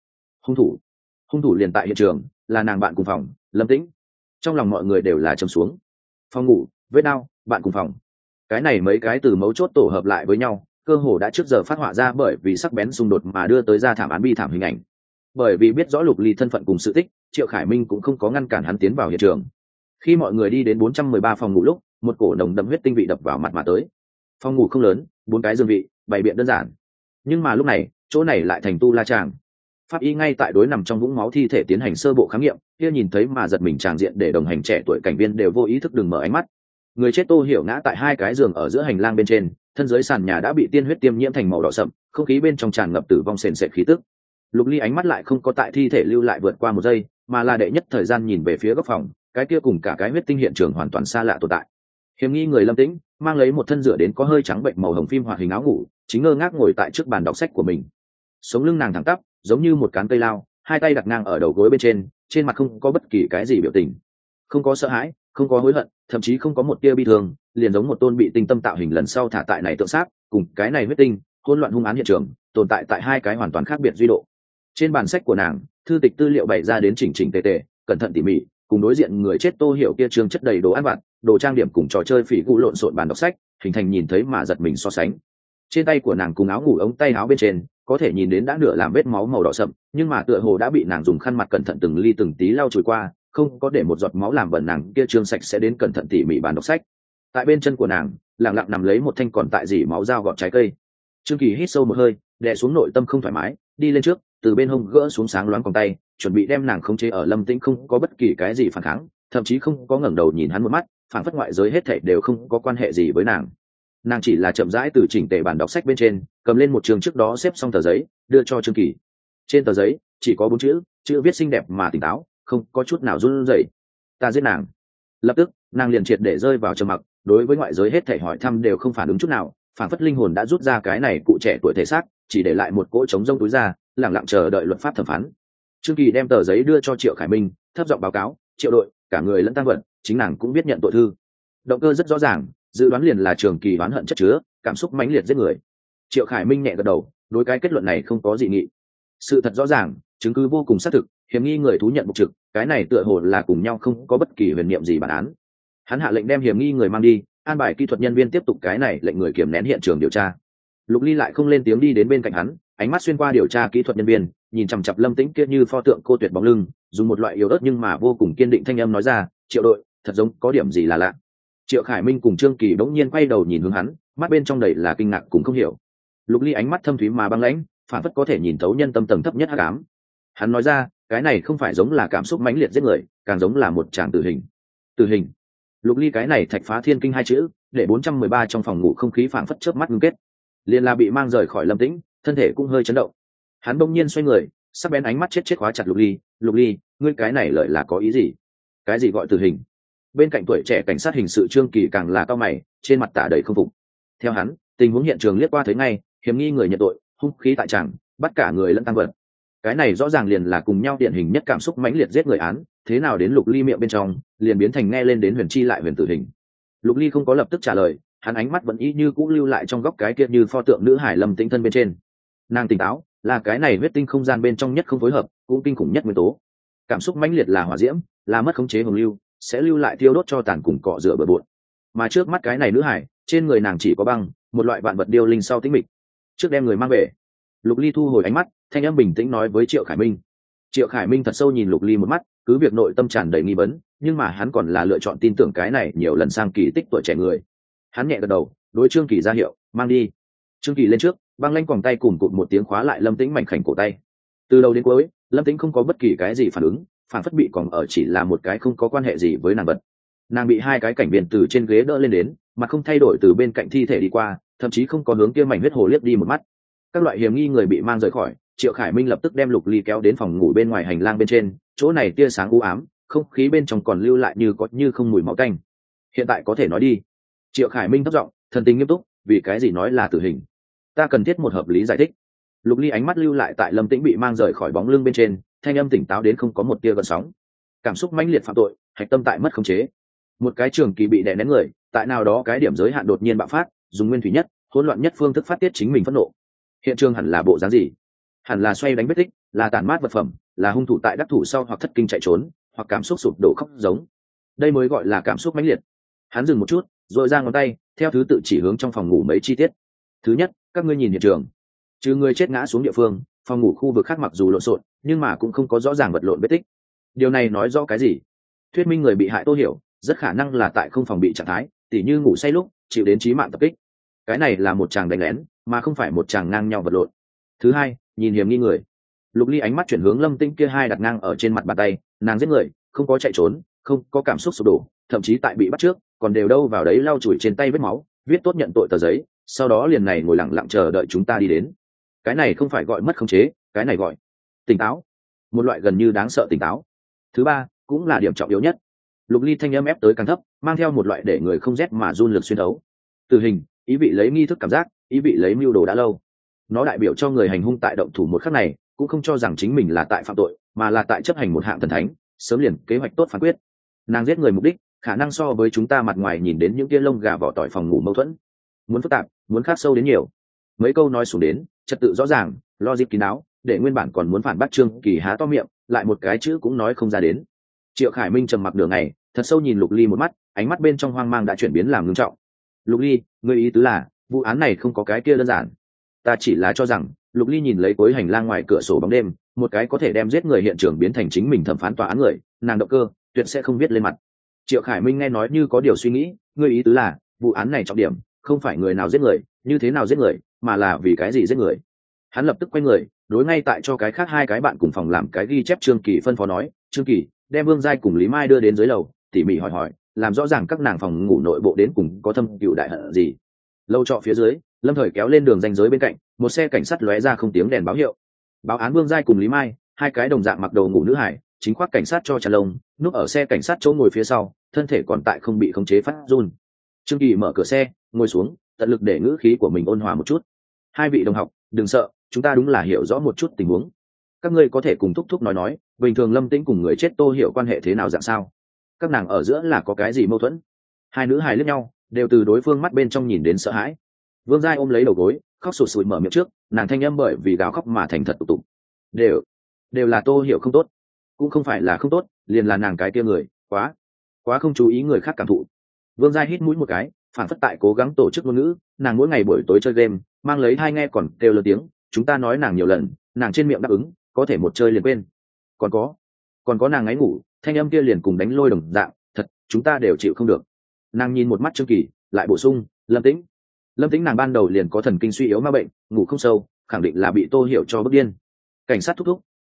Hung thủ liền tại hiện trường, là nàng bạn cùng phòng, Lâm Tĩnh. Trong lòng mọi người đều là trầm xuống. Phòng ngủ, vết đao, bạn cùng phòng, cái này mấy cái từ mấu chốt tổ hợp lại với nhau, cơ hồ đã trước giờ phát họa ra bởi vì sắc bén xung đột mà đưa tới ra thảm án bi thảm hình ảnh. Bởi vì biết rõ Lục Ly thân phận cùng sự tích, Triệu Khải Minh cũng không có ngăn cản hắn tiến vào hiện trường. Khi mọi người đi đến 413 phòng ngủ lúc, một cổ nồng đậm huyết tinh vị đập vào mặt mà tới. Phòng ngủ không lớn, 4 cái giường vị, bày biện đơn giản. Nhưng mà lúc này, chỗ này lại thành tu la tràng. Pháp y ngay tại đối nằm trong vũng máu thi thể tiến hành sơ bộ khám nghiệm, kia nhìn thấy mà giật mình tràng diện để đồng hành trẻ tuổi cảnh viên đều vô ý thức đừng mở ánh mắt. Người chết Tô Hiểu ngã tại 2 cái giường ở giữa hành lang bên trên, thân dưới sàn nhà đã bị tiên huyết tiêm nhiễm thành màu đỏ sậm, không khí bên trong tràn ngập tử vong sền sệt khí tức. Lục Ly ánh mắt lại không có tại thi thể lưu lại vượt qua 1 giây, mà là đệ nhất thời gian nhìn về phía góc phòng, cái kia cùng cả cái huyết tinh hiện trường hoàn toàn xa lạ tồn tại. Hiểm nghi người Lâm Tĩnh mang lấy một thân rửa đến có hơi trắng bệnh màu hồng phim hoạt hình áo ngủ, chính ngơ ngác ngồi tại trước bàn đọc sách của mình. Sống lưng nàng thẳng tắp, giống như một cán cây lao, 2 tay đặt ngang ở đầu gối bên trên mặt không có bất kỳ cái gì biểu tình, không có sợ hãi, không có hối hận, thậm chí không có một tia bi thương, liền giống một tôn bị tinh tâm tạo hình lần sau thả tại này tượng xác, cùng cái này huyết tinh hỗn loạn hung án hiện trường tồn tại tại 2 cái hoàn toàn khác biệt duy độ. Trên bàn sách của nàng, thư tịch tư liệu bày ra đến chỉnh chỉnh tề tề, cẩn thận tỉ mỉ, cùng đối diện người chết Tô Hiểu kia trương chất đầy đồ ăn vặt, đồ trang điểm cùng trò chơi phỉ gũ lộn xộn bàn đọc sách, hình thành nhìn thấy mà giật mình so sánh. Trên tay của nàng cùng áo ngủ ống tay áo bên trên, có thể nhìn đến đã nửa làm vết máu màu đỏ sậm, nhưng mà tựa hồ đã bị nàng dùng khăn mặt cẩn thận từng ly từng tí lau chùi qua, không có để một giọt máu làm bẩn nàng kia trương sạch sẽ đến cẩn thận tỉ mỉ bàn đọc sách. Tại bên chân của nàng, lặng lặng nằm lấy một thanh còn tại dỉ máu dao gọt trái cây. Trương Kỳ hít sâu một hơi, đè xuống nội tâm không thoải mái, đi lên trước, từ bên hông gỡ xuống sáng loáng còng tay, chuẩn bị đem nàng khống chế ở Lâm Tĩnh không có bất kỳ cái gì phản kháng, thậm chí không có ngẩng đầu nhìn hắn một mắt, phản phất ngoại giới hết thảy đều không có quan hệ gì với nàng. Nàng chỉ là chậm rãi từ chỉnh tề bàn đọc sách bên trên, cầm lên một trường trước đó xếp xong tờ giấy, đưa cho Trương Kỳ. Trên tờ giấy chỉ có 4 chữ viết xinh đẹp mà tỉnh táo, không có chút nào run rẩy. Ta giết nàng. Lập tức, nàng liền triệt để rơi vào trầm mặc, đối với ngoại giới hết thảy hỏi thăm đều không phản ứng chút nào, phản phất linh hồn đã rút ra cái này cụ trẻ tuổi thể xác, chỉ để lại một cỗ trống rông túi ra, lặng lặng chờ đợi luật pháp thẩm phán. Trương Kỳ đem tờ giấy đưa cho Triệu Khải Minh, thấp giọng báo cáo: Triệu đội, cả người lẫn tang vật, chính nàng cũng biết nhận tội thư. Động cơ rất rõ ràng, dự đoán liền là Trường Kỳ oán hận chất chứa, cảm xúc mãnh liệt giết người. Triệu Khải Minh nhẹ gật đầu, đối cái kết luận này không có dị nghị. Sự thật rõ ràng, chứng cứ vô cùng xác thực, hiểm nghi người thú nhận mục trực, cái này tựa hồ là cùng nhau không có bất kỳ huyền niệm gì bản án. Hắn hạ lệnh đem hiểm nghi người mang đi, an bài kỹ thuật nhân viên tiếp tục cái này lệnh người kiềm nén hiện trường điều tra. Lục Ly lại không lên tiếng đi đến bên cạnh hắn, ánh mắt xuyên qua điều tra kỹ thuật nhân viên, nhìn chằm chằm Lâm Tĩnh kia như pho tượng cô tuyệt bóng lưng, dùng một loại yếu ớt nhưng mà vô cùng kiên định thanh âm nói ra: Triệu đội, thật giống có điểm gì là lạ. Triệu Khải Minh cùng Trương Kỳ bỗng nhiên quay đầu nhìn hướng hắn, mắt bên trong đầy là kinh ngạc cùng không hiểu. Lục Ly ánh mắt thâm thúy mà băng lãnh, phản phất có thể nhìn thấu nhân tâm tầng thấp nhất hắc ám. Hắn nói ra: cái này không phải giống là cảm xúc mãnh liệt giết người, càng giống là một tràng tử hình. Tử hình. Lục Ly cái này thạch phá thiên kinh hai chữ, để 413 trong phòng ngủ không khí phảng phất chớp mắt ngưng kết. Liền là bị mang rời khỏi Lâm Tĩnh, thân thể cũng hơi chấn động. Hắn bỗng nhiên xoay người, sắc bén ánh mắt chết khóa chặt Lục Ly. Lục Ly, ngươi cái này lợi là có ý gì? Cái gì gọi tử hình? Bên cạnh tuổi trẻ cảnh sát hình sự Trương Kỳ càng là cao mày, trên mặt tả đầy không phục. Theo hắn, tình huống hiện trường liếc qua thấy ngay, hiểm nghi người nhận tội, hung khí tại tràng, bắt cả người lẫn tăng vật. Cái này rõ ràng liền là cùng nhau điển hình nhất cảm xúc mãnh liệt giết người án, thế nào đến Lục Ly miệng bên trong liền biến thành nghe lên đến huyền chi lại huyền tử hình. Lục Ly không có lập tức trả lời, hắn ánh mắt vẫn y như cũ lưu lại trong góc cái kia như pho tượng nữ hải Lâm Tĩnh thân bên trên. Nàng tỉnh táo, là cái này huyết tinh không gian bên trong nhất không phối hợp, cũng kinh khủng nhất nguyên tố. Cảm xúc mãnh liệt là hỏa diễm, là mất khống chế hồng lưu, sẽ lưu lại thiêu đốt cho tàn cùng cọ rửa bừa bộn. Mà trước mắt cái này nữ hải, trên người nàng chỉ có băng, một loại vạn vật điêu linh sau tĩnh mịch. Trước đem người mang về. Lục Ly thu hồi ánh mắt, thanh âm bình tĩnh nói với Triệu Khải Minh. Triệu Khải Minh thật sâu nhìn Lục Ly một mắt, cứ việc nội tâm tràn đầy nghi vấn, nhưng mà hắn còn là lựa chọn tin tưởng cái này nhiều lần sang kỳ tích tuổi trẻ người. Hắn nhẹ gật đầu, đối Trương Kỳ ra hiệu, mang đi. Trương Kỳ lên trước, băng lanh quòng tay cùng cụt một tiếng khóa lại Lâm Tĩnh mảnh khảnh cổ tay. Từ đầu đến cuối, Lâm Tĩnh không có bất kỳ cái gì phản ứng, phản phất bị còn ở chỉ là một cái không có quan hệ gì với nàng vật. Nàng bị hai cái cảnh viên từ trên ghế đỡ lên đến, mà không thay đổi từ bên cạnh thi thể đi qua, thậm chí không có hướng kia mảnh huyết hồ liếc đi một mắt. Các loại hiểm nghi người bị mang rời khỏi, Triệu Khải Minh lập tức đem Lục Ly kéo đến phòng ngủ bên ngoài hành lang bên trên, chỗ này tia sáng u ám, không khí bên trong còn lưu lại như có như không mùi máu tanh. Hiện tại có thể nói đi. Triệu Khải Minh thấp giọng, thần tình nghiêm túc, vì cái gì nói là tử hình? Ta cần thiết một hợp lý giải thích. Lục Ly ánh mắt lưu lại tại Lâm Tĩnh bị mang rời khỏi bóng lưng bên trên, thanh âm tỉnh táo đến không có một tia gợn sóng. Cảm xúc mãnh liệt phạm tội, hạch tâm tại mất khống chế. Một cái trường kỳ bị đè nén người, tại nào đó cái điểm giới hạn đột nhiên bạo phát, dùng nguyên thủy nhất, hỗn loạn nhất phương thức phát tiết chính mình phẫn nộ. Hiện trường hẳn là bộ dáng gì? Hẳn là xoay đánh vết tích, là tàn mát vật phẩm, là hung thủ tại đắc thủ sau hoặc thất kinh chạy trốn, hoặc cảm xúc sụp đổ khóc giống. Đây mới gọi là cảm xúc mãnh liệt. Hắn dừng một chút, rồi ra ngón tay, theo thứ tự chỉ hướng trong phòng ngủ mấy chi tiết. Thứ nhất, các ngươi nhìn hiện trường. Trừ người chết ngã xuống địa phương, phòng ngủ khu vực khác mặc dù lộn xộn, nhưng mà cũng không có rõ ràng vật lộn vết tích. Điều này nói rõ cái gì? Thuyết minh người bị hại Tô Hiểu, rất khả năng là tại không phòng bị trạng thái, tỉ như ngủ say lúc, chịu đến chí mạng tập kích. Cái này là một chàng đánh lén, mà không phải một chàng ngang nhau vật lộn. Thứ hai, nhìn hiểm nghi người. Lục Ly ánh mắt chuyển hướng Lâm Tĩnh kia hai đặt ngang ở trên mặt bàn tay, nàng giết người, không có chạy trốn, không có cảm xúc sụp đổ, thậm chí tại bị bắt trước, còn đều đâu vào đấy lau chùi trên tay vết máu, viết tốt nhận tội tờ giấy, sau đó liền này ngồi lặng lặng chờ đợi chúng ta đi đến. Cái này không phải gọi mất khống chế, cái này gọi tỉnh táo, một loại gần như đáng sợ tỉnh táo. Thứ ba, cũng là điểm trọng yếu nhất. Lục Ly thanh âm ép tới càng thấp, mang theo một loại để người không rét mà run lực xuyên thấu. Tử hình, ý vị lấy nghi thức cảm giác, ý vị lấy mưu đồ đã lâu. Nó đại biểu cho người hành hung tại động thủ một khắc này, cũng không cho rằng chính mình là tại phạm tội, mà là tại chấp hành một hạng thần thánh, sớm liền kế hoạch tốt phán quyết. Nàng giết người mục đích, khả năng so với chúng ta mặt ngoài nhìn đến những kia lông gà vỏ tỏi phòng ngủ mâu thuẫn, muốn phức tạp, muốn khắc sâu đến nhiều. Mấy câu nói xuống đến, trật tự rõ ràng, logic kín đáo, để nguyên bản còn muốn phản bác Trương Kỳ há to miệng, lại một cái chữ cũng nói không ra đến. Triệu Khải Minh trầm mặc nửa ngày, thật sâu nhìn Lục Ly một mắt, ánh mắt bên trong hoang mang đã chuyển biến làm ngưng trọng. Lục Ly, ngươi ý tứ là vụ án này không có cái kia đơn giản? Ta chỉ là cho rằng, Lục Ly nhìn lấy cuối hành lang ngoài cửa sổ bóng đêm, một cái có thể đem giết người hiện trường biến thành chính mình thẩm phán tòa án người, nàng động cơ tuyệt sẽ không viết lên mặt. Triệu Khải Minh nghe nói như có điều suy nghĩ, ngươi ý tứ là vụ án này trọng điểm không phải người nào giết người, như thế nào giết người, mà là vì cái gì giết người. Hắn lập tức quay người, đối ngay tại cho cái khác hai cái bạn cùng phòng làm cái ghi chép. Trương Kỳ phân phó nói, Trương Kỳ, đem Vương Giai cùng Lý Mai đưa đến dưới lầu, tỉ mỉ hỏi, làm rõ ràng các nàng phòng ngủ nội bộ đến cùng có thâm cựu đại hận gì. Lâu trọ phía dưới, Lâm Thời kéo lên đường ranh giới bên cạnh, một xe cảnh sát lóe ra không tiếng đèn báo hiệu. Báo án Vương Giai cùng Lý Mai, hai cái đồng dạng mặc đồ ngủ nữ hải, chính khoác cảnh sát cho trà lông, núp ở xe cảnh sát chỗ ngồi phía sau, thân thể còn tại không bị khống chế phát run. Trương Kỳ mở cửa xe, ngồi xuống, tận lực để ngữ khí của mình ôn hòa một chút. Hai vị đồng học, đừng sợ, chúng ta đúng là hiểu rõ một chút tình huống. Các ngươi có thể cùng thúc thúc nói, bình thường Lâm Tĩnh cùng người chết Tô Hiểu quan hệ thế nào dạng sao? Các nàng ở giữa là có cái gì mâu thuẫn? Hai nữ hài liếc nhau, đều từ đối phương mắt bên trong nhìn đến sợ hãi. Vương Giai ôm lấy đầu gối, khóc sụt sùi mở miệng trước, nàng thanh âm bởi vì gào khóc mà thành thật tụ tụ. Đều là Tô Hiểu không tốt, cũng không phải là không tốt, liền là nàng cái kia người, quá không chú ý người khác cảm thụ. Vương Giai hít mũi một cái, phản phất tại cố gắng tổ chức ngôn ngữ, nàng mỗi ngày buổi tối chơi game, mang lấy hai nghe còn kêu lớn tiếng, chúng ta nói nàng nhiều lần, nàng trên miệng đáp ứng, có thể một chơi liền quên. Còn có nàng ngáy ngủ, thanh âm kia liền cùng đánh lôi đồng dạng, thật, chúng ta đều chịu không được. Nàng nhìn một mắt Trương Kỳ, lại bổ sung, Lâm Tĩnh nàng ban đầu liền có thần kinh suy yếu ma bệnh, ngủ không sâu, khẳng định là bị Tô Hiểu cho bức điên. Cảnh sát thúc thúc,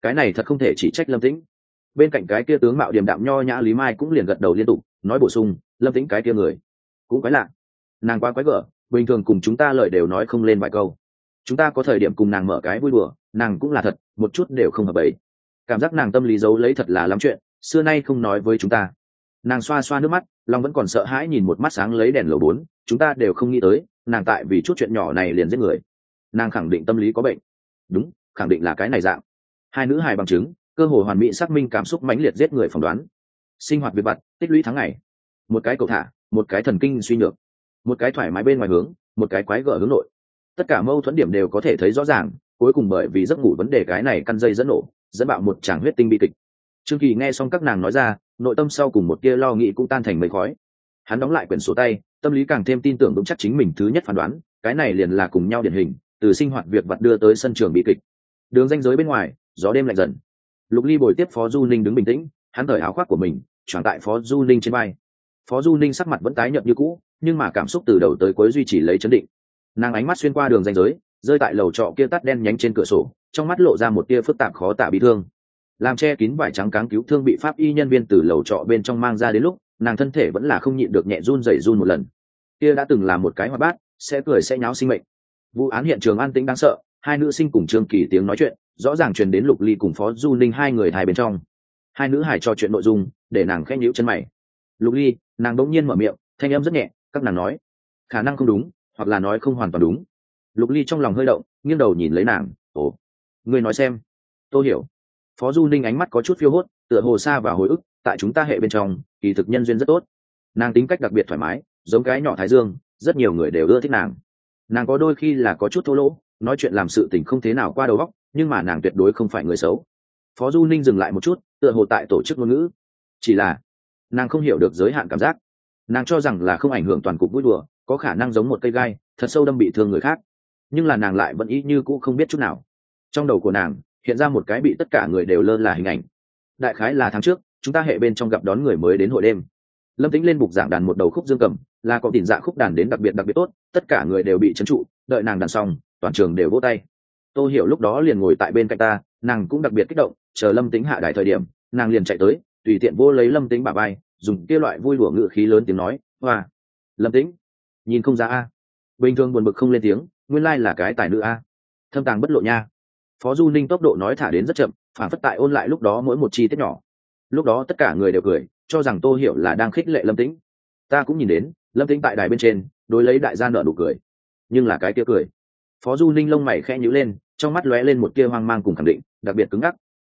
cái này thật không thể chỉ trách Lâm Tĩnh. Bên cạnh cái kia tướng mạo điềm đạm nho nhã Lý Mai cũng liền gật đầu liên tục, nói bổ sung, Lâm Tĩnh cái kia người cũng quái lạ, nàng quá quái gở, bình thường cùng chúng ta lời đều nói không lên vài câu, chúng ta có thời điểm cùng nàng mở cái vui đùa, nàng cũng là thật một chút đều không hợp bấy, cảm giác nàng tâm lý giấu lấy thật là lắm chuyện, xưa nay không nói với chúng ta. Nàng xoa xoa nước mắt, lòng vẫn còn sợ hãi nhìn một mắt sáng lấy đèn lầu 4, chúng ta đều không nghĩ tới nàng tại vì chút chuyện nhỏ này liền giết người, nàng khẳng định tâm lý có bệnh. Đúng, khẳng định là cái này dạng. Hai nữ hài bằng chứng, cơ hội hoàn mỹ xác minh cảm xúc mãnh liệt giết người phỏng đoán. Sinh hoạt việc vặt tích lũy tháng ngày, một cái cầu thả, một cái thần kinh suy nhược, một cái thoải mái bên ngoài hướng, một cái quái gở hướng nội, tất cả mâu thuẫn điểm đều có thể thấy rõ ràng, cuối cùng bởi vì giấc ngủ vấn đề cái này căn dây dẫn nổ, dẫn bạo một tràng huyết tinh bi kịch. Trương Kỳ nghe xong các nàng nói ra, nội tâm sau cùng một tia lo nghĩ cũng tan thành mây khói. Hắn đóng lại quyển sổ tay, tâm lý càng thêm tin tưởng vững chắc chính mình thứ nhất phán đoán, cái này liền là cùng nhau điển hình, từ sinh hoạt việc vặt đưa tới sân trường bi kịch. Đường ranh giới bên ngoài, gió đêm lạnh dần. Lục Ly bồi tiếp Phó Du Ninh đứng bình tĩnh, hắn cởi áo khoác của mình, choàng tại Phó Du Ninh trên vai. Phó Du Ninh sắc mặt vẫn tái nhợt như cũ, nhưng mà cảm xúc từ đầu tới cuối duy trì lấy trấn định. Nàng ánh mắt xuyên qua đường ranh giới, rơi tại lầu trọ kia tắt đen nhánh trên cửa sổ, trong mắt lộ ra một tia phức tạp khó tả bi thương. Làm che kín vải trắng cáng cứu thương bị pháp y nhân viên từ lầu trọ bên trong mang ra đến lúc, nàng thân thể vẫn là không nhịn được nhẹ run rẩy một lần. Kia đã từng là một cái hoạt bát, sẽ cười sẽ nháo sinh mệnh. Vụ án hiện trường an tĩnh đáng sợ, hai nữ sinh cùng Trương Kỳ tiếng nói chuyện rõ ràng truyền đến Lục Ly cùng Phó Du Ninh hai người hai bên trong. Hai nữ hài trò chuyện nội dung, để nàng khẽ nhíu chân mày. Lục Ly, nàng đống nhiên mở miệng, thanh âm rất nhẹ, các nàng nói, khả năng không đúng, hoặc là nói không hoàn toàn đúng. Lục Ly trong lòng hơi động, nghiêng đầu nhìn lấy nàng, ồ, ngươi nói xem. Tôi hiểu. Phó Du Ninh ánh mắt có chút phiêu hốt, tựa hồ xa và hồi ức, tại chúng ta hệ bên trong, kỳ thực nhân duyên rất tốt. Nàng tính cách đặc biệt thoải mái, giống cái nhỏ thái dương, rất nhiều người đều ưa thích nàng. Nàng có đôi khi là có chút thô lỗ, nói chuyện làm sự tình không thế nào qua đầu óc, nhưng mà nàng tuyệt đối không phải người xấu. Phó Du Ninh dừng lại một chút, tựa hồ tại tổ chức ngôn ngữ. Chỉ là, nàng không hiểu được giới hạn cảm giác. Nàng cho rằng là không ảnh hưởng toàn cục vui đùa, có khả năng giống một cây gai, thật sâu đâm bị thương người khác. Nhưng là nàng lại vẫn ý như cũ không biết chút nào. Trong đầu của nàng hiện ra một cái bị tất cả người đều lơ là hình ảnh. Đại khái là tháng trước, chúng ta hệ bên trong gặp đón người mới đến hội đêm. Lâm Tĩnh lên bục giảng đàn một đầu khúc dương cầm, là có tiền dạ khúc đàn đến đặc biệt tốt, tất cả người đều bị trấn trụ, đợi nàng đàn xong, toàn trường đều vỗ tay. Tôi hiểu lúc đó liền ngồi tại bên cạnh ta, nàng cũng đặc biệt kích động, chờ Lâm Tĩnh hạ đài thời điểm, nàng liền chạy tới, tùy tiện vô lấy Lâm Tĩnh bả vai, dùng kia loại vui đùa ngữ khí lớn tiếng nói, "Hoa, Lâm Tĩnh, nhìn không ra a." Bình thường buồn bực không lên tiếng, nguyên lai là cái tài nữ a. Thâm tàng bất lộ nha. Phó Du Ninh tốc độ nói thả đến rất chậm, phản phất tại ôn lại lúc đó mỗi một chi tiết nhỏ. Lúc đó tất cả người đều cười, cho rằng Tô Hiểu là đang khích lệ Lâm Tĩnh. Ta cũng nhìn đến, Lâm Tĩnh tại đài bên trên, đối lấy đại gia nở nụ cười. Nhưng là cái kia cười. Phó Du Ninh lông mày khẽ nhíu lên, trong mắt lóe lên một tia hoang mang cùng khẳng định, đặc biệt cứng ngắc.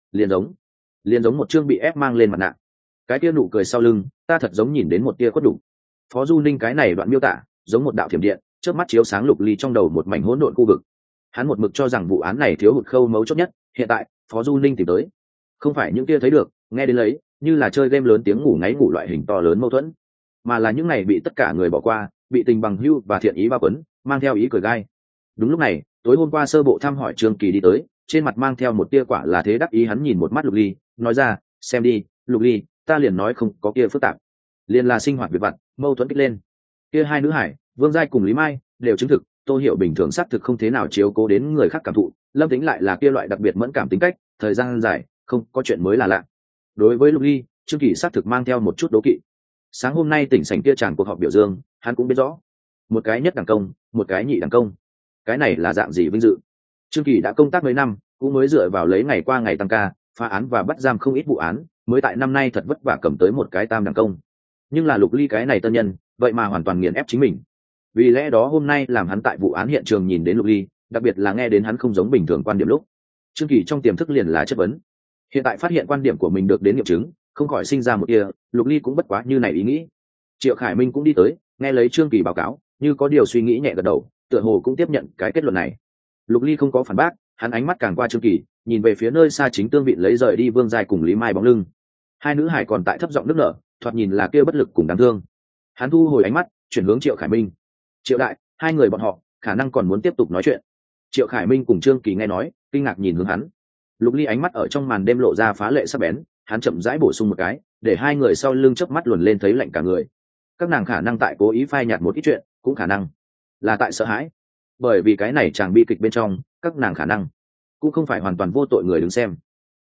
Liền giống một chương bị ép mang lên mặt nạ. Cái kia nụ cười sau lưng, ta thật giống nhìn đến một tia khuất đủ. Phó Du Ninh cái này đoạn miêu tả, giống một đạo thiểm điện, chớp mắt chiếu sáng Lục Ly trong đầu một mảnh hỗn độn khu vực. Hắn một mực cho rằng vụ án này thiếu hụt khâu mấu chốt nhất, hiện tại Phó Du Ninh tìm tới, không phải những kia thấy được nghe đến lấy như là chơi game lớn tiếng ngủ ngáy ngủ loại hình to lớn mâu thuẫn, mà là những này bị tất cả người bỏ qua, bị tình bằng hữu và thiện ý bao quấn, mang theo ý cười gai. Đúng lúc này, tối hôm qua sơ bộ thăm hỏi Trương Kỳ đi tới, trên mặt mang theo một tia quả là thế đắc ý, hắn nhìn một mắt Lục Ly, nói ra, xem đi, Lục Ly, ta liền nói không có kia phức tạp, liền là sinh hoạt việc vặt, mâu thuẫn kích lên. Kia hai nữ hải, Vương Giai cùng Lý Mai đều chứng thực, Tô Hiểu bình thường xác thực không thế nào chiếu cố đến người khác cảm thụ, Lâm Tĩnh lại là kia loại đặc biệt mẫn cảm tính cách, thời gian dài không có chuyện mới là lạ. Đối với Lục Ly, Trương Kỳ xác thực mang theo một chút đố kỵ. Sáng hôm nay tỉnh sảnh kia tràn cuộc họp biểu dương, hắn cũng biết rõ, một cái nhất đẳng công, một cái nhị đẳng công, cái này là dạng gì vinh dự. Trương Kỳ đã công tác mấy năm, cũng mới dựa vào lấy ngày qua ngày tăng ca, phá án và bắt giam không ít vụ án, mới tại năm nay thật vất vả cầm tới một cái tam đẳng công. Nhưng là Lục Ly cái này tân nhân, vậy mà hoàn toàn nghiền ép chính mình. Vì lẽ đó hôm nay làm hắn tại vụ án hiện trường nhìn đến Lục Ly, đặc biệt là nghe đến hắn không giống bình thường quan điểm lúc, Trương Kỳ trong tiềm thức liền là chất vấn. Hiện tại phát hiện quan điểm của mình được đến nghiệm chứng, không khỏi sinh ra một kia, Lục Ly cũng bất quá như này ý nghĩ. Triệu Khải Minh cũng đi tới, nghe lấy Trương Kỳ báo cáo, như có điều suy nghĩ nhẹ gật đầu, tựa hồ cũng tiếp nhận cái kết luận này. Lục Ly không có phản bác, hắn ánh mắt càng qua Trương Kỳ, nhìn về phía nơi xa chính tương vị lấy rời đi Vương Giai cùng Lý Mai bóng lưng. Hai nữ hải còn tại thấp giọng nước nở, thoạt nhìn là kia bất lực cùng đáng thương. Hắn thu hồi ánh mắt, chuyển hướng Triệu Khải Minh. Triệu đại, hai người bọn họ khả năng còn muốn tiếp tục nói chuyện. Triệu Khải Minh cùng Trương Kỳ nghe nói, kinh ngạc nhìn hướng hắn. Lục Ly ánh mắt ở trong màn đêm lộ ra phá lệ sắc bén, hắn chậm rãi bổ sung một cái, để hai người sau lưng chớp mắt luồn lên thấy lạnh cả người. Các nàng khả năng tại cố ý phai nhạt một ít chuyện, cũng khả năng là tại sợ hãi, bởi vì cái này chàng bi kịch bên trong, các nàng khả năng cũng không phải hoàn toàn vô tội người đứng xem.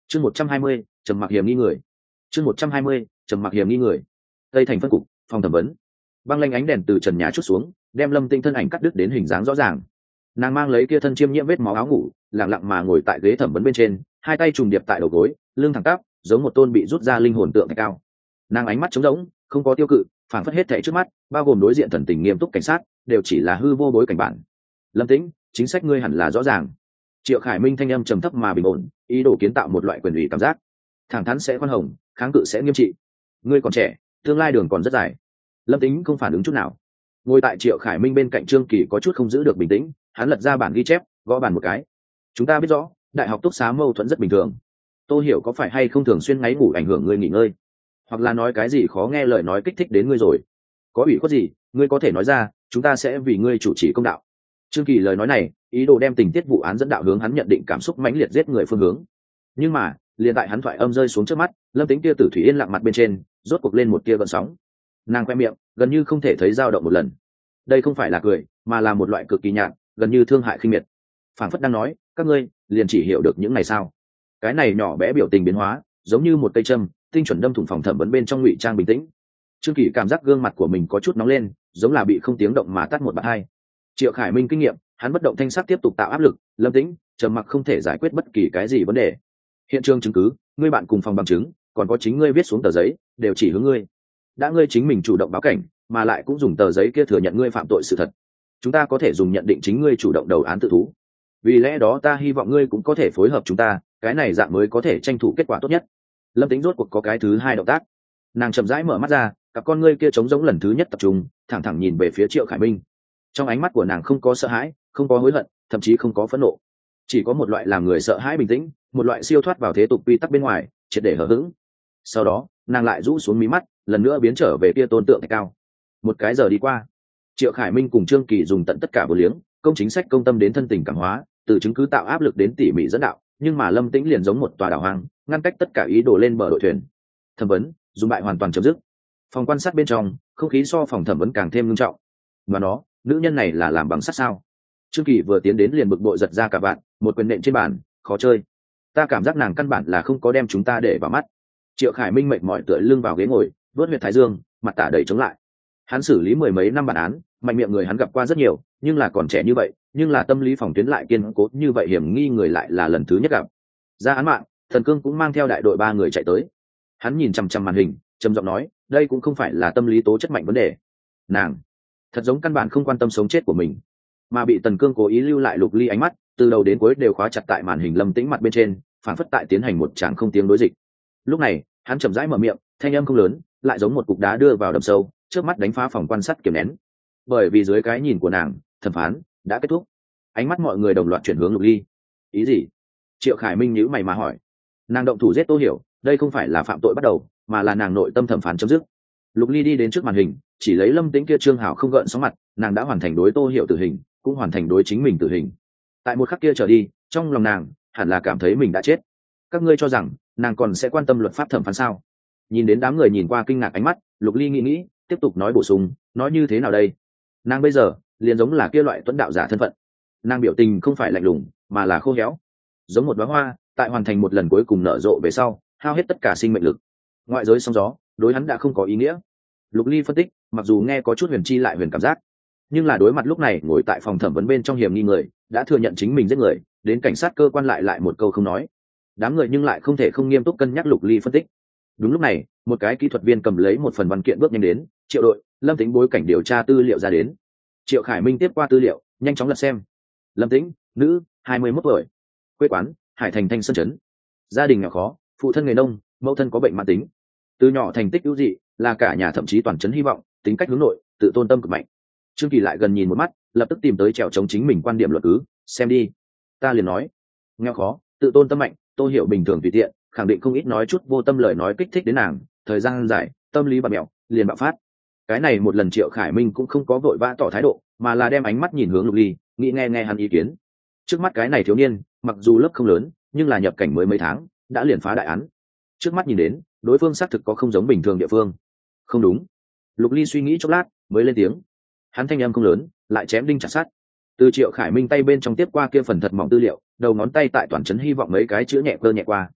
chương 120, trầm mặc hiểm nghi người. chương 120, trầm mặc hiểm nghi người. Tây thành phân cục, phòng thẩm vấn. Băng lanh ánh đèn từ trần nhà chút xuống, đem Lâm Tĩnh thân ảnh cắt đứt đến hình dáng rõ ràng. Nàng mang lấy kia thân chiêm nhiễm vết máu áo ngủ, lặng lặng mà ngồi tại ghế thẩm vấn bên trên, hai tay trùng điệp tại đầu gối, lưng thẳng tắp, giống một tôn bị rút ra linh hồn tượng thạch cao. Nàng ánh mắt trống rỗng, không có tiêu cự, phảng phất hết thảy trước mắt, bao gồm đối diện thần tình nghiêm túc cảnh sát, đều chỉ là hư vô bối cảnh bản. Lâm Tĩnh, chính sách ngươi hẳn là rõ ràng. Triệu Khải Minh thanh âm trầm thấp mà bình ổn, ý đồ kiến tạo một loại quyền ủy cảm giác. Thẳng thắn sẽ khoan hồng, kháng cự sẽ nghiêm trị. Ngươi còn trẻ, tương lai đường còn rất dài. Lâm Tĩnh không phản ứng chút nào. Ngồi tại Triệu Khải Minh bên cạnh Trương Kỳ có chút không giữ được bình tĩnh, hắn lật ra bản ghi chép, gõ bàn một cái. Chúng ta biết rõ, đại học túc xá mâu thuẫn rất bình thường. Tôi hiểu có phải hay không thường xuyên ngáy ngủ ảnh hưởng ngươi nghỉ ngơi, hoặc là nói cái gì khó nghe lời nói kích thích đến ngươi rồi. Có ủy khuất gì, ngươi có thể nói ra, chúng ta sẽ vì ngươi chủ trì công đạo. Trương Kỳ lời nói này, ý đồ đem tình tiết vụ án dẫn đạo hướng hắn nhận định cảm xúc mãnh liệt giết người phương hướng. Nhưng mà, liền tại hắn thoại âm rơi xuống trước mắt, Lâm Tĩnh kia tử thủy yên lặng mặt bên trên, rốt cuộc lên một tia gợn sóng. Nàng khoe miệng, gần như không thể thấy dao động một lần. Đây không phải là cười, mà là một loại cực kỳ nhạt, gần như thương hại khinh miệt. Phảng phất đang nói, các ngươi liền chỉ hiểu được những này sao? Cái này nhỏ bé biểu tình biến hóa, giống như một cây châm, tinh chuẩn đâm thủng phòng thẩm vấn bên trong ngụy trang bình tĩnh. Trương Kỳ cảm giác gương mặt của mình có chút nóng lên, giống là bị không tiếng động mà tắt một bạt hai. Triệu Khải Minh kinh nghiệm, hắn bất động thanh sắc tiếp tục tạo áp lực. Lâm Tĩnh, trầm mặc không thể giải quyết bất kỳ cái gì vấn đề. Hiện trường chứng cứ, ngươi bạn cùng phòng bằng chứng, còn có chính ngươi viết xuống tờ giấy, đều chỉ hướng ngươi. Đã ngươi chính mình chủ động báo cảnh, mà lại cũng dùng tờ giấy kia thừa nhận ngươi phạm tội sự thật, chúng ta có thể dùng nhận định chính ngươi chủ động đầu án tự thú. Vì lẽ đó ta hy vọng ngươi cũng có thể phối hợp chúng ta, cái này dạng mới có thể tranh thủ kết quả tốt nhất. Lâm Tĩnh rốt cuộc có cái thứ hai động tác. Nàng chậm rãi mở mắt ra, cặp con ngươi kia trống rỗng lần thứ nhất tập trung, thẳng thẳng nhìn về phía Triệu Khải Minh. Trong ánh mắt của nàng không có sợ hãi, không có hối hận, thậm chí không có phẫn nộ, chỉ có một loại làm người sợ hãi bình tĩnh, một loại siêu thoát vào thế tục quy tắc bên ngoài, triệt để hờ hững. Sau đó, nàng lại rũ xuống mí mắt, lần nữa biến trở về kia tôn tượng thạch cao. Một cái giờ đi qua, Triệu Khải Minh cùng Trương Kỳ dùng tận tất cả vô liếng, công chính sách công tâm đến thân tình cảm hóa, từ chứng cứ tạo áp lực đến tỉ mỉ dẫn đạo, nhưng mà Lâm Tĩnh liền giống một tòa đảo hoang, ngăn cách tất cả ý đồ lên bờ đội thuyền. Thẩm vấn, dùng bại hoàn toàn chấm dứt. Phòng quan sát bên trong, không khí so phòng thẩm vấn càng thêm nghiêm trọng. Và nó, nữ nhân này là làm bằng sắt sao? Trương Kỳ vừa tiến đến liền bực bội giật ra cả bạn, một quyền nện trên bàn, khó chơi. Ta cảm giác nàng căn bản là không có đem chúng ta để vào mắt. Triệu Khải Minh mệt mỏi tựa lưng vào ghế ngồi, vớt huyệt thái dương, mặt tả đầy chống lại. Hắn xử lý mười mấy năm bản án, mạnh miệng người hắn gặp qua rất nhiều, nhưng là còn trẻ như vậy, nhưng là tâm lý phòng tuyến lại kiên cố như vậy, hiểm nghi người lại là lần thứ nhất gặp. Ra án mạng, Thần Cương cũng mang theo đại đội 3 người chạy tới. Hắn nhìn chằm chằm màn hình, trầm giọng nói, đây cũng không phải là tâm lý tố chất mạnh vấn đề. Nàng thật giống căn bản không quan tâm sống chết của mình, mà bị Tần Cương cố ý lưu lại Lục Ly ánh mắt, từ đầu đến cuối đều khóa chặt tại màn hình Lâm Tĩnh mặt bên trên, phản phất tại tiến hành một tràng không tiếng đối dịch. Lúc này, hắn chậm rãi mở miệng, thanh âm không lớn, lại giống một cục đá đưa vào đầm sâu, trước mắt đánh phá phòng quan sát kiềm nén. Bởi vì dưới cái nhìn của nàng, thẩm phán đã kết thúc. Ánh mắt mọi người đồng loạt chuyển hướng Lục Ly. Ý gì? Triệu Khải Minh nhíu mày mà hỏi. Nàng động thủ giết Tô Hiểu, đây không phải là phạm tội bắt đầu, mà là nàng nội tâm thẩm phán chấm dứt. Lục Ly đi đến trước màn hình, chỉ lấy Lâm Tĩnh kia trương hảo không gợn sóng mặt, nàng đã hoàn thành đối Tô Hiểu tử hình, cũng hoàn thành đối chính mình tử hình. Tại một khắc kia trở đi, trong lòng nàng hẳn là cảm thấy mình đã chết. Các ngươi cho rằng nàng còn sẽ quan tâm luật pháp thẩm phán sao? Nhìn đến đám người nhìn qua kinh ngạc ánh mắt, Lục Ly nghĩ, tiếp tục nói bổ sung, nói như thế nào đây? Nàng bây giờ liền giống là kia loại tuấn đạo giả thân phận. Nàng biểu tình không phải lạnh lùng, mà là khô héo, giống một đóa hoa tại hoàn thành một lần cuối cùng nở rộ về sau, hao hết tất cả sinh mệnh lực. Ngoại giới sóng gió đối hắn đã không có ý nghĩa. Lục Ly phân tích, mặc dù nghe có chút huyền chi lại huyền cảm giác, nhưng là đối mặt lúc này ngồi tại phòng thẩm vấn bên trong hiểm nghi người, đã thừa nhận chính mình giết người, đến cảnh sát cơ quan lại một câu không nói. Đám người nhưng lại không thể không nghiêm túc cân nhắc Lục Ly phân tích. Đúng lúc này, một cái kỹ thuật viên cầm lấy một phần văn kiện bước nhanh đến. Triệu đội, Lâm Tĩnh bối cảnh điều tra tư liệu ra đến. Triệu Khải Minh tiếp qua tư liệu, nhanh chóng lật xem. Lâm Tĩnh, nữ, 21 tuổi, quê quán Hải Thành Thanh Sơn trấn, gia đình nghèo khó, phụ thân nghề nông, mẫu thân có bệnh mãn tính, từ nhỏ thành tích ưu dị, là cả nhà thậm chí toàn trấn hy vọng, tính cách hướng nội, tự tôn tâm cực mạnh. Trương Kỳ lại gần nhìn một mắt, lập tức tìm tới trèo chống chính mình quan điểm luận cứ. Xem đi. Ta liền nói, nghèo khó, tự tôn tâm mạnh, Tô Hiểu bình thường tùy tiện, khẳng định không ít nói chút vô tâm lời nói kích thích đến nàng, thời gian dài, tâm lý bạt mẹo, liền bạo phát. Cái này một lần Triệu Khải Minh cũng không có vội vã tỏ thái độ, mà là đem ánh mắt nhìn hướng Lục Ly, nghĩ nghe hắn ý kiến. Trước mắt cái này thiếu niên, mặc dù lớp không lớn, nhưng là nhập cảnh mới mấy tháng, đã liền phá đại án. Trước mắt nhìn đến, đối phương xác thực có không giống bình thường địa phương. Không đúng. Lục Ly suy nghĩ chốc lát, mới lên tiếng. Hắn thanh âm không lớn, lại chém đinh chặt sắt. Từ Triệu Khải Minh tay bên trong tiếp qua kia phần thật mỏng tư liệu, đầu ngón tay tại toàn trấn hy vọng mấy cái chữ nhẹ cơ nhẹ qua.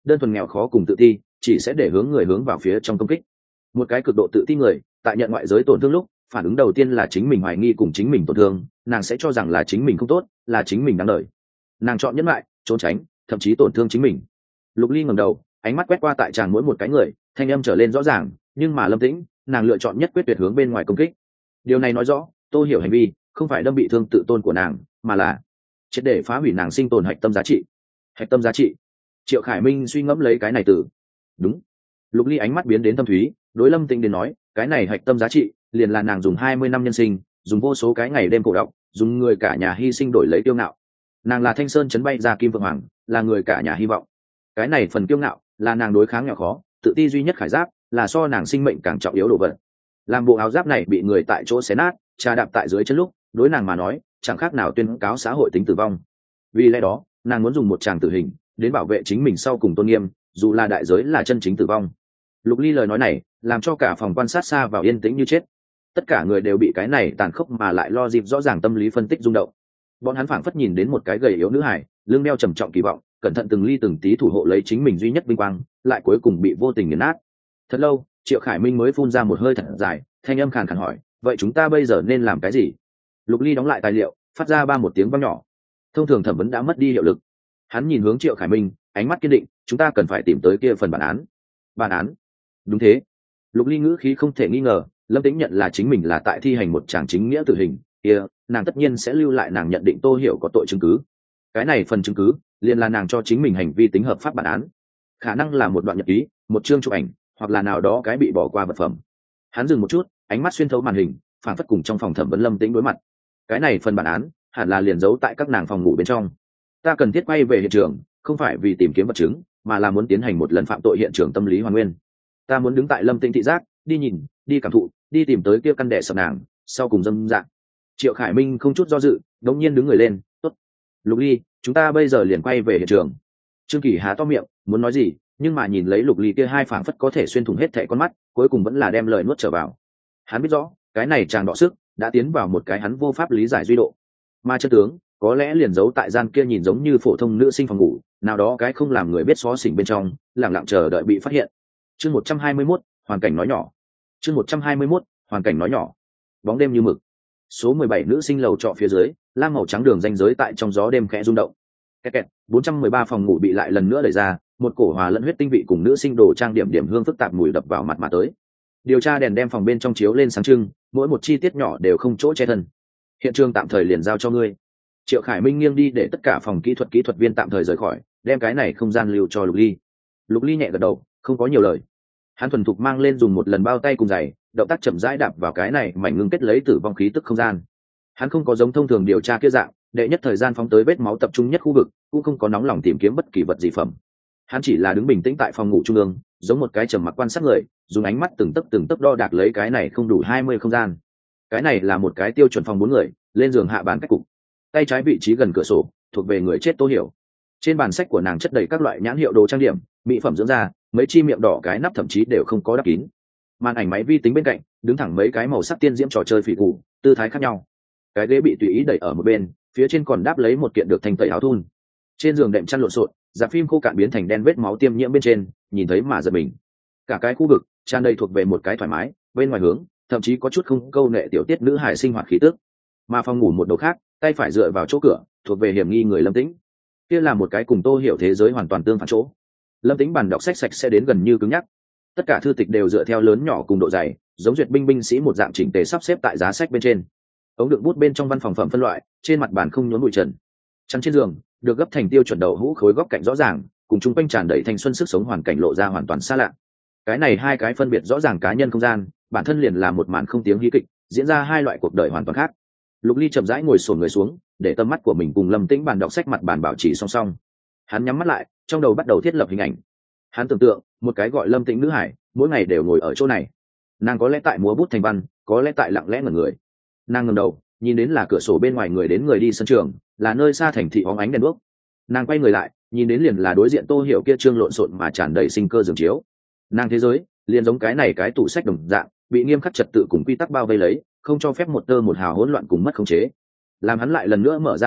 đơn thuần nghèo khó cùng tự ti chỉ sẽ để hướng người hướng vào phía trong công kích. Một cái cực độ tự ti người tại nhận ngoại giới tổn thương lúc, phản ứng đầu tiên là chính mình hoài nghi cùng chính mình tổn thương, nàng sẽ cho rằng là chính mình không tốt, là chính mình đáng đời. Nàng chọn nhẫn lại, trốn tránh, thậm chí tổn thương chính mình. Lục Ly ngẩng đầu, ánh mắt quét qua tại tràng mỗi một cái người, thanh âm trở lên rõ ràng, nhưng mà Lâm Tĩnh, nàng lựa chọn nhất quyết tuyệt hướng bên ngoài công kích. Điều này nói rõ, Tô Hiểu hành vi không phải đâm bị thương tự tôn của nàng, mà là triệt để phá hủy nàng sinh tồn hạch tâm giá trị. Hạch tâm giá trị. Triệu Khải Minh suy ngẫm lấy cái này từ. Đúng. Lục Ly ánh mắt biến đến thâm thúy, đối Lâm Tĩnh đến nói, cái này hạch tâm giá trị liền là nàng dùng 20 năm nhân sinh, dùng vô số cái ngày đêm cổ động, dùng người cả nhà hy sinh đổi lấy kiêu ngạo. Nàng là Thanh Sơn chấn bay ra kim vượng hoàng, là người cả nhà hy vọng. Cái này phần kiêu ngạo là nàng đối kháng nghèo khó, tự ti duy nhất khải giáp, là so nàng sinh mệnh càng trọng yếu đồ vật. Làm bộ áo giáp này bị người tại chỗ xé nát, trà đạp tại dưới chân lúc, đối nàng mà nói chẳng khác nào tuyên cáo xã hội tính tử vong. Vì lẽ đó nàng muốn dùng một tràng tử hình đến bảo vệ chính mình sau cùng tôn nghiêm, dù là đại giới là chân chính tử vong. Lục Ly lời nói này làm cho cả phòng quan sát xa vào yên tĩnh như chết. Tất cả người đều bị cái này tàn khốc mà lại lo dịp rõ ràng tâm lý phân tích rung động. Bọn hắn phảng phất nhìn đến một cái gầy yếu nữ hải, lưng đeo trầm trọng kỳ vọng, cẩn thận từng ly từng tí thủ hộ lấy chính mình duy nhất vinh quang, lại cuối cùng bị vô tình nghiền nát. Thật lâu, Triệu Khải Minh mới phun ra một hơi thật dài, thanh âm khàn khàn hỏi, vậy chúng ta bây giờ nên làm cái gì? Lục Ly đóng lại tài liệu, phát ra một tiếng vang nhỏ. Thông thường thẩm vấn đã mất đi hiệu lực. Hắn nhìn hướng Triệu Khải Minh, ánh mắt kiên định, chúng ta cần phải tìm tới kia phần bản án. Bản án? Đúng thế. Lục Ly ngữ khí không thể nghi ngờ, Lâm Tĩnh nhận là chính mình là tại thi hành một tràng chính nghĩa tử hình, kia, nàng tất nhiên sẽ lưu lại nàng nhận định Tô Hiểu có tội chứng cứ. Cái này phần chứng cứ, liền là nàng cho chính mình hành vi tính hợp pháp bản án. Khả năng là một đoạn nhật ký, một chương chụp ảnh, hoặc là nào đó cái bị bỏ qua vật phẩm. Hắn dừng một chút, ánh mắt xuyên thấu màn hình, phản phất cùng trong phòng thẩm vấn Lâm Tĩnh đối mặt. Cái này phần bản án hẳn là liền giấu tại các nàng phòng ngủ bên trong. Ta cần thiết quay về hiện trường, không phải vì tìm kiếm vật chứng, mà là muốn tiến hành một lần phạm tội hiện trường tâm lý hoàn nguyên. Ta muốn đứng tại Lâm Tĩnh thị giác, đi nhìn, đi cảm thụ, đi tìm tới kia căn đẻ sập nàng, sau cùng dâm dạng. Triệu Khải Minh không chút do dự, đống nhiên đứng người lên, tốt. Lục Ly, chúng ta bây giờ liền quay về hiện trường. Trương Kỳ há to miệng, muốn nói gì, nhưng mà nhìn lấy Lục Ly kia hai phảng phất có thể xuyên thủng hết thảy con mắt, cuối cùng vẫn là đem lời nuốt trở vào. Hắn biết rõ, cái này chàng đọ sức đã tiến vào một cái hắn vô pháp lý giải duy độ. Mà chân tướng, có lẽ liền giấu tại gian kia nhìn giống như phổ thông nữ sinh phòng ngủ, nào đó cái không làm người biết xó xỉnh bên trong, lặng lặng chờ đợi bị phát hiện. Chương 121, hoàn cảnh nói nhỏ. Chương 121, hoàn cảnh nói nhỏ. Bóng đêm như mực. Số 17 nữ sinh lầu trọ phía dưới, lam màu trắng đường ranh giới tại trong gió đêm khẽ rung động. Kẹt kẹt, 413 phòng ngủ bị lại lần nữa đẩy ra, một cổ hòa lẫn huyết tinh vị cùng nữ sinh đồ trang điểm điểm hương phức tạp mùi đập vào mặt mà tới. Điều tra đèn đem phòng bên trong chiếu lên sáng trưng, mỗi một chi tiết nhỏ đều không chỗ che thân. Hiện trường tạm thời liền giao cho ngươi. Triệu Khải Minh nghiêng đi để tất cả phòng kỹ thuật viên tạm thời rời khỏi, đem cái này không gian lưu cho Lục Ly. Lục Ly nhẹ gật đầu, không có nhiều lời. Hắn thuần thục mang lên dùng một lần bao tay cùng giày, động tác chậm rãi đạp vào cái này mảnh ngưng kết lấy tử vong khí tức không gian. Hắn không có giống thông thường điều tra kia dạng, đệ nhất thời gian phóng tới vết máu tập trung nhất khu vực, cũng không có nóng lòng tìm kiếm bất kỳ vật gì phẩm. Hắn chỉ là đứng bình tĩnh tại phòng ngủ trung ương, giống một cái trầm mặc quan sát người, dùng ánh mắt từng tấc đo đạc lấy cái này không đủ 20 không gian. Cái này là một cái tiêu chuẩn phòng 4 người, lên giường hạ bàn cách cục. Tay trái vị trí gần cửa sổ, thuộc về người chết Tô Hiểu. Trên bàn sách của nàng chất đầy các loại nhãn hiệu đồ trang điểm, mỹ phẩm dưỡng da, mấy chi miệng đỏ cái nắp thậm chí đều không có đắp kín. Màn ảnh máy vi tính bên cạnh, đứng thẳng mấy cái màu sắc tiên diễm trò chơi phỉ cụ, tư thái khác nhau. Cái ghế bị tùy ý đẩy ở một bên, phía trên còn đáp lấy một kiện được thanh tẩy áo thun. Trên giường đệm chăn lộn xộn, dạp phim khô cạn biến thành đen, vết máu tiêm nhiễm bên trên, nhìn thấy mà giật mình. Cả cái khu vực tràn đầy thuộc về một cái thoải mái, bên ngoài hướng, thậm chí có chút không câu nệ tiểu tiết nữ hài sinh hoạt khí tức. Mà phòng ngủ một đầu khác, tay phải dựa vào chỗ cửa, thuộc về hiểm nghi người Lâm Tĩnh. Kia là một cái cùng Tô Hiểu thế giới hoàn toàn tương phản chỗ. Lâm Tĩnh bàn đọc sách sạch sẽ đến gần như cứng nhắc. Tất cả thư tịch đều dựa theo lớn nhỏ cùng độ dày, giống duyệt binh binh sĩ một dạng chỉnh tề sắp xếp tại giá sách bên trên. Ống đựng bút bên trong văn phòng phẩm phân loại, trên mặt bàn không nhốn bụi trần. Trắng trên giường, được gấp thành tiêu chuẩn đầu hũ khối góc cạnh rõ ràng, cùng chung quanh tràn đầy thanh xuân sức sống hoàn cảnh lộ ra hoàn toàn xa lạ. Cái này hai cái phân biệt rõ ràng cá nhân không gian, bản thân liền là một màn không tiếng hí kịch, diễn ra hai loại cuộc đời hoàn toàn khác. Lục Ly chậm rãi ngồi xổm người xuống, để tâm mắt của mình cùng Lâm Tĩnh bàn đọc sách mặt bàn bảo trì song song. Hắn nhắm mắt lại, trong đầu bắt đầu thiết lập hình ảnh. Hắn tưởng tượng một cái gọi Lâm Tĩnh nữ hải, mỗi ngày đều ngồi ở chỗ này. Nàng có lẽ tại múa bút thành văn, có lẽ tại lặng lẽ ngẩn người. Nàng ngẩng đầu, nhìn đến là cửa sổ bên ngoài người đến người đi sân trường, là nơi xa thành thị óng ánh đèn đuốc. Nàng quay người lại, nhìn đến liền là đối diện Tô Hiểu kia trương lộn xộn mà tràn đầy sinh cơ giường chiếu. Nàng thế giới liền giống cái này cái tủ sách đồng dạng, bị nghiêm khắc trật tự cùng quy tắc bao vây lấy, không cho phép một tơ một hào hỗn loạn cùng mất khống chế. Làm hắn lại lần nữa mở ra mắt lúc,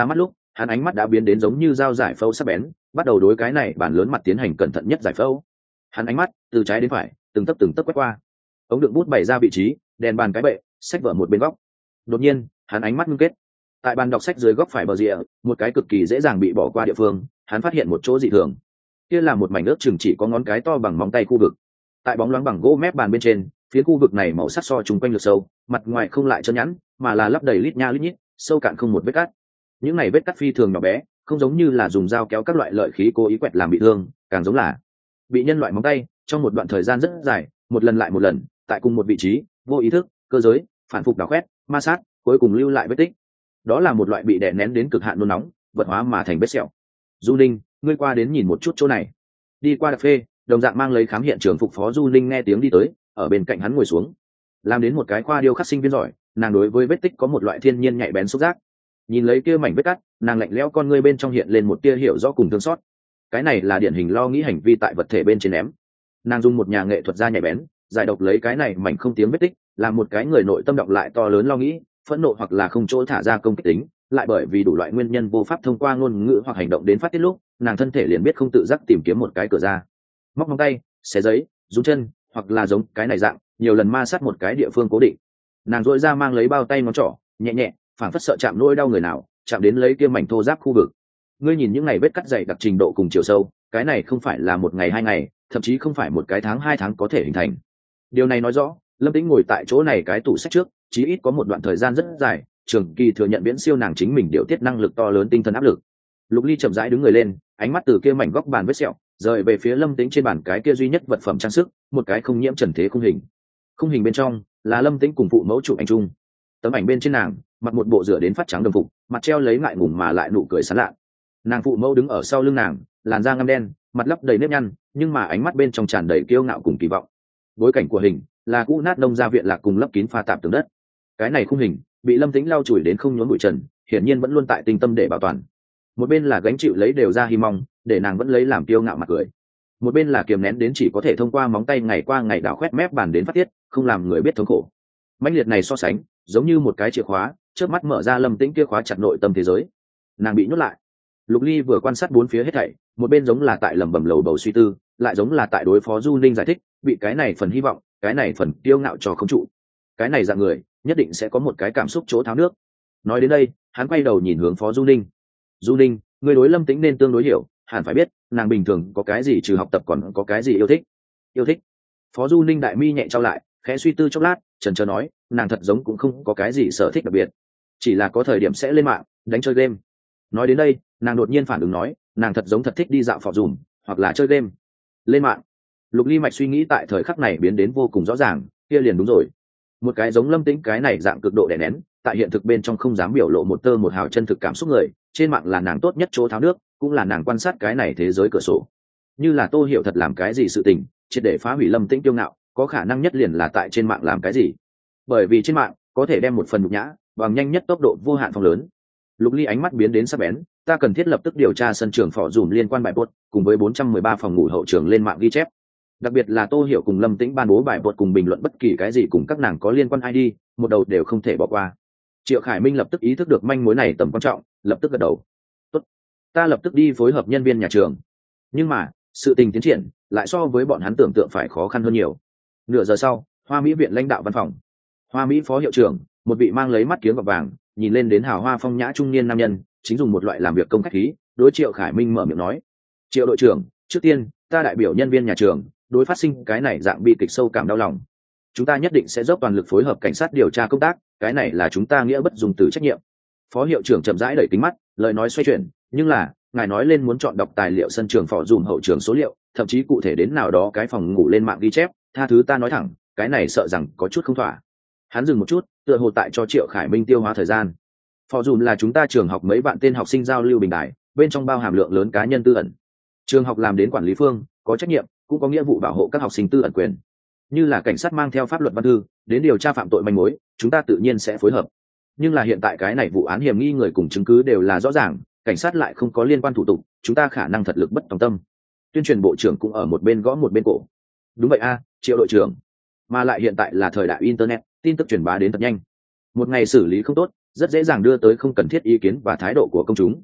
hắn ánh mắt đã biến đến giống như dao giải phẫu sắc bén, bắt đầu đối cái này bàn lớn mặt tiến hành cẩn thận nhất giải phẫu. Hắn ánh mắt từ trái đến phải từng tấc quét qua, ống đựng bút bày ra vị trí, đèn bàn cái bệ, sách vở một bên góc. Đột nhiên hắn ánh mắt ngưng kết, tại bàn đọc sách dưới góc phải bờ rìa, một cái cực kỳ dễ dàng bị bỏ qua địa phương, hắn phát hiện một chỗ dị thường. Kia là một mảnh ước chừng chỉ có ngón cái to bằng móng tay khu vực. Tại bóng loáng bằng gỗ mép bàn bên trên, phía khu vực này màu sắc so chung quanh lược sâu, mặt ngoài không lại chân nhẵn, mà là lấp đầy lít nha lít nhít, sâu cạn không một vết cắt. Những này vết cắt phi thường nhỏ bé, không giống như là dùng dao kéo các loại lợi khí cố ý quẹt làm bị thương, càng giống là bị nhân loại móng tay trong một đoạn thời gian rất dài, một lần lại một lần, tại cùng một vị trí, vô ý thức, cơ giới, phản phục đào khoét, ma sát, cuối cùng lưu lại vết tích. Đó là một loại bị đè nén đến cực hạn nôn nóng, vật hóa mà thành vết sẹo. Du Linh, ngươi qua đến nhìn một chút chỗ này. Đi qua đặc phê, đồng dạng mang lấy khám hiện trường phục phó Du Linh nghe tiếng đi tới, ở bên cạnh hắn ngồi xuống. Làm đến một cái khoa điêu khắc sinh viên giỏi, nàng đối với vết tích có một loại thiên nhiên nhạy bén xúc giác. Nhìn lấy kia mảnh vết cắt, nàng lạnh lẽo con ngươi bên trong hiện lên một tia hiểu rõ cùng thương xót. Cái này là điển hình lo nghĩ hành vi tại vật thể bên trên ném. Nàng dùng một nhà nghệ thuật gia nhạy bén, giải độc lấy cái này mảnh không tiếng vết tích, làm một cái người nội tâm đọc lại to lớn lo nghĩ, phẫn nộ hoặc là không chỗ thả ra công kích tính, lại bởi vì đủ loại nguyên nhân vô pháp thông qua ngôn ngữ hoặc hành động đến phát tiết lúc, nàng thân thể liền biết không tự giác tìm kiếm một cái cửa ra. Móc móng tay, xé giấy, rút chân, hoặc là giống cái này dạng, nhiều lần ma sát một cái địa phương cố định. Nàng dội ra mang lấy bao tay ngón trỏ, nhẹ nhẹ, phảng phất sợ chạm nỗi đau người nào, chạm đến lấy kia mảnh thô ráp khu vực. Ngươi nhìn những ngày vết cắt dày đặc trình độ cùng chiều sâu, cái này không phải là một ngày hai ngày, thậm chí không phải một cái tháng hai tháng có thể hình thành. Điều này nói rõ, Lâm Tĩnh ngồi tại chỗ này cái tủ sách trước, chí ít có một đoạn thời gian rất dài, trường kỳ thừa nhận viễn siêu nàng chính mình điều tiết năng lực to lớn tinh thần áp lực. Lục Ly chậm rãi đứng người lên, ánh mắt từ kia mảnh góc bàn vết sẹo rời về phía Lâm Tĩnh trên bàn cái kia duy nhất vật phẩm trang sức, một cái không nhiễm trần thế khung hình. Khung hình bên trong là Lâm Tĩnh cùng phụ mẫu chụp ảnh chung. Tấm ảnh bên trên nàng mặc một bộ rửa đến phát trắng đồng phục, mặt treo lấy ngại ngùng mà lại nụ cười sán lạ. Nàng phụ mẫu đứng ở sau lưng nàng, làn da ngăm đen, mặt lấp đầy nếp nhăn, nhưng mà ánh mắt bên trong tràn đầy kiêu ngạo cùng kỳ vọng. Bối cảnh của hình là cũ nát nông gia viện lạc cùng lấp kín pha tạp tường đất. Cái này khung hình bị Lâm Tĩnh lau chùi đến không nhốn bụi trần, hiển nhiên vẫn luôn tại tinh tâm để bảo toàn. Một bên là gánh chịu lấy đều ra hy mong, để nàng vẫn lấy làm kiêu ngạo mặt cười. Một bên là kiềm nén đến chỉ có thể thông qua móng tay ngày qua ngày đào khoét mép bàn đến phát tiết, không làm người biết thống khổ. Mãnh liệt này so sánh, giống như một cái chìa khóa, chớp mắt mở ra Lâm Tĩnh kia khóa chặt nội tâm thế giới. Nàng bị nhốt lại. Lục Ly vừa quan sát bốn phía hết thảy, một bên giống là tại lẩm bẩm lầu bầu suy tư, lại giống là tại đối phó Du Ninh giải thích, bị cái này phần hy vọng, cái này phần kiêu ngạo cho không trụ. Cái này dạng người, nhất định sẽ có một cái cảm xúc chỗ tháo nước. Nói đến đây, hắn quay đầu nhìn hướng Phó Du Ninh. Du Ninh, người đối Lâm Tĩnh nên tương đối hiểu, hẳn phải biết, nàng bình thường có cái gì trừ học tập còn có cái gì yêu thích. Yêu thích? Phó Du Ninh đại mi nhẹ trao lại, khẽ suy tư chốc lát, chần chờ nói, nàng thật giống cũng không có cái gì sở thích đặc biệt, chỉ là có thời điểm sẽ lên mạng đánh chơi game. Nói đến đây, nàng đột nhiên phản ứng nói, nàng thật giống thật thích đi dạo phò dùm hoặc là chơi game. Lên mạng. Lục Ly mạch suy nghĩ tại thời khắc này biến đến vô cùng rõ ràng, kia liền đúng rồi. Một cái giống Lâm Tĩnh cái này dạng cực độ đè nén, tại hiện thực bên trong không dám biểu lộ một tơ một hào chân thực cảm xúc người, trên mạng là nàng tốt nhất chỗ tháo nước, cũng là nàng quan sát cái này thế giới cửa sổ. Như là Tô Hiểu thật làm cái gì sự tình, triệt để phá hủy Lâm Tĩnh kiêu ngạo, có khả năng nhất liền là tại trên mạng làm cái gì. Bởi vì trên mạng có thể đem một phần nhục nhã bằng nhanh nhất tốc độ vô hạn phong lớn. Lục Ly ánh mắt biến đến sắc bén, ta cần thiết lập tức điều tra sân trường phò dùm liên quan bài bột, cùng với 413 phòng ngủ hậu trường lên mạng ghi chép. Đặc biệt là Tô Hiểu cùng Lâm Tĩnh ban bố bài bột cùng bình luận bất kỳ cái gì cùng các nàng có liên quan ID, một đầu đều không thể bỏ qua. Triệu Khải Minh lập tức ý thức được manh mối này tầm quan trọng, lập tức gật đầu. Tốt, ta lập tức đi phối hợp nhân viên nhà trường. Nhưng mà, sự tình tiến triển lại so với bọn hắn tưởng tượng phải khó khăn hơn nhiều. Nửa giờ sau, Hoa Mỹ viện lãnh đạo văn phòng. Hoa Mỹ phó hiệu trưởng, một vị mang lấy mắt kiếng gọt vàng, nhìn lên đến hào hoa phong nhã trung niên nam nhân, chính dùng một loại làm việc công khách khí, đối Triệu Khải Minh mở miệng nói: "Triệu đội trưởng, trước tiên, ta đại biểu nhân viên nhà trường, đối phát sinh cái này dạng bi kịch sâu cảm đau lòng. Chúng ta nhất định sẽ dốc toàn lực phối hợp cảnh sát điều tra công tác, cái này là chúng ta nghĩa bất dung từ trách nhiệm." Phó hiệu trưởng chậm rãi đẩy kính mắt, lời nói xoay chuyển, nhưng là, ngài nói lên muốn chọn đọc tài liệu sân trường phò dùm hậu trường số liệu, thậm chí cụ thể đến nào đó cái phòng ngủ lên mạng ghi chép, tha thứ ta nói thẳng, cái này sợ rằng có chút không thỏa. Hắn dừng một chút, tựa hồ tại cho Triệu Khải Minh tiêu hóa thời gian. Phò dùm là chúng ta trường học mấy bạn tên học sinh giao lưu bình đại, bên trong bao hàm lượng lớn cá nhân tư ẩn. Trường học làm đến quản lý phương, có trách nhiệm, cũng có nghĩa vụ bảo hộ các học sinh tư ẩn quyền. Như là cảnh sát mang theo pháp luật văn thư đến điều tra phạm tội manh mối, chúng ta tự nhiên sẽ phối hợp. Nhưng là hiện tại cái này vụ án hiểm nghi người cùng chứng cứ đều là rõ ràng, cảnh sát lại không có liên quan thủ tục, chúng ta khả năng thật lực bất tòng tâm. Tuyên truyền bộ trưởng cũng ở một bên gõ một bên cổ. Đúng vậy a, Triệu đội trưởng. Mà lại hiện tại là thời đại internet, tin tức truyền bá đến thật nhanh. Một ngày xử lý không tốt, rất dễ dàng đưa tới không cần thiết ý kiến và thái độ của công chúng.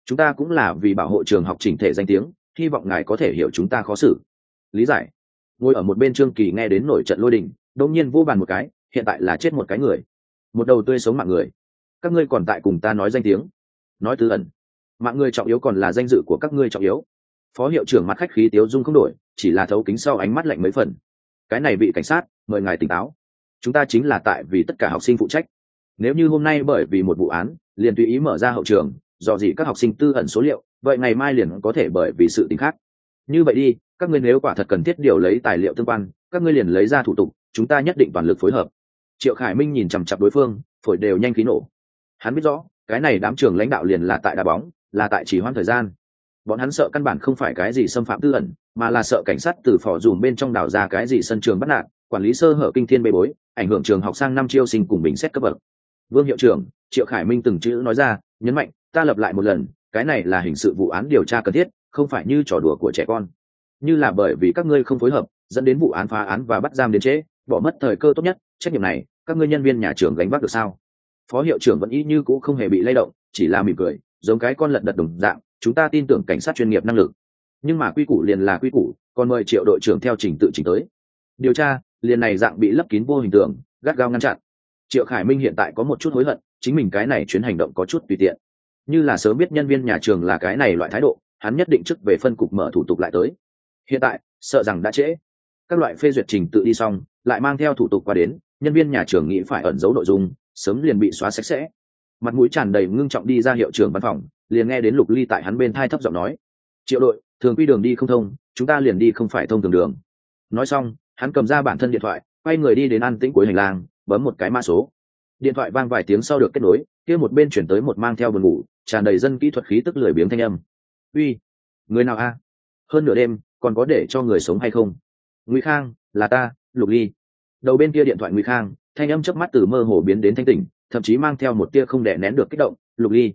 chúng ta cũng là vì bảo hộ trường học chỉnh thể danh tiếng, hy vọng ngài có thể hiểu chúng ta khó xử. Lý giải. Ngồi ở một bên Trương Kỳ nghe đến nổi trận lôi đình, đột nhiên vô bàn một cái, hiện tại là chết một cái người, một đầu tươi sống mạng người, các ngươi còn tại cùng ta nói danh tiếng, nói tư ẩn, mạng người trọng yếu còn là danh dự của các ngươi trọng yếu. Phó hiệu trưởng mặt khách khí tiếu dung không đổi, chỉ là thấu kính sau ánh mắt lạnh mấy phần. Cái này vị cảnh sát, mời ngài tỉnh táo, chúng ta chính là tại vì tất cả học sinh phụ trách. Nếu như hôm nay bởi vì một vụ án liền tùy ý mở ra hậu trường dò dỉ các học sinh tư ẩn số liệu, vậy ngày mai liền có thể bởi vì sự tình khác. Như vậy đi, các ngươi nếu quả thật cần thiết điều lấy tài liệu tương quan, các ngươi liền lấy ra thủ tục, chúng ta nhất định toàn lực phối hợp. Triệu Khải Minh nhìn chằm chặp đối phương, phổi đều nhanh khí nổ. Hắn biết rõ cái này đám trường lãnh đạo liền là tại đá bóng, là tại trì hoãn thời gian. Bọn hắn sợ căn bản không phải cái gì xâm phạm tư ẩn, mà là sợ cảnh sát từ phò dùm bên trong đào ra cái gì sân trường bắt nạt, quản lý sơ hở kinh thiên bê bối, ảnh hưởng trường học sang năm chiêu sinh cùng bình xét cấp bậc. Vương hiệu trưởng, Triệu Khải Minh từng chữ nói ra, nhấn mạnh, ta lặp lại một lần, cái này là hình sự vụ án điều tra cần thiết, không phải như trò đùa của trẻ con. Như là bởi vì các ngươi không phối hợp, dẫn đến vụ án phá án và bắt giam đến trễ, bỏ mất thời cơ tốt nhất, trách nhiệm này, các ngươi nhân viên nhà trường gánh vác được sao? Phó hiệu trưởng vẫn y như cũ không hề bị lay động, chỉ là mỉm cười, giống cái con lợn đật đồng dạng, chúng ta tin tưởng cảnh sát chuyên nghiệp năng lực. Nhưng mà quy củ liền là quy củ, còn mời Triệu đội trưởng theo trình tự chỉnh tới. Điều tra, liền này dạng bị lấp kín vô hình tượng, gắt gao ngăn chặn. Triệu Khải Minh hiện tại có một chút hối hận, chính mình cái này chuyến hành động có chút tùy tiện. Như là sớm biết nhân viên nhà trường là cái này loại thái độ, hắn nhất định trước về phân cục mở thủ tục lại tới. Hiện tại, sợ rằng đã trễ. Các loại phê duyệt trình tự đi xong, lại mang theo thủ tục qua đến, nhân viên nhà trường nghĩ phải ẩn giấu nội dung, sớm liền bị xóa sạch sẽ. Mặt mũi tràn đầy ngưng trọng đi ra hiệu trưởng văn phòng, liền nghe đến Lục Ly tại hắn bên thai thấp giọng nói: "Triệu đội, thường quy đường đi không thông, chúng ta liền đi không phải thông thường đường." Nói xong, hắn cầm ra bản thân điện thoại, quay người đi đến an tĩnh cuối hành lang, bấm một cái mã số. Điện thoại vang vài tiếng sau được kết nối, kia một bên chuyển tới một mang theo buồn ngủ, tràn đầy dân kỹ thuật khí tức lười biếng thanh âm. "Uy, người nào a? Hơn nửa đêm, còn có để cho người sống hay không?" "Ngụy Khang, là ta, Lục Ly." Đầu bên kia điện thoại Ngụy Khang, thanh âm chớp mắt từ mơ hồ biến đến thanh tỉnh, thậm chí mang theo một tia không đè nén được kích động. "Lục Ly,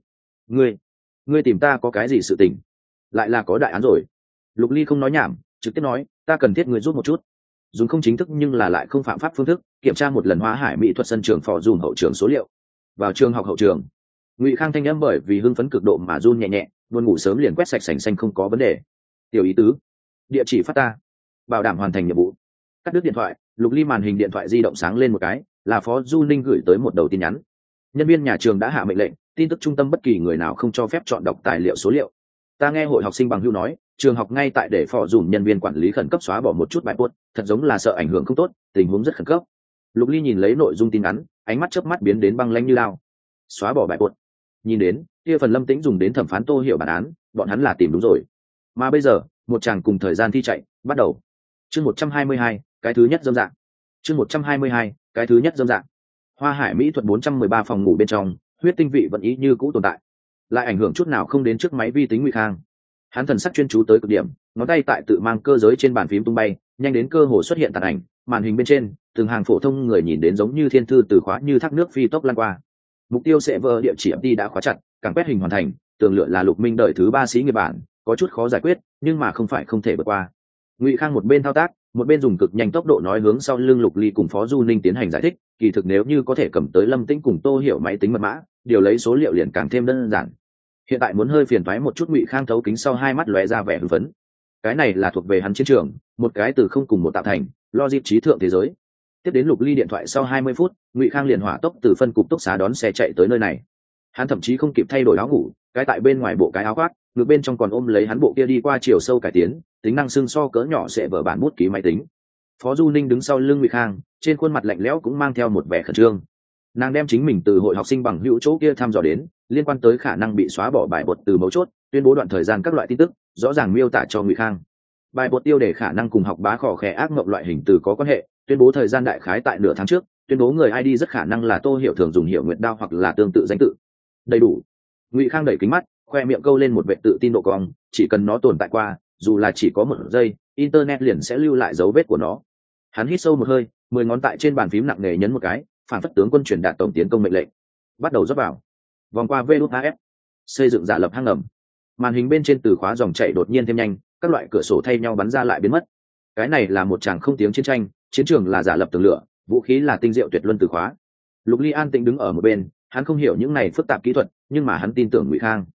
ngươi tìm ta có cái gì sự tình? Lại là có đại án rồi." Lục Ly không nói nhảm, trực tiếp nói, "Ta cần thiết ngươi giúp một chút." Dùng không chính thức nhưng là lại không phạm pháp phương thức kiểm tra một lần Hóa Hải mỹ thuật sân trường phò dùm hậu trường số liệu. Vào trường học hậu trường, Ngụy Khang thanh âm bởi vì hưng phấn cực độ mà run nhẹ nhẹ, luôn ngủ sớm liền quét sạch sành xanh không có vấn đề. "Tiểu ý tứ, địa chỉ phát ta, bảo đảm hoàn thành nhiệm vụ." Cắt đứt điện thoại, Lục Ly màn hình điện thoại di động sáng lên một cái, là Phó Du Ninh gửi tới một đầu tin nhắn. "Nhân viên nhà trường đã hạ mệnh lệnh, tin tức trung tâm bất kỳ người nào không cho phép chọn đọc tài liệu số liệu. Ta nghe hội học sinh bằng hữu nói, trường học ngay tại để phò dùm nhân viên quản lý khẩn cấp xóa bỏ một chút bài post, thật giống là sợ ảnh hưởng không tốt, tình huống rất khẩn cấp." Lục Ly nhìn lấy nội dung tin nhắn, ánh mắt chớp mắt biến đến băng lãnh như lao. Xóa bỏ bài post. Nhìn đến, kia phần Lâm Tĩnh dùng đến thẩm phán Tô Hiểu bản án, bọn hắn là tìm đúng rồi. Mà bây giờ, một chàng cùng thời gian thi chạy, bắt đầu. Chương 122, cái thứ nhất dâm dạng. Chương 122, cái thứ nhất dâm dạng. Hoa Hải mỹ thuật 413 phòng ngủ bên trong, huyết tinh vị vẫn ý như cũ tồn tại, lại ảnh hưởng chút nào không đến trước máy vi tính Ngụy Khang. Hắn thần sắc chuyên chú tới cực điểm, ngón tay tại tự mang cơ giới trên bàn phím tung bay, nhanh đến cơ hồ xuất hiện tàn ảnh, màn hình bên trên, từng hàng phổ thông người nhìn đến giống như thiên thư từ khóa như thác nước phi tốc lan qua. Mục tiêu sẽ vờ địa chỉ FT đã khóa chặt, càng quét hình hoàn thành, tường lựa là Lục Minh đợi thứ 3 sĩ nghiệp bản, có chút khó giải quyết, nhưng mà không phải không thể vượt qua. Ngụy Khang một bên thao tác, một bên dùng cực nhanh tốc độ nói hướng sau lưng Lục Ly cùng Phó Du Ninh tiến hành giải thích, kỳ thực nếu như có thể cầm tới Lâm Tĩnh cùng Tô Hiểu máy tính mật mã, điều lấy số liệu liền càng thêm đơn giản. Hiện tại muốn hơi phiền toái một chút, Ngụy Khang thấu kính sau hai mắt lóe ra vẻ hưng phấn. Cái này là thuộc về hắn chiến trường, một cái từ không cùng một tạo thành, logic trí thượng thế giới. Tiếp đến Lục Ly điện thoại sau 20 phút, Ngụy Khang liền hỏa tốc từ phân cục túc xá đón xe chạy tới nơi này. Hắn thậm chí không kịp thay đổi áo ngủ, cái tại bên ngoài bộ cái áo khoác, ngược bên trong còn ôm lấy hắn bộ kia đi qua chiều sâu cải tiến, tính năng xưng so cỡ nhỏ sẽ vở bản bút ký máy tính. Phó Du Ninh đứng sau lưng Ngụy Khang, trên khuôn mặt lạnh lẽo cũng mang theo một vẻ khẩn trương. Nàng đem chính mình từ hội học sinh bằng hữu chỗ kia thăm dò đến, liên quan tới khả năng bị xóa bỏ bài bột từ mấu chốt, tuyên bố đoạn thời gian các loại tin tức, rõ ràng miêu tả cho Ngụy Khang. Bài bột tiêu đề khả năng cùng học bá khỏ khẽ ác mộng loại hình từ có quan hệ, tuyên bố thời gian đại khái tại nửa tháng trước, tuyên bố người ID rất khả năng là Tô Hiểu thường dùng Hiểu Nguyệt Đao hoặc là tương tự danh tự. Đầy đủ. Ngụy Khang đẩy kính mắt, khoe miệng câu lên một vẻ tự tin độ cong, chỉ cần nó tồn tại qua, dù là chỉ có một giây, internet liền sẽ lưu lại dấu vết của nó. Hắn hít sâu một hơi, 10 ngón tại trên bàn phím nặng nề nhấn một cái, phản phất tướng quân truyền đạt tổng tiến công mệnh lệnh. Bắt đầu rót vào. Vòng qua VLAF, xây dựng giả lập hang ngầm. Màn hình bên trên từ khóa dòng chảy đột nhiên thêm nhanh, các loại cửa sổ thay nhau bắn ra lại biến mất. Cái này là một tràng không tiếng chiến tranh, chiến trường là giả lập tường lửa, vũ khí là tinh diệu tuyệt luân từ khóa. Lục Ly an tĩnh đứng ở một bên, hắn không hiểu những này phức tạp kỹ thuật, nhưng mà hắn tin tưởng Ngụy Khang.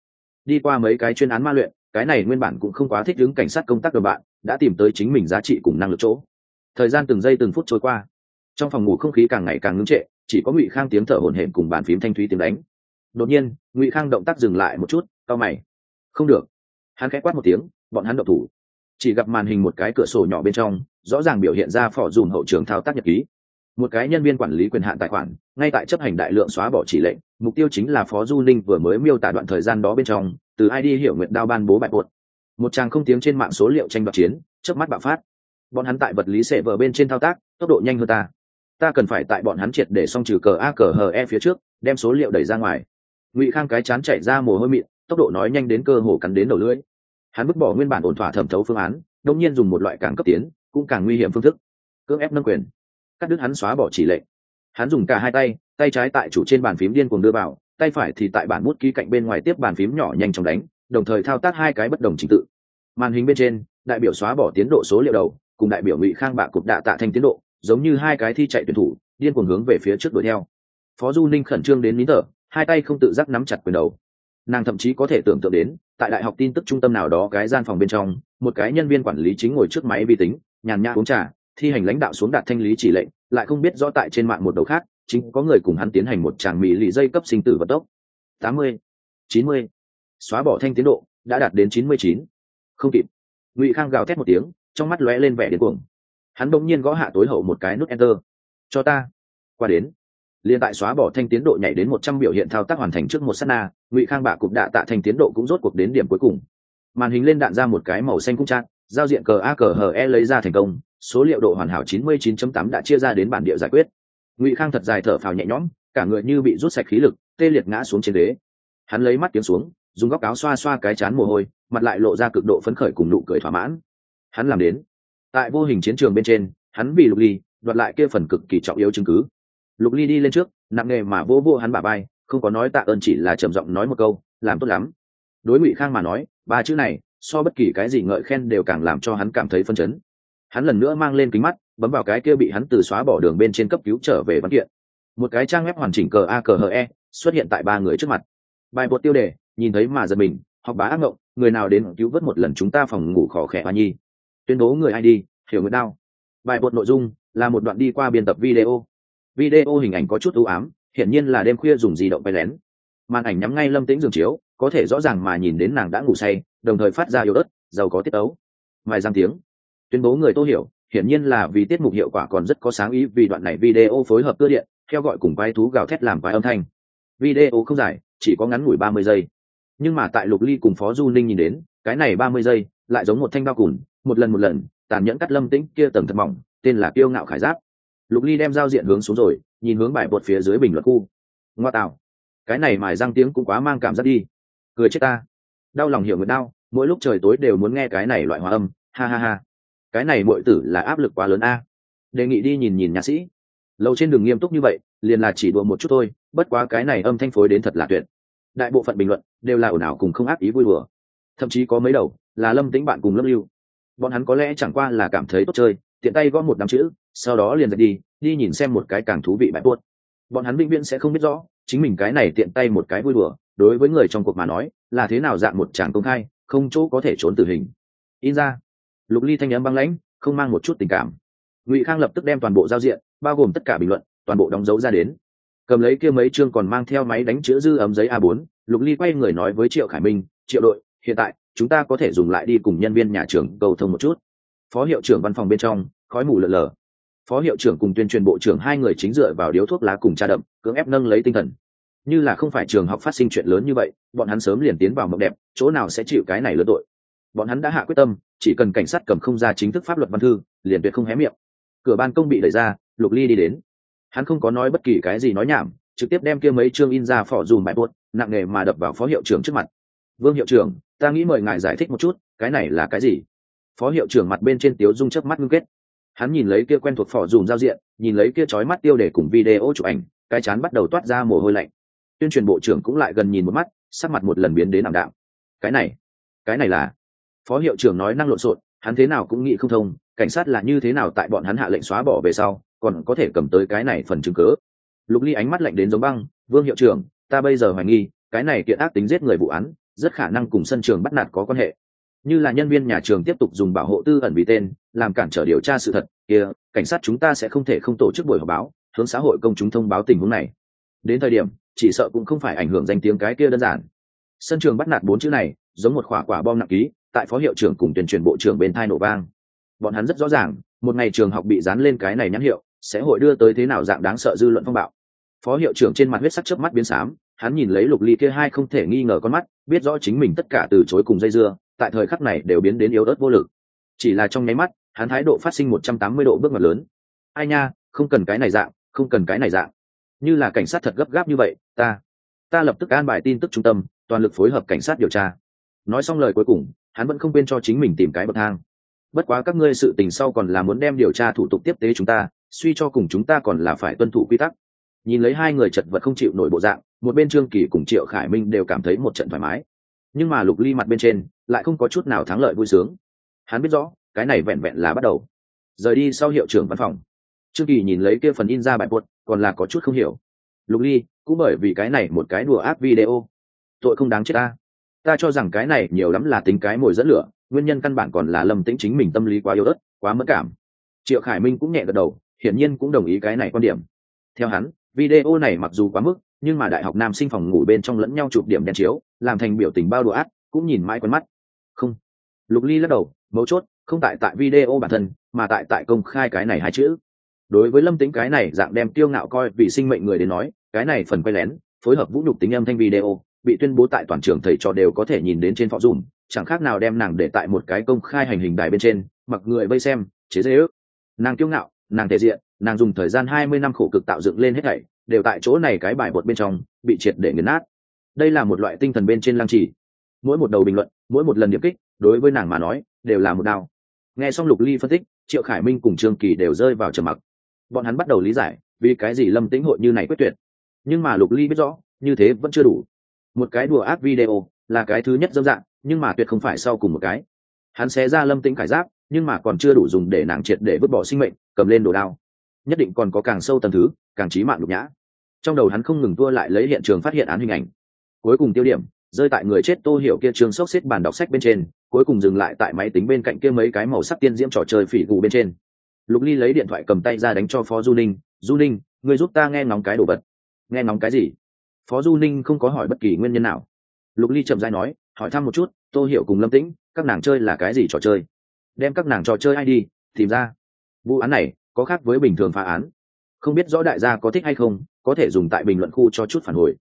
Đi qua mấy cái chuyên án ma luyện, cái này nguyên bản cũng không quá thích ứng cảnh sát công tác đồng bạn đã tìm tới chính mình giá trị cùng năng lực chỗ. Thời gian từng giây từng phút trôi qua, trong phòng ngủ không khí càng ngày càng ngưng trệ, chỉ có Ngụy Khang tiếng thở hổn hển cùng bàn phím thanh thúy tiếng đánh. Đột nhiên Ngụy Khang động tác dừng lại một chút, cau mày. Không được. Hắn khẽ quát một tiếng, bọn hắn động thủ. Chỉ gặp màn hình một cái cửa sổ nhỏ bên trong rõ ràng biểu hiện ra phỏ dùm hậu trường thao tác nhật ký. Một cái nhân viên quản lý quyền hạn tài khoản ngay tại chấp hành đại lượng xóa bỏ chỉ lệnh, mục tiêu chính là Phó Du Ninh vừa mới miêu tả đoạn thời gian đó bên trong từ ID Hiểu Nguyện Đao ban bố bại bột. Một tràng không tiếng trên mạng số liệu tranh đoạt chiến chớp mắt bạo phát. Bọn hắn tại vật lý xệ vở bên trên thao tác tốc độ nhanh hơn ta cần phải tại bọn hắn triệt để xong trừ cờ a cờ hờ e phía trước đem số liệu đẩy ra ngoài. Ngụy Khang cái chán chảy ra mồ hôi mịn, tốc độ nói nhanh đến cơ hồ cắn đến đầu lưỡi. Hắn vứt bỏ nguyên bản ổn thỏa thẩm thấu phương án, đột nhiên dùng một loại càng cấp tiến cũng càng nguy hiểm phương thức, cưỡng ép nâng quyền, cắt đứt hắn xóa bỏ chỉ lệnh. Hắn dùng cả hai tay trái tại chủ trên bàn phím điên cuồng đưa vào, tay phải thì tại bản bút ký cạnh bên ngoài tiếp bàn phím nhỏ nhanh chóng đánh, đồng thời thao tác hai cái bất đồng trình tự. Màn hình bên trên đại biểu xóa bỏ tiến độ số liệu đầu cùng đại biểu Ngụy Khang bạ cục đạ tạ thành tiến độ giống như hai cái thi chạy tuyển thủ điên cuồng hướng về phía trước đuổi theo. Phó Du Ninh khẩn trương đến nín thở, hai tay không tự giác nắm chặt quyền đầu. Nàng thậm chí có thể tưởng tượng đến tại đại học tin tức trung tâm nào đó cái gian phòng bên trong, một cái nhân viên quản lý chính ngồi trước máy vi tính nhàn nhã uống trà thi hành lãnh đạo xuống đạt thanh lý chỉ lệnh, lại không biết rõ tại trên mạng một đầu khác chính có người cùng hắn tiến hành một tràng mỹ lì dây cấp sinh tử vận tốc. 80, 90, xóa bỏ thanh tiến độ đã đạt đến 99. Không kịp. Ngụy Khang gào thét một tiếng, trong mắt lóe lên vẻ điên cuồng. Hắn bỗng nhiên gõ hạ tối hậu một cái nút enter. Cho ta qua đến. Liên tại xóa bỏ thanh tiến độ nhảy đến 100 biểu hiện thao tác hoàn thành trước một sát na, Ngụy Khang bạ cục đạ tạ thanh tiến độ cũng rốt cuộc đến điểm cuối cùng. Màn hình lên đạn ra một cái màu xanh cung trạng, giao diện cờ a cờ hờ e lấy ra thành công, số liệu độ hoàn hảo 99.8 đã chia ra đến bản địa giải quyết. Ngụy Khang thật dài thở phào nhẹ nhõm, cả người như bị rút sạch khí lực, tê liệt ngã xuống trên ghế. Hắn lấy mắt kiếm xuống, dùng góc áo xoa xoa cái trán mồ hôi, mặt lại lộ ra cực độ phấn khởi cùng nụ cười thỏa mãn. Hắn làm đến. Tại vô hình chiến trường bên trên, hắn vì Lục Ly đoạt lại kia phần cực kỳ trọng yếu chứng cứ. Lục Ly đi lên trước, nặng nề mà vỗ vỗ hắn bả vai, không có nói tạ ơn, chỉ là trầm giọng nói một câu, làm tốt lắm. Đối Ngụy Khang mà nói, ba chữ này so bất kỳ cái gì ngợi khen đều càng làm cho hắn cảm thấy phân chấn. Hắn lần nữa mang lên kính mắt, bấm vào cái kia bị hắn từ xóa bỏ đường bên trên cấp cứu trở về văn kiện. Một cái trang web hoàn chỉnh cờ a cờ hờ e xuất hiện tại ba người trước mặt. Bài bột tiêu đề, nhìn thấy mà giật mình, học bá ác mộng, người nào đến cứu vớt một lần chúng ta phòng ngủ khó khẽ hoa nhi. Tuyên bố người ID, Hiểu Nguyệt Đao. Bài bột nội dung là một đoạn đi qua biên tập video hình ảnh có chút u ám, hiển nhiên là đêm khuya dùng di động quay lén. Màn ảnh nhắm ngay Lâm Tĩnh giường chiếu, có thể rõ ràng mà nhìn đến nàng đã ngủ say, đồng thời phát ra yếu ớt giàu có tiết tấu vài giang tiếng. Tuyên bố người Tô Hiểu, hiển nhiên là vì tiết mục hiệu quả còn rất có sáng ý, vì đoạn này video phối hợp cưa điện theo gọi cùng quái thú gào thét làm quái âm thanh. Video không dài, chỉ có ngắn ngủi 30 giây, nhưng mà tại Lục Ly cùng Phó Du Ninh nhìn đến, cái này 30 giây lại giống một thanh dao cùn, một lần tàn nhẫn cắt Lâm Tĩnh kia tầng thật mỏng, tên là kiêu ngạo khải giáp. Lục Ly đem giao diện hướng xuống rồi, nhìn hướng bài bột phía dưới bình luận khu. Ngoa tạo, cái này mài răng tiếng cũng quá mang cảm giác đi, cười chết ta. Đau lòng Hiểu Nguyệt Đao, mỗi lúc trời tối đều muốn nghe cái này loại hòa âm, ha ha ha. Cái này muội tử là áp lực quá lớn a. Đề nghị đi nhìn nhạc sĩ. Lâu trên đường nghiêm túc như vậy, liền là chỉ đùa một chút thôi, bất quá cái này âm thanh phối đến thật là tuyệt. Đại bộ phận bình luận đều là ồn ào cùng không ác ý vui đùa. Thậm chí có mấy đầu là Lâm Tĩnh bạn cùng Lâm Lưu. Bọn hắn có lẽ chẳng qua là cảm thấy tốt chơi, tiện tay gõ một đám chữ, sau đó liền dậy đi nhìn xem một cái càng thú vị bài buốt. Bọn hắn vĩnh viễn sẽ không biết rõ, chính mình cái này tiện tay một cái vui đùa, đối với người trong cuộc mà nói, là thế nào dạng một tràng công khai, không chỗ có thể trốn tử hình. In ra. Lục Ly thanh âm băng lãnh, không mang một chút tình cảm. Ngụy Khang lập tức đem toàn bộ giao diện, bao gồm tất cả bình luận, toàn bộ đóng dấu ra đến. Cầm lấy kia mấy chương còn mang theo máy đánh chữ dư ấm giấy A4, Lục Ly quay người nói với Triệu Khải Minh, "Triệu đội, hiện tại chúng ta có thể dùng lại đi cùng nhân viên nhà trường cầu thông một chút." Phó hiệu trưởng văn phòng bên trong, khói mù lờ lờ. Phó hiệu trưởng cùng tuyên truyền bộ trưởng hai người chính dựa vào điếu thuốc lá cùng trà đậm, cưỡng ép nâng lấy tinh thần. Như là không phải trường học phát sinh chuyện lớn như vậy, bọn hắn sớm liền tiến vào mộng đẹp, chỗ nào sẽ chịu cái này lớn tội. Bọn hắn đã hạ quyết tâm, chỉ cần cảnh sát cầm không ra chính thức pháp luật văn thư, liền tuyệt không hé miệng. Cửa ban công bị đẩy ra, Lục Ly đi đến. Hắn không có nói bất kỳ cái gì nói nhảm, trực tiếp đem kia mấy chương in ra phỏ dùm bài buốt, nặng nề mà đập vào phó hiệu trưởng trước mặt. "Vương hiệu trưởng, ta nghĩ mời ngài giải thích một chút, cái này là cái gì?" Phó hiệu trưởng mặt bên trên tiếu dung chớp mắt ngưng kết. Hắn nhìn lấy kia quen thuộc phỏ dùm giao diện, nhìn lấy kia chói mắt tiêu đề cùng video chụp ảnh, cái chán bắt đầu toát ra mồ hôi lạnh. Tuyên truyền bộ trưởng cũng lại gần nhìn một mắt, sắc mặt một lần biến đến ảm đạm. Cái này là..." Phó hiệu trưởng nói năng lộn xộn, hắn thế nào cũng nghĩ không thông, cảnh sát là như thế nào tại bọn hắn hạ lệnh xóa bỏ về sau, còn có thể cầm tới cái này phần chứng cứ. Lục Ly ánh mắt lạnh đến giống băng, "Vương hiệu trưởng, ta bây giờ hoài nghi, cái này kiện ác tính giết người vụ án, rất khả năng cùng sân trường bắt nạt có quan hệ. Như là nhân viên nhà trường tiếp tục dùng bảo hộ tư ẩn vì tên làm cản trở điều tra sự thật kia, cảnh sát chúng ta sẽ không thể không tổ chức buổi họp báo hướng xã hội công chúng thông báo tình huống này. Đến thời điểm chỉ sợ cũng không phải ảnh hưởng danh tiếng cái kia đơn giản. Sân trường bắt nạt 4 chữ này giống một quả bom nặng ký tại phó hiệu trưởng cùng tuyên truyền bộ trưởng bên thai nổ vang. Bọn hắn rất rõ ràng một ngày trường học bị dán lên cái này nhãn hiệu sẽ hội đưa tới thế nào dạng đáng sợ dư luận phong bạo. Phó hiệu trưởng trên mặt huyết sắc chớp mắt biến xám, hắn nhìn lấy Lục Ly kia hai không thể nghi ngờ con mắt, biết rõ chính mình tất cả từ chối cùng dây dưa tại thời khắc này đều biến đến yếu ớt vô lực. Chỉ là trong nháy mắt hắn thái độ phát sinh 180 độ bước ngoặt lớn. Ai nha, không cần cái này dạng, không cần cái này dạng. Như là cảnh sát thật gấp gáp như vậy, ta lập tức an bài tin tức trung tâm toàn lực phối hợp cảnh sát điều tra. Nói xong lời cuối cùng hắn vẫn không quên cho chính mình tìm cái bậc thang. Bất quá các ngươi sự tình sau còn là muốn đem điều tra thủ tục tiếp tế chúng ta, suy cho cùng chúng ta còn là phải tuân thủ quy tắc. Nhìn lấy hai người chật vật không chịu nổi bộ dạng, một bên Trương Kỳ cùng Triệu Khải Minh đều cảm thấy một trận thoải mái. Nhưng mà Lục Ly mặt bên trên lại không có chút nào thắng lợi vui sướng. Hắn biết rõ cái này vẹn vẹn là bắt đầu. Rời đi sau hiệu trưởng văn phòng, Trương Kỳ nhìn lấy kia phần in ra bài buột còn là có chút không hiểu. Lục Ly cũng bởi vì cái này một cái đùa ác video tội không đáng chết ta cho rằng cái này nhiều lắm là tính cái mồi dẫn lửa, nguyên nhân căn bản còn là Lâm Tĩnh chính mình tâm lý quá yếu ớt, quá mất cảm. Triệu Khải Minh cũng nhẹ gật đầu, hiển nhiên cũng đồng ý cái này quan điểm. Theo hắn, video này mặc dù quá mức, nhưng mà đại học nam sinh phòng ngủ bên trong lẫn nhau chụp điểm đèn chiếu, làm thành biểu tình bao đùa ác, cũng nhìn mãi quen mắt. Không. Lục Ly lắc đầu, mấu chốt không tại video bản thân, mà tại công khai cái này hai chữ. Đối với Lâm Tĩnh cái này dạng đem tiêu ngạo coi vì sinh mệnh người đến nói, cái này phần quay lén, phối hợp vũ nhục tính âm thanh video, bị tuyên bố tại toàn trường thầy trò đều có thể nhìn đến trên forum, chẳng khác nào đem nàng để tại một cái công khai hành hình đài bên trên, mặc người vây xem, chế giễu ước. Nàng kiêu ngạo, nàng thể diện, nàng dùng thời gian 20 năm khổ cực tạo dựng lên hết thảy, đều tại chỗ này cái bài bột bên trong bị triệt để nghiền nát. Đây là một loại tinh thần bên trên lăng trì. Mỗi một đầu bình luận, mỗi một lần điểm kích, đối với nàng mà nói, đều là một đao. Nghe xong Lục Ly phân tích, Triệu Khải Minh cùng Trương Kỳ đều rơi vào trầm mặc. Bọn hắn bắt đầu lý giải vì cái gì Lâm Tĩnh hội như này quyết tuyệt. Nhưng mà Lục Ly biết rõ, như thế vẫn chưa đủ. Một cái đùa ác video là cái thứ nhất dâm dạng, nhưng mà tuyệt không phải sau cùng một cái. Hắn xé ra Lâm Tĩnh khải giáp, nhưng mà còn chưa đủ dùng để nàng triệt để vứt bỏ sinh mệnh, cầm lên đồ đao. Nhất định còn có càng sâu tầng thứ, càng chí mạng nhục nhã. Trong đầu hắn không ngừng tua lại lấy hiện trường phát hiện án hình ảnh. Cuối cùng tiêu điểm rơi tại người chết Tô Hiểu kia trường sốc xếp bàn đọc sách bên trên, cuối cùng dừng lại tại máy tính bên cạnh kia mấy cái màu sắc tiên diễm trò chơi phỉ gù bên trên. Lục Ly lấy điện thoại cầm tay ra đánh cho Phó Du Ninh, "Du Ninh, ngươi giúp ta nghe ngóng cái đồ vật." "Nghe ngóng cái gì?" Phó Du Ninh không có hỏi bất kỳ nguyên nhân nào. Lục Ly chậm rãi nói, hỏi thăm một chút, Tô Hiểu cùng Lâm Tĩnh, các nàng chơi là cái gì trò chơi? Đem các nàng trò chơi ID tìm ra. Vụ án này có khác với bình thường phá án. Không biết rõ đại gia có thích hay không, có thể dùng tại bình luận khu cho chút phản hồi.